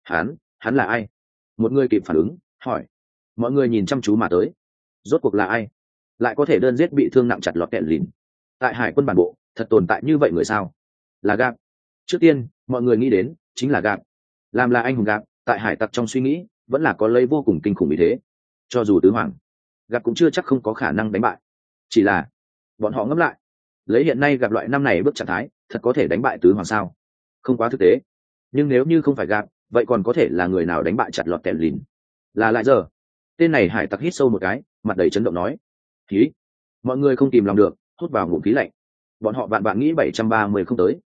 Hắn là ai? Một người kịp phản ứng hỏi. Mọi người nhìn chăm chú mà tới, rốt cuộc là ai lại có thể đơn giết bị thương nặng chặt lọt kẹt lìn? Tại hải quân bản bộ thật tồn tại như vậy người sao? Là Gap. Trước tiên mọi người nghĩ đến chính là Gap. Làm là anh hùng Gap tại hải tặc trong suy nghĩ vẫn là có lấy vô cùng kinh khủng như thế. Cho dù tứ hoàng Gap cũng chưa chắc không có khả năng đánh bại. Chỉ là bọn họ ngẫm lại, lấy hiện nay gặp loại năm này bước trạng thái thật có thể đánh bại tứ hoàng sao? Không quá thực tế. Nhưng nếu như không phải gặp, vậy còn có thể là người nào đánh bại chặt lọt kẹt lìn? Là lại giờ. Tên này hải tặc hít sâu một cái, mặt đầy chấn động nói. Khí. Mọi người không kìm lòng được, hút vào ngụm khí lạnh. Bọn họ vạn vạn nghĩ 730 không tới.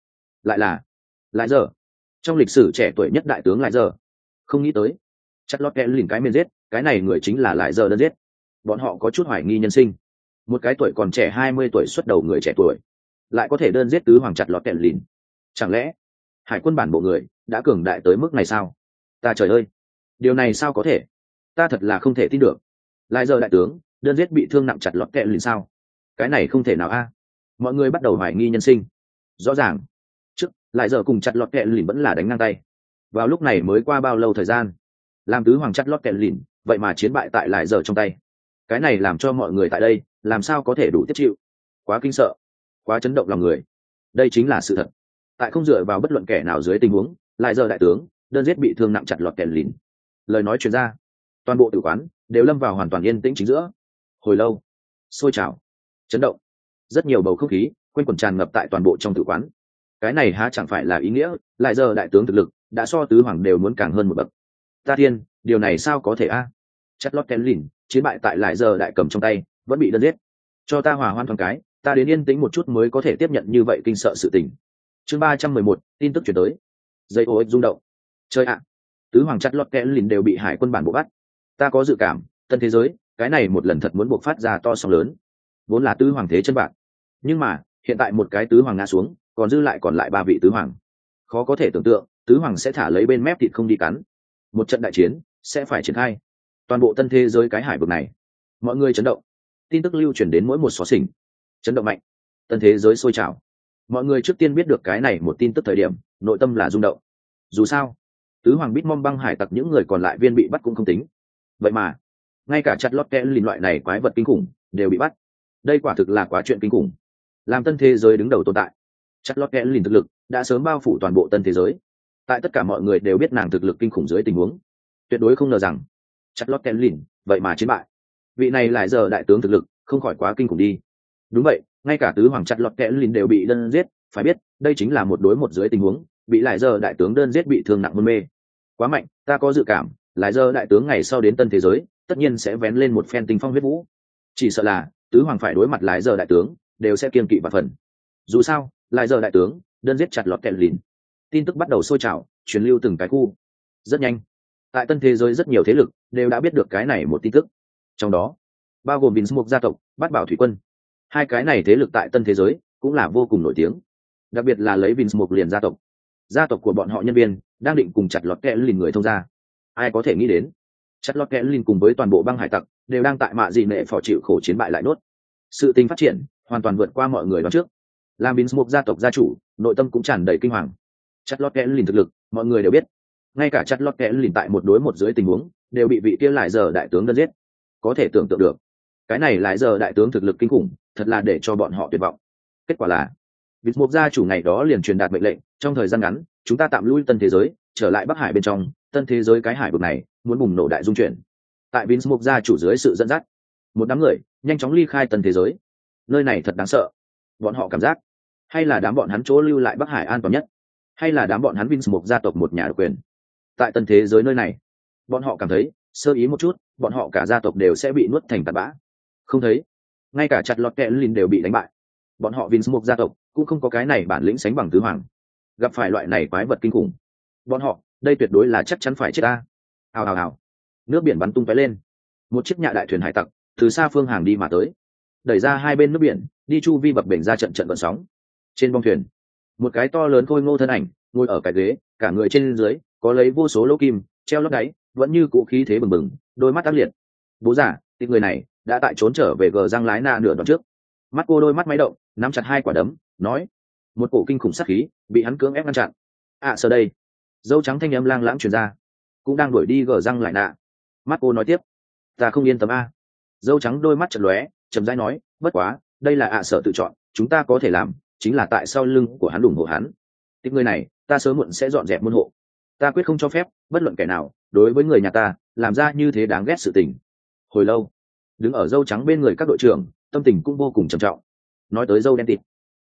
Lại giờ. Trong lịch sử trẻ tuổi nhất đại tướng lại giờ. Không nghĩ tới. Chặt lọt kẹt lìn cái men giết, cái này người chính là lại giờ đơn giết. Bọn họ có chút hoài nghi nhân sinh. Một cái tuổi còn trẻ 20 tuổi xuất đầu người trẻ tuổi, lại có thể đơn giết tứ hoàng chặt lọt kẹt lìn. Chẳng lẽ hải quân bản bộ người đã cường đại tới mức này sao? Ta trời ơi, điều này sao có thể? Ta thật là không thể tin được. Lại giờ đại tướng đơn giết bị thương nặng chặt lọt kẹt lìn sao? Cái này không thể nào a. Mọi người bắt đầu hoài nghi nhân sinh. Rõ ràng trước lại giờ cùng chặt lọt kẹt lìn vẫn là đánh ngang tay. Vào lúc này mới qua bao lâu thời gian, làm tứ hoàng chặt lọt kẹt lìn vậy mà chiến bại tại lại giờ trong tay. Cái này làm cho mọi người tại đây làm sao có thể đủ tiếp chịu. Quá kinh sợ, quá chấn động lòng người. Đây chính là sự thật. Tại không dựa vào bất luận kẻ nào dưới tình huống, lại giờ đại tướng đơn giết bị thương nặng chặt lọt kẹt lìn. Lời nói truyền ra, toàn bộ tử quán đều lâm vào hoàn toàn yên tĩnh chính giữa. Hồi lâu, sôi trào, chấn động, rất nhiều bầu không khí quanh quẩn tràn ngập tại toàn bộ trong tử quán. Cái này há chẳng phải là ý nghĩa lại giờ đại tướng thực lực đã so tứ hoàng đều muốn càng hơn một bậc? Ta thiên, điều này sao có thể a? Chặt lọt kẹt lìn chiến bại tại lại giờ đại cầm trong tay, vẫn bị đơn giết. Cho ta hòa hoan thoáng cái, ta đến yên tĩnh một chút mới có thể tiếp nhận như vậy kinh sợ sự tình. Chương 311, tin tức chuyển tới. Dây ô ích rung động. Chơi ạ, tứ hoàng chặt lọt kẹt lìn đều bị hải quân bản bộ bắt. Ta có dự cảm, tân thế giới, cái này một lần thật muốn buộc phát ra to sóng lớn. Vốn là tứ hoàng thế chân bạc, nhưng mà hiện tại một cái tứ hoàng ngã xuống, còn dư lại còn lại ba vị tứ hoàng. Khó có thể tưởng tượng, tứ hoàng sẽ thả lấy bên mép thịt không đi cắn. Một trận đại chiến sẽ phải triển khai. Toàn bộ tân thế giới cái hải vực này, mọi người chấn động. Tin tức lưu truyền đến mỗi một xó xỉnh, chấn động mạnh. Tân thế giới sôi trào. Mọi người trước tiên biết được cái này một tin tức thời điểm, nội tâm là rung động. Dù sao, tứ hoàng bít mong băng hải tặc những người còn lại viên bị bắt cũng không tính, vậy mà ngay cả chặt lót kẽ lìn loại này quái vật kinh khủng đều bị bắt. Đây quả thực là quá chuyện kinh khủng. Làm tân thế giới đứng đầu tồn tại, chặt lót kẽ lìn thực lực đã sớm bao phủ toàn bộ tân thế giới. Tại tất cả mọi người đều biết nàng thực lực kinh khủng dưới tình huống, tuyệt đối không ngờ rằng chặt lót kẽ lìn vậy mà chiến bại. Vị này lại giờ đại tướng thực lực không khỏi quá kinh khủng đi. Đúng vậy, ngay cả tứ hoàng chặt lọt kẽ lìn đều bị đơn giết. Phải biết đây chính là một đối một dưới tình huống, bị lại giờ đại tướng đơn giết bị thương nặng hôn mê. Quá mạnh, ta có dự cảm lại giờ đại tướng ngày sau đến tân thế giới tất nhiên sẽ vén lên một phen tình phong huyết vũ. Chỉ sợ là tứ hoàng phải đối mặt lại giờ đại tướng đều sẽ kiên kỵ và phần. Dù sao lại giờ đại tướng đơn giết chặt lọt kẽ lìn. Tin tức bắt đầu sôi trào, truyền lưu từng cái khu. Rất nhanh, tại tân thế giới rất nhiều thế lực đều đã biết được cái này một tin tức, trong đó bao gồm Vinsmoke gia tộc, Bát Bảo thủy quân. Hai cái này thế lực tại tân thế giới cũng là vô cùng nổi tiếng, đặc biệt là lấy Vinsmoke liền gia tộc của bọn họ nhân viên đang định cùng chặt lọt kẽ lìn người thông gia. Ai có thể nghĩ đến chặt lọt kẽ lìn cùng với toàn bộ băng hải tặc đều đang tại mạ dị nệ phò chịu khổ chiến bại lại nốt. Sự tình phát triển hoàn toàn vượt qua mọi người đoán trước. Làm Vinsmoke gia tộc gia chủ, nội tâm cũng tràn đầy kinh hoàng. Chặt lọt kẽ lìn thực lực mọi người đều biết, ngay cả chặt lọt kẽ lìn tại một đối một dưới tình huống đều bị vị kia lại giờ đại tướng đơn giết. Có thể tưởng tượng được, cái này lại giờ đại tướng thực lực kinh khủng, thật là để cho bọn họ tuyệt vọng. Kết quả là Vinsmoke gia chủ ngày đó liền truyền đạt mệnh lệnh, trong thời gian ngắn chúng ta tạm lui tân thế giới, trở lại Bắc Hải bên trong. Tân thế giới cái hải vực này muốn bùng nổ đại dung chuyển. Tại Vinsmoke gia chủ dưới sự dẫn dắt, một đám người nhanh chóng ly khai tân thế giới. Nơi này thật đáng sợ. Bọn họ cảm giác, hay là đám bọn hắn chỗ lưu lại Bắc Hải an toàn nhất, hay là đám bọn hắn Vinsmoke gia tộc một nhà độc quyền. Tại tân thế giới nơi này, bọn họ cảm thấy sơ ý một chút, bọn họ cả gia tộc đều sẽ bị nuốt thành tạt bã. Không thấy, ngay cả chặt lọt kẽ lìn đều bị đánh bại. Bọn họ Vinsmoke gia tộc cũng không có cái này bản lĩnh sánh bằng tứ hoàng. Gặp phải loại này quái vật kinh khủng, bọn họ đây tuyệt đối là chắc chắn phải chết ta. Hào hào hào, nước biển bắn tung tóe lên. Một chiếc nhạ đại thuyền hải tặc từ xa phương hàng đi mà tới, đẩy ra hai bên nước biển, đi chu vi bập bềnh ra trận trận vận sóng. Trên bong thuyền, một cái to lớn khôi ngô thân ảnh ngồi ở cái ghế, cả người trên dưới có lấy vô số lỗ kim treo lót đáy, vẫn như cũ khí thế bừng bừng, đôi mắt tác liệt. Bố giả, tìm người này đã tại trốn trở về gờ răng lái na nửa đoạn trước. Mắt cô đôi mắt máy động, nắm chặt hai quả đấm, nói: một cổ kinh khủng sát khí bị hắn cưỡng ép ngăn chặn. Sợ đây. Dâu trắng thanh âm lang lãng truyền ra, cũng đang đuổi đi gờ răng lại nạ. Mắt cô nói tiếp: ta không yên tâm a. Dâu trắng đôi mắt chật lóe, chậm rãi nói: bất quá đây là sợ tự chọn, chúng ta có thể làm chính là tại sau lưng của hắn ủng hộ hắn. Tiếp người này ta sớm muộn sẽ dọn dẹp môn hộ. Ta quyết không cho phép bất luận kẻ nào đối với người nhà ta làm ra như thế đáng ghét sự tình. Hồi lâu, đứng ở dâu trắng bên người các đội trưởng tâm tình cũng vô cùng trầm trọng. Nói tới dâu đen tịt,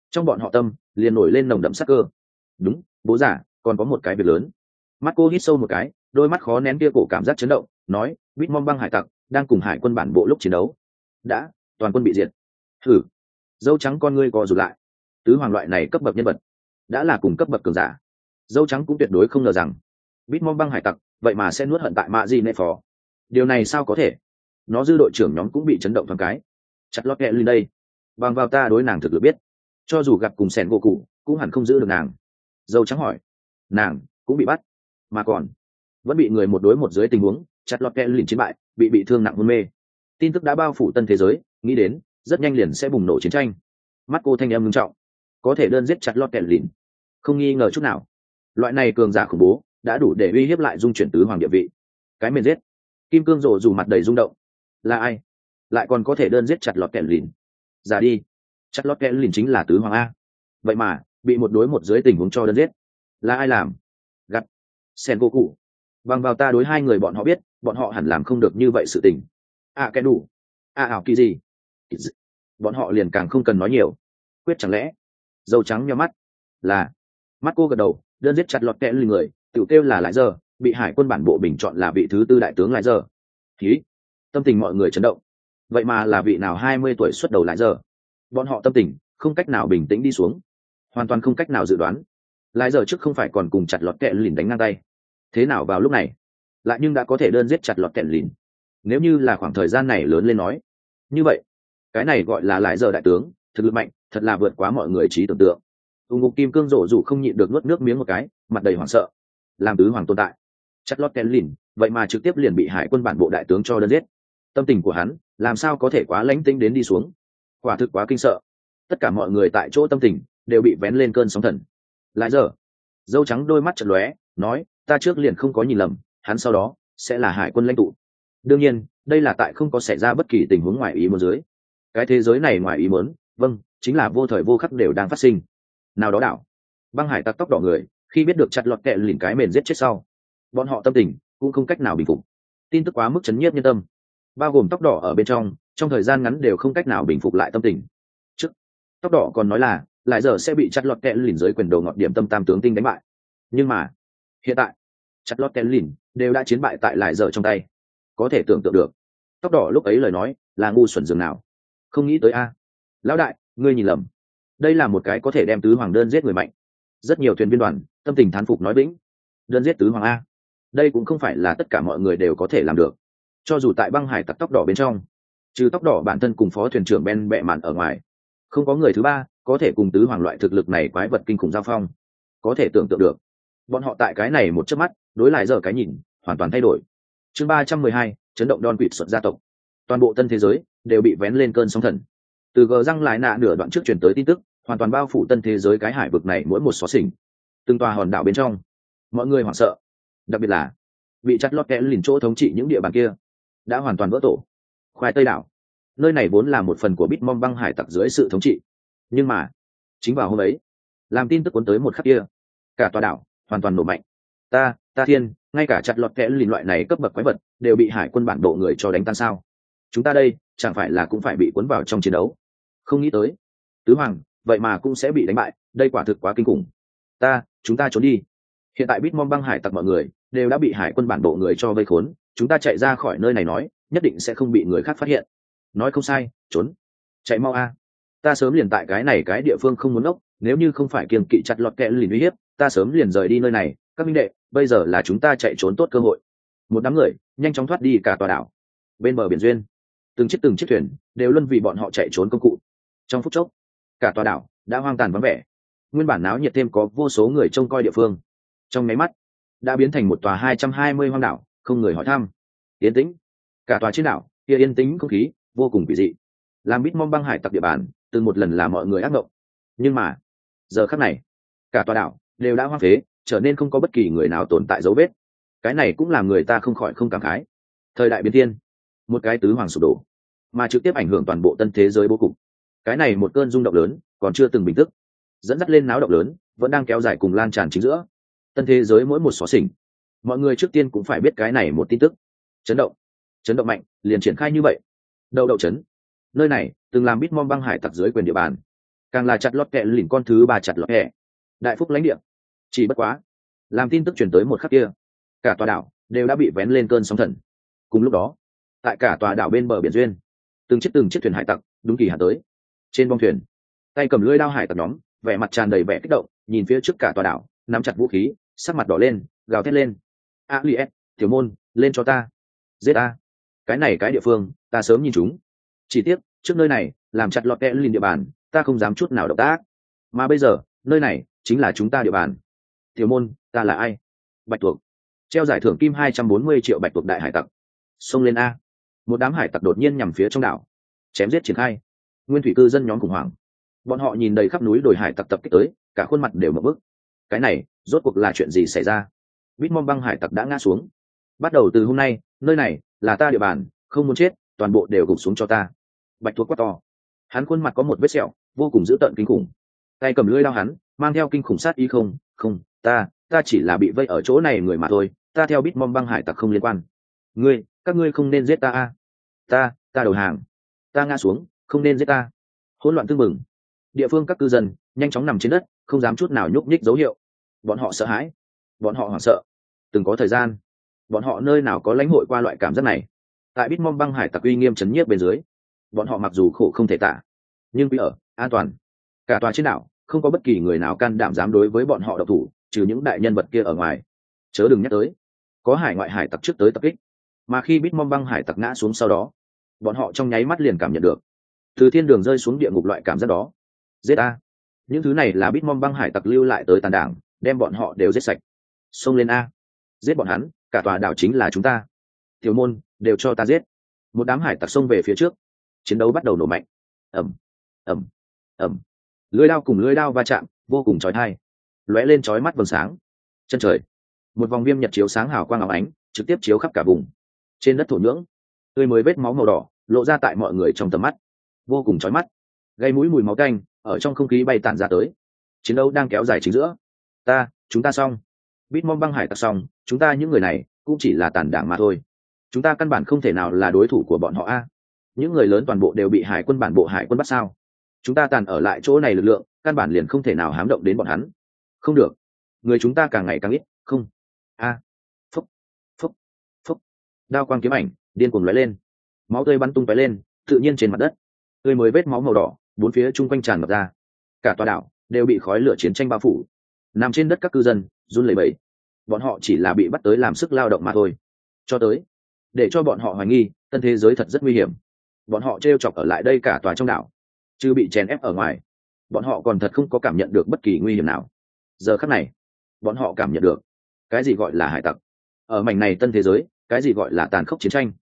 trong bọn họ tâm liền nổi lên nồng đậm sắc cơ. Đúng, bố giả còn có một cái việc lớn. Mắt cô hít sâu một cái, đôi mắt khó nén kia cổ cảm giác chấn động, nói Bitmom băng hải tặc đang cùng hải quân bản bộ lúc chiến đấu đã toàn quân bị diệt. Thử dâu trắng con ngươi co rụt lại. Tứ hoàng loại này cấp bậc nhân vật đã là cùng cấp bậc cường giả, dâu trắng cũng tuyệt đối không ngờ rằng Bitmom băng hải tặc vậy mà sẽ nuốt hận tại mạ di nệ phò. Điều này sao có thể? Nó dư đội trưởng nhóm cũng bị chấn động thoáng cái. Chặt lót kẹ lên đây, bằng vào ta đối nàng thực lực biết, cho dù gặp cùng sẻn vô cụ cũng hẳn không giữ được nàng. Dâu trắng hỏi, nàng cũng bị bắt mà còn vẫn bị người một đối một dưới tình huống chặt lọt kẹ lìn chiến bại, bị thương nặng hôn mê. Tin tức đã bao phủ tân thế giới, nghĩ đến rất nhanh liền sẽ bùng nổ chiến tranh. Mắt cô thanh em ngưng trọng, có thể đơn giết chặt lọt kẹ lìn, không nghi ngờ chút nào. Loại này cường giả khủng bố đã đủ để uy hiếp lại dung chuyển tứ hoàng địa vị. Cái mền giết kim cương rồ dù mặt đầy rung động. Là ai lại còn có thể đơn giết chặt lọt kẹ lìn? Giả đi, chặt lọt kẹ lìn chính là tứ hoàng a, vậy mà bị một đối một dưới tình huống cho đơn giết. Là ai làm? Gặp sen vô cụ. Bằng vào ta đối hai người bọn họ biết, bọn họ hẳn làm không được như vậy sự tình. Cái đủ ảo kỳ gì, bọn họ liền càng không cần nói nhiều. Quyết chẳng lẽ dâu trắng nhắm mắt. Là mắt cô gật đầu, đơn giết chặt lọt kẹ lìn người tự kêu là lại giờ, bị hải quân bản bộ bình chọn là vị thứ tư đại tướng lại giờ. Khí tâm tình mọi người chấn động. Vậy mà là vị nào 20 tuổi xuất đầu lại giờ? Bọn họ tâm tình không cách nào bình tĩnh đi xuống, hoàn toàn không cách nào dự đoán. Lại giờ trước không phải còn cùng chặt lọt kẹ lìn đánh ngang tay, thế nào vào lúc này lại nhưng đã có thể đơn giết chặt lọt kẹ lìn? Nếu như là khoảng thời gian này lớn lên nói, như vậy cái này gọi là lại giờ đại tướng, thực lực mạnh thật là vượt quá mọi người trí tưởng tượng. Ngục kim cương rổ rủ không nhịn được nuốt nước miếng một cái, mặt đầy hoảng sợ. Làm tứ hoàng tồn tại, chặt lọt kẹ lìn vậy mà trực tiếp liền bị hải quân bản bộ đại tướng cho đơn giết. Tâm tình của hắn làm sao có thể quá lãnh tĩnh đến đi xuống? Quả thực quá kinh sợ. Tất cả mọi người tại chỗ tâm tình đều bị vén lên cơn sóng thần. Lại giờ dâu trắng đôi mắt chật lóe, nói ta trước liền không có nhìn lầm, hắn sau đó sẽ là hải quân lãnh tụ. Đương nhiên đây là tại không có xảy ra bất kỳ tình huống ngoài ý muốn dưới. Cái thế giới này ngoài ý muốn, vâng, chính là vô thời vô khắc đều đang phát sinh. Nào đó đảo băng hải tặc tóc đỏ người khi biết được chặt lọt kẹ lìn cái mền giết chết sau, bọn họ tâm tình cũng không cách nào bình phục. Tin tức quá mức chấn nhiếp nhân tâm, bao gồm tóc đỏ ở bên trong thời gian ngắn đều không cách nào bình phục lại tâm tình. Trước tóc đỏ còn nói là lại giờ sẽ bị chặt lọt kẹ lìn dưới quyền đầu ngọt điểm tâm tam tướng tinh đánh bại, nhưng mà hiện tại chặt lọt kẹ lìn đều đã chiến bại tại lại giờ trong tay. Có thể tưởng tượng được tóc đỏ lúc ấy lời nói là ngu xuẩn dường nào. Không nghĩ tới a, lão đại ngươi nhìn lầm, đây là một cái có thể đem tứ hoàng đơn giết người mạnh. Rất nhiều thuyền viên đoàn tâm tình thán phục nói bĩnh, đơn giết tứ hoàng a, đây cũng không phải là tất cả mọi người đều có thể làm được. Cho dù tại băng hải tặc tóc đỏ bên trong, trừ tóc đỏ bản thân cùng phó thuyền trưởng Ben bẹ mạn ở ngoài, không có người thứ ba có thể cùng tứ hoàng loại thực lực này quái vật kinh khủng giao phong. Có thể tưởng tượng được bọn họ tại cái này một chớp mắt đối lại giờ cái nhìn hoàn toàn thay đổi. Chương 312, chấn động Don Quỵt xuất gia tộc. Toàn bộ tân thế giới đều bị vén lên cơn sóng thần. Từ gờ răng lại nạ nửa đoạn trước truyền tới tin tức, hoàn toàn bao phủ tân thế giới cái hải vực này mỗi một xó xỉnh. Từng tòa hòn đảo bên trong, mọi người hoảng sợ, đặc biệt là bị chặt lót kẽ lìn chỗ thống trị những địa bàn kia đã hoàn toàn vỡ tổ. Khoai tây đảo, nơi này vốn là một phần của Bitmom băng hải tặc dưới sự thống trị, nhưng mà chính vào hôm ấy, làm tin tức cuốn tới một khắc kia, cả tòa đảo hoàn toàn nổ mạnh. Ta thiên, ngay cả chặt lọt kẽ lìn loại này cấp bậc quái vật đều bị hải quân bản bộ người cho đánh tan sao? Chúng ta đây chẳng phải là cũng phải bị cuốn vào trong chiến đấu? Không nghĩ tới tứ hoàng vậy mà cũng sẽ bị đánh bại, đây quả thực quá kinh khủng. Chúng ta trốn đi. Hiện tại Bitmom băng hải tặc mọi người đều đã bị hải quân bản bộ người cho vây khốn, chúng ta chạy ra khỏi nơi này nói nhất định sẽ không bị người khác phát hiện. Nói không sai, trốn, chạy mau a. Ta sớm liền tại cái này cái địa phương không muốn ốc, nếu như không phải kiêng kỵ chặt lọt kẽ lìn uy hiếp, ta sớm liền rời đi nơi này. Các minh đệ, bây giờ là chúng ta chạy trốn tốt cơ hội. Một đám người nhanh chóng thoát đi cả tòa đảo. Bên bờ biển duyên, từng chiếc thuyền đều luân vì bọn họ chạy trốn công cụ. Trong phút chốc, cả tòa đảo đã hoang tàn vắng vẻ. Nguyên bản náo nhiệt thêm có vô số người trông coi địa phương, trong nháy mắt đã biến thành một tòa 220 hoang đảo, không người hỏi thăm. Yên tĩnh, cả tòa trên đảo kia yên tĩnh, không khí vô cùng kỳ dị. Làm Bitmom băng hải tặc địa bàn từng một lần là mọi người ác mộng, nhưng mà giờ khắc này cả tòa đảo đều đã hoang phế, trở nên không có bất kỳ người nào tồn tại dấu vết. Cái này cũng làm người ta không khỏi không cảm khái. Thời đại biến thiên, một cái tứ hoàng sụp đổ mà trực tiếp ảnh hưởng toàn bộ tân thế giới bố cục. Cái này một cơn rung động lớn còn chưa từng bình tức, dẫn dắt lên náo động lớn vẫn đang kéo dài cùng lan tràn chính giữa tân thế giới mỗi một xó xỉnh. Mọi người trước tiên cũng phải biết cái này một tin tức. Chấn động mạnh liền triển khai như vậy. Đậu chấn, nơi này từng làm Bitmom băng hải tặc dưới quyền địa bàn, càng là chặt lọt kẹ lìn con thứ ba chặt lọt kẹ đại phúc lãnh địa. Chỉ bất quá làm tin tức truyền tới một khắc kia, cả tòa đảo đều đã bị vén lên cơn sóng thần. Cùng lúc đó, tại cả tòa đảo bên bờ biển duyên, từng chiếc thuyền hải tặc đúng kỳ hạn tới. Trên bong thuyền, tay cầm lưỡi đao hải tặc nhóm, vẻ mặt tràn đầy vẻ kích động, nhìn phía trước cả tòa đảo, nắm chặt vũ khí, sắc mặt đỏ lên, gào thét lên: "Aliet, tiểu môn, lên cho ta, giết ta! Cái này cái địa phương, ta sớm nhìn chúng. Chỉ tiếc, trước nơi này, làm chặt lọt kẹ lìn địa bàn, ta không dám chút nào động tác. Mà bây giờ, nơi này chính là chúng ta địa bàn. Tiểu môn, ta là ai? Bạch tuộc. Treo giải thưởng kim 240 triệu bạch tuộc đại hải tặc. Xông lên a!" Một đám hải tặc đột nhiên nhằm phía trong đảo, chém giết triển khai. Nguyên thủy cư dân nhóm khủng hoảng. Bọn họ nhìn đầy khắp núi đồi hải tặc tập kích tới, cả khuôn mặt đều ngập bức. Cái này, rốt cuộc là chuyện gì xảy ra? Bitmom băng hải tặc đã ngã xuống. Bắt đầu từ hôm nay, nơi này là ta địa bàn, không muốn chết, toàn bộ đều gục xuống cho ta. Bạch tuộc quát to. Hắn khuôn mặt có một vết sẹo, vô cùng dữ tợn kinh khủng. Tay cầm lưỡi đao hắn, mang theo kinh khủng sát ý không, ta chỉ là bị vây ở chỗ này người mà thôi, ta theo Bitmom băng hải tặc không liên quan. Các ngươi không nên giết ta a. Ta đầu hàng. Ta ngã xuống, không nên giết ta. Hỗn loạn tương mừng. Địa phương các cư dân nhanh chóng nằm trên đất, không dám chút nào nhúc nhích dấu hiệu. Bọn họ sợ hãi, bọn họ hoảng sợ. Từng có thời gian, bọn họ nơi nào có lãnh hội qua loại cảm giác này. Tại Bitmom băng hải tặc uy nghiêm chấn nhiếp bên dưới, bọn họ mặc dù khổ không thể tả, nhưng quý ở an toàn. Cả tòa trên đảo không có bất kỳ người nào can đảm dám đối với bọn họ độc thủ, trừ những đại nhân vật kia ở ngoài. Chớ đừng nhắc tới có hải ngoại hải tặc trước tới tập kích. Mà khi Bitmom băng hải tặc ngã xuống sau đó, bọn họ trong nháy mắt liền cảm nhận được từ thiên đường rơi xuống địa ngục loại cảm giác đó. Giết a! Những thứ này là Bitmom băng hải tặc lưu lại tới tàn đảng, đem bọn họ đều giết sạch. Xông lên a! Giết bọn hắn, cả tòa đảo chính là chúng ta. Tiểu môn, đều cho ta giết. Một đám hải tặc xông về phía trước. Chiến đấu bắt đầu nổ mạnh. Ầm, ầm, ầm. Lưỡi đao cùng lưỡi đao va chạm, vô cùng chói tai. Lóe lên chói mắt vầng sáng. Chân trời, một vòng viêm nhật chiếu sáng hào quang óng ánh, trực tiếp chiếu khắp cả vùng. Trên đất thổ nhưỡng, tươi mới vết máu màu đỏ lộ ra tại mọi người trong tầm mắt, vô cùng chói mắt, gây mũi mùi máu tanh ở trong không khí bay tản ra tới. Chiến đấu đang kéo dài chính giữa. Chúng ta xong. Bitmom băng hải tặc xong, chúng ta những người này cũng chỉ là tàn đảng mà thôi. Chúng ta căn bản không thể nào là đối thủ của bọn họ a. Những người lớn toàn bộ đều bị hải quân bản bộ hải quân bắt sao? Chúng ta tàn ở lại chỗ này lực lượng, căn bản liền không thể nào hám động đến bọn hắn. Không được, người chúng ta càng ngày càng ít, không. Phúc, phúc, phúc. Đao quang kiếm ảnh điên cuồng lóe lên, máu tươi bắn tung tóe lên, tự nhiên trên mặt đất tươi mới vết máu màu đỏ bốn phía chung quanh tràn ngập ra. Cả tòa đảo đều bị khói lửa chiến tranh bao phủ. Nằm trên đất các cư dân run lẩy bẩy. Bọn họ chỉ là bị bắt tới làm sức lao động mà thôi. Cho tới để cho bọn họ hoài nghi tân thế giới thật rất nguy hiểm. Bọn họ trêu chọc ở lại đây cả tòa trong đảo, chứ bị chèn ép ở ngoài, bọn họ còn thật không có cảm nhận được bất kỳ nguy hiểm nào. Giờ khắc này, bọn họ cảm nhận được cái gì gọi là hải tặc. Ở mảnh này tân thế giới, cái gì gọi là tàn khốc chiến tranh.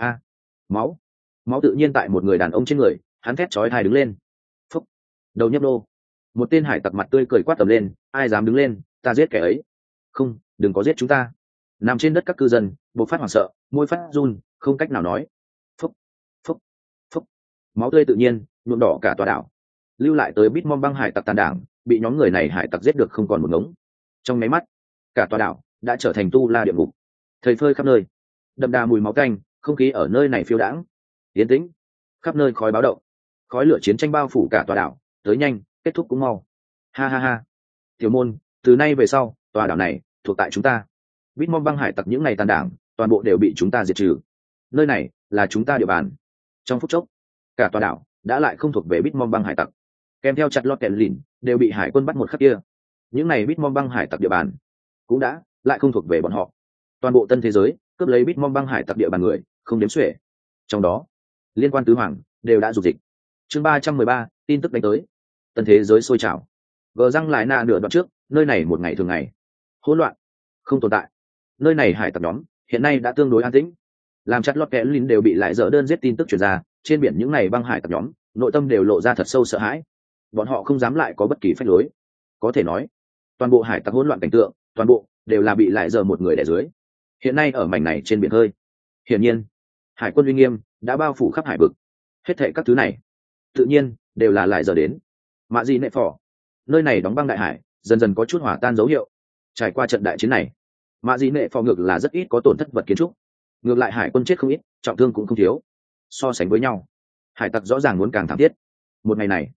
Máu tự nhiên tại một người đàn ông trên người, hắn thét chói tai đứng lên. Phúc, đầu nhấp nô. Một tên hải tặc mặt tươi cười quát tầm lên: ai dám đứng lên, ta giết kẻ ấy. Không, đừng có giết chúng ta. Nằm trên đất các cư dân bộc phát hoảng sợ, môi phát run, không cách nào nói. Phúc, phúc, phúc. Máu tươi tự nhiên nhuộm đỏ cả tòa đảo. Lưu lại tới Bitmom băng hải tặc tàn đảng, bị nhóm người này hải tặc giết được không còn một ngống. Trong máy mắt, cả tòa đảo đã trở thành tu la địa ngục. Thây phơi khắp nơi, đậm đà mùi máu tanh, không khí ở nơi này phiêu đãng, yên tĩnh, khắp nơi khói báo động, khói lửa chiến tranh bao phủ cả tòa đảo. Tới nhanh, kết thúc cũng mau. Ha. Tiểu môn, từ nay về sau, tòa đảo này thuộc tại chúng ta. Bitmom băng hải tặc những ngày tàn đảng, toàn bộ đều bị chúng ta diệt trừ. Nơi này là chúng ta địa bàn. Trong phút chốc, cả tòa đảo đã lại không thuộc về Bitmom băng hải tặc. Kèm theo chặt lọt kẹt lìn đều bị hải quân bắt một khắc kia. Những này Bitmom băng hải tặc địa bàn cũng đã lại không thuộc về bọn họ. Toàn bộ tân thế giới cướp lấy Bitmom băng hải tặc địa bàn người không đếm xuể. Trong đó, liên quan tứ hoàng đều đã dục dịch. Chương 313, tin tức đánh tới. Tân thế giới sôi trào. Gờ răng lại nạ nửa đoạn trước, nơi này một ngày thường ngày hỗn loạn không tồn tại. Nơi này hải tặc nhóm hiện nay đã tương đối an tĩnh. Làm chặt lọt kẽ lín đều bị lại dở đơn giết tin tức truyền ra, trên biển những ngày băng hải tặc nhóm nội tâm đều lộ ra thật sâu sợ hãi. Bọn họ không dám lại có bất kỳ phách lối. Có thể nói, toàn bộ hải tặc hỗn loạn cảnh tượng, toàn bộ đều là bị lại dở một người đè dưới. Hiện nay ở mảnh này trên biển hơi, hiển nhiên hải quân uy nghiêm đã bao phủ khắp hải vực. Hết thệ các thứ này tự nhiên đều là lại dở đến. Mạ gì nệ phỏ, nơi này đóng băng đại hải dần dần có chút hỏa tan dấu hiệu. Trải qua trận đại chiến này, mạ gì nệ phỏ ngược là rất ít có tổn thất vật kiến trúc. Ngược lại hải quân chết không ít, trọng thương cũng không thiếu. So sánh với nhau, hải tặc rõ ràng muốn càng thảm thiết. Một ngày này,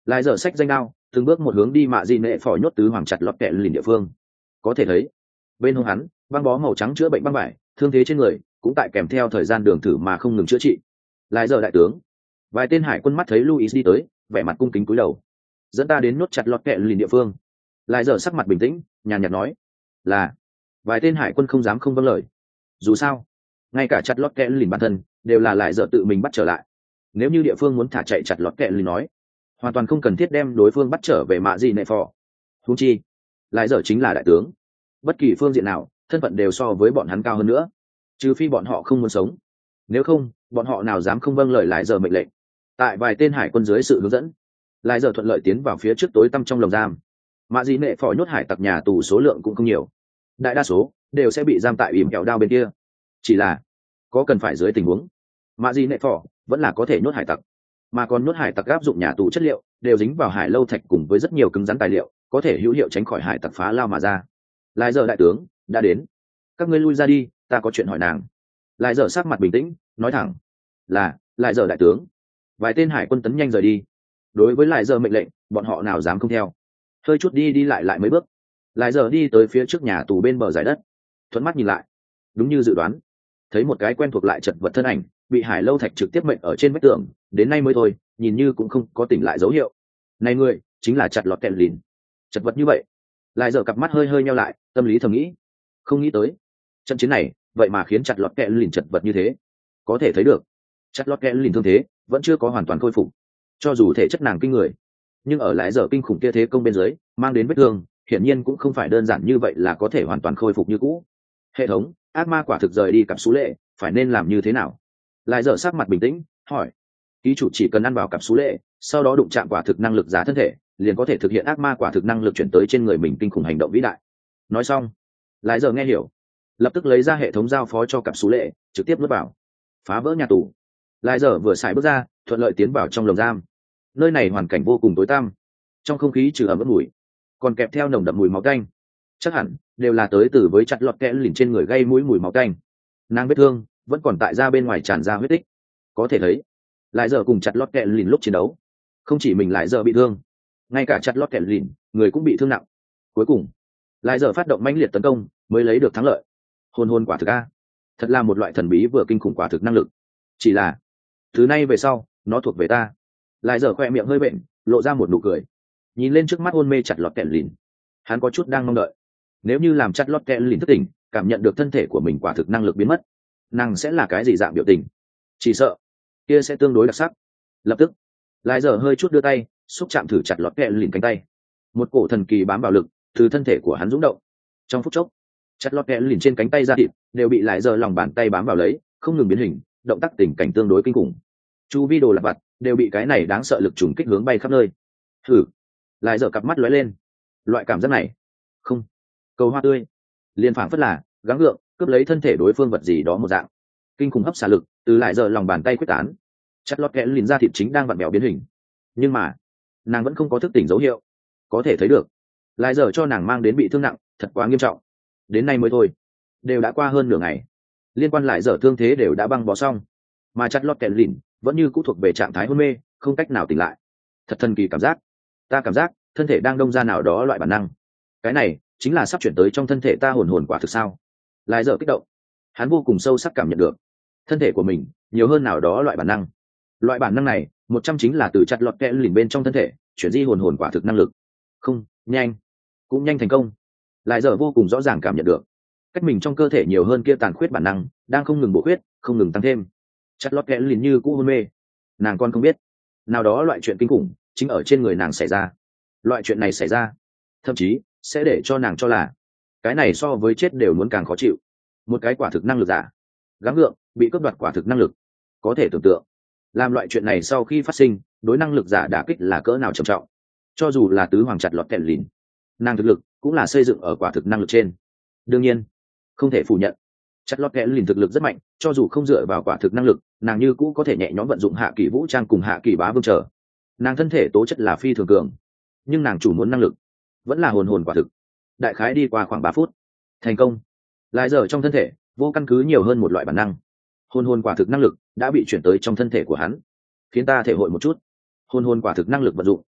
lại giờ sách danh đao từng bước một hướng đi mạ dị nệ phò nhốt tứ hoàng chặt lọt kẹ lìn địa phương. Có thể thấy bên hông hắn băng bó màu trắng chữa bệnh băng vải, thương thế trên người cũng tại kèm theo thời gian đường thử mà không ngừng chữa trị. Lại giờ đại tướng, vài tên hải quân mắt thấy Luis đi tới, vẻ mặt cung kính cúi đầu. Dẫn ta đến nhốt chặt lọt kẹ lìn địa phương. Lại giờ sắc mặt bình tĩnh, nhàn nhạt nói là. Vài tên hải quân không dám không vâng lời. Dù sao ngay cả chặt lọt kẹ lìn bản thân đều là lại giờ tự mình bắt trở lại. Nếu như địa phương muốn thả chạy chặt lọt kẹ lìn nói, hoàn toàn không cần thiết đem đối phương bắt trở về mạ gì nệ phò. Huống chi lại giờ chính là đại tướng, bất kỳ phương diện nào thân phận đều so với bọn hắn cao hơn nữa, trừ phi bọn họ không muốn sống, nếu không bọn họ nào dám không vâng lời lại giờ mệnh lệnh. Tại vài tên hải quân dưới sự hướng dẫn, lại giờ thuận lợi tiến vào phía trước tối tăm trong lồng giam. Mạ dị nệ phò nhốt hải tặc nhà tù số lượng cũng không nhiều, đại đa số đều sẽ bị giam tại ỉm kẹo đao bên kia. Chỉ là có cần phải dưới tình huống, mạ dị nệ phò vẫn là có thể nhốt hải tặc, mà còn nhốt hải tặc áp dụng nhà tù chất liệu đều dính vào hải lâu thạch cùng với rất nhiều cứng rắn tài liệu, có thể hữu hiệu tránh khỏi hải tặc phá lao mà ra. Lại giờ đại tướng đã đến, các ngươi lui ra đi, ta có chuyện hỏi nàng. Lại giờ sắc mặt bình tĩnh nói thẳng là lại giờ đại tướng. Vài tên hải quân tấn nhanh rời đi. Đối với lại giờ mệnh lệnh bọn họ nào dám không theo. Hơi chút đi lại mấy bước, lại giờ đi tới phía trước nhà tù bên bờ giải đất, thuận mắt nhìn lại, đúng như dự đoán, thấy một cái quen thuộc lại chật vật thân ảnh bị hải lâu thạch trực tiếp mệnh ở trên vách tường, đến nay mới thôi, nhìn như cũng không có tỉnh lại dấu hiệu. Này người chính là chặt lọt kẹt lìn. Chật vật như vậy, lại giờ cặp mắt hơi hơi nheo lại, tâm lý thầm nghĩ, không nghĩ tới trận chiến này vậy mà khiến chặt lọt kẹt lìn chật vật như thế. Có thể thấy được chặt lọt kẹt lìn thương thế vẫn chưa có hoàn toàn khôi phục, cho dù thể chất nàng kinh người, nhưng ở lại giờ kinh khủng kia thế công bên dưới mang đến vết thương hiển nhiên cũng không phải đơn giản như vậy là có thể hoàn toàn khôi phục như cũ. Hệ thống ác ma quả thực rời đi cặp số lệ, phải nên làm như thế nào? Lại giờ sắc mặt bình tĩnh hỏi. Ký chủ chỉ cần ăn vào cặp số lệ, sau đó đụng chạm quả thực năng lực giá thân thể, liền có thể thực hiện ác ma quả thực năng lực chuyển tới trên người mình kinh khủng hành động vĩ đại. Nói xong, lại giờ nghe hiểu, lập tức lấy ra hệ thống giao phó cho cặp số lệ, trực tiếp nuốt vào, phá vỡ nhà tù. Lại giờ vừa xài bước ra, thuận lợi tiến vào trong lồng giam. Nơi này hoàn cảnh vô cùng tối tăm, trong không khí trừ ẩm ướt mùi, còn kèm theo nồng đậm mùi máu tanh, chắc hẳn đều là tới từ với chặt lọt kẽ lìn trên người gây mũi mùi máu tanh. Nàng vết thương vẫn còn tại ra bên ngoài tràn ra huyết tích, có thể thấy lại giờ cùng chặt lọt kẽ lìn lúc chiến đấu, không chỉ mình lại giờ bị thương, ngay cả chặt lọt kẽ lìn người cũng bị thương nặng. Cuối cùng lại giờ phát động mãnh liệt tấn công mới lấy được thắng lợi. Hôn quả thực a, thật là một loại thần bí vừa kinh khủng quả thực năng lực. Chỉ là thứ này về sau nó thuộc về ta. Lại giờ khoe miệng hơi bệnh, lộ ra một nụ cười, nhìn lên trước mắt hôn mê chặt lọt kẽ lìn, hắn có chút đang mong đợi, nếu như làm chặt lọt kẽ lìn thức tỉnh, cảm nhận được thân thể của mình quả thực năng lực biến mất, nàng sẽ là cái gì dạng biểu tình? Chỉ sợ kia sẽ tương đối đặc sắc. Lập tức lại giờ hơi chút đưa tay xúc chạm thử chặt lọt kẽ lìn cánh tay, một cổ thần kỳ bám vào lực từ thân thể của hắn rung động. Trong phút chốc, chặt lọt kẽ lìn trên cánh tay da thịt đều bị lại giờ lòng bàn tay bám vào lấy, không ngừng biến hình, động tác tình cảnh tương đối kinh khủng. Chu vi đồ lặt vặt đều bị cái này đáng sợ lực trùng kích hướng bay khắp nơi. Thử lại giờ cặp mắt lóe lên, loại cảm giác này không cầu hoa tươi, liền phảng phất là gắng gượng cướp lấy thân thể đối phương vật gì đó một dạng. Kinh khủng hấp xả lực từ lại giờ lòng bàn tay quyết tán, chặt lọt kẽ lìn da thịt chính đang vặn vẹo biến hình, nhưng mà nàng vẫn không có thức tỉnh dấu hiệu. Có thể thấy được lại giờ cho nàng mang đến bị thương nặng thật quá nghiêm trọng. Đến nay mới thôi, đều đã qua hơn nửa ngày, liên quan lại giờ thương thế đều đã băng bó xong, mà chặt lọt kẽ lìn vẫn như cũ thuộc về trạng thái hôn mê, không cách nào tỉnh lại. Thật thần kỳ cảm giác, ta cảm giác thân thể đang đông ra nào đó loại bản năng, cái này chính là sắp chuyển tới trong thân thể ta. Hồn quả thực sao? Lại giờ kích động, hắn vô cùng sâu sắc cảm nhận được thân thể của mình nhiều hơn nào đó loại bản năng. Loại bản năng này 100 chính là từ chặt lọt kẽ lìn bên trong thân thể chuyển di hồn quả thực năng lực. Không nhanh, cũng nhanh thành công. Lại giờ vô cùng rõ ràng cảm nhận được cách mình trong cơ thể nhiều hơn kia tàn khuyết bản năng đang không ngừng bổ khuyết, không ngừng tăng thêm. Chặt lọt kẽ lìn như cũ hôn mê, nàng còn không biết nào đó loại chuyện kinh khủng chính ở trên người nàng xảy ra. Loại chuyện này xảy ra thậm chí sẽ để cho nàng cho là cái này so với chết đều muốn càng khó chịu. Một cái quả thực năng lực giả gắng gượng bị cướp đoạt quả thực năng lực, có thể tưởng tượng làm loại chuyện này sau khi phát sinh đối năng lực giả đả kích là cỡ nào trầm trọng. Cho dù là tứ hoàng chặt lọt kẹt lìn, nàng thực lực cũng là xây dựng ở quả thực năng lực trên. Đương nhiên không thể phủ nhận chặt lọt kẹt lìn thực lực rất mạnh, cho dù không dựa vào quả thực năng lực, nàng như cũ có thể nhẹ nhõm vận dụng hạ kỳ vũ trang cùng hạ kỳ bá vương trở. Nàng thân thể tố chất là phi thường cường, nhưng nàng chủ muốn năng lực vẫn là hồn quả thực. Đại khái đi qua khoảng 3 phút thành công. Lại giờ trong thân thể vô căn cứ nhiều hơn một loại bản năng, hồn quả thực năng lực đã bị chuyển tới trong thân thể của hắn. Khiến ta thể hội một chút hồn quả thực năng lực vận dụng.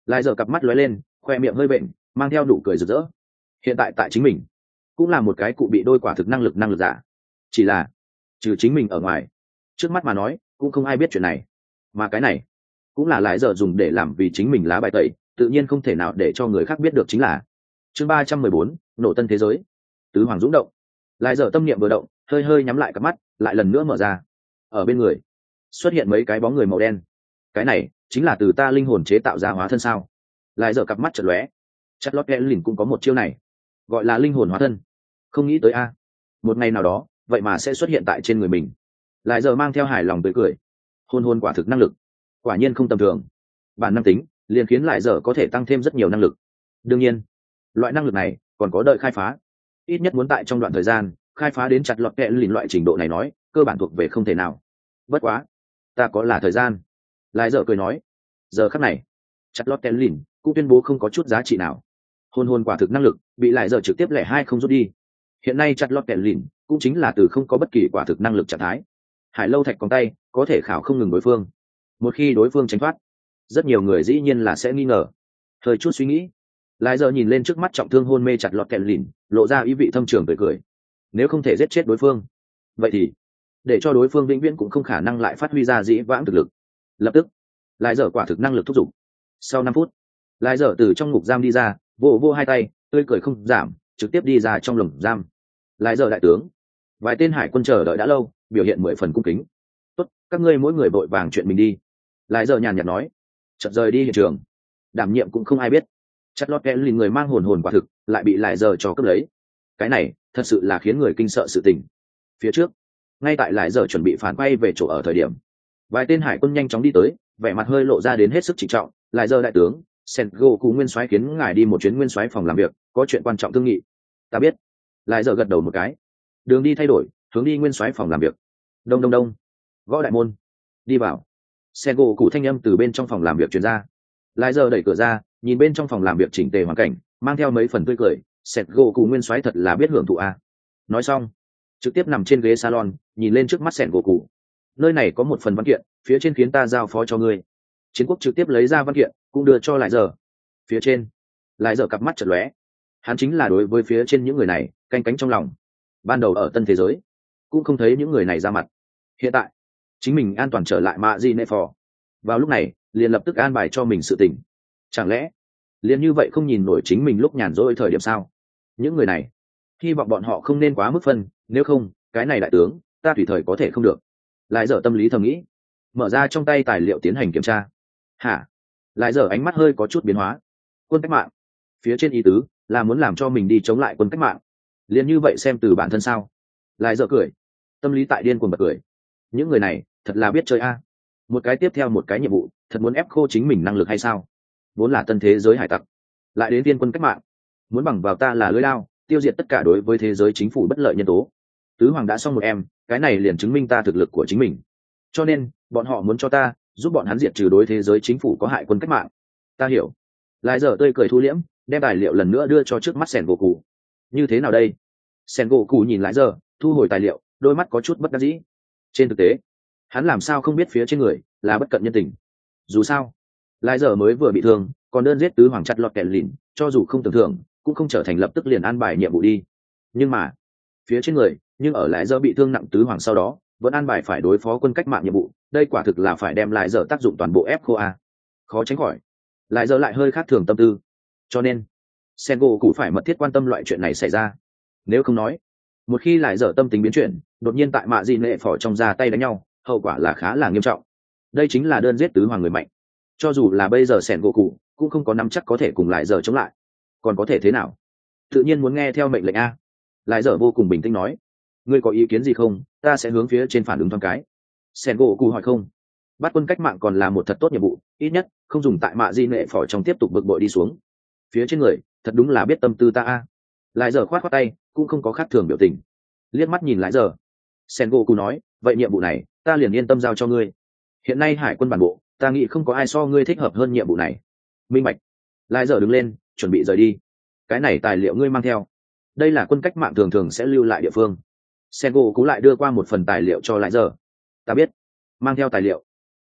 lại giờ cặp mắt lóe lên, khoe miệng hơi bệnh, mang theo nụ cười rực rỡ. Hiện tại tại chính mình cũng là một cái cụ bị đôi quả thực năng lực giả, chỉ là trừ chính mình ở ngoài, trước mắt mà nói cũng không ai biết chuyện này, mà cái này cũng là lại giờ dùng để làm vì chính mình lá bài tẩy, tự nhiên không thể nào để cho người khác biết được. Chính là chương 314, nổ tân thế giới. Tứ hoàng dũng động. Lại giờ tâm niệm vừa động, hơi hơi nhắm lại cặp mắt, lại lần nữa mở ra. Ở bên người xuất hiện mấy cái bóng người màu đen. Cái này chính là từ ta linh hồn chế tạo ra hóa thân sao? Lại giờ cặp mắt chợt lóe. Chắc lót kẽ lìn cũng có một chiêu này, gọi là linh hồn hóa thân. Không nghĩ tới a, một ngày nào đó vậy mà sẽ xuất hiện tại trên người mình. Lại giờ mang theo hài lòng tươi cười. Hôn hôn quả thực năng lực quả nhiên không tầm thường, bản năng tính liền khiến lại giờ có thể tăng thêm rất nhiều năng lực. Đương nhiên loại năng lực này còn có đợi khai phá, ít nhất muốn tại trong đoạn thời gian khai phá đến chặt lọt kẽ lìn loại trình độ này nói cơ bản thuộc về không thể nào. Bất quá ta có là thời gian. Lại giờ cười nói. Giờ khắc này chặt lọt kẽ lìn cũng tuyên bố không có chút giá trị nào. Hôn hôn quả thực năng lực bị lại giờ trực tiếp lẻ hai không rút đi. Hiện nay chặt lọt kẽ lìn cũng chính là từ không có bất kỳ quả thực năng lực trạng thái. Hải lâu thạch còn tay có thể khảo không ngừng đối phương, một khi đối phương tránh thoát, rất nhiều người dĩ nhiên là sẽ nghi ngờ. Hơi chút suy nghĩ, lại giờ nhìn lên trước mắt trọng thương hôn mê chặt lọt kẹt lìn, lộ ra ý vị thâm trường cười. Nếu không thể giết chết đối phương, vậy thì để cho đối phương vĩnh viễn cũng không khả năng lại phát huy ra dĩ vãng thực lực. Lập tức lại giờ quả thực năng lực thúc giục. Sau 5 phút, lại giờ từ trong ngục giam đi ra, vô hai tay, tươi cười không giảm, trực tiếp đi ra trong lồng giam. Lại giờ đại tướng, vài tên hải quân chờ đợi đã lâu, biểu hiện 10 phần cung kính. Tốt, các ngươi mỗi người vội vàng chuyện mình đi. Lại giờ nhàn nhạt nói, chợt rời đi hiện trường. Đảm nhiệm cũng không ai biết, chặt lót kẽ lìn người mang hồn quả thực lại bị lại giờ cho cướp lấy. Cái này thật sự là khiến người kinh sợ sự tình. Phía trước, ngay tại lại giờ chuẩn bị phản quay về chỗ ở thời điểm, vài tên hải quân nhanh chóng đi tới, vẻ mặt hơi lộ ra đến hết sức trịnh trọng. Lại giờ đại tướng, Sengoku nguyên soái khiến ngài đi một chuyến nguyên soái phòng làm việc, có chuyện quan trọng thương nghị. Ta biết. Lại giờ gật đầu một cái. Đường đi thay đổi, hướng đi nguyên soái phòng làm việc. Đông gõ đại môn. Đi vào. Sengoku thanh âm từ bên trong phòng làm việc truyền ra. Lại giờ đẩy cửa ra, nhìn bên trong phòng làm việc chỉnh tề hoàn cảnh, mang theo mấy phần tươi cười. Sengoku nguyên soái thật là biết hưởng thụ a. Nói xong, trực tiếp nằm trên ghế salon, nhìn lên trước mắt Sengoku. Nơi này có một phần văn kiện, phía trên khiến ta giao phó cho ngươi. Chiến quốc trực tiếp lấy ra văn kiện, cũng đưa cho lại giờ. Phía trên, lại giờ cặp mắt chợt lóe. Hắn chính là đối với phía trên những người này canh cánh trong lòng. Ban đầu ở tân thế giới cũng không thấy những người này ra mặt, hiện tại chính mình an toàn trở lại mạ di nệ phò, vào lúc này liền lập tức an bài cho mình sự tình. Chẳng lẽ liền như vậy không nhìn nổi chính mình lúc nhàn rỗi thời điểm sao? Những người này hy vọng bọn họ không nên quá mức phân, nếu không cái này đại tướng ta tùy thời có thể không được. Lại giờ tâm lý thầm nghĩ, mở ra trong tay tài liệu tiến hành kiểm tra. Hả? Lại giờ ánh mắt hơi có chút biến hóa. Quân cách mạng, phía trên ý tứ là muốn làm cho mình đi chống lại quân cách mạng, liền như vậy xem từ bản thân sao? Lại giờ cười, tâm lý tại điên cuồng bật cười. Những người này thật là biết chơi a. Một cái tiếp theo một cái nhiệm vụ, thật muốn ép khô chính mình năng lực hay sao? Vốn là tân thế giới hải tặc, lại đến tiên quân cách mạng, muốn bằng vào ta là lưỡi lao, tiêu diệt tất cả đối với thế giới chính phủ bất lợi nhân tố. Tứ hoàng đã xong một em, cái này liền chứng minh ta thực lực của chính mình. Cho nên bọn họ muốn cho ta giúp bọn hắn diệt trừ đối thế giới chính phủ có hại quân cách mạng. Ta hiểu. Lại giờ tươi cười thu liễm, đem tài liệu lần nữa đưa cho trước mắt Sengoku. Như thế nào đây? Sengoku nhìn lại giờ, thu hồi tài liệu, đôi mắt có chút bất đắc dĩ. Trên thực tế, hắn làm sao không biết phía trên người là bất cận nhân tình. Dù sao, lại giờ mới vừa bị thương, còn đơn giết tứ hoàng chặt lọt kẹt lìn, cho dù không tưởng thưởng, cũng không trở thành lập tức liền an bài nhiệm vụ đi. Nhưng mà phía trên người, nhưng ở lại giờ bị thương nặng tứ hoàng sau đó, vẫn an bài phải đối phó quân cách mạng nhiệm vụ. Đây quả thực là phải đem lại giờ tác dụng toàn bộ ép khô a. Khó tránh khỏi lại giờ lại hơi khác thường tâm tư, cho nên Sengoku phải mật thiết quan tâm loại chuyện này xảy ra. Nếu không nói, một khi lại giờ tâm tính biến chuyển, đột nhiên tại mạ di nệ phỏ trong ra tay đánh nhau, hậu quả là khá là nghiêm trọng. Đây chính là đơn giết tứ hoàng người mạnh, cho dù là bây giờ Sengoku cũng không có nắm chắc có thể cùng lại giờ chống lại. Còn có thể thế nào? Tự nhiên muốn nghe theo mệnh lệnh a. Lại giờ vô cùng bình tĩnh nói, ngươi có ý kiến gì không? Ta sẽ hướng phía trên phản ứng thoáng cái. Sengoku hỏi không. Bắt quân cách mạng còn là một thật tốt nhiệm vụ, ít nhất không dùng tại mạ di nệ phỏ trong tiếp tục bực bội đi xuống. Phía trên người thật đúng là biết tâm tư ta a. Lại giờ khoát khoát tay, cũng không có khác thường biểu tình. Liếc mắt nhìn lại giờ, Sengoku nói, vậy nhiệm vụ này ta liền yên tâm giao cho ngươi. Hiện nay hải quân bản bộ, ta nghĩ không có ai so ngươi thích hợp hơn nhiệm vụ này. Minh bạch. Lại giờ đứng lên, chuẩn bị rời đi. Cái này tài liệu ngươi mang theo, đây là quân cách mạng thường thường sẽ lưu lại địa phương. Sengoku lại đưa qua một phần tài liệu cho lại giờ. Ta biết. Mang theo tài liệu,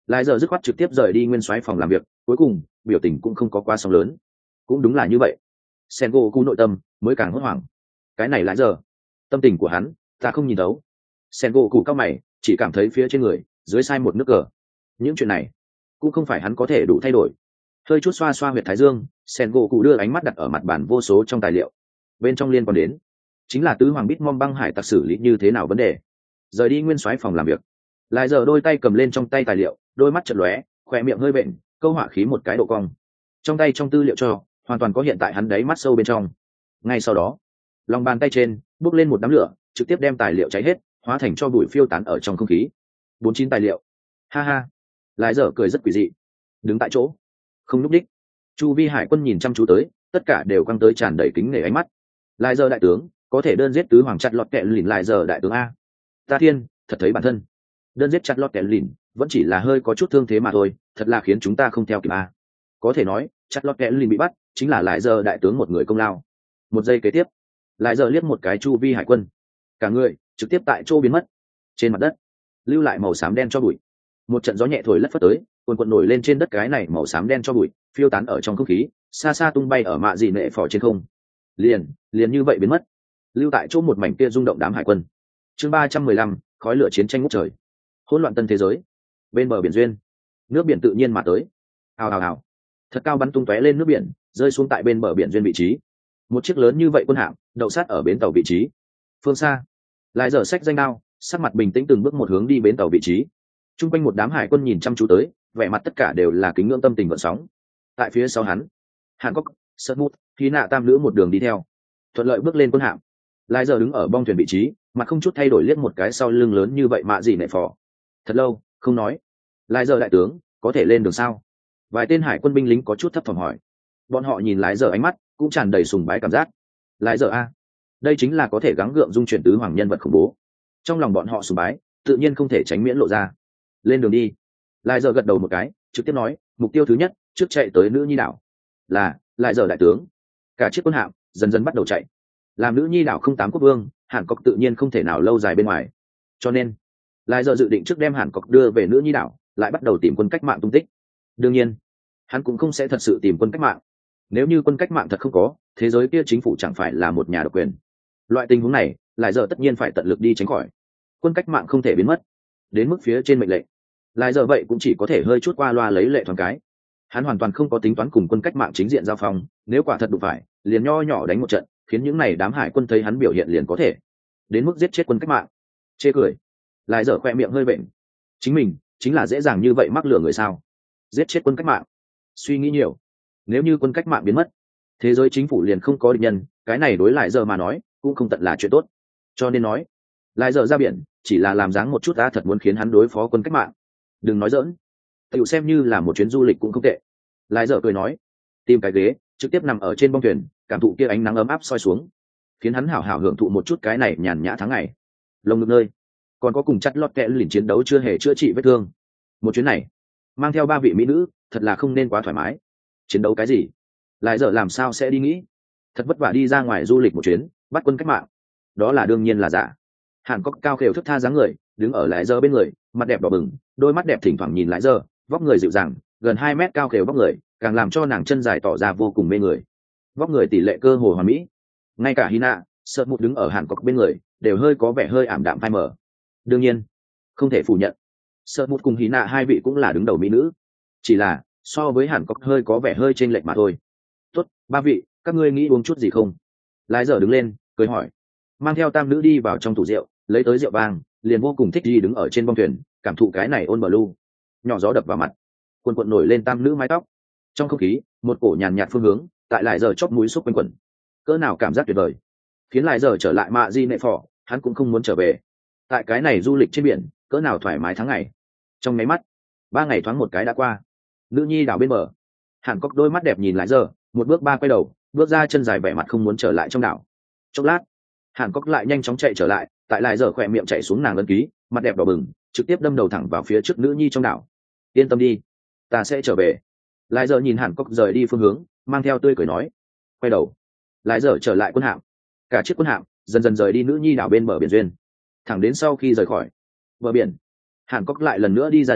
lại giờ dứt khoát trực tiếp rời đi nguyên soái phòng làm việc, cuối cùng biểu tình cũng không có quá sóng lớn. Cũng đúng là như vậy, Sengoku nội tâm mới càng hốt hoảng. Cái này lại giờ tâm tình của hắn ta không nhìn thấu. Sengoku cao mày, chỉ cảm thấy phía trên người dưới sai một nước cờ. Những chuyện này cũng không phải hắn có thể đủ thay đổi. Hơi chút xoa xoa huyệt thái dương, Sengoku đưa ánh mắt đặt ở mặt bàn vô số trong tài liệu. Bên trong liên quan đến chính là tứ hoàng Bitmom băng hải tặc xử lý như thế nào vấn đề. Rời đi nguyên soái phòng làm việc, lại giờ đôi tay cầm lên trong tay tài liệu, đôi mắt chợt lóe, khỏe miệng hơi bệnh, câu hỏa khí một cái độ cong. Trong tay trong tư liệu cho hoàn toàn có hiện tại hắn đáy mắt sâu bên trong. Ngay sau đó, lòng bàn tay trên bốc lên một đám lửa, trực tiếp đem tài liệu cháy hết, hóa thành cho bụi phiêu tán ở trong không khí. 49 tài liệu. Ha ha. Lại giờ cười rất quỷ dị, đứng tại chỗ không lúc đích. Chu vi hải quân nhìn chăm chú tới, tất cả đều căng tới tràn đầy kính nể ánh mắt. Lại giờ đại tướng có thể đơn giết tứ hoàng chặt lọt kẹ lìn, lại giờ đại tướng a. Ta thiên, thật thấy bản thân đơn giết chặt lọt kẹ lìn vẫn chỉ là hơi có chút thương thế mà thôi, thật là khiến chúng ta không theo kịp a. Có thể nói chặt lọt kẹ lìn bị bắt chính là lại giờ đại tướng một người công lao. Một giây kế tiếp, lại giờ liếc một cái chu vi hải quân, cả người trực tiếp tại chỗ biến mất. Trên mặt đất lưu lại màu xám đen cho bụi. Một trận gió nhẹ thổi lất phất tới, cuồn cuộn nổi lên trên đất, cái này màu xám đen cho bụi phiêu tán ở trong không khí, xa xa tung bay ở mạ dị nệ phò trên không, liền như vậy biến mất, lưu tại chỗ một mảnh kia rung động đám hải quân. Chương 315, khói lửa chiến tranh ngút trời, hỗn loạn tân thế giới. Bên bờ biển duyên, nước biển tự nhiên mà tới, hào hào hào, thật cao bắn tung tóe lên nước biển, rơi xuống tại bên bờ biển duyên vị trí. Một chiếc lớn như vậy quân hạm đậu sát ở bến tàu vị trí. Phương xa, lại dở sách danh đao, sắc mặt bình tĩnh từng bước một hướng đi bến tàu vị trí. Trung quanh một đám hải quân nhìn chăm chú tới, vẻ mặt tất cả đều là kính ngưỡng tâm tình gợn sóng. Tại phía sau hắn, Hàn Quốc, Sơn Mút, Khí Nạ tam nữ một đường đi theo, thuận lợi bước lên quân hạm. Lại giờ đứng ở bong thuyền vị trí, mặt không chút thay đổi liếc một cái sau lưng lớn như vậy mạ gì nệ phò. Thật lâu không nói. Lại giờ đại tướng có thể lên đường sao? Vài tên hải quân binh lính có chút thấp thỏm hỏi. Bọn họ nhìn Lại giờ ánh mắt cũng tràn đầy sùng bái cảm giác. Lại giờ a, đây chính là có thể gắng gượng dung chuyển tứ hoàng nhân vật khủng bố. Trong lòng bọn họ sùng bái tự nhiên không thể tránh miễn lộ ra. Lên đường đi. Lại giờ gật đầu một cái, trực tiếp nói, mục tiêu thứ nhất trước chạy tới nữ nhi đảo. Là Lại giờ đại tướng. Cả chiếc quân hạm dần dần bắt đầu chạy. Làm nữ nhi đảo không tám quốc vương, Hàn Quốc tự nhiên không thể nào lâu dài bên ngoài, cho nên Lại giờ dự định trước đem Hàn Quốc đưa về nữ nhi đảo, lại bắt đầu tìm quân cách mạng tung tích. Đương nhiên hắn cũng không sẽ thật sự tìm quân cách mạng. Nếu như quân cách mạng thật không có, thế giới kia chính phủ chẳng phải là một nhà độc quyền. Loại tình huống này Lại giờ tất nhiên phải tận lực đi tránh khỏi. Quân cách mạng không thể biến mất đến mức phía trên mệnh lệnh. Lại giờ vậy cũng chỉ có thể hơi chút qua loa lấy lệ thoáng cái. Hắn hoàn toàn không có tính toán cùng quân cách mạng chính diện giao phong, nếu quả thật đụng phải, liền nho nhỏ đánh một trận, khiến những này đám hải quân thấy hắn biểu hiện liền có thể đến mức giết chết quân cách mạng. Chê cười. Lại giờ khoe miệng hơi bệnh. Chính mình chính là dễ dàng như vậy mắc lừa người sao? Giết chết quân cách mạng? Suy nghĩ nhiều. Nếu như quân cách mạng biến mất, thế giới chính phủ liền không có địch nhân, cái này đối lại giờ mà nói cũng không tận là chuyện tốt. Cho nên nói, lại giờ ra biển chỉ là làm dáng một chút, ta thật muốn khiến hắn đối phó quân cách mạng. Đừng nói giỡn, tự xem như là một chuyến du lịch cũng không tệ. Lại giờ cười nói, tìm cái ghế trực tiếp nằm ở trên bong thuyền, cảm thụ kia ánh nắng ấm áp soi xuống, khiến hắn hảo hảo hưởng thụ một chút cái này nhàn nhã tháng ngày. Lồng ngực nơi còn có cùng chặt lọt kẹ lìn chiến đấu chưa hề chữa trị vết thương. Một chuyến này mang theo 3 vị mỹ nữ, thật là không nên quá thoải mái. Chiến đấu cái gì? Lại giờ làm sao sẽ đi nghĩ? Thật vất vả đi ra ngoài du lịch một chuyến, bắt quân cách mạng, đó là đương nhiên là giả. Hàn Quốc cao khều thức tha dáng người, đứng ở Lại giờ bên người, mặt đẹp đỏ bừng, đôi mắt đẹp thỉnh thoảng nhìn Lại giờ, vóc người dịu dàng, gần 2 mét cao khều vóc người, càng làm cho nàng chân dài tỏ ra vô cùng mê người. Vóc người tỷ lệ cơ hồ hoàn mỹ. Ngay cả Hina, Sợ Mụt đứng ở Hàn Quốc bên người, đều hơi có vẻ hơi ảm đạm phai mờ. Đương nhiên, không thể phủ nhận, Sợ Mụt cùng Hina hai vị cũng là đứng đầu mỹ nữ. Chỉ là so với Hàn Quốc hơi có vẻ hơi chênh lệch mà thôi. Tốt, 3 vị, các ngươi nghĩ uống chút gì không? Lại giờ đứng lên, cười hỏi. Mang theo tam nữ đi vào trong tủ rượu, lấy tới rượu vang, liền vô cùng thích đi đứng ở trên bong thuyền, cảm thụ cái này ôn bờ lu. Nhỏ gió đập vào mặt, cuồn cuộn nổi lên tam nữ mái tóc. Trong không khí, một cổ nhàn nhạt phương hướng, tại Lại giờ chóp mũi xúc quanh quẩn. Cỡ nào cảm giác tuyệt vời. Khiến Lại giờ trở lại mạ di nệ phò, hắn cũng không muốn trở về. Tại cái này du lịch trên biển, cỡ nào thoải mái tháng ngày. Trong mấy mắt, 3 ngày thoáng một cái đã qua. Nữ nhi đảo bên bờ, Hàn Quốc đôi mắt đẹp nhìn Lại giờ, một bước 3 quay đầu, bước ra chân dài vẻ mặt không muốn trở lại trong đảo. Chốc lát, Hàn Quốc lại nhanh chóng chạy trở lại, tại Lại giờ khỏe miệng chạy xuống nàng ấn ký, mặt đẹp đỏ bừng, trực tiếp đâm đầu thẳng vào phía trước nữ nhi trong đảo. Yên tâm đi, ta sẽ trở về. Lại giờ nhìn Hàn Quốc rời đi phương hướng, mang theo tươi cười nói. Quay đầu, Lại giờ trở lại quân hạm. Cả chiếc quân hạm dần dần rời đi nữ nhi đảo bên bờ biển duyên, thẳng đến sau khi rời khỏi bờ biển, Hàn Quốc lại lần nữa đi ra đến,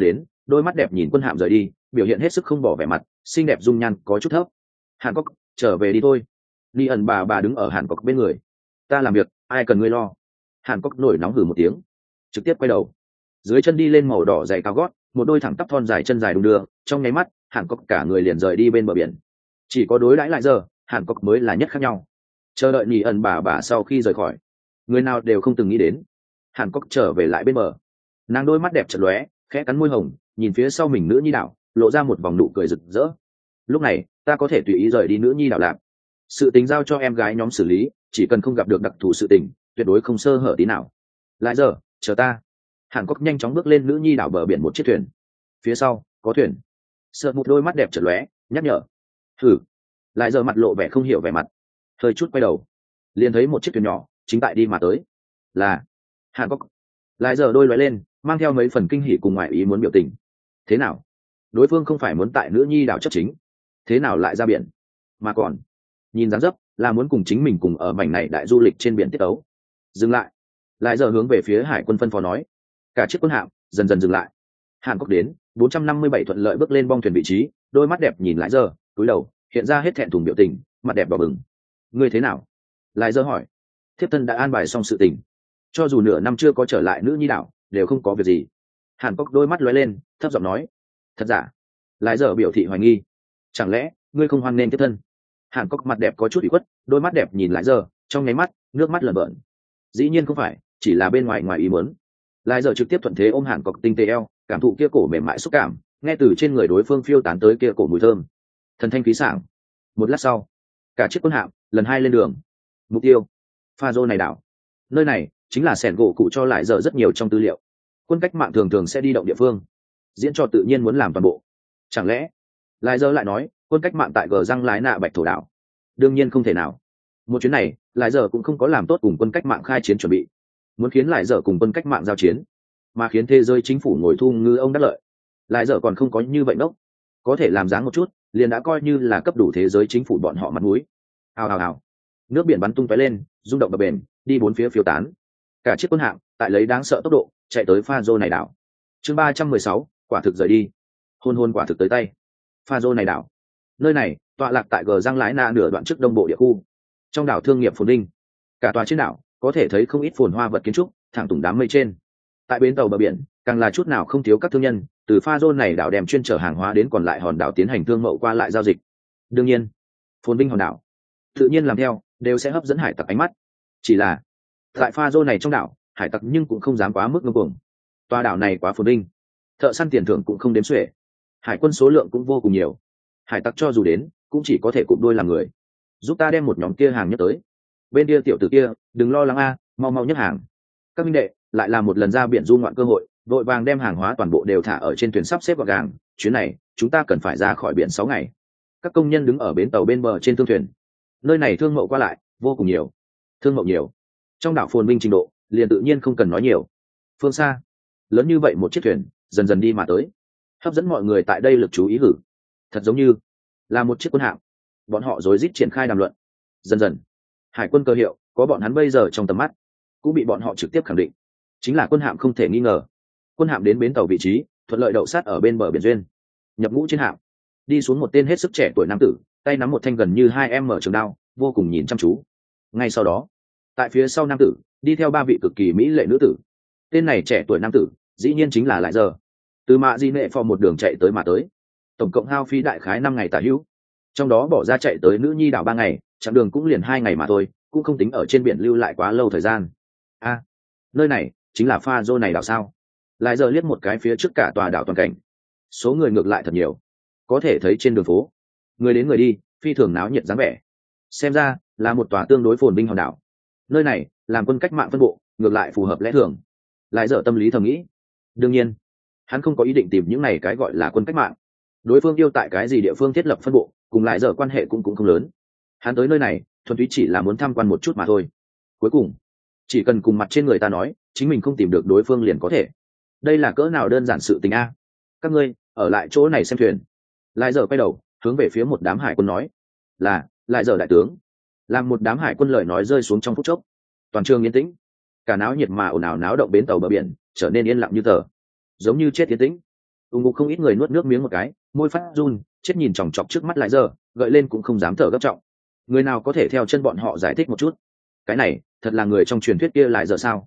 đôi mắt đẹp nhìn quân hạm rời đi, biểu hiện hết sức không bỏ vẻ mặt, xinh đẹp dung nhan có chút thấp. Hàn Cốc, trở về đi thôi. Ni ẩn bà đứng ở Hàn Cốc bên người. Ta làm việc, ai cần ngươi lo. Hàn Cốc nổi nóng hừ một tiếng, trực tiếp quay đầu, dưới chân đi lên màu đỏ dày cao gót, một đôi thẳng tắp thon dài chân dài đung đưa, trong nháy mắt Hàn Cốc cả người liền rời đi bên bờ biển. Chỉ có đối đãi lại giờ, Hàn Cốc mới là nhất khác nhau. Chờ đợi Ni ẩn bà sau khi rời khỏi, người nào đều không từng nghĩ đến Hàn Cốc trở về lại bên bờ. Nàng đôi mắt đẹp chật lóe, khẽ cắn môi hồng, nhìn phía sau mình nữ nhi đảo, lộ ra một vòng nụ cười rực rỡ. Lúc này ta có thể tùy ý rời đi nữ nhi đảo lạc, sự tình giao cho em gái nhóm xử lý, chỉ cần không gặp được đặc thù sự tình, tuyệt đối không sơ hở tí nào. Lại giờ, chờ ta. Hàn Cốc nhanh chóng bước lên nữ nhi đảo bờ biển một chiếc thuyền, phía sau có thuyền. Sợ một đôi mắt đẹp chật lóe, nhắc nhở. Thử. Lại giờ mặt lộ vẻ không hiểu vẻ mặt, hơi chút quay đầu, liền thấy một chiếc thuyền nhỏ chính tại đi mà tới. Là Hàn Cốc. Lại giờ đôi lóe lên, mang theo mấy phần kinh hỉ cùng ngoại ý muốn biểu tình. Thế nào, đối phương không phải muốn tại nữ nhi đảo chấp chính, thế nào lại ra biển, mà còn nhìn dáng dấp là muốn cùng chính mình cùng ở mảnh này đại du lịch trên biển tiết ấu. Dừng lại. Lại giờ hướng về phía hải quân phân phó nói. Cả chiếc quân hạm dần dần dừng lại. Hàn Cốc đến 457 thuận lợi bước lên bong thuyền vị trí, đôi mắt đẹp nhìn lại giờ, cúi đầu hiện ra hết thẹn thùng biểu tình, mặt đẹp đỏ bừng. Ngươi thế nào? Lại giờ hỏi. Thiếp thân đã an bài xong sự tình, cho dù nửa năm chưa có trở lại nữ nhi đảo đều không có việc gì. Hàn Cốc đôi mắt lóe lên, thấp giọng nói. Thật giả? Lại giờ biểu thị hoài nghi. Chẳng lẽ ngươi không hoan nghênh thiếp thân? Hàn Cốc mặt đẹp có chút ủy khuất, đôi mắt đẹp nhìn lại giờ, trong nháy mắt nước mắt lởn vởn. Dĩ nhiên không phải, chỉ là bên ngoài ý muốn. Lại giờ trực tiếp thuận thế ôm Hàn Cốc tinh tế eo, cảm thụ kia cổ mềm mại xúc cảm, nghe từ trên người đối phương phiêu tán tới kia cổ mùi thơm, thần thanh khí sảng. Một lát sau, cả chiếc quân hạm lần hai lên đường. Mục tiêu Pha Rô này đảo. Nơi này chính là sẻn gỗ cụ cho lại giờ rất nhiều trong tư liệu. Quân cách mạng thường thường sẽ đi động địa phương, diễn cho tự nhiên muốn làm toàn bộ. Chẳng lẽ lại giờ lại nói quân cách mạng tại gờ răng lái nạ bạch thổ đảo? Đương nhiên không thể nào. Một chuyến này lại giờ cũng không có làm tốt cùng quân cách mạng khai chiến chuẩn bị, muốn khiến lại giờ cùng quân cách mạng giao chiến, mà khiến thế giới chính phủ ngồi thu ngư ông đắc lợi. Lại giờ còn không có như vậy ngốc, có thể làm dáng một chút liền đã coi như là cấp đủ thế giới chính phủ bọn họ mặt mũi. Ào, nước biển bắn tung tóe lên, rung động bờ bền, đi bốn phía phiêu tán. Cả chiếc quân hạm tại lấy đáng sợ tốc độ chạy tới Pha Rô này đảo. Chương 316, quả thực rời đi. Hôn quả thực tới tay. Pha Rô này đảo. Nơi này tọa lạc tại gờ răng lái na nửa đoạn trước đông bộ địa khu, trong đảo thương nghiệp phồn vinh. Cả tòa trên đảo có thể thấy không ít phồn hoa vật kiến trúc thẳng tùng đám mây trên. Tại bến tàu bờ biển càng là chút nào không thiếu các thương nhân từ Pha Rô này đảo đem chuyên chở hàng hóa đến còn lại hòn đảo tiến hành thương mậu qua lại giao dịch. Đương nhiên phồn vinh hòn đảo tự nhiên làm theo đều sẽ hấp dẫn hải tặc ánh mắt. Chỉ là tại Pha Rô này trong đảo, hải tặc nhưng cũng không dám quá mức ngông cuồng. Tòa đảo này quá phồn vinh, thợ săn tiền thưởng cũng không đếm xuể, hải quân số lượng cũng vô cùng nhiều. Hải tặc cho dù đến cũng chỉ có thể cụm đôi làm người. Giúp ta đem một nhóm kia hàng nhất tới. Bên kia tiểu tử kia đừng lo lắng a, mau nhất hàng. Các minh đệ lại là một lần ra biển du ngoạn cơ hội, vội vàng đem hàng hóa toàn bộ đều thả ở trên thuyền sắp xếp gọn gàng. Chuyến này chúng ta cần phải ra khỏi biển 6 ngày. Các công nhân đứng ở bến tàu bên bờ trên thương thuyền. Nơi này thương mậu qua lại vô cùng nhiều. Thương mậu nhiều, trong đảo phồn vinh trình độ liền tự nhiên không cần nói nhiều. Phương xa lớn như vậy một chiếc thuyền dần dần đi mà tới, hấp dẫn mọi người tại đây lực chú ý hử. Thật giống như là một chiếc quân hạm. Bọn họ rối rít triển khai đàm luận. Dần dần hải quân cơ hiệu có bọn hắn bây giờ trong tầm mắt cũng bị bọn họ trực tiếp khẳng định chính là quân hạm không thể nghi ngờ. Quân hạm đến bến tàu vị trí thuận lợi đậu sát ở bên bờ biển duyên. Nhập ngũ trên hạm đi xuống một tên hết sức trẻ tuổi nam tử, tay nắm một thanh gần như 2M trường đao, vô cùng nhìn chăm chú. Ngay sau đó tại phía sau nam tử đi theo 3 vị cực kỳ mỹ lệ nữ tử. Tên này trẻ tuổi nam tử dĩ nhiên chính là lại giờ, từ mạ di nệ phò một đường chạy tới mà tới, tổng cộng hao phí đại khái 5 ngày tả hữu, trong đó bỏ ra chạy tới nữ nhi đảo 3 ngày, chặng đường cũng liền 2 ngày mà thôi, cũng không tính ở trên biển lưu lại quá lâu thời gian. Nơi này chính là Pha Rô này đảo sao? Lại giờ liếc một cái phía trước cả tòa đảo toàn cảnh, số người ngược lại thật nhiều, có thể thấy trên đường phố người đến người đi, phi thường náo nhiệt dáng vẻ. Xem ra là một tòa tương đối phồn vinh hòn đảo. Nơi này làm quân cách mạng phân bộ ngược lại phù hợp lẽ thường. Lại dở tâm lý thầm nghĩ. Đương nhiên hắn không có ý định tìm những này cái gọi là quân cách mạng. Đối phương yêu tại cái gì địa phương thiết lập phân bộ, cùng lại dở quan hệ cũng không lớn. Hắn tới nơi này thuần túy chỉ là muốn tham quan một chút mà thôi. Cuối cùng chỉ cần cùng mặt trên người ta nói chính mình không tìm được đối phương liền có thể. Đây là cỡ nào đơn giản sự tình a. Các ngươi ở lại chỗ này xem thuyền. Lại dở quay đầu hướng về phía một đám hải quân nói. Là lại dở đại tướng. Làm một đám hải quân lời nói rơi xuống trong phút chốc, toàn trường yên tĩnh. Cả náo nhiệt mà ồn ào náo động bến tàu bờ biển trở nên yên lặng như tờ, giống như chết yên tĩnh. ùng ục không ít người nuốt nước miếng một cái, môi phát run, chết nhìn chòng chọc trước mắt lại giờ, gợi lên cũng không dám thở gấp trọng. Người nào có thể theo chân bọn họ giải thích một chút? Cái này thật là người trong truyền thuyết kia lại giờ sao?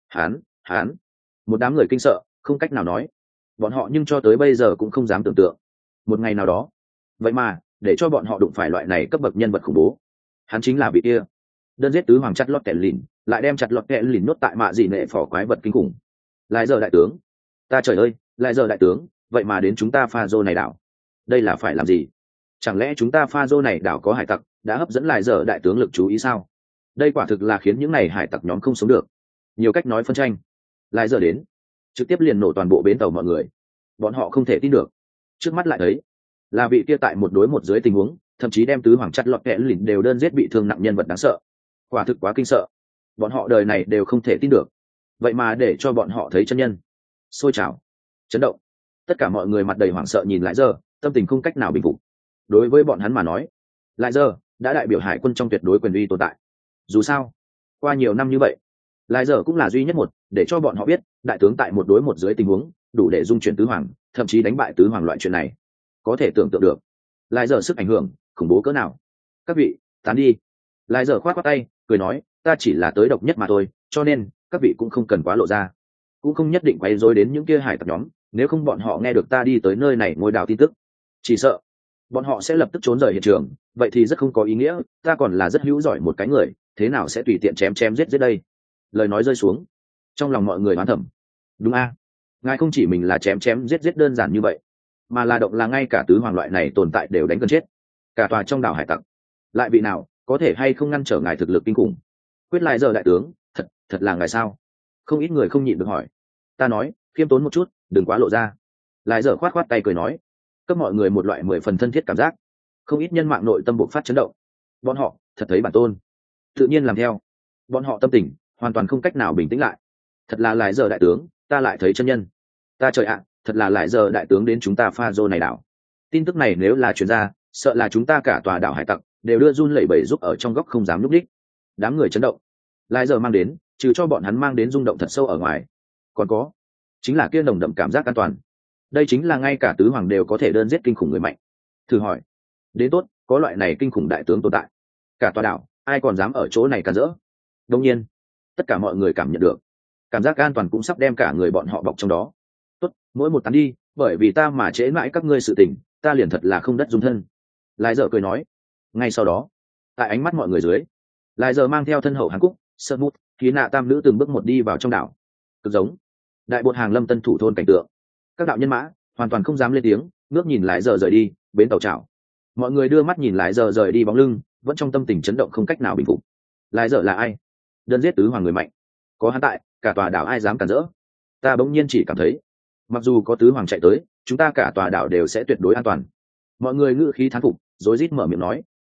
Hán, một đám người kinh sợ, không cách nào nói. Bọn họ nhưng cho tới bây giờ cũng không dám tưởng tượng một ngày nào đó, vậy mà để cho bọn họ đụng phải loại này cấp bậc nhân vật khủng bố. Hắn chính là vị kia đơn giết tứ hoàng chặt lọt kẻ lìn, lại đem chặt lọt kẻ lìn nốt tại mạ gì nệ phỏ quái vật kinh khủng. Lại giờ đại tướng, ta trời ơi, lại giờ đại tướng, vậy mà đến chúng ta pha dô này đảo, đây là phải làm gì? Chẳng lẽ chúng ta pha dô này đảo có hải tặc đã hấp dẫn lại giờ đại tướng lực chú ý sao? Đây quả thực là khiến những này hải tặc nhóm không sống được. Nhiều cách nói phân tranh, lại giờ đến trực tiếp liền nổ toàn bộ bến tàu mọi người. Bọn họ không thể tin được, trước mắt lại thấy là vị kia tại một đối một dưới tình huống, thậm chí đem tứ hoàng chặt lọt kẻ lìn đều đơn giết bị thương nặng nhân vật đáng sợ. Quả thực quá kinh sợ, bọn họ đời này đều không thể tin được. Vậy mà để cho bọn họ thấy chân nhân, sôi trào, chấn động. Tất cả mọi người mặt đầy hoảng sợ nhìn lại giờ, tâm tình không cách nào bình phục. Đối với bọn hắn mà nói, lại giờ đã đại biểu hải quân trong tuyệt đối quyền uy tồn tại. Dù sao qua nhiều năm như vậy, lại giờ cũng là duy nhất một để cho bọn họ biết đại tướng tại một đối một dưới tình huống đủ để dung chuyển tứ hoàng, thậm chí đánh bại tứ hoàng. Loại chuyện này có thể tưởng tượng được lại giờ sức ảnh hưởng khủng bố cỡ nào. Các vị tán đi. Lại giờ khoát khoát tay cười nói, ta chỉ là tới độc nhất mà thôi, cho nên các vị cũng không cần quá lộ ra, cũng không nhất định quay rối đến những kia hải tặc nhóm. Nếu không bọn họ nghe được ta đi tới nơi này ngôi đào tin tức, chỉ sợ bọn họ sẽ lập tức trốn rời hiện trường, vậy thì rất không có ý nghĩa. Ta còn là rất hữu giỏi một cái người, thế nào sẽ tùy tiện chém giết đây? Lời nói rơi xuống, trong lòng mọi người oán thầm. Đúng a, ngài không chỉ mình là chém giết đơn giản như vậy, mà là động là ngay cả tứ hoàng loại này tồn tại đều đánh gần chết. Cả tòa trong đảo hải tặc, lại vị nào có thể hay không ngăn trở ngài thực lực kinh khủng? Quyết lại giờ đại tướng, thật là ngài sao? Không ít người không nhịn được hỏi. Ta nói, khiêm tốn một chút, đừng quá lộ ra. Lại giờ khoát khoát tay cười nói, cấp mọi người một loại 10 phần thân thiết cảm giác. Không ít nhân mạng nội tâm bộc phát chấn động. Bọn họ thật thấy bản tôn, tự nhiên làm theo. Bọn họ tâm tình hoàn toàn không cách nào bình tĩnh lại. Thật là lại giờ đại tướng, ta lại thấy chân nhân. Ta trời ạ, thật là lại giờ đại tướng đến chúng ta pha dô này đảo. Tin tức này nếu là truyền ra, sợ là chúng ta cả tòa đảo hải tặc đều đưa run lẩy bẩy giúp ở trong góc không dám núp đích. Đám người chấn động. Lại giờ mang đến, trừ cho bọn hắn mang đến rung động thật sâu ở ngoài, còn có chính là kia nồng đậm cảm giác an toàn. Đây chính là ngay cả tứ hoàng đều có thể đơn giết kinh khủng người mạnh. Thử hỏi, đến tốt, có loại này kinh khủng đại tướng tồn tại, cả tòa đảo ai còn dám ở chỗ này cản rỡ? Đương nhiên, tất cả mọi người cảm nhận được cảm giác an toàn cũng sắp đem cả người bọn họ bọc trong đó. Tốt, mỗi một tán đi, bởi vì ta mà trễ mãi các ngươi sự tình, ta liền thật là không đất dung thân. Lại giờ cười nói. Ngay sau đó, tại ánh mắt mọi người dưới, lại giờ mang theo thân hậu Hàn Cúc, Sơn Mút, Khí Nạ tam nữ từng bước một đi vào trong đảo. Cực giống đại bột hàng lâm tân thủ thôn cảnh tượng. Các đạo nhân mã hoàn toàn không dám lên tiếng, ngước nhìn lại giờ rời đi bến tàu chảo. Mọi người đưa mắt nhìn lại giờ rời đi bóng lưng, vẫn trong tâm tình chấn động không cách nào bình phục. Lại giờ là ai? Đơn giết tứ hoàng người mạnh, có hắn tại, cả tòa đảo ai dám cản rỡ? Ta bỗng nhiên chỉ cảm thấy, mặc dù có tứ hoàng chạy tới, chúng ta cả tòa đảo đều sẽ tuyệt đối an toàn. Mọi người ngữ khí thán phục, rối rít mở miệng nói.